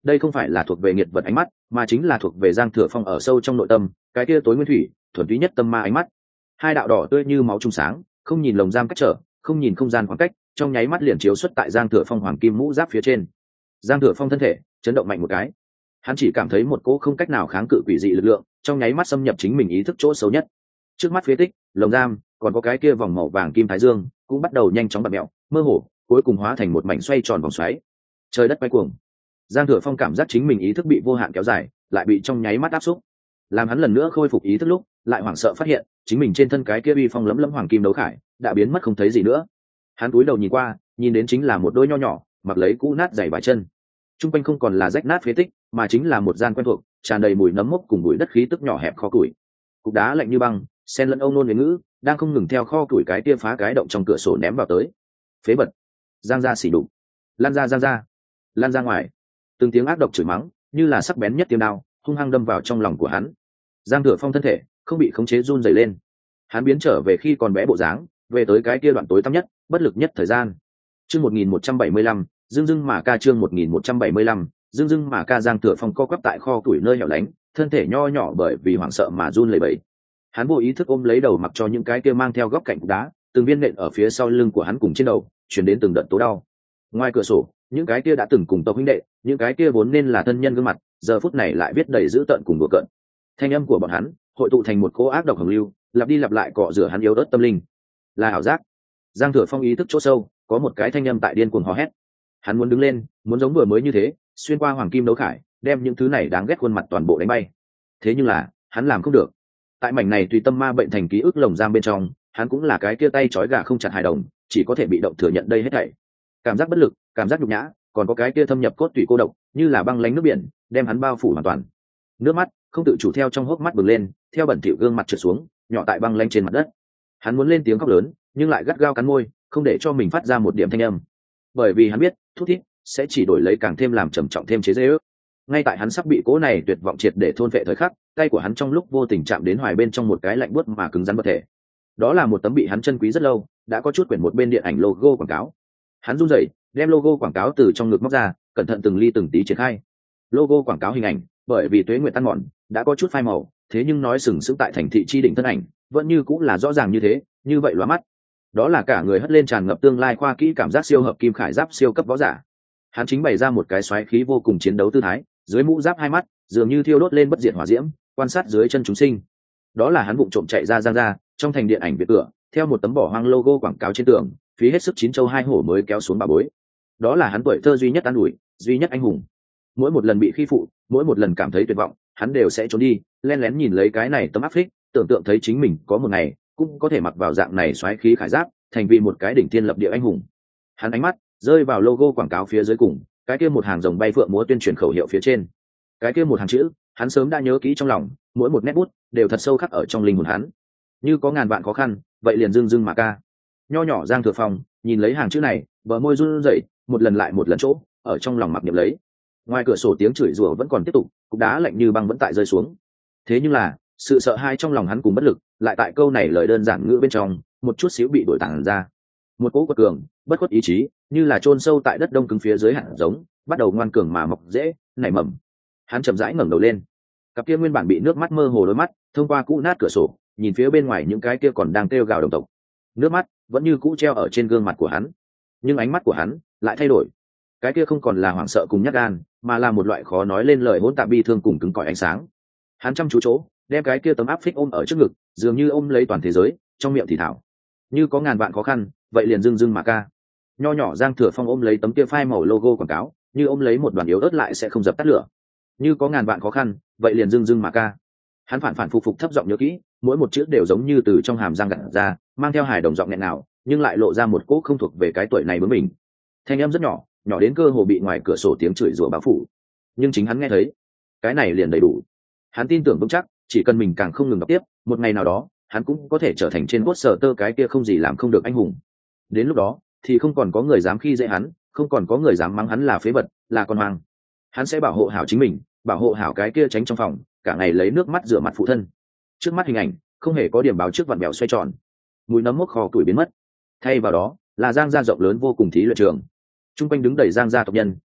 [SPEAKER 1] đây không phải là thuộc về nghiệt vật ánh mắt, mà chính là thuộc về Giang Thừa Phong ở sâu trong nội tâm cái kia tối nguyên thủy thuần túy nhất tâm ma ánh mắt. Hai đạo đỏ tươi như máu trung sáng, không nhìn lồng giam cách trở, không nhìn không gian khoảng cách, trong nháy mắt liền chiếu xuất tại Giang Thừa Phong hoàng kim mũ giáp phía trên. Giang Thừa Phong thân thể chấn động mạnh một cái, hắn chỉ cảm thấy một cỗ không cách nào kháng cự quỷ dị lực lượng trong nháy mắt xâm nhập chính mình ý thức chỗ xấu nhất. Trước mắt phế tích, lồng giam, còn có cái kia vòng màu vàng kim thái dương cũng bắt đầu nhanh chóng bật mẹo, mơ hồ, cuối cùng hóa thành một mảnh xoay tròn vòng xoáy. Trời đất quay cuồng. Giang Thừa Phong cảm giác chính mình ý thức bị vô hạn kéo dài, lại bị trong nháy mắt áp xúc. Làm hắn lần nữa khôi phục ý thức lúc, lại hoảng sợ phát hiện, chính mình trên thân cái kia uy phong lẫm lẫm hoàng kim đấu khải đã biến mất không thấy gì nữa. Hắn cúi đầu nhìn qua, nhìn đến chính là một đôi nho nhỏ, mặc lấy cũ nát giày vải chân. Trung quanh không còn là rách nát phế tích, mà chính là một gian quen thuộc, tràn đầy mùi nấm mốc cùng bụi đất khí tức nhỏ hẹp kho củi. Cục đá lạnh như băng, xen lẫn âu nôn với ngữ, đang không ngừng theo kho củi cái kia phá cái động trong cửa sổ ném vào tới. Phế vật. Giang ra xỉ đục. Lan ra, Giang ra. Lan ra ngoài. Từng tiếng ác độc chửi mắng, như là sắc bén nhất tiêm đao, hung hăng đâm vào trong lòng của hắn. Giang Thừa Phong thân thể không bị khống chế run rẩy lên. Hắn biến trở về khi còn bé bộ dáng, về tới cái kia đoạn tối tăm nhất, bất lực nhất thời gian. Chương 1175, dưng dưng mà ca chương 1175, dưng dưng mà ca. Giang Thừa Phong co quắp tại kho củi nơi hẻo lánh, thân thể nho nhỏ bởi vì hoảng sợ mà run lẩy bẩy. Hắn vô ý thức ôm lấy đầu mặc cho những cái kia mang theo góc cạnh đá, từng viên nện ở phía sau lưng của hắn cùng trên đầu, truyền đến từng đợt tố đau. Ngoài cửa sổ, những cái kia đã từng cùng tộc huynh đệ, những cái kia vốn nên là thân nhân gương mặt, giờ phút này lại biết đầy dữ tợn cùng đùa cợt. Thanh âm của bọn hắn hội tụ thành một cỗ ác độc hồng lưu, lặp đi lặp lại cọ rửa hắn yếu ớt tâm linh. Là ảo giác. Giang Thừa Phong ý thức chỗ sâu, có một cái thanh âm tại điên cuồng hò hét. Hắn muốn đứng lên, muốn giống vừa mới như thế, xuyên qua hoàng kim đấu khải, đem những thứ này đáng ghét khuôn mặt toàn bộ đánh bay. Thế nhưng là, hắn làm không được. Tại mảnh này tùy tâm ma bệnh thành ký ức lồng giam bên trong, hắn cũng là cái kia tay trói gà không chặt hài đồng, chỉ có thể bị động thừa nhận đây hết thảy. Cảm giác bất lực, cảm giác nhục nhã, còn có cái kia thâm nhập cốt tủy cô độc, như là băng lánh nước biển, đem hắn bao phủ hoàn toàn. Nước mắt không tự chủ theo trong hốc mắt bừng lên, theo bẩn thỉu gương mặt trượt xuống, nhỏ tại băng lanh trên mặt đất. Hắn muốn lên tiếng khóc lớn, nhưng lại gắt gao cắn môi, không để cho mình phát ra một điểm thanh âm. Bởi vì hắn biết, thút thít sẽ chỉ đổi lấy càng thêm làm trầm trọng thêm chế giễu. Ngay tại hắn sắp bị cố này tuyệt vọng triệt để thôn vệ thời khắc, tay của hắn trong lúc vô tình chạm đến hoài bên trong một cái lạnh buốt mà cứng rắn vật thể. Đó là một tấm bị hắn chân quý rất lâu, đã có chút quyển một bên điện ảnh logo quảng cáo. Hắn run rẩy, đem logo quảng cáo từ trong ngực móc ra, cẩn thận từng ly từng tí triển khai. Logo quảng cáo hình ảnh, bởi vì tuế nguyệt tan mòn, đã có chút phai màu, thế nhưng nói sừng sững tại thành thị chi đỉnh thân ảnh, vẫn như cũng là rõ ràng như thế, như vậy lóa mắt. Đó là cả người hất lên tràn ngập tương lai khoa kỹ cảm giác siêu hợp kim khải giáp siêu cấp võ giả. Hắn chính bày ra một cái xoáy khí vô cùng chiến đấu tư thái, dưới mũ giáp hai mắt dường như thiêu đốt lên bất diệt hỏa diễm, quan sát dưới chân chúng sinh. Đó là hắn vụng trộm chạy ra Giang ra, trong thành điện ảnh biệt cửa, theo một tấm bỏ hoang logo quảng cáo trên tường, phí hết sức chín châu hai hổ mới kéo xuống bà bối. Đó là hắn tuổi thơ duy nhất an ủi, duy nhất anh hùng. Mỗi một lần bị khi phụ, mỗi một lần cảm thấy tuyệt vọng, hắn đều sẽ trốn đi, len lén nhìn lấy cái này tấm áp phích, tưởng tượng thấy chính mình có một ngày cũng có thể mặc vào dạng này xoáy khí khải giáp, thành vì một cái đỉnh thiên lập địa anh hùng. Hắn ánh mắt rơi vào logo quảng cáo phía dưới cùng, cái kia một hàng rồng bay phượng múa tuyên truyền khẩu hiệu phía trên. Cái kia một hàng chữ, hắn sớm đã nhớ kỹ trong lòng, mỗi một nét bút đều thật sâu khắc ở trong linh hồn hắn. Như có ngàn vạn khó khăn, vậy liền dưng dưng mà ca. Nho nhỏ Giang Thừa Phong nhìn lấy hàng chữ này, bờ môi run rẩy, một lần lại một lần chỗ, ở trong lòng mặc niệm lấy. Ngoài cửa sổ tiếng chửi rủa vẫn còn tiếp tục, cục đá lạnh như băng vẫn tại rơi xuống. Thế nhưng là, sự sợ hãi trong lòng hắn cùng bất lực, lại tại câu này lời đơn giản ngữ bên trong, một chút xíu bị đổi tản ra. Một cỗ quật cường, bất khuất ý chí, như là chôn sâu tại đất đông cứng phía dưới hạt giống, bắt đầu ngoan cường mà mọc rễ, nảy mầm. Hắn chậm rãi ngẩng đầu lên, cặp kia nguyên bản bị nước mắt mơ hồ đôi mắt, thông qua cũ nát cửa sổ, nhìn phía bên ngoài những cái kia còn đang kêu gào đồng tộc. Nước mắt vẫn như cũ treo ở trên gương mặt của hắn, nhưng ánh mắt của hắn lại thay đổi. Cái kia không còn là hoảng sợ cùng nhát gan, mà là một loại khó nói lên lời hỗn tạp bi thương cùng cứng cỏi ánh sáng. Hắn chăm chú chỗ, đem cái kia tấm áp phích ôm ở trước ngực, dường như ôm lấy toàn thế giới, trong miệng thì thảo. Như có ngàn vạn khó khăn, vậy liền dưng dưng mà ca. Nho nhỏ Giang Thừa Phong ôm lấy tấm kia phai màu logo quảng cáo, như ôm lấy một đoàn yếu ớt lại sẽ không dập tắt lửa. Như có ngàn vạn khó khăn, vậy liền dưng dưng mà ca. Hắn phản phản phục phục thấp giọng nhớ kỹ, mỗi một chữ đều giống như từ trong hàm răng gặt ra, mang theo hài đồng giọng nghẹn nào, nhưng lại lộ ra một cỗ không thuộc về cái tuổi này bướng mình. Thanh âm rất nhỏ, nhỏ đến cơ hồ bị ngoài cửa sổ tiếng chửi rủa bao phủ, nhưng chính hắn nghe thấy, cái này liền đầy đủ. Hắn tin tưởng vững chắc, chỉ cần mình càng không ngừng đọc tiếp, một ngày nào đó hắn cũng có thể trở thành trên cốt sở tơ cái kia không gì làm không được anh hùng. Đến lúc đó thì không còn có người dám khi dễ hắn, không còn có người dám mắng hắn là phế vật, là con hoang. Hắn sẽ bảo hộ hảo chính mình, bảo hộ hảo cái kia tránh trong phòng, cả ngày lấy nước mắt rửa mặt phụ thân. Trước mắt hình ảnh không hề có điểm báo trước vặn vẹo xoay tròn, mùi nấm mốc kho tuổi biến mất, thay vào đó là Giang gia rộng lớn vô cùng thí luyện trường. Trung quanh đứng đầy Giang gia tộc nhân,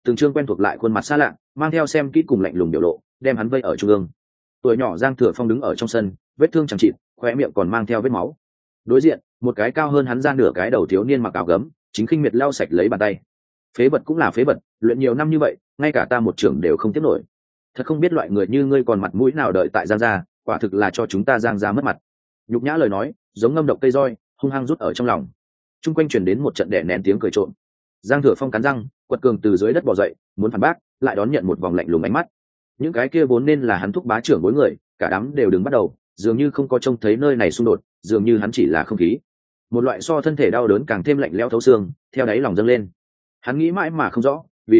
[SPEAKER 1] từng chương quen thuộc lại khuôn mặt xa lạ, mang theo xem kỹ cùng lạnh lùng biểu lộ, đem hắn vây ở trung ương. Tuổi nhỏ Giang Thừa Phong đứng ở trong sân, vết thương chẳng chịt, khóe miệng còn mang theo vết máu. Đối diện, một cái cao hơn hắn ra nửa cái đầu thiếu niên mặc áo gấm, chính khinh miệt lau sạch lấy bàn tay. Phế vật cũng là phế vật, luyện nhiều năm như vậy, ngay cả ta một trưởng đều không tiếp nổi. Thật không biết loại người như ngươi còn mặt mũi nào đợi tại Giang gia, quả thực là cho chúng ta Giang gia mất mặt. Nhục nhã lời nói, giống ngâm độc cây roi, hung hăng rút ở trong lòng. Trung quanh truyền đến một trận đè nén tiếng cười trộm. Giang Thừa Phong cắn răng, quật cường từ dưới đất bò dậy, muốn phản bác, lại đón nhận một vòng lạnh lùng ánh mắt. Những cái kia vốn nên là hắn thúc bá trưởng bối người, cả đám đều đứng bắt đầu, dường như không có trông thấy nơi này xung đột, dường như hắn chỉ là không khí. Một loại so thân thể đau đớn càng thêm lạnh lẽo thấu xương, theo đáy lòng dâng lên. Hắn nghĩ mãi mà không rõ, vì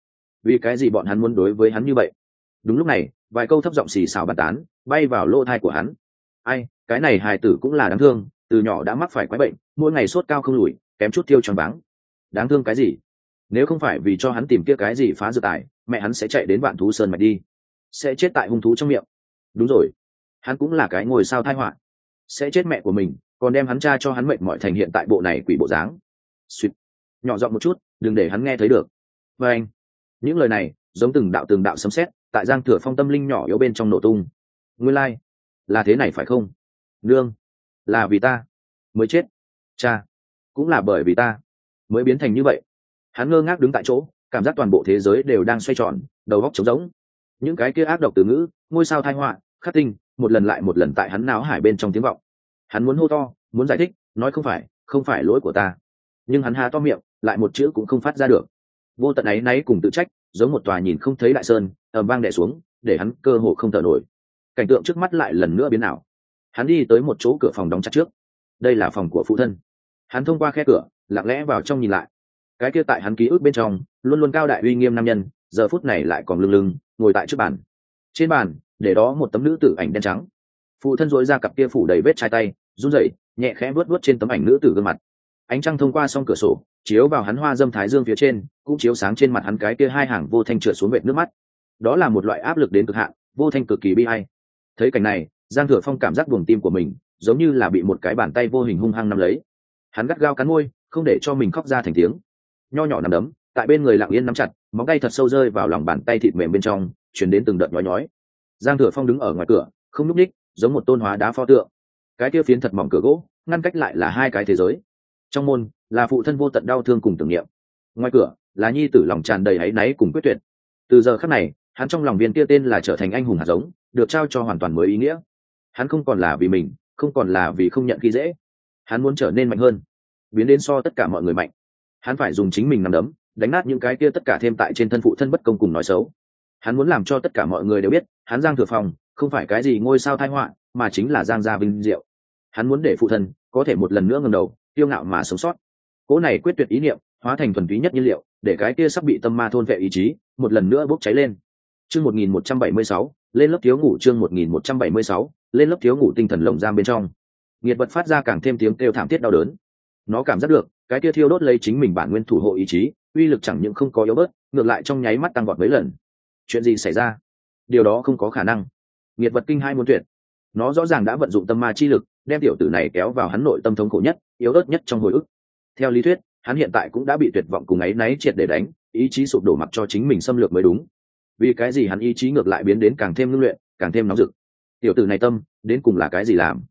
[SPEAKER 1] cái gì bọn hắn muốn đối với hắn như vậy. Đúng lúc này, vài câu thấp giọng xì xào bàn tán bay vào lỗ tai của hắn. Ai, cái này hài tử cũng là đáng thương, từ nhỏ đã mắc phải quái bệnh, mỗi ngày sốt cao không lùi, kém chút tiêu choáng váng. Đáng thương cái gì? Nếu không phải vì cho hắn tìm kia cái gì phá dược tài, mẹ hắn sẽ chạy đến Vạn Thú Sơn mạch đi, sẽ chết tại hung thú trong miệng. Đúng rồi, hắn cũng là cái ngôi sao tai họa, sẽ chết mẹ của mình, còn đem hắn cha cho hắn mệt mỏi thành hiện tại bộ này quỷ bộ dáng. Suýt, nhỏ giọng một chút, đừng để hắn nghe thấy được. Và anh, những lời này giống từng đạo sấm sét tại Giang Thừa Phong tâm linh nhỏ yếu bên trong nổ tung. Nguyên lai, là thế này phải không? Nương, là vì ta mới chết, cha, cũng là bởi vì ta mới biến thành như vậy. Hắn ngơ ngác đứng tại chỗ, cảm giác toàn bộ thế giới đều đang xoay tròn, đầu óc trống rỗng. Những cái kia ác độc từ ngữ, ngôi sao tai họa, khắc tinh, một lần lại một lần tại hắn náo hải bên trong tiếng vọng. Hắn muốn hô to, muốn giải thích, nói không phải lỗi của ta, nhưng hắn há to miệng, lại một chữ cũng không phát ra được. Vô tận áy náy cùng tự trách, giống một tòa nhìn không thấy đại sơn, ầm vang đè xuống, để hắn cơ hồ không thở nổi. Cảnh tượng trước mắt lại lần nữa biến ảo. Hắn đi tới một chỗ cửa phòng đóng chặt trước. Đây là phòng của phụ thân. Hắn thông qua khe cửa, lặng lẽ vào trong nhìn lại. Cái kia tại hắn ký ức bên trong, luôn luôn cao đại uy nghiêm nam nhân, giờ phút này lại còn lưng lưng, ngồi tại trước bàn. Trên bàn, để đó một tấm nữ tử ảnh đen trắng. Phụ thân duỗi ra cặp kia phủ đầy vết chai tay, run rẩy, nhẹ khẽ vuốt vuốt trên tấm ảnh nữ tử gương mặt. Ánh trăng thông qua song cửa sổ, chiếu vào hắn hoa dâm thái dương phía trên, cũng chiếu sáng trên mặt hắn cái kia hai hàng vô thanh trượt xuống vệt nước mắt. Đó là một loại áp lực đến cực hạn, vô thanh cực kỳ bi ai. Thấy cảnh này, Giang Thừa Phong cảm giác buồng tim của mình giống như là bị một cái bàn tay vô hình hung hăng nắm lấy. Hắn gắt gao cắn môi, không để cho mình khóc ra thành tiếng. Nho nhỏ nắm đấm tại bên người lặng yên nắm chặt, móng tay thật sâu rơi vào lòng bàn tay thịt mềm bên trong, truyền đến từng đợt nhói nhói. Giang Thừa Phong đứng ở ngoài cửa, không nhúc nhích, giống một tôn hóa đá pho tượng. Cái kia phiến thật mỏng cửa gỗ, ngăn cách lại là hai cái thế giới. Trong môn là phụ thân vô tận đau thương cùng tưởng niệm, ngoài cửa là nhi tử lòng tràn đầy áy náy cùng quyết tuyệt. Từ giờ khắc này, hắn trong lòng viên kia tên là trở thành anh hùng hạt giống, được trao cho hoàn toàn mới ý nghĩa. Hắn không còn là vì mình, không còn là vì không nhận khi dễ. Hắn muốn trở nên mạnh hơn, biến đến so tất cả mọi người mạnh. Hắn phải dùng chính mình nắm đấm đánh nát những cái kia tất cả thêm tại trên thân phụ thân bất công cùng nói xấu. Hắn muốn làm cho tất cả mọi người đều biết, hắn Giang Thừa Phong không phải cái gì ngôi sao tai họa, mà chính là Giang gia vinh diệu. Hắn muốn để phụ thân có thể một lần nữa ngẩng đầu, kiêu ngạo mà sống sót. Cỗ này quyết tuyệt ý niệm hóa thành thuần túy nhất nhiên liệu, để cái kia sắp bị tâm ma thôn vệ ý chí một lần nữa bốc cháy lên. Chương 1176, lên lớp thiếu ngủ. Chương 1176, lên lớp thiếu ngủ. Tinh thần lồng giam bên trong, nghiệt vật phát ra càng thêm tiếng kêu thảm thiết đau đớn. Nó cảm giác được cái kia thiêu đốt lấy chính mình bản nguyên thủ hộ ý chí, uy lực chẳng những không có yếu bớt, ngược lại trong nháy mắt tăng vọt mấy lần. Chuyện gì xảy ra? Điều đó không có khả năng. Nghiệt vật kinh hai muốn tuyệt. Nó rõ ràng đã vận dụng tâm ma chi lực, đem tiểu tử này kéo vào hắn nội tâm thống khổ nhất, yếu ớt nhất trong hồi ức. Theo lý thuyết, hắn hiện tại cũng đã bị tuyệt vọng cùng áy náy triệt để đánh, ý chí sụp đổ mặc cho chính mình xâm lược mới đúng. Vì cái gì hắn ý chí ngược lại biến đến càng thêm ngưng luyện, càng thêm nóng rực? Tiểu tử này tâm đến cùng là cái gì làm?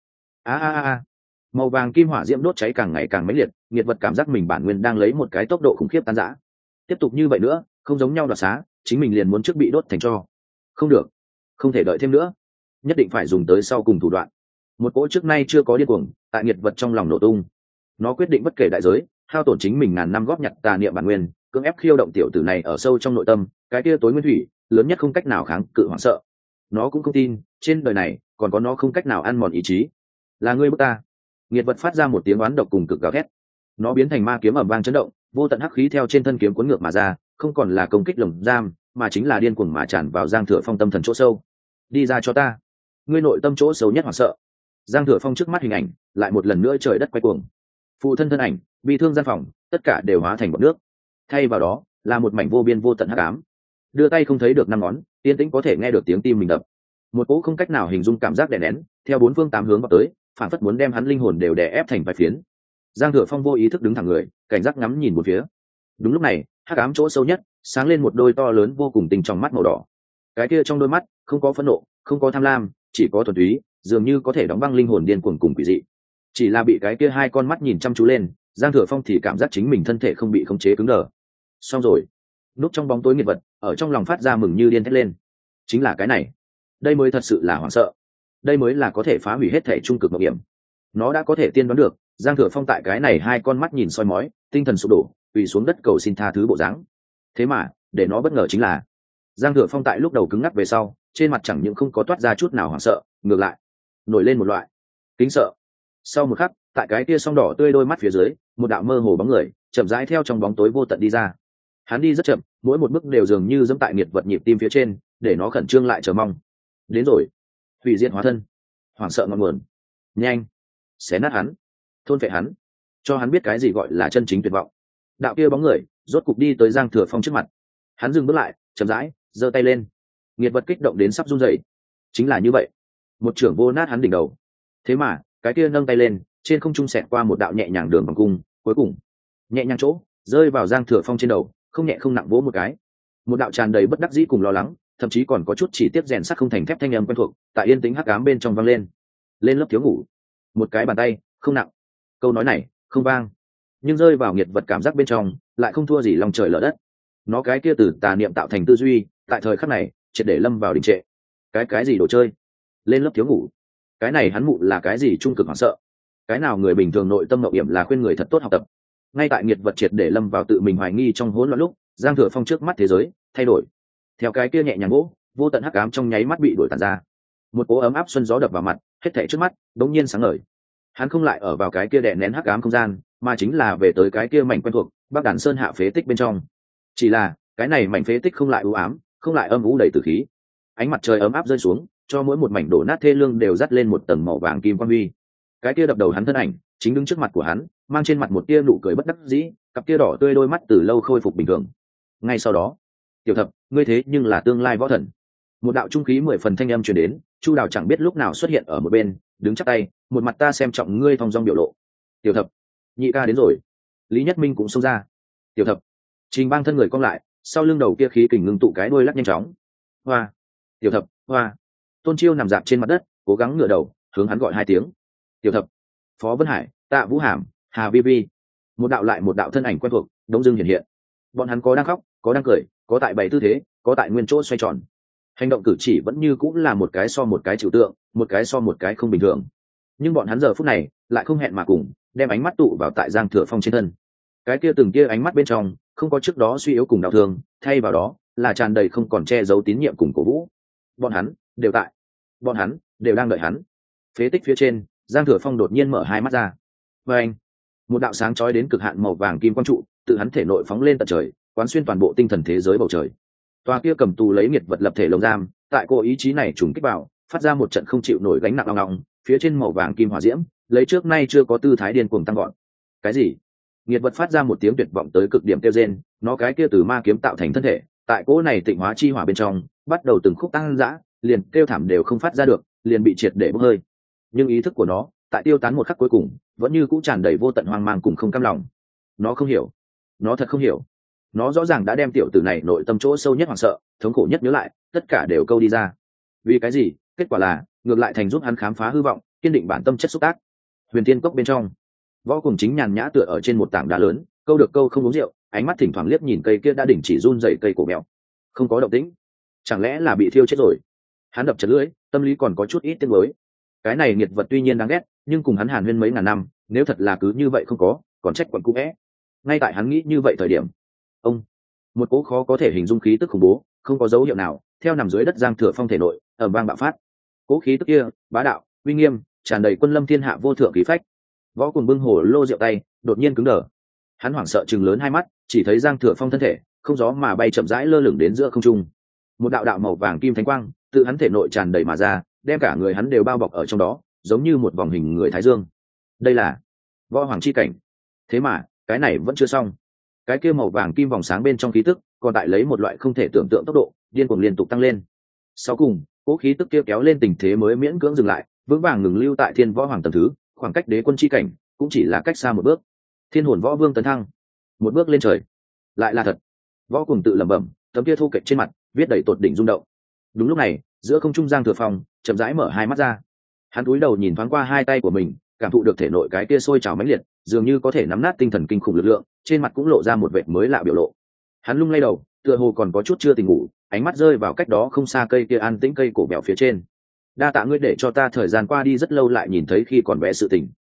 [SPEAKER 1] Màu vàng kim hỏa diễm đốt cháy càng ngày càng mãnh liệt, nghiệt vật cảm giác mình bản nguyên đang lấy một cái tốc độ khủng khiếp tan rã. Tiếp tục như vậy nữa, không giống nhau đoạt xá, chính mình liền muốn trước bị đốt thành tro. Không được, không thể đợi thêm nữa, nhất định phải dùng tới sau cùng thủ đoạn. Một cỗ trước nay chưa có điên cuồng tại nghiệt vật trong lòng nổ tung. Nó quyết định bất kể đại giới, hao tổn chính mình ngàn năm góp nhặt tà niệm bản nguyên, cưỡng ép khiêu động tiểu tử này ở sâu trong nội tâm, cái kia tối nguyên thủy lớn nhất không cách nào kháng cự hoảng sợ. Nó cũng không tin trên đời này còn có nó không cách nào ăn mòn ý chí. Là ngươi bức ta. Nghiệt vật phát ra một tiếng oán độc cùng cực gào thét. Nó biến thành ma kiếm ầm vang chấn động, vô tận hắc khí theo trên thân kiếm cuốn ngược mà ra, không còn là công kích lồng giam, mà chính là điên cuồng mà tràn vào Giang Thừa Phong tâm thần chỗ sâu. Đi ra cho ta. Ngươi nội tâm chỗ sâu nhất hoảng sợ. Giang Thừa Phong trước mắt hình ảnh lại một lần nữa trời đất quay cuồng. Phụ thân thân ảnh, bị thương gian phòng, tất cả đều hóa thành bọt nước. Thay vào đó là một mảnh vô biên vô tận hắc ám. Đưa tay không thấy được năm ngón, yên tĩnh có thể nghe được tiếng tim mình đập. Một cỗ không cách nào hình dung cảm giác đè nén, theo bốn phương tám hướng vào tới, phản phất muốn đem hắn linh hồn đều đè ép thành vài phiến. Giang Thừa Phong vô ý thức đứng thẳng người, cảnh giác ngắm nhìn một phía. Đúng lúc này, hắc ám chỗ sâu nhất sáng lên một đôi to lớn vô cùng tình trong mắt màu đỏ. Cái kia trong đôi mắt không có phẫn nộ, không có tham lam, chỉ có thuần túy, dường như có thể đóng băng linh hồn điên cuồng cùng quỷ dị. Chỉ là bị cái kia hai con mắt nhìn chăm chú lên, Giang Thừa Phong thì cảm giác chính mình thân thể không bị khống chế cứng đờ. Xong rồi. Núp trong bóng tối nghiệt vật, ở trong lòng phát ra mừng như điên thét lên. Chính là cái này. Đây mới thật sự là hoảng sợ. Đây mới là có thể phá hủy hết thể trung cực mộng hiểm. Nó đã có thể tiên đoán được, Giang Thừa Phong tại cái này hai con mắt nhìn soi mói, tinh thần sụp đổ, quỳ xuống đất cầu xin tha thứ bộ dáng. Thế mà, để nó bất ngờ chính là, Giang Thừa Phong tại lúc đầu cứng ngắc về sau, trên mặt chẳng những không có toát ra chút nào hoảng sợ, ngược lại, nổi lên một loại kính sợ. Sau một khắc, tại cái kia song đỏ tươi đôi mắt phía dưới, một đạo mơ hồ bóng người chậm rãi theo trong bóng tối vô tận đi ra. Hắn đi rất chậm, mỗi một bước đều dường như dẫm tại nghiệt vật nhịp tim phía trên, để nó khẩn trương lại chờ mong. Đến rồi, hủy diệt hóa thân, hoảng sợ ngọn nguồn, nhanh, xé nát hắn, thôn phệ hắn, cho hắn biết cái gì gọi là chân chính tuyệt vọng. Đạo kia bóng người rốt cục đi tới Giang Thừa Phong trước mặt. Hắn dừng bước lại, chậm rãi giơ tay lên. Nghiệt vật kích động đến sắp run rẩy. Chính là như vậy, một trưởng vô nát hắn đỉnh đầu. Thế mà cái kia nâng tay lên, trên không trung xẹt qua một đạo nhẹ nhàng đường vòng cung, cuối cùng nhẹ nhàng chỗ rơi vào Giang Thừa Phong trên đầu, không nhẹ không nặng vỗ một cái. Một đạo tràn đầy bất đắc dĩ cùng lo lắng, thậm chí còn có chút chỉ tiếc rèn sắt không thành thép thanh âm quen thuộc, tại yên tĩnh hắc ám bên trong vang lên. Lên lớp thiếu ngủ, một cái bàn tay không nặng. Câu nói này không vang, nhưng rơi vào nghiệt vật cảm giác bên trong lại không thua gì lòng trời lở đất. Nó cái kia từ tà niệm tạo thành tư duy, tại thời khắc này triệt để lâm vào đình trệ. Cái gì đồ chơi? Lên lớp thiếu ngủ? Cái này hắn mụ là cái gì trung cực hoảng sợ? Cái nào người bình thường nội tâm mậu hiểm là khuyên người thật tốt học tập? Ngay tại nghiệt vật triệt để lâm vào tự mình hoài nghi trong hỗn loạn lúc, Giang Thừa Phong trước mắt thế giới thay đổi. Theo cái kia nhẹ nhàng gỗ, vô tận hắc ám trong nháy mắt bị đuổi tàn ra. Một cỗ ấm áp xuân gió đập vào mặt, hết thảy trước mắt đống nhiên sáng ngời. Hắn không lại ở vào cái kia đè nén hắc ám không gian, mà chính là về tới cái kia mảnh quen thuộc, Bắc Đàn Sơn hạ phế tích bên trong. Chỉ là cái này mảnh phế tích không lại u ám, không lại âm u đầy tử khí. Ánh mặt trời ấm áp rơi xuống, cho mỗi một mảnh đổ nát thê lương đều dắt lên một tầng màu vàng kim quang huy. Cái kia đập đầu hắn thân ảnh chính đứng trước mặt của hắn, mang trên mặt một tia nụ cười bất đắc dĩ, cặp kia đỏ tươi đôi mắt từ lâu khôi phục bình thường. Ngay sau đó, tiểu thập, ngươi thế nhưng là tương lai võ thần. Một đạo trung khí 10 phần thanh âm truyền đến, Chu Đào chẳng biết lúc nào xuất hiện ở một bên, đứng chắp tay, một mặt ta xem trọng ngươi thong dong biểu lộ. Tiểu thập, nhị ca đến rồi. Lý Nhất Minh cũng xông ra. Tiểu thập, Trình Bang thân người cong lại, sau lưng đầu kia khí kình ngưng tụ cái đuôi lắc nhanh chóng. Hoa, tiểu thập, hoa. Tôn Chiêu nằm dạp trên mặt đất, cố gắng ngửa đầu, hướng hắn gọi hai tiếng. Tiểu thập, Phó Vân Hải, Tạ Vũ Hàm, Hà Vi Vi. Một đạo lại một đạo thân ảnh quen thuộc, đống dưng hiện hiện. Bọn hắn có đang khóc, có đang cười, có tại bày tư thế, có tại nguyên chỗ xoay tròn. Hành động cử chỉ vẫn như cũng là một cái so một cái trừu tượng, một cái so một cái không bình thường. Nhưng bọn hắn giờ phút này lại không hẹn mà cùng, đem ánh mắt tụ vào tại Giang Thừa Phong trên thân. Cái kia từng kia ánh mắt bên trong, không có trước đó suy yếu cùng đau thương, thay vào đó là tràn đầy không còn che giấu tín nhiệm cùng cổ vũ. Bọn hắn đều tại, bọn hắn đều đang đợi hắn. Phế tích phía trên, Giang Thừa Phong đột nhiên mở hai mắt ra. Và anh, một đạo sáng chói đến cực hạn màu vàng kim quang trụ, tự hắn thể nội phóng lên tận trời, quán xuyên toàn bộ tinh thần thế giới bầu trời. Tòa kia cầm tù lấy nghiệt vật lập thể lồng giam, tại cô ý chí này trùng kích vào, phát ra một trận không chịu nổi gánh nặng ong ong, phía trên màu vàng kim hỏa diễm, lấy trước nay chưa có tư thái điên cuồng tăng gọn. Cái gì? Nghiệt vật phát ra một tiếng tuyệt vọng tới cực điểm kêu rên, nó cái kia từ ma kiếm tạo thành thân thể, tại cỗ này tịnh hóa chi hỏa bên trong, bắt đầu từng khúc tăng dã, liền kêu thảm đều không phát ra được, liền bị triệt để bốc hơi. Nhưng ý thức của nó, tại tiêu tán một khắc cuối cùng, vẫn như cũ tràn đầy vô tận hoang mang cùng không cam lòng. Nó không hiểu, nó thật không hiểu. Nó rõ ràng đã đem tiểu tử này nội tâm chỗ sâu nhất hoảng sợ, thống khổ nhất nhớ lại, tất cả đều câu đi ra. Vì cái gì? Kết quả là ngược lại thành giúp hắn khám phá hư vọng, kiên định bản tâm chất xúc tác. Huyền Tiên Cốc bên trong, Võ Cùng Chính nhàn nhã tựa ở trên một tảng đá lớn, câu được câu không uống rượu, ánh mắt thỉnh thoảng liếc nhìn cây kia đã đỉnh chỉ run dậy cây cổ mèo, không có động tĩnh. Chẳng lẽ là bị thiêu chết rồi? Hắn đập chật lưỡi, tâm lý còn có chút ít tiếc nuối. Cái này nghiệt vật tuy nhiên đáng ghét, nhưng cùng hắn hàn huyên mấy ngàn năm, nếu thật là cứ như vậy không có, còn trách quận cũ é. Ngay tại hắn nghĩ như vậy thời điểm, một cỗ khó có thể hình dung khí tức khủng bố, không có dấu hiệu nào, theo nằm dưới đất Giang Thừa Phong thể nội, ầm vang bạo phát. Cỗ khí tức kia, bá đạo, uy nghiêm, tràn đầy quân lâm thiên hạ vô thượng khí phách. Võ Cùng bưng hồ lô rượu tay, đột nhiên cứng đờ. Hắn hoảng sợ trừng lớn hai mắt, chỉ thấy Giang Thừa Phong thân thể, không gió mà bay chậm rãi lơ lửng đến giữa không trung. Một đạo đạo màu vàng kim thánh quang, tự hắn thể nội tràn đầy mà ra, đem cả người hắn đều bao bọc ở trong đó, giống như một vòng hình người thái dương. Đây là võ hoàng chi cảnh. Thế mà, cái này vẫn chưa xong. Cái kia màu vàng kim vòng sáng bên trong khí tức, còn tại lấy một loại không thể tưởng tượng tốc độ, điên cuồng liên tục tăng lên. Sau cùng, cỗ khí tức kia kéo lên tình thế mới miễn cưỡng dừng lại, vững vàng ngừng lưu tại Thiên Võ Hoàng tầng thứ, khoảng cách đế quân chi cảnh cũng chỉ là cách xa một bước. Thiên Hồn Võ Vương tấn thăng, một bước lên trời. Lại là thật. Võ Cùng tự lẩm bẩm, tấm kia thô kệch trên mặt viết đầy tột đỉnh rung động. Đúng lúc này, giữa không trung Giang Thừa Phong chậm rãi mở hai mắt ra. Hắn cúi đầu nhìn thoáng qua hai tay của mình, cảm thụ được thể nội cái kia sôi trào mãnh liệt, dường như có thể nắm nát tinh thần kinh khủng lực lượng, trên mặt cũng lộ ra một vệt mới lạ biểu lộ. Hắn lung lay đầu, tựa hồ còn có chút chưa tỉnh ngủ, ánh mắt rơi vào cách đó không xa cây kia an tĩnh cây cổ bèo phía trên. Đa tạ ngươi để cho ta thời gian qua đi rất lâu lại nhìn thấy khi còn bé sự tình.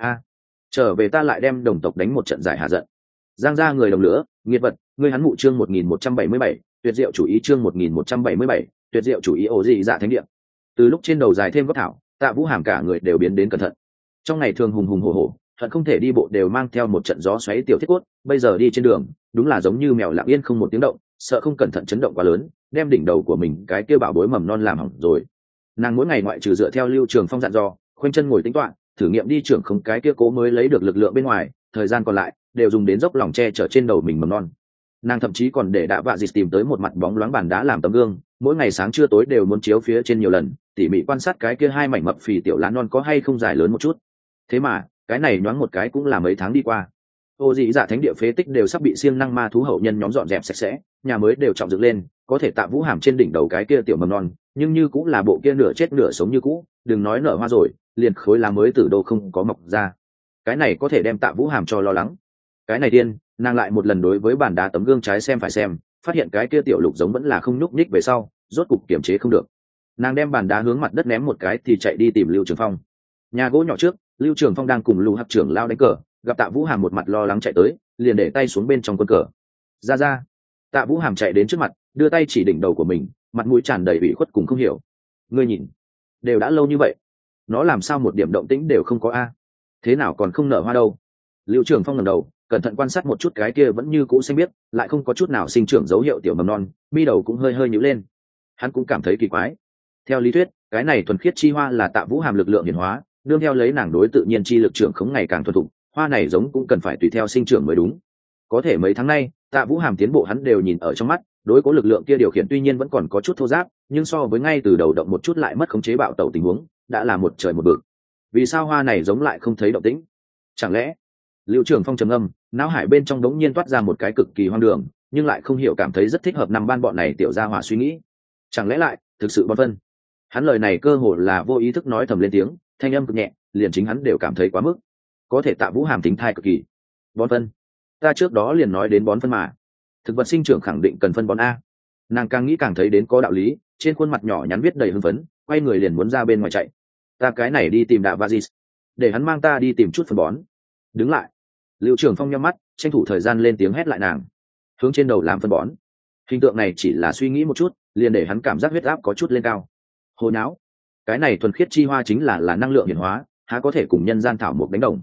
[SPEAKER 1] Trở về ta lại đem đồng tộc đánh một trận giải hạ giận. Giang gia người đồng lửa, nghiệt vật, ngươi hắn mụ chương 1177, tuyệt diệu chủ ý chương 1177, tuyệt diệu chủ ý ổ gì dạ thánh địa. Từ lúc trên đầu dài thêm gốc thảo, Tạ Vũ Hàm cả người đều biến đến cẩn thận. Trong ngày thường hùng hùng hổ hổ, hận không thể đi bộ đều mang theo một trận gió xoáy tiểu thiết cốt, bây giờ đi trên đường, đúng là giống như mèo lặng yên không một tiếng động, sợ không cẩn thận chấn động quá lớn, đem đỉnh đầu của mình cái kia bảo bối mầm non làm hỏng rồi. Nàng mỗi ngày ngoại trừ dựa theo Lưu Trường Phong dặn dò, khoanh chân ngồi tính toán, thử nghiệm đi trưởng không cái kia cố mới lấy được lực lượng bên ngoài, thời gian còn lại đều dùng đến dốc lòng che chở trên đầu mình mầm non. Nàng thậm chí còn để Đạ Vạ Dịch tìm tới một mặt bóng loáng bàn đá làm tấm gương, mỗi ngày sáng trưa tối đều muốn chiếu phía trên nhiều lần, tỉ mỉ quan sát cái kia hai mảnh mập phì tiểu lá non có hay không dài lớn một chút. Thế mà cái này nhoáng một cái cũng là mấy tháng đi qua, ô dị dạ thánh địa phế tích đều sắp bị siêng năng ma thú hậu nhân nhóm dọn dẹp sạch sẽ, nhà mới đều trọng dựng lên, có thể Tạ Vũ Hàm trên đỉnh đầu cái kia tiểu mầm non nhưng như cũng là bộ kia nửa chết nửa sống như cũ, đừng nói nở hoa rồi, liền khối lá mới từ đâu không có mọc ra. Cái này có thể đem Tạ Vũ Hàm cho lo lắng. Cái này tiên, nàng lại một lần đối với bàn đá tấm gương trái xem phải xem, phát hiện cái kia tiểu lục giống vẫn là không nhúc nhích về sau, rốt cục kiềm chế không được. Nàng đem bàn đá hướng mặt đất ném một cái thì chạy đi tìm Lưu Trường Phong. Nhà gỗ nhỏ trước, Lưu Trường Phong đang cùng Lưu Hắc trưởng lao đánh cờ, gặp Tạ Vũ Hàm một mặt lo lắng chạy tới, liền để tay xuống bên trong quân cờ. Ra. Tạ Vũ Hàm chạy đến trước mặt, đưa tay chỉ đỉnh đầu của mình, mặt mũi tràn đầy ủy khuất cùng không hiểu. Ngươi nhìn, đều đã lâu như vậy, nó làm sao một điểm động tĩnh đều không có a? Thế nào còn không nở hoa đâu? Lưu Trường Phong ngẩng đầu, cẩn thận quan sát một chút cái kia vẫn như cũ xanh biếc, lại không có chút nào sinh trưởng dấu hiệu tiểu mầm non, mi đầu cũng hơi hơi nhíu lên. Hắn cũng cảm thấy kỳ quái. Theo lý thuyết, cái này thuần khiết chi hoa là Tạ Vũ Hàm lực lượng hiển hóa, đương theo lấy nàng đối tự nhiên chi lực trưởng khống ngày càng thuần thục, hoa này giống cũng cần phải tùy theo sinh trưởng mới đúng. Có thể mấy tháng nay, Tạ Vũ Hàm tiến bộ hắn đều nhìn ở trong mắt, đối cố lực lượng kia điều khiển tuy nhiên vẫn còn có chút thô ráp, nhưng so với ngay từ đầu động một chút lại mất khống chế bạo tẩu tình huống, đã là một trời một vực. Vì sao hoa này giống lại không thấy động tĩnh? Chẳng lẽ? Lưu Trường Phong trầm ngâm, não hải bên trong đống nhiên toát ra một cái cực kỳ hoang đường, nhưng lại không hiểu cảm thấy rất thích hợp năm ban bọn này tiểu gia hỏa suy nghĩ. Chẳng lẽ lại thực sự bón phân? Hắn lời này cơ hồ là vô ý thức nói thầm lên tiếng, thanh âm cực nhẹ, liền chính hắn đều cảm thấy quá mức. Có thể Tạ Vũ Hàm tính thai cực kỳ. Bón phân? Ta trước đó liền nói đến bón phân mà. Thực vật sinh trưởng khẳng định cần phân bón a. Nàng càng nghĩ càng thấy đến có đạo lý, trên khuôn mặt nhỏ nhắn viết đầy hưng phấn, quay người liền muốn ra bên ngoài chạy. Ta cái này đi tìm Đạ Vazis, để hắn mang ta đi tìm chút phân bón. Đứng lại. Lưu Trường Phong nhắm mắt, tranh thủ thời gian lên tiếng hét lại nàng, hướng trên đầu làm phân bón. Hình tượng này chỉ là suy nghĩ một chút, liền để hắn cảm giác huyết áp có chút lên cao. Hồ não, cái này thuần khiết chi hoa chính là năng lượng hiển hóa, há có thể cùng nhân gian thảo mộc đánh đồng.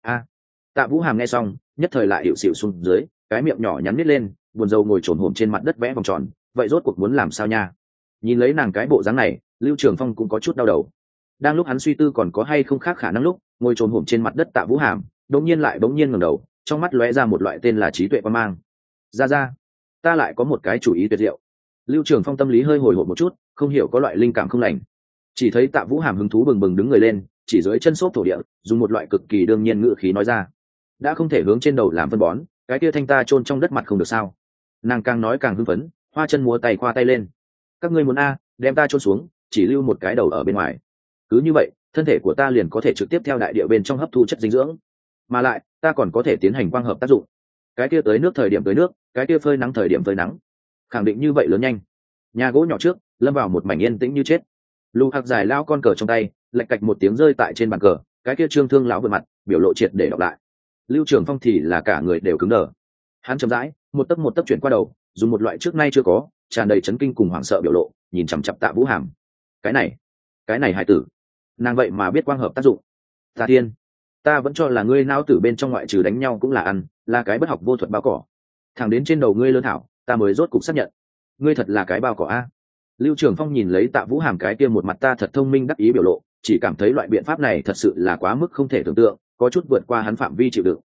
[SPEAKER 1] Tạ Vũ Hàm nghe xong, nhất thời lại hiệu xịu xuống dưới, cái miệng nhỏ nhắn nít lên, buồn rầu ngồi trồn hổm trên mặt đất vẽ vòng tròn, vậy rốt cuộc muốn làm sao nha? Nhìn lấy nàng cái bộ dáng này, Lưu Trường Phong cũng có chút đau đầu. Đang lúc hắn suy tư còn có hay không khác khả năng lúc, ngồi trồn hổm trên mặt đất Tạ Vũ Hàm đột nhiên lại bỗng nhiên ngẩng đầu, trong mắt lóe ra một loại tên là trí tuệ quan mang. Ra, ta lại có một cái chủ ý tuyệt diệu. Lưu Trường Phong tâm lý hơi hồi hộp một chút, không hiểu có loại linh cảm không lành. Chỉ thấy Tạ Vũ Hàm hứng thú bừng bừng đứng người lên, chỉ dưới chân xốp thổ địa, dùng một loại cực kỳ đương nhiên ngữ khí nói ra: đã không thể hướng trên đầu làm phân bón, cái kia thanh ta chôn trong đất mặt không được sao? Nàng càng nói càng hưng phấn, hoa chân múa tay khoa tay lên. Các ngươi muốn đem ta chôn xuống, chỉ lưu một cái đầu ở bên ngoài. Cứ như vậy, thân thể của ta liền có thể trực tiếp theo đại địa bên trong hấp thu chất dinh dưỡng, mà lại ta còn có thể tiến hành quang hợp tác dụng. Cái kia tới nước thời điểm tới nước, cái kia phơi nắng thời điểm phơi nắng. Khẳng định như vậy lớn nhanh. Nhà gỗ nhỏ trước lâm vào một mảnh yên tĩnh như chết. Lưu Hạc giải lao con cờ trong tay, lạch cạch một tiếng rơi tại trên bàn cờ, cái kia trương thương lão vượt mặt, biểu lộ triệt để đọc lại. Lưu Trường Phong thì là cả người đều cứng đờ. Hắn chậm rãi một tấc chuyển qua đầu, dùng một loại trước nay chưa có, tràn đầy chấn kinh cùng hoảng sợ biểu lộ, nhìn chằm chằm Tạ Vũ Hàm. Cái này hài tử, nàng vậy mà biết quang hợp tác dụng. Ta thiên, ta vẫn cho là ngươi não tử bên trong ngoại trừ đánh nhau cũng là ăn, là cái bất học vô thuật bao cỏ. Thẳng đến trên đầu ngươi lơ thảo, ta mới rốt cục xác nhận, ngươi thật là cái bao cỏ a. Lưu Trường Phong nhìn lấy Tạ Vũ Hàm cái kia một mặt ta thật thông minh đắc ý biểu lộ, chỉ cảm thấy loại biện pháp này thật sự là quá mức không thể tưởng tượng, có chút vượt qua hắn phạm vi chịu đựng.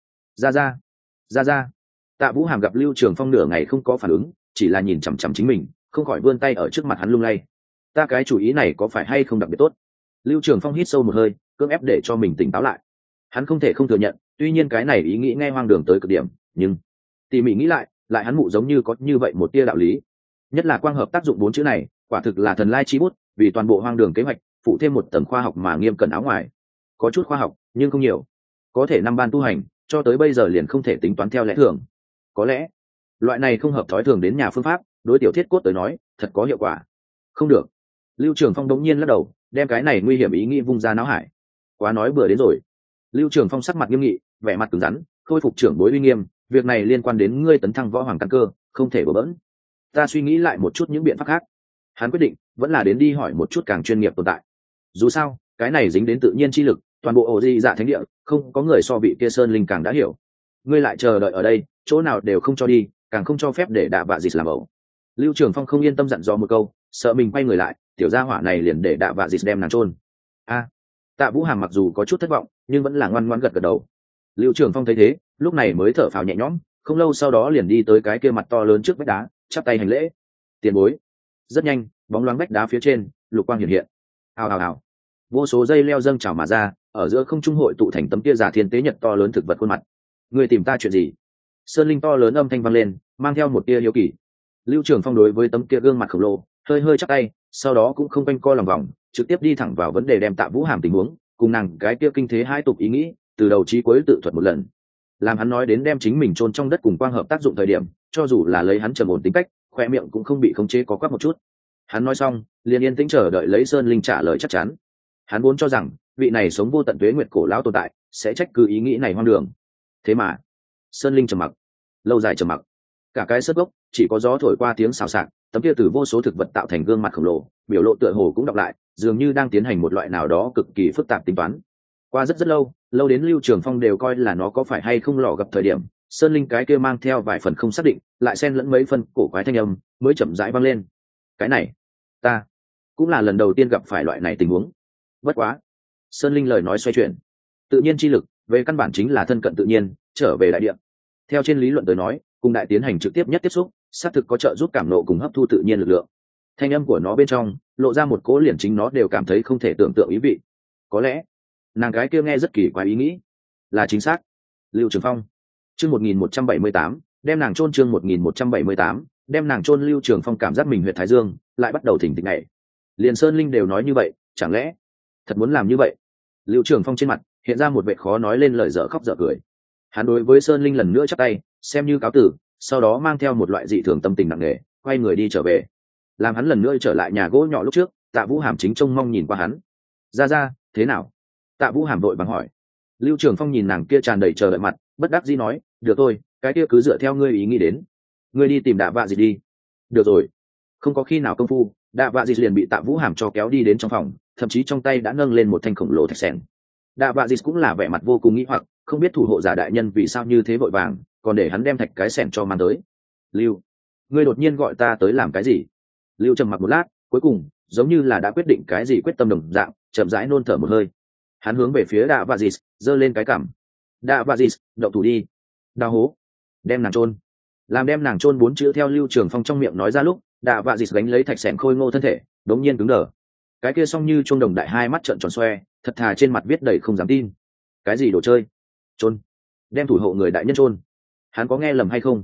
[SPEAKER 1] Ra. Tạ Vũ Hàm gặp Lưu Trường Phong nửa ngày không có phản ứng, chỉ là nhìn chằm chằm chính mình, không khỏi vươn tay ở trước mặt hắn lung lay. Ta cái chủ ý này có phải hay không đặc biệt tốt? Lưu Trường Phong hít sâu một hơi, cưỡng ép để cho mình tỉnh táo lại. Hắn không thể không thừa nhận, tuy nhiên cái này ý nghĩ nghe hoang đường tới cực điểm, nhưng tỉ mỉ nghĩ lại, lại hắn mụ giống như có như vậy một tia đạo lý. Nhất là quang hợp tác dụng 4 chữ này, quả thực là thần lai chi bút, vì toàn bộ hoang đường kế hoạch phụ thêm một tầng khoa học mà nghiêm cẩn áo ngoài. Có chút khoa học nhưng không nhiều, có thể năm ban tu hành cho tới bây giờ liền không thể tính toán theo lẽ thường. Có lẽ loại này không hợp thói thường đến nhà phương pháp đối tiểu thiết cốt tới nói thật có hiệu quả. Không được. Lưu Trường Phong đống nhiên lắc đầu, đem cái này nguy hiểm ý nghĩ vung ra não hải. Quá nói bừa đến rồi. Lưu Trường Phong sắc mặt nghiêm nghị, vẻ mặt cứng rắn, khôi phục trưởng bối uy nghiêm, việc này liên quan đến ngươi tấn thăng võ hoàng căn cơ, không thể bừa bỡn. Ta suy nghĩ lại một chút những biện pháp khác. Hắn quyết định vẫn là đến đi hỏi một chút càng chuyên nghiệp tồn tại. Dù sao cái này dính đến tự nhiên chi lực, toàn bộ ổ di dạ thánh địa không có người so vị kia sơn linh càng đã hiểu. Ngươi lại chờ đợi ở đây, chỗ nào đều không cho đi, càng không cho phép để đạ vạ dịch làm ẩu. Lưu Trường Phong không yên tâm dặn dò một câu, sợ mình quay người lại, tiểu gia hỏa này liền để đạ vạ dịch đem nàng chôn. Tạ Vũ Hàm mặc dù có chút thất vọng nhưng vẫn là ngoan ngoãn gật gật đầu. Lưu Trường Phong thấy thế lúc này mới thở phào nhẹ nhõm, không lâu sau đó liền đi tới cái kia mặt to lớn trước vách đá, chắp tay hành lễ. Tiền bối. Rất nhanh bóng loáng vách đá phía trên lục quang hiện hiện, ào ào ào, vô số dây leo dâng trào mà ra, ở giữa không trung hội tụ thành tấm kia giả thiên tế nhật to lớn thực vật khuôn mặt. Người tìm ta chuyện gì? Sơn linh to lớn âm thanh vang lên, mang theo một tia hiếu kỳ. Lưu Trường Phong đối với tấm kia gương mặt khổng lồ hơi hơi chắp tay, sau đó cũng không quanh co lòng vòng, trực tiếp đi thẳng vào vấn đề, đem Tạ Vũ Hàm tình huống cùng nàng cái kia kinh thế hai tục ý nghĩ từ đầu chí cuối tự thuật một lần. Làm hắn nói đến đem chính mình chôn trong đất cùng quang hợp tác dụng thời điểm, cho dù là lấy hắn trầm ổn tính cách, khoe miệng cũng không bị khống chế có quắc một chút. Hắn nói xong liền yên tĩnh chờ đợi lấy Sơn linh trả lời chắc chắn. Hắn vốn cho rằng vị này sống vô tận tuế nguyệt cổ lão tồn tại sẽ trách cứ ý nghĩ này hoang đường, thế mà Sơn linh trầm mặc, lâu dài trầm mặc. Cả cái sất gốc chỉ có gió thổi qua tiếng xào xạc, tấm kia từ vô số thực vật tạo thành gương mặt khổng lồ biểu lộ tựa hồ cũng đọc lại, dường như đang tiến hành một loại nào đó cực kỳ phức tạp tính toán. Qua rất lâu, lâu đến Lưu Trường Phong đều coi là nó có phải hay không lò gặp thời điểm, Sơn linh cái kia mang theo vài phần không xác định lại xen lẫn mấy phần cổ quái thanh âm mới chậm rãi vang lên. Cái này ta cũng là lần đầu tiên gặp phải loại này tình huống. Bất quá, Sơn linh lời nói xoay chuyển, tự nhiên chi lực về căn bản chính là thân cận tự nhiên, trở về đại địa. Theo trên lý luận tới nói, cùng đại tiến hành trực tiếp nhất tiếp xúc, xác thực có trợ giúp cảm nộ cùng hấp thu tự nhiên lực lượng. Thanh âm của nó bên trong lộ ra một cỗ liền chính nó đều cảm thấy không thể tưởng tượng ý vị. Có lẽ nàng gái kia nghe rất kỳ quái ý nghĩ là chính xác. Lưu Trường Phong chương 1178 đem nàng chôn, chương 1178 đem nàng chôn. Lưu Trường Phong cảm giác mình huyệt thái dương lại bắt đầu thỉnh thịch nhảy. Liền Sơn linh đều nói như vậy, chẳng lẽ thật muốn làm như vậy? Lưu Trường Phong trên mặt hiện ra một vẻ khó nói lên lời, dở khóc dở cười. Hắn đối với Sơn linh lần nữa chắp tay xem như cáo tử, sau đó mang theo một loại dị thường tâm tình nặng nề quay người đi trở về. Làm hắn lần nữa trở lại nhà gỗ nhỏ lúc trước, Tạ Vũ Hàm chính trông mong nhìn qua hắn. Ra thế nào? Tạ Vũ Hàm vội vàng hỏi. Lưu Trường Phong nhìn nàng kia tràn đầy chờ đợi mặt, bất đắc dĩ nói, được thôi, cái kia cứ dựa theo ngươi ý nghĩ đến. Ngươi đi tìm Đạ Vạ Dịch đi. Được rồi. Không có khi nào công phu, Đạ Vạ Dịch liền bị Tạ Vũ Hàm cho kéo đi đến trong phòng, thậm chí trong tay đã nâng lên một thanh khổng lồ thạch sẻn. Đạ Vạ Dịch cũng là vẻ mặt vô cùng nghi hoặc, không biết thủ hộ giả đại nhân vì sao như thế vội vàng, còn để hắn đem thạch cái sẻn cho mang tới. Lưu, ngươi đột nhiên gọi ta tới làm cái gì? Lưu trầm mặc một lát, cuối cùng giống như là đã quyết định cái gì, quyết tâm đồng dạng, chậm rãi nôn thở một hơi. Hắn hướng về phía Đạ Vạ Dịch giơ lên cái cằm. Đạ Vạ Dịch, động thủ đi. Đào hố, đem nàng chôn. Làm đem nàng chôn 4 chữ theo Lưu Trường Phong trong miệng nói ra lúc, Đạ Vạ Dịch gánh lấy thạch sẻn khôi ngô thân thể đống nhiên cứng đờ. Cái kia song như chuông đồng đại hai mắt trợn tròn xoe, thật thà trên mặt viết đầy không dám tin. Cái gì đồ chơi? Chôn? Đem thủ hộ người đại nhân chôn? Hắn có nghe lầm hay không?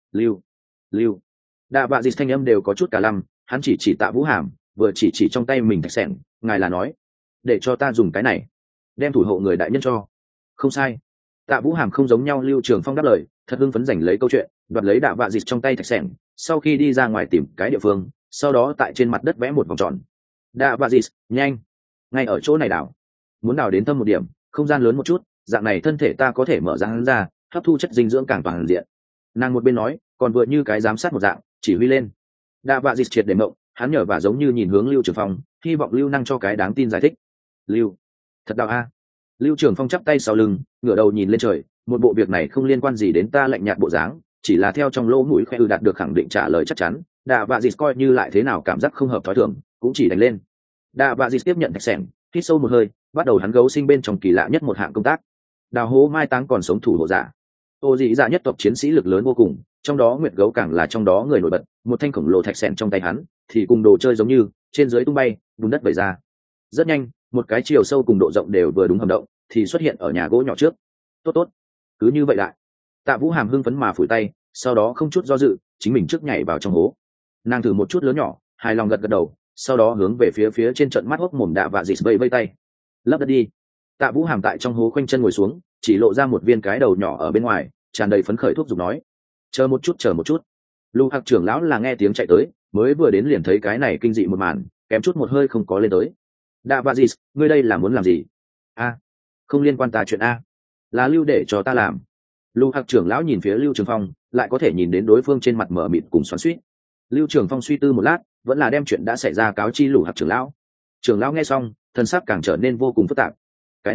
[SPEAKER 1] Lưu. Đạ Vạ Dịch thanh âm đều có chút cả lăm, hắn chỉ Tạ Vũ Hàm, vừa chỉ trong tay mình thạch sẻn, ngài là nói để cho ta dùng cái này đem thủ hộ người đại nhân cho? Không sai. Tạ Vũ Hàm không giống nhau. Lưu Trường Phong đáp lời, thật hưng phấn giành lấy câu chuyện, đoạt lấy Đạ Vạ Dịch trong tay thạch sẻn, sau khi đi ra ngoài tìm cái địa phương, sau đó tại trên mặt đất vẽ một vòng tròn. Đạ Vạ Dịch, nhanh, ngay ở chỗ này đào, muốn đào đến thâm một điểm, không gian lớn một chút, dạng này thân thể ta có thể mở ra hắn ra, hấp thu chất dinh dưỡng càng toàn diện. Nàng một bên nói, còn vừa như cái giám sát một dạng chỉ huy lên. Đạ Vạ Dịch triệt để mộng, hắn nhở và giống như nhìn hướng Lưu Trường Phong, hy vọng Lưu năng cho cái đáng tin giải thích. Lưu, thật đạo a. Lưu Trường Phong chắp tay sau lưng, ngửa đầu nhìn lên trời, một bộ việc này không liên quan gì đến ta lạnh nhạt bộ dáng, chỉ là theo trong lỗ mũi khoe đạt được khẳng định trả lời chắc chắn. Đạ Vạ Dịch coi như lại thế nào cảm giác không hợp thói thường, cũng chỉ đánh lên. Đạ Vạ Dịch tiếp nhận thạch sẻn, hít sâu một hơi, bắt đầu hắn gấu sinh bên trong kỳ lạ nhất một hạng công tác, đào hố mai táng còn sống thủ hộ giả. Ô dị dạ nhất tộc chiến sĩ lực lớn vô cùng, trong đó Nguyệt Gấu càng là trong đó người nổi bật, một thanh khổng lồ thạch sẻn trong tay hắn thì cùng đồ chơi giống như trên dưới tung bay, bùn đất vẩy ra. Rất nhanh, một cái chiều sâu cùng độ rộng đều vừa đúng hầm động thì xuất hiện ở nhà gỗ nhỏ trước. Tốt, cứ như vậy lại. Tạ Vũ Hàm hưng phấn mà phủi tay, sau đó không chút do dự chính mình trước nhảy vào trong hố. Nàng thử một chút lớn nhỏ, hài lòng gật gật đầu, sau đó hướng về phía trên trận mắt hốc mồm Đạ Vạ Dịt vây tay. Lấp đất đi. Tạ Vũ Hàm tại trong hố khoanh chân ngồi xuống, chỉ lộ ra một viên cái đầu nhỏ ở bên ngoài, tràn đầy phấn khởi thuốc giục nói: chờ một chút. Lưu Hạc trưởng lão là nghe tiếng chạy tới, mới vừa đến liền thấy cái này kinh dị một màn, kém chút một hơi không có lên tới. Đạ Vạ Dịt, ngươi đây là muốn làm gì? A, không liên quan ta chuyện a, là Lưu để cho ta làm. Lưu Hạc trưởng lão nhìn phía Lưu Trường Phong, lại có thể nhìn đến đối phương trên mặt mở mịt cùng xoắn xuýt. Lưu Trường Phong suy tư một lát, vẫn là đem chuyện đã xảy ra cáo chi Lưu Hạc trưởng lão. Trưởng lão nghe xong, thân sắc càng trở nên vô cùng phức tạp. Cái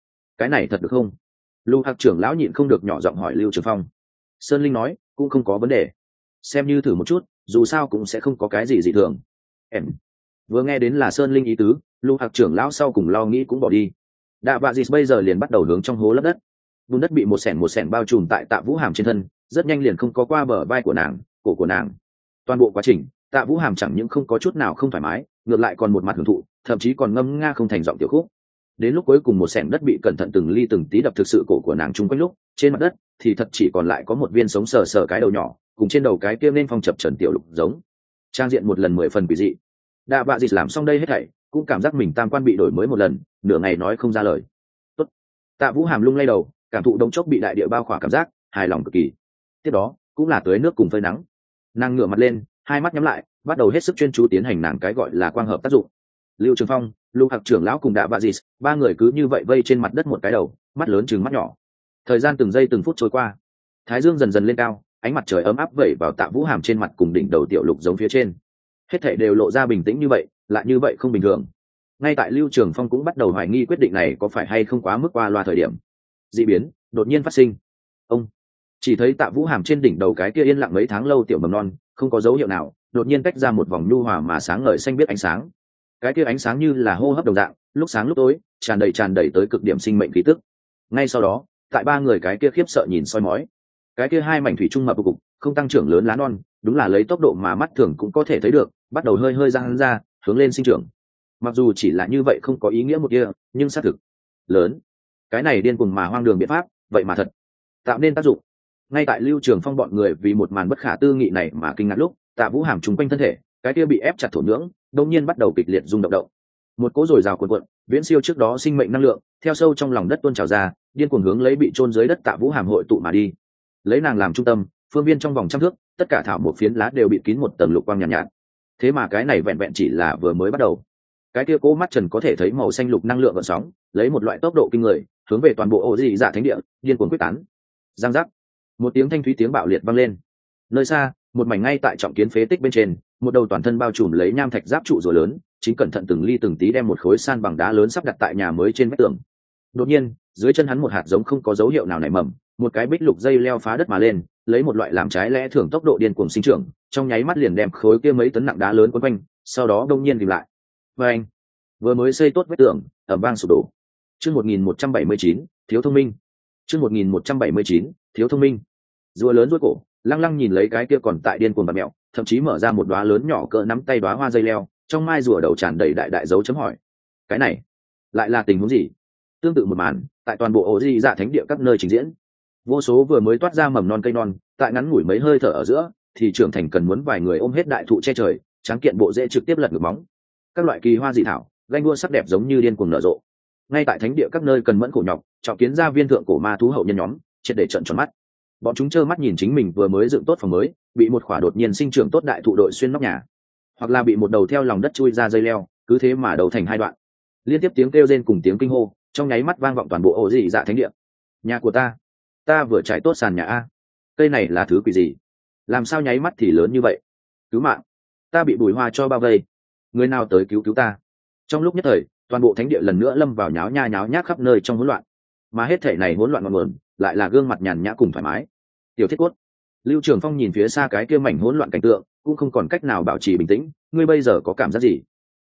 [SPEAKER 1] này thật được không? Lưu Hạc trưởng lão nhịn không được nhỏ giọng hỏi Lưu Trường Phong. Sơn Linh nói, cũng không có vấn đề, xem như thử một chút, dù sao cũng sẽ không có cái gì dị thường. Em vừa nghe đến là Sơn Linh ý tứ, Lưu Hạc trưởng lão sau cùng lo nghĩ cũng bỏ đi. Đạ Vạ Dịt bây giờ liền bắt đầu hướng trong hố lấp đất. Bùn đất bị một sẻng bao trùm tại Tạ Vũ Hàm trên thân, rất nhanh liền không có qua bờ vai của nàng, cổ của nàng. Toàn bộ quá trình, Tạ Vũ Hàm chẳng những không có chút nào không thoải mái, ngược lại còn một mặt hưởng thụ, thậm chí còn ngâm nga không thành giọng tiểu khúc. Đến lúc cuối cùng một sẻng đất bị cẩn thận từng ly từng tí đập thực sự cổ của nàng chung quanh lúc, trên mặt đất thì thật chỉ còn lại có một viên sống sờ sờ cái đầu nhỏ, cùng trên đầu cái kia nên phong chập trần tiểu lục giống. Trang diện một lần 10 phần quỷ dị. Đạ Vạ Dịt làm xong đây hết thảy, cũng cảm giác mình tam quan bị đổi mới một lần, nửa ngày nói không ra lời. Tốt. Tạ Vũ Hàm lung lay đầu, cảm thụ đống chốc bị đại địa bao khỏa cảm giác hài lòng cực kỳ. Tiếp đó cũng là tưới nước cùng phơi nắng. Nàng ngửa mặt lên, hai mắt nhắm lại, bắt đầu hết sức chuyên chú tiến hành nàng cái gọi là quang hợp tác dụng. Lưu Trường Phong, Lưu Hạc trưởng lão cùng Đạ Vạ Dịt, ba người cứ như vậy vây trên mặt đất một cái đầu, mắt lớn chừng mắt nhỏ. Thời gian từng giây từng phút trôi qua, thái dương dần dần lên cao, ánh mặt trời ấm áp vẩy vào Tạ Vũ Hàm trên mặt cùng đỉnh đầu tiểu lục giống phía trên. Hết thảy đều lộ ra bình tĩnh như vậy, lại như vậy không bình thường. Ngay tại Lưu Trường Phong cũng bắt đầu hoài nghi quyết định này có phải hay không quá mức qua loa thời điểm, dị biến đột nhiên phát sinh. Ông chỉ thấy Tạ Vũ Hàm trên đỉnh đầu cái kia yên lặng mấy tháng lâu tiểu mầm non, không có dấu hiệu nào, đột nhiên tách ra một vòng nhu hòa mà sáng ngời xanh biết ánh sáng. Cái kia ánh sáng như là hô hấp đồng dạng, lúc sáng lúc tối, tràn đầy tới cực điểm sinh mệnh khí tức. Ngay sau đó, tại ba người cái kia khiếp sợ nhìn soi mói, cái kia hai mảnh thủy chung mập cục, không tăng trưởng lớn lá non, đúng là lấy tốc độ mà mắt thường cũng có thể thấy được, bắt đầu hơi giang ra, hướng lên sinh trưởng. Mặc dù chỉ là như vậy không có ý nghĩa một kia, nhưng xác thực lớn. Cái này điên cuồng mà hoang đường biện pháp, vậy mà thật tạo nên tác dụng. Ngay tại Lưu Trường Phong bọn người vì một màn bất khả tư nghị này mà kinh ngạc lúc, Tạ Vũ Hàm trùng quanh thân thể, cái kia bị ép chặt thổ nhưỡng, đột nhiên bắt đầu kịch liệt rung động. Một cỗ dồi dào cuồn cuộn, viễn siêu trước đó sinh mệnh năng lượng, theo sâu trong lòng đất tuôn trào ra, điên cuồng hướng lấy bị chôn dưới đất Tạ Vũ Hàm hội tụ mà đi. Lấy nàng làm trung tâm, phương viên trong vòng trăm thước, tất cả thảo một phiến lá đều bị kín một tầng lục quang nhàn nhạt. Thế mà cái này vẹn vẹn chỉ là vừa mới bắt đầu. Cái kia cố mắt trần có thể thấy màu xanh lục năng lượng gợn sóng, lấy một loại tốc độ kinh người, hướng về toàn bộ ổ dị dạ thánh địa, điên cuồng quyết tán. Giang giác, một tiếng thanh thúy tiếng bạo liệt vang lên. Nơi xa, một mảnh ngay tại trọng kiến phế tích bên trên, một đầu toàn thân bao trùm lấy nham thạch giáp trụ rùa lớn, chính cẩn thận từng ly từng tí đem một khối san bằng đá lớn sắp đặt tại nhà mới trên vách tường. Đột nhiên, dưới chân hắn một hạt giống không có dấu hiệu nào nảy mầm, một cái bích lục dây leo phá đất mà lên, lấy một loại làm trái lẽ thường tốc độ điên cuồng sinh trưởng, trong nháy mắt liền đem khối kia mấy tấn nặng đá lớn quấn quanh, sau đó đông nhiên dừng lại. Và anh vừa mới xây tốt vách tường, ầm vang sụp đổ. Chương 1179, thiếu thông minh. Chương 1179, thiếu thông minh. Rùa lớn rối cổ, lăng lăng nhìn lấy cái kia còn tại điên cuồng bạt mẹo, thậm chí mở ra một đóa lớn nhỏ cỡ nắm tay đóa hoa dây leo, trong mai rùa đầu tràn đầy đại dấu chấm hỏi. Cái này lại là tình huống gì? Tương tự một màn, tại toàn bộ ổ dị dạ thánh địa các nơi trình diễn. Vô số vừa mới toát ra mầm non cây non, tại ngắn ngủi mấy hơi thở ở giữa, thì trưởng thành cần muốn vài người ôm hết đại thụ che trời, tráng kiện bộ rễ trực tiếp lật ngược móng. Các loại kỳ hoa dị thảo, ganh đua sắc đẹp giống như điên cuồng nở rộ. Ngay tại thánh địa các nơi cần mẫn khổ nhọc, trọng kiến ra viên thượng cổ ma thú hậu nhân nhóm, triệt để trợn tròn mắt. Bọn chúng trơ mắt nhìn chính mình vừa mới dựng tốt phòng mới, bị một khỏa đột nhiên sinh trưởng tốt đại thụ đội xuyên nóc nhà, hoặc là bị một đầu theo lòng đất chui ra dây leo, cứ thế mà đầu thành hai đoạn. Liên tiếp tiếng kêu rên cùng tiếng kinh hô, trong nháy mắt vang vọng toàn bộ ổ dị dạ thánh địa. Nhà của ta vừa trải tốt sàn nhà a. Cây này là thứ quỷ gì? Làm sao nháy mắt thì lớn như vậy? Cứu mạng! Ta bị bùi hoa cho bao vây. Người nào tới cứu ta? Trong lúc nhất thời, toàn bộ thánh địa lần nữa lâm vào nháo nhác khắp nơi trong hỗn loạn. Mà hết thể này hỗn loạn ngọn nguồn, lại là gương mặt nhàn nhã cùng thoải mái. Tiểu Thiết Cốt. Lưu Trường Phong nhìn phía xa cái kia mảnh hỗn loạn cảnh tượng, cũng không còn cách nào bảo trì bình tĩnh. Ngươi bây giờ có cảm giác gì?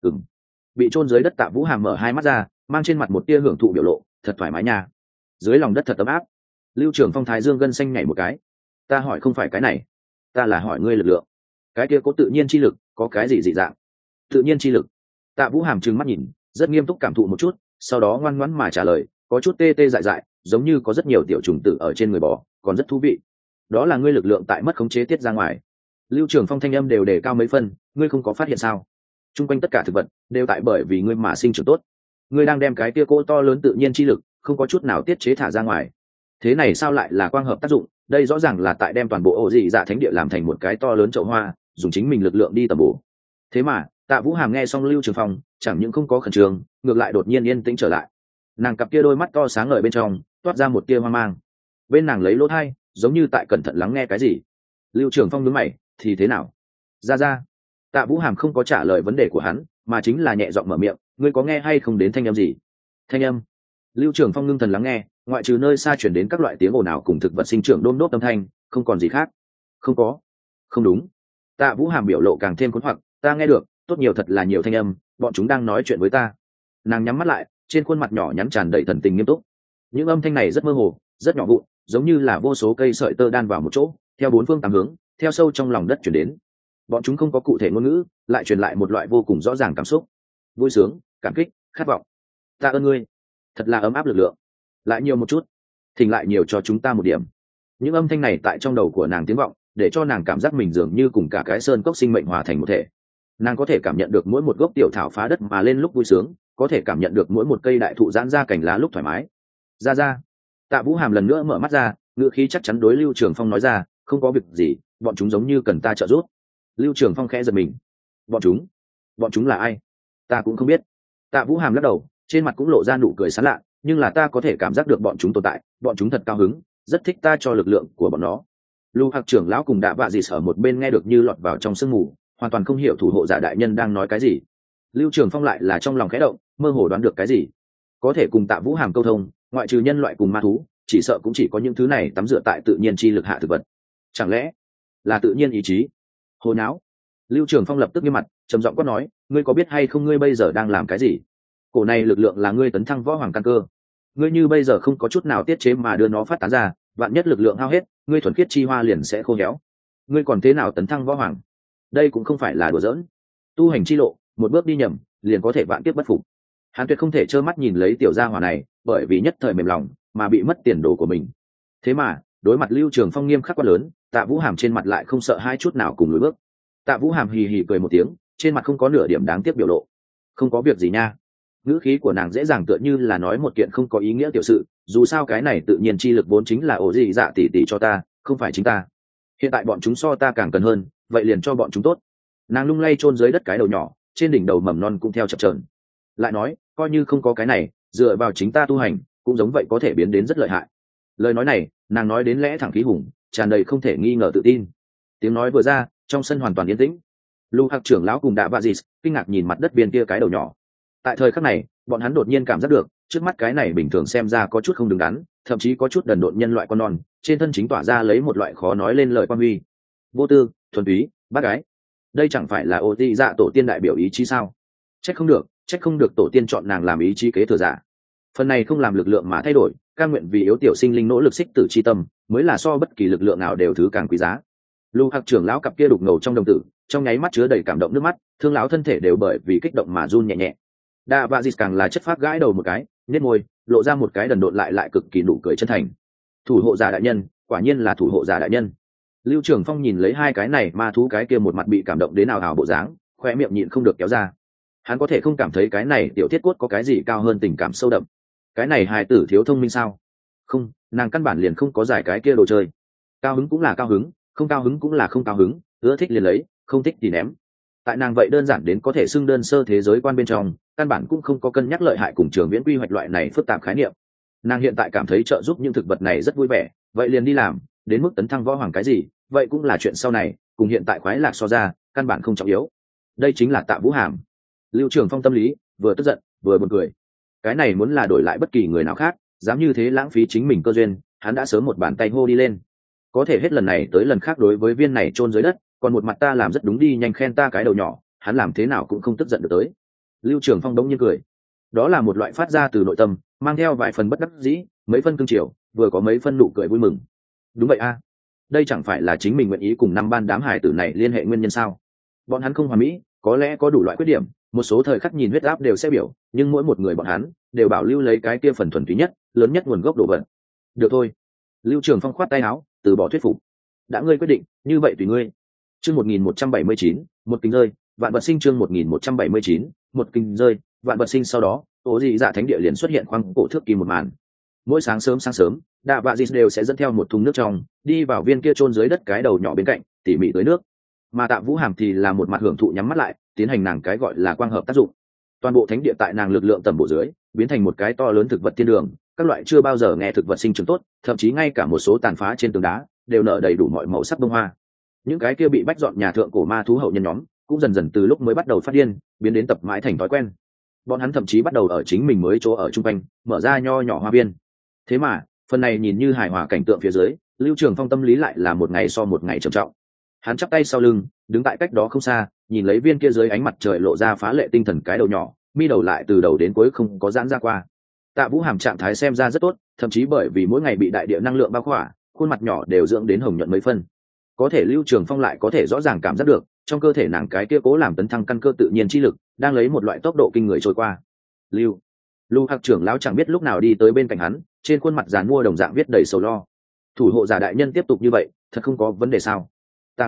[SPEAKER 1] Bị chôn dưới đất Tạ Vũ Hàm mở hai mắt ra, mang trên mặt một tia hưởng thụ biểu lộ, thật thoải mái nha. Dưới lòng đất thật ấm áp. Lưu Trường Phong thái dương gân xanh nhảy một cái. Ta hỏi không phải cái này, ta là hỏi ngươi lực lượng. Cái kia có tự nhiên chi lực, có cái gì dị dạng? Tự nhiên chi lực. Tạ Vũ Hàm trừng mắt nhìn, rất nghiêm túc cảm thụ một chút, sau đó ngoan ngoãn mà trả lời, có chút tê tê dại dại, giống như có rất nhiều tiểu trùng tử ở trên người bò, còn rất thú vị. đó là ngươi lực lượng tại mất khống chế tiết ra ngoài. Lưu Trường Phong thanh âm đều đề cao mấy phân, ngươi không có phát hiện sao? Trung quanh tất cả thực vật đều tại bởi vì ngươi mà sinh trưởng tốt. Ngươi đang đem cái kia cỗ to lớn tự nhiên chi lực, không có chút nào tiết chế thả ra ngoài. Thế này sao lại là quang hợp tác dụng? Đây rõ ràng là tại đem toàn bộ ổ dị dạ thánh địa làm thành một cái to lớn chậu hoa, dùng chính mình lực lượng đi tầm bổ. Thế mà, Tạ Vũ Hàm nghe xong Lưu Trường Phong, chẳng những không có khẩn trương, ngược lại đột nhiên yên tĩnh trở lại. Nàng cặp kia đôi mắt to sáng ngời bên trong, toát ra một tia hoang mang. Bên nàng lấy lỗ tai, giống như tại cẩn thận lắng nghe cái gì. Lưu Trường Phong nhướng mày, thì thế nào? Ra. Tạ Vũ Hàm không có trả lời vấn đề của hắn, mà chính là nhẹ giọng mở miệng, ngươi có nghe hay không đến thanh âm gì? Thanh âm? Lưu Trường Phong ngưng thần lắng nghe, ngoại trừ nơi xa chuyển đến các loại tiếng ồn ào cùng thực vật sinh trưởng đôm đốt âm thanh, không còn gì khác. Không có. Không đúng. Tạ Vũ Hàm biểu lộ càng thêm cuốn hoặc, ta nghe được, tốt nhiều thật là nhiều thanh âm, bọn chúng đang nói chuyện với ta. Nàng nhắm mắt lại, trên khuôn mặt nhỏ nhắn tràn đầy thần tình nghiêm túc. Những âm thanh này rất mơ hồ, rất nhỏ vụn, giống như là vô số cây sợi tơ đan vào một chỗ, theo bốn phương tám hướng, theo sâu trong lòng đất chuyển đến. Bọn chúng không có cụ thể ngôn ngữ, lại truyền lại một loại vô cùng rõ ràng cảm xúc: vui sướng, cảm kích, khát vọng. Ta ơn ngươi, thật là ấm áp lực lượng. Lại nhiều một chút, thỉnh lại nhiều cho chúng ta một điểm. Những âm thanh này tại trong đầu của nàng tiếng vọng, để cho nàng cảm giác mình dường như cùng cả cái sơn cốc sinh mệnh hòa thành một thể. Nàng có thể cảm nhận được mỗi một gốc tiểu thảo phá đất mà lên lúc vui sướng, có thể cảm nhận được mỗi một cây đại thụ giãn ra cành lá lúc thoải mái. Ra. Tạ Vũ Hàm lần nữa mở mắt ra, ngữ khí chắc chắn đối Lưu Trường Phong nói ra, không có việc gì, bọn chúng giống như cần ta trợ giúp. Lưu Trường Phong khẽ giật mình. Bọn chúng là ai? Ta cũng không biết. Tạ Vũ Hàm lắc đầu, trên mặt cũng lộ ra nụ cười sán lạ, nhưng là ta có thể cảm giác được bọn chúng tồn tại, bọn chúng thật cao hứng, rất thích ta cho lực lượng của bọn nó. Lưu Hạc trưởng lão cùng Đạ Vạ Dị ở một bên nghe được như lọt vào trong sương mù, hoàn toàn không hiểu thủ hộ giả đại nhân đang nói cái gì. Lưu Trường Phong lại là trong lòng khẽ động, mơ hồ đoán được cái gì. Có thể cùng Tạ Vũ Hàm câu thông, ngoại trừ nhân loại cùng ma thú, chỉ sợ cũng chỉ có những thứ này tắm rửa tại tự nhiên chi lực hạ thực vật. Chẳng lẽ là tự nhiên ý chí? Hồ não! Lưu Trường Phong lập tức nghiêm mặt, trầm giọng quát nói, ngươi có biết hay không ngươi bây giờ đang làm cái gì? Cổ này lực lượng là ngươi tấn thăng võ hoàng căn cơ. Ngươi như bây giờ không có chút nào tiết chế mà đưa nó phát tán ra, vạn nhất lực lượng hao hết, ngươi thuần khiết chi hoa liền sẽ khô héo. Ngươi còn thế nào tấn thăng võ hoàng? Đây cũng không phải là đùa giỡn. Tu hành chi lộ, một bước đi nhầm, liền có thể vạn kiếp bất phục. Hắn tuyệt không thể trơ mắt nhìn lấy tiểu gia hỏa này, bởi vì nhất thời mềm lòng mà bị mất tiền đồ của mình. Thế mà, đối mặt Lưu Trường Phong nghiêm khắc quá lớn, Tạ Vũ Hàm trên mặt lại không sợ hai chút nào cùng lùi bước. Tạ Vũ Hàm hì hì cười một tiếng, trên mặt không có nửa điểm đáng tiếc biểu lộ. Không có việc gì nha. Ngữ khí của nàng dễ dàng tựa như là nói một kiện không có ý nghĩa tiểu sự, dù sao cái này tự nhiên chi lực vốn chính là ổ dị dạ tỷ tỷ cho ta, không phải chính ta. Hiện tại bọn chúng so ta càng cần hơn, vậy liền cho bọn chúng tốt. Nàng lung lay chôn dưới đất cái đầu nhỏ, trên đỉnh đầu mầm non cũng theo chập chờn. Lại nói, coi như không có cái này, dựa vào chính ta tu hành, cũng giống vậy có thể biến đến rất lợi hại. Lời nói này, nàng nói đến lẽ thẳng khí hùng, tràn đầy không thể nghi ngờ tự tin. Tiếng nói vừa ra, trong sân hoàn toàn yên tĩnh. Lưu Hạc trưởng lão cùng Đạ Vạ Dị kinh ngạc nhìn mặt đất biên kia cái đầu nhỏ. Tại thời khắc này, bọn hắn đột nhiên cảm giác được, trước mắt cái này bình thường xem ra có chút không đứng đắn, thậm chí có chút đần độn nhân loại con non, trên thân chính tỏa ra lấy một loại khó nói lên lời quan huy. Vô tư, thuần túy, bác gái. Đây chẳng phải là ô ti dạ tổ tiên đại biểu ý chí sao? Trách không được tổ tiên chọn nàng làm ý chí kế thừa giả. Phần này không làm lực lượng mà thay đổi, cam nguyện vì yếu tiểu sinh linh nỗ lực xích tử chi tâm, mới là so bất kỳ lực lượng nào đều thứ càng quý giá. Lưu Hạc trưởng lão cặp kia đục ngầu trong đồng tử, trong nháy mắt chứa đầy cảm động nước mắt, thương lão thân thể đều bởi vì kích động mà run nhẹ nhẹ. Đạ Vạ Dị càng là chất phác gãi đầu một cái, nhếch môi, lộ ra một cái đần độn lại cực kỳ nụ cười chân thành. Thủ hộ giả đại nhân, quả nhiên là thủ hộ giả đại nhân. Lưu Trường Phong nhìn lấy hai cái này ma thú cái kia một mặt bị cảm động đến nào hào bộ dáng, khoe miệng nhịn không được kéo ra. Hắn có thể không cảm thấy cái này tiểu thiết cốt có cái gì cao hơn tình cảm sâu đậm. Cái này hài tử thiếu thông minh sao? Không, nàng căn bản liền không có giải cái kia đồ chơi. Cao hứng cũng là cao hứng, không cao hứng cũng là không cao hứng, ưa thích liền lấy, không thích thì ném. Tại nàng vậy đơn giản đến có thể xưng đơn sơ thế giới quan bên trong, căn bản cũng không có cân nhắc lợi hại cùng trường viễn quy hoạch loại này phức tạp khái niệm. Nàng hiện tại cảm thấy trợ giúp những thực vật này rất vui vẻ, vậy liền đi làm, đến mức tấn thăng võ hoàng cái gì, vậy cũng là chuyện sau này, cùng hiện tại khoái lạc so ra, căn bản không trọng yếu. Đây chính là Tạ Vũ Hàm. Lưu Trường Phong tâm lý vừa tức giận vừa buồn cười. Cái này muốn là đổi lại bất kỳ người nào khác, dám như thế lãng phí chính mình cơ duyên, hắn đã sớm một bàn tay hô đi lên. Có thể hết lần này tới lần khác đối với viên này chôn dưới đất, còn một mặt ta làm rất đúng đi nhanh khen ta cái đầu nhỏ, hắn làm thế nào cũng không tức giận được tới. Lưu Trường Phong đống nhiên cười. Đó là một loại phát ra từ nội tâm, mang theo vài phần bất đắc dĩ, mấy phân cương triều, vừa có mấy phân nụ cười vui mừng. Đúng vậy a, đây chẳng phải là chính mình nguyện ý cùng năm ban đám hải tử này liên hệ nguyên nhân sao? Bọn hắn không hoàn mỹ, có lẽ có đủ loại khuyết điểm, một số thời khắc nhìn huyết áp đều sẽ biểu, nhưng mỗi một người bọn hắn đều bảo lưu lấy cái kia phần thuần túy nhất, lớn nhất nguồn gốc đồ vật. Được thôi. Lưu Trường Phong khoát tay áo, từ bỏ thuyết phục. đã ngươi quyết định như vậy tùy ngươi. Chương 1179, một kính rơi, vạn vật sinh. Chương 1179, một kính rơi, vạn vật sinh. Sau đó ố dị dạ thánh địa liền xuất hiện khoang cổ thước kim một màn. Mỗi sáng sớm Đạ Vạ Dịt đều sẽ dẫn theo một thùng nước trong đi vào viên kia chôn dưới đất cái đầu nhỏ bên cạnh tỉ mỉ tới nước, mà Tạ Vũ Hàm thì là một mặt hưởng thụ nhắm mắt lại tiến hành nàng cái gọi là quang hợp tác dụng. Toàn bộ thánh địa tại nàng lực lượng tầm bộ dưới biến thành một cái to lớn thực vật thiên đường, các loại chưa bao giờ nghe thực vật sinh trưởng tốt, thậm chí ngay cả một số tàn phá trên tường đá đều nở đầy đủ mọi màu sắc bông hoa. Những cái kia bị bách dọn nhà thượng cổ ma thú hậu nhân nhóm cũng dần dần từ lúc mới bắt đầu phát điên biến đến tập mãi thành thói quen. Bọn hắn thậm chí bắt đầu ở chính mình mới chỗ ở chung quanh mở ra nho nhỏ hoa viên. Thế mà phần này nhìn như hài hòa cảnh tượng phía dưới, Lưu Trường Phong tâm lý lại là một ngày so một ngày trầm trọng. Hắn chắp tay sau lưng đứng tại cách đó không xa, nhìn lấy viên kia dưới ánh mặt trời lộ ra phá lệ tinh thần cái đầu nhỏ, mi đầu lại từ đầu đến cuối không có giãn ra qua. Tạ Vũ Hàm trạng thái xem ra rất tốt, thậm chí bởi vì mỗi ngày bị đại địa năng lượng bao khỏa, khuôn mặt nhỏ đều dưỡng đến hồng nhuận mấy phân. Có thể Lưu Trường Phong lại có thể rõ ràng cảm giác được trong cơ thể nàng cái kia cố làm tấn thăng căn cơ tự nhiên chi lực đang lấy một loại tốc độ kinh người trôi qua. Lưu Hạc trưởng lão chẳng biết lúc nào đi tới bên cạnh hắn, trên khuôn mặt giàn mua đồng dạng viết đầy sầu lo. Thủ hộ giả đại nhân tiếp tục như vậy thật không có vấn đề sao? Ta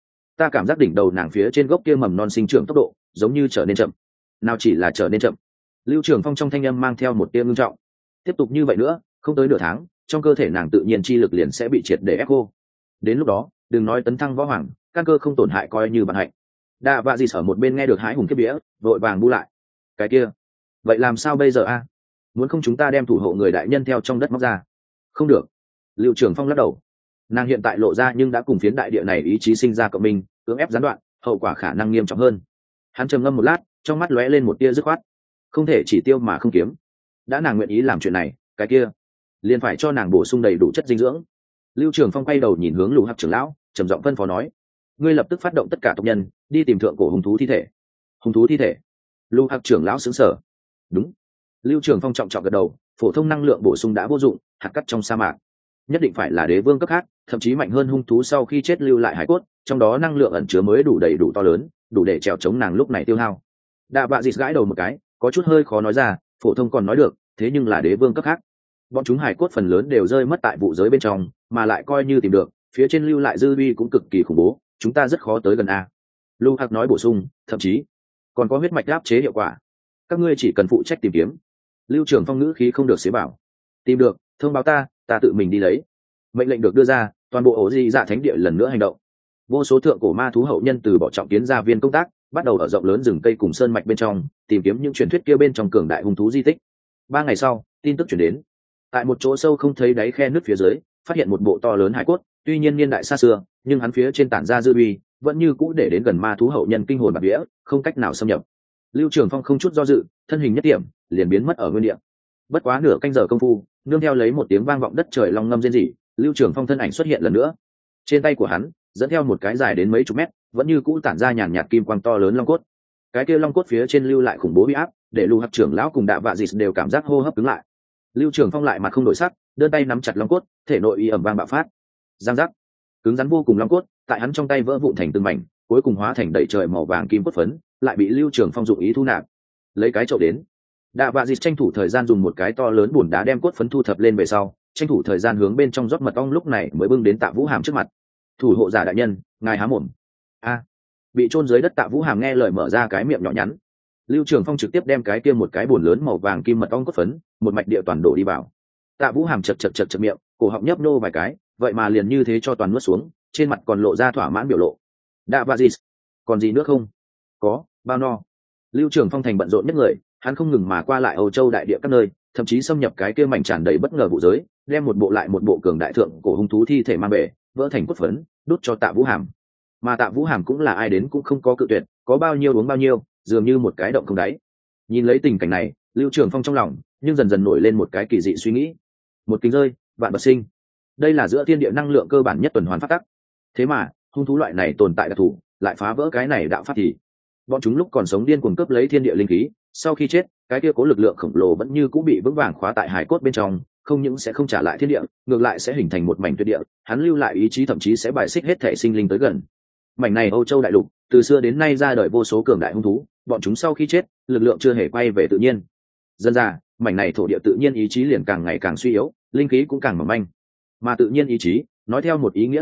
[SPEAKER 1] cảm giác đỉnh đầu nàng phía trên gốc kia mầm non sinh trưởng tốc độ giống như trở nên chậm. Nào chỉ là trở nên chậm. Lưu Trường Phong trong thanh âm mang theo một tia ngưng trọng. Tiếp tục như vậy nữa, không tới nửa tháng, trong cơ thể nàng tự nhiên chi lực liền sẽ bị triệt để ép khô. Đến lúc đó, đừng nói tấn thăng võ hoàng, căn cơ không tổn hại coi như vận hạnh. Đạ Vạ Dịt ở một bên nghe được hái hùng kiếp vía, vội vàng bu lại. Cái kia, vậy làm sao bây giờ a? Muốn không chúng ta đem thủ hộ người đại nhân theo trong đất móc ra? Không được. Lưu Trường Phong lắc đầu. Nàng hiện tại lộ ra nhưng đã cùng phiến đại địa này ý chí sinh ra cộng minh, cưỡng ép gián đoạn, hậu quả khả năng nghiêm trọng hơn. Hắn trầm ngâm một lát, trong mắt lóe lên một tia dứt khoát. Không thể chỉ tiêu mà không kiếm. Đã nàng nguyện ý làm chuyện này, cái kia liền phải cho nàng bổ sung đầy đủ chất dinh dưỡng. Lưu Trường Phong quay đầu nhìn hướng Lục Hắc trưởng lão, trầm giọng phân phó nói: ngươi lập tức phát động tất cả tộc nhân đi tìm thượng cổ hung thú thi thể. Hung thú thi thể? Lục Hắc trưởng lão sững sờ. Đúng. Lưu Trường Phong trọng trọng gật đầu, phổ thông năng lượng bổ sung đã vô dụng, hạt cát trong sa mạc nhất định phải là đế vương cấp khác, thậm chí mạnh hơn hung thú sau khi chết lưu lại hải cốt, trong đó năng lượng ẩn chứa mới đủ đầy đủ to lớn, đủ để trèo chống nàng lúc này tiêu hao. Đạ Vạ Dịt gãi đầu một cái, có chút hơi khó nói ra, phổ thông còn nói được, thế nhưng là đế vương cấp khác, bọn chúng hải cốt phần lớn đều rơi mất tại vụ giới bên trong, mà lại coi như tìm được, phía trên lưu lại dư uy cũng cực kỳ khủng bố, chúng ta rất khó tới gần a. Lưu Hạc nói bổ sung, thậm chí còn có huyết mạch áp chế hiệu quả, các ngươi chỉ cần phụ trách tìm kiếm. Lưu Trường Phong ngữ khí không được xế bảo. Tìm được, thông báo ta tự mình đi lấy. Mệnh lệnh được đưa ra, toàn bộ ổ dị dạ thánh địa lần nữa hành động. Vô số thượng cổ ma thú hậu nhân từ bỏ trọng kiến gia viên công tác, bắt đầu ở rộng lớn rừng cây cùng sơn mạch bên trong tìm kiếm những truyền thuyết kia bên trong cường đại hung thú di tích. 3 ngày sau, tin tức chuyển đến, tại một chỗ sâu không thấy đáy khe nước phía dưới phát hiện một bộ to lớn hải cốt, tuy nhiên niên đại xa xưa, nhưng hắn phía trên tản ra dư uy vẫn như cũ để đến gần ma thú hậu nhân kinh hồn bạt vía, không cách nào xâm nhập. Lưu Trường Phong không chút do dự, thân hình nhất điểm liền biến mất ở nguyên địa. Bất quá nửa canh giờ công phu, nương theo lấy một tiếng vang vọng đất trời long ngâm rên rỉ, Lưu Trường Phong thân ảnh xuất hiện lần nữa. Trên tay của hắn dẫn theo một cái dài đến mấy chục mét, vẫn như cũ tản ra nhàn nhạt kim quang to lớn long cốt. Cái kia long cốt phía trên lưu lại khủng bố uy áp, để Lưu Hắc trưởng lão cùng Đạ Vạ Dịt đều cảm giác hô hấp cứng lại. Lưu Trường Phong lại mặt không đổi sắc, đơn tay nắm chặt long cốt, thể nội y ẩm vang bạo phát. Giang giác, cứng rắn vô cùng long cốt, tại hắn trong tay vỡ vụn thành từng mảnh, cuối cùng hóa thành đầy trời màu vàng kim cốt phấn, lại bị Lưu Trường Phong dụng ý thu nạp. Lấy cái chậu đến. Đạ Vạ Dịt tranh thủ thời gian dùng một cái to lớn bùn đá đem cốt phấn thu thập lên về sau, tranh thủ thời gian hướng bên trong rót mật ong, lúc này mới bưng đến Tạ Vũ Hàm trước mặt. Thủ hộ giả đại nhân, ngài há mồm. A. Bị chôn dưới đất Tạ Vũ Hàm nghe lời mở ra cái miệng nhỏ nhắn. Lưu Trường Phong trực tiếp đem cái kia một cái bùn lớn màu vàng kim mật ong cốt phấn một mạch địa toàn đổ đi vào. Tạ Vũ Hàm chật miệng, cổ họng nhấp nô vài cái, vậy mà liền như thế cho toàn nuốt xuống, trên mặt còn lộ ra thỏa mãn biểu lộ. Đạ Vạ Dịt, còn gì nữa không? Có, bao no. Lưu Trường Phong thành bận rộn nhất người, hắn không ngừng mà qua lại Âu Châu đại địa các nơi, thậm chí xâm nhập cái kia mảnh tràn đầy bất ngờ vụ giới, đem một bộ lại một bộ cường đại thượng cổ hung thú thi thể mang về, vỡ thành cốt phấn, đút cho Tạ Vũ Hàm. Mà Tạ Vũ Hàm cũng là ai đến cũng không có cự tuyệt, có bao nhiêu uống bao nhiêu, dường như một cái động không đáy. Nhìn lấy tình cảnh này, Lưu Trường Phong trong lòng nhưng dần dần nổi lên một cái kỳ dị suy nghĩ. Một kính rơi, vạn vật sinh. Đây là giữa thiên địa năng lượng cơ bản nhất tuần hoàn pháp tắc. Thế mà, hung thú loại này tồn tại đặc thù, lại phá vỡ cái này đạo pháp thì bọn chúng lúc còn sống điên cuồng cướp lấy thiên địa linh khí, sau khi chết, cái kia cố lực lượng khổng lồ vẫn như cũng bị vững vàng khóa tại hải cốt bên trong, không những sẽ không trả lại thiên địa, ngược lại sẽ hình thành một mảnh tuyệt địa, hắn lưu lại ý chí thậm chí sẽ bài xích hết thể sinh linh tới gần. Mảnh này Âu Châu đại lục, từ xưa đến nay ra đời vô số cường đại hung thú, bọn chúng sau khi chết, lực lượng chưa hề quay về tự nhiên. Dần ra, mảnh này thổ địa tự nhiên ý chí liền càng ngày càng suy yếu, linh khí cũng càng mỏng manh. Mà tự nhiên ý chí, nói theo một ý nghĩa nào đó,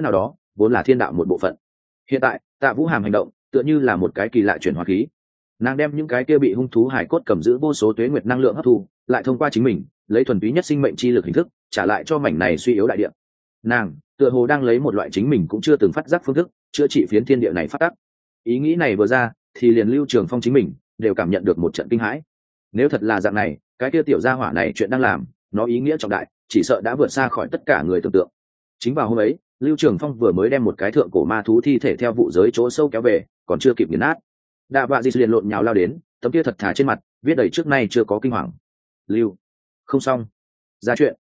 [SPEAKER 1] vốn là thiên đạo một bộ phận. Hiện tại Tạ Vũ Hàm hành động tựa như là một cái kỳ lạ chuyển hóa khí, nàng đem những cái kia bị hung thú hải cốt cầm giữ vô số tuế nguyệt năng lượng hấp thu, lại thông qua chính mình lấy thuần túy nhất sinh mệnh chi lực hình thức trả lại cho mảnh này suy yếu đại địa. Nàng tựa hồ đang lấy một loại chính mình cũng chưa từng phát giác phương thức chữa trị phiến thiên địa này phát tác. Ý nghĩ này vừa ra thì liền Lưu Trường Phong chính mình đều cảm nhận được một trận kinh hãi. Nếu thật là dạng này, cái kia tiểu gia hỏa này chuyện đang làm nó ý nghĩa trọng đại, chỉ sợ đã vượt xa khỏi tất cả người tưởng tượng. Chính vào hôm ấy, Lưu Trường Phong vừa mới đem một cái thượng cổ ma thú thi thể theo vụ giới chỗ sâu kéo về, còn chưa kịp nghiền nát, Đạ Bạ Dịt liền lộn nhào lao đến, tấm kia thật thà trên mặt viết đầy trước nay chưa có kinh hoàng. Lưu, không xong, ra chuyện.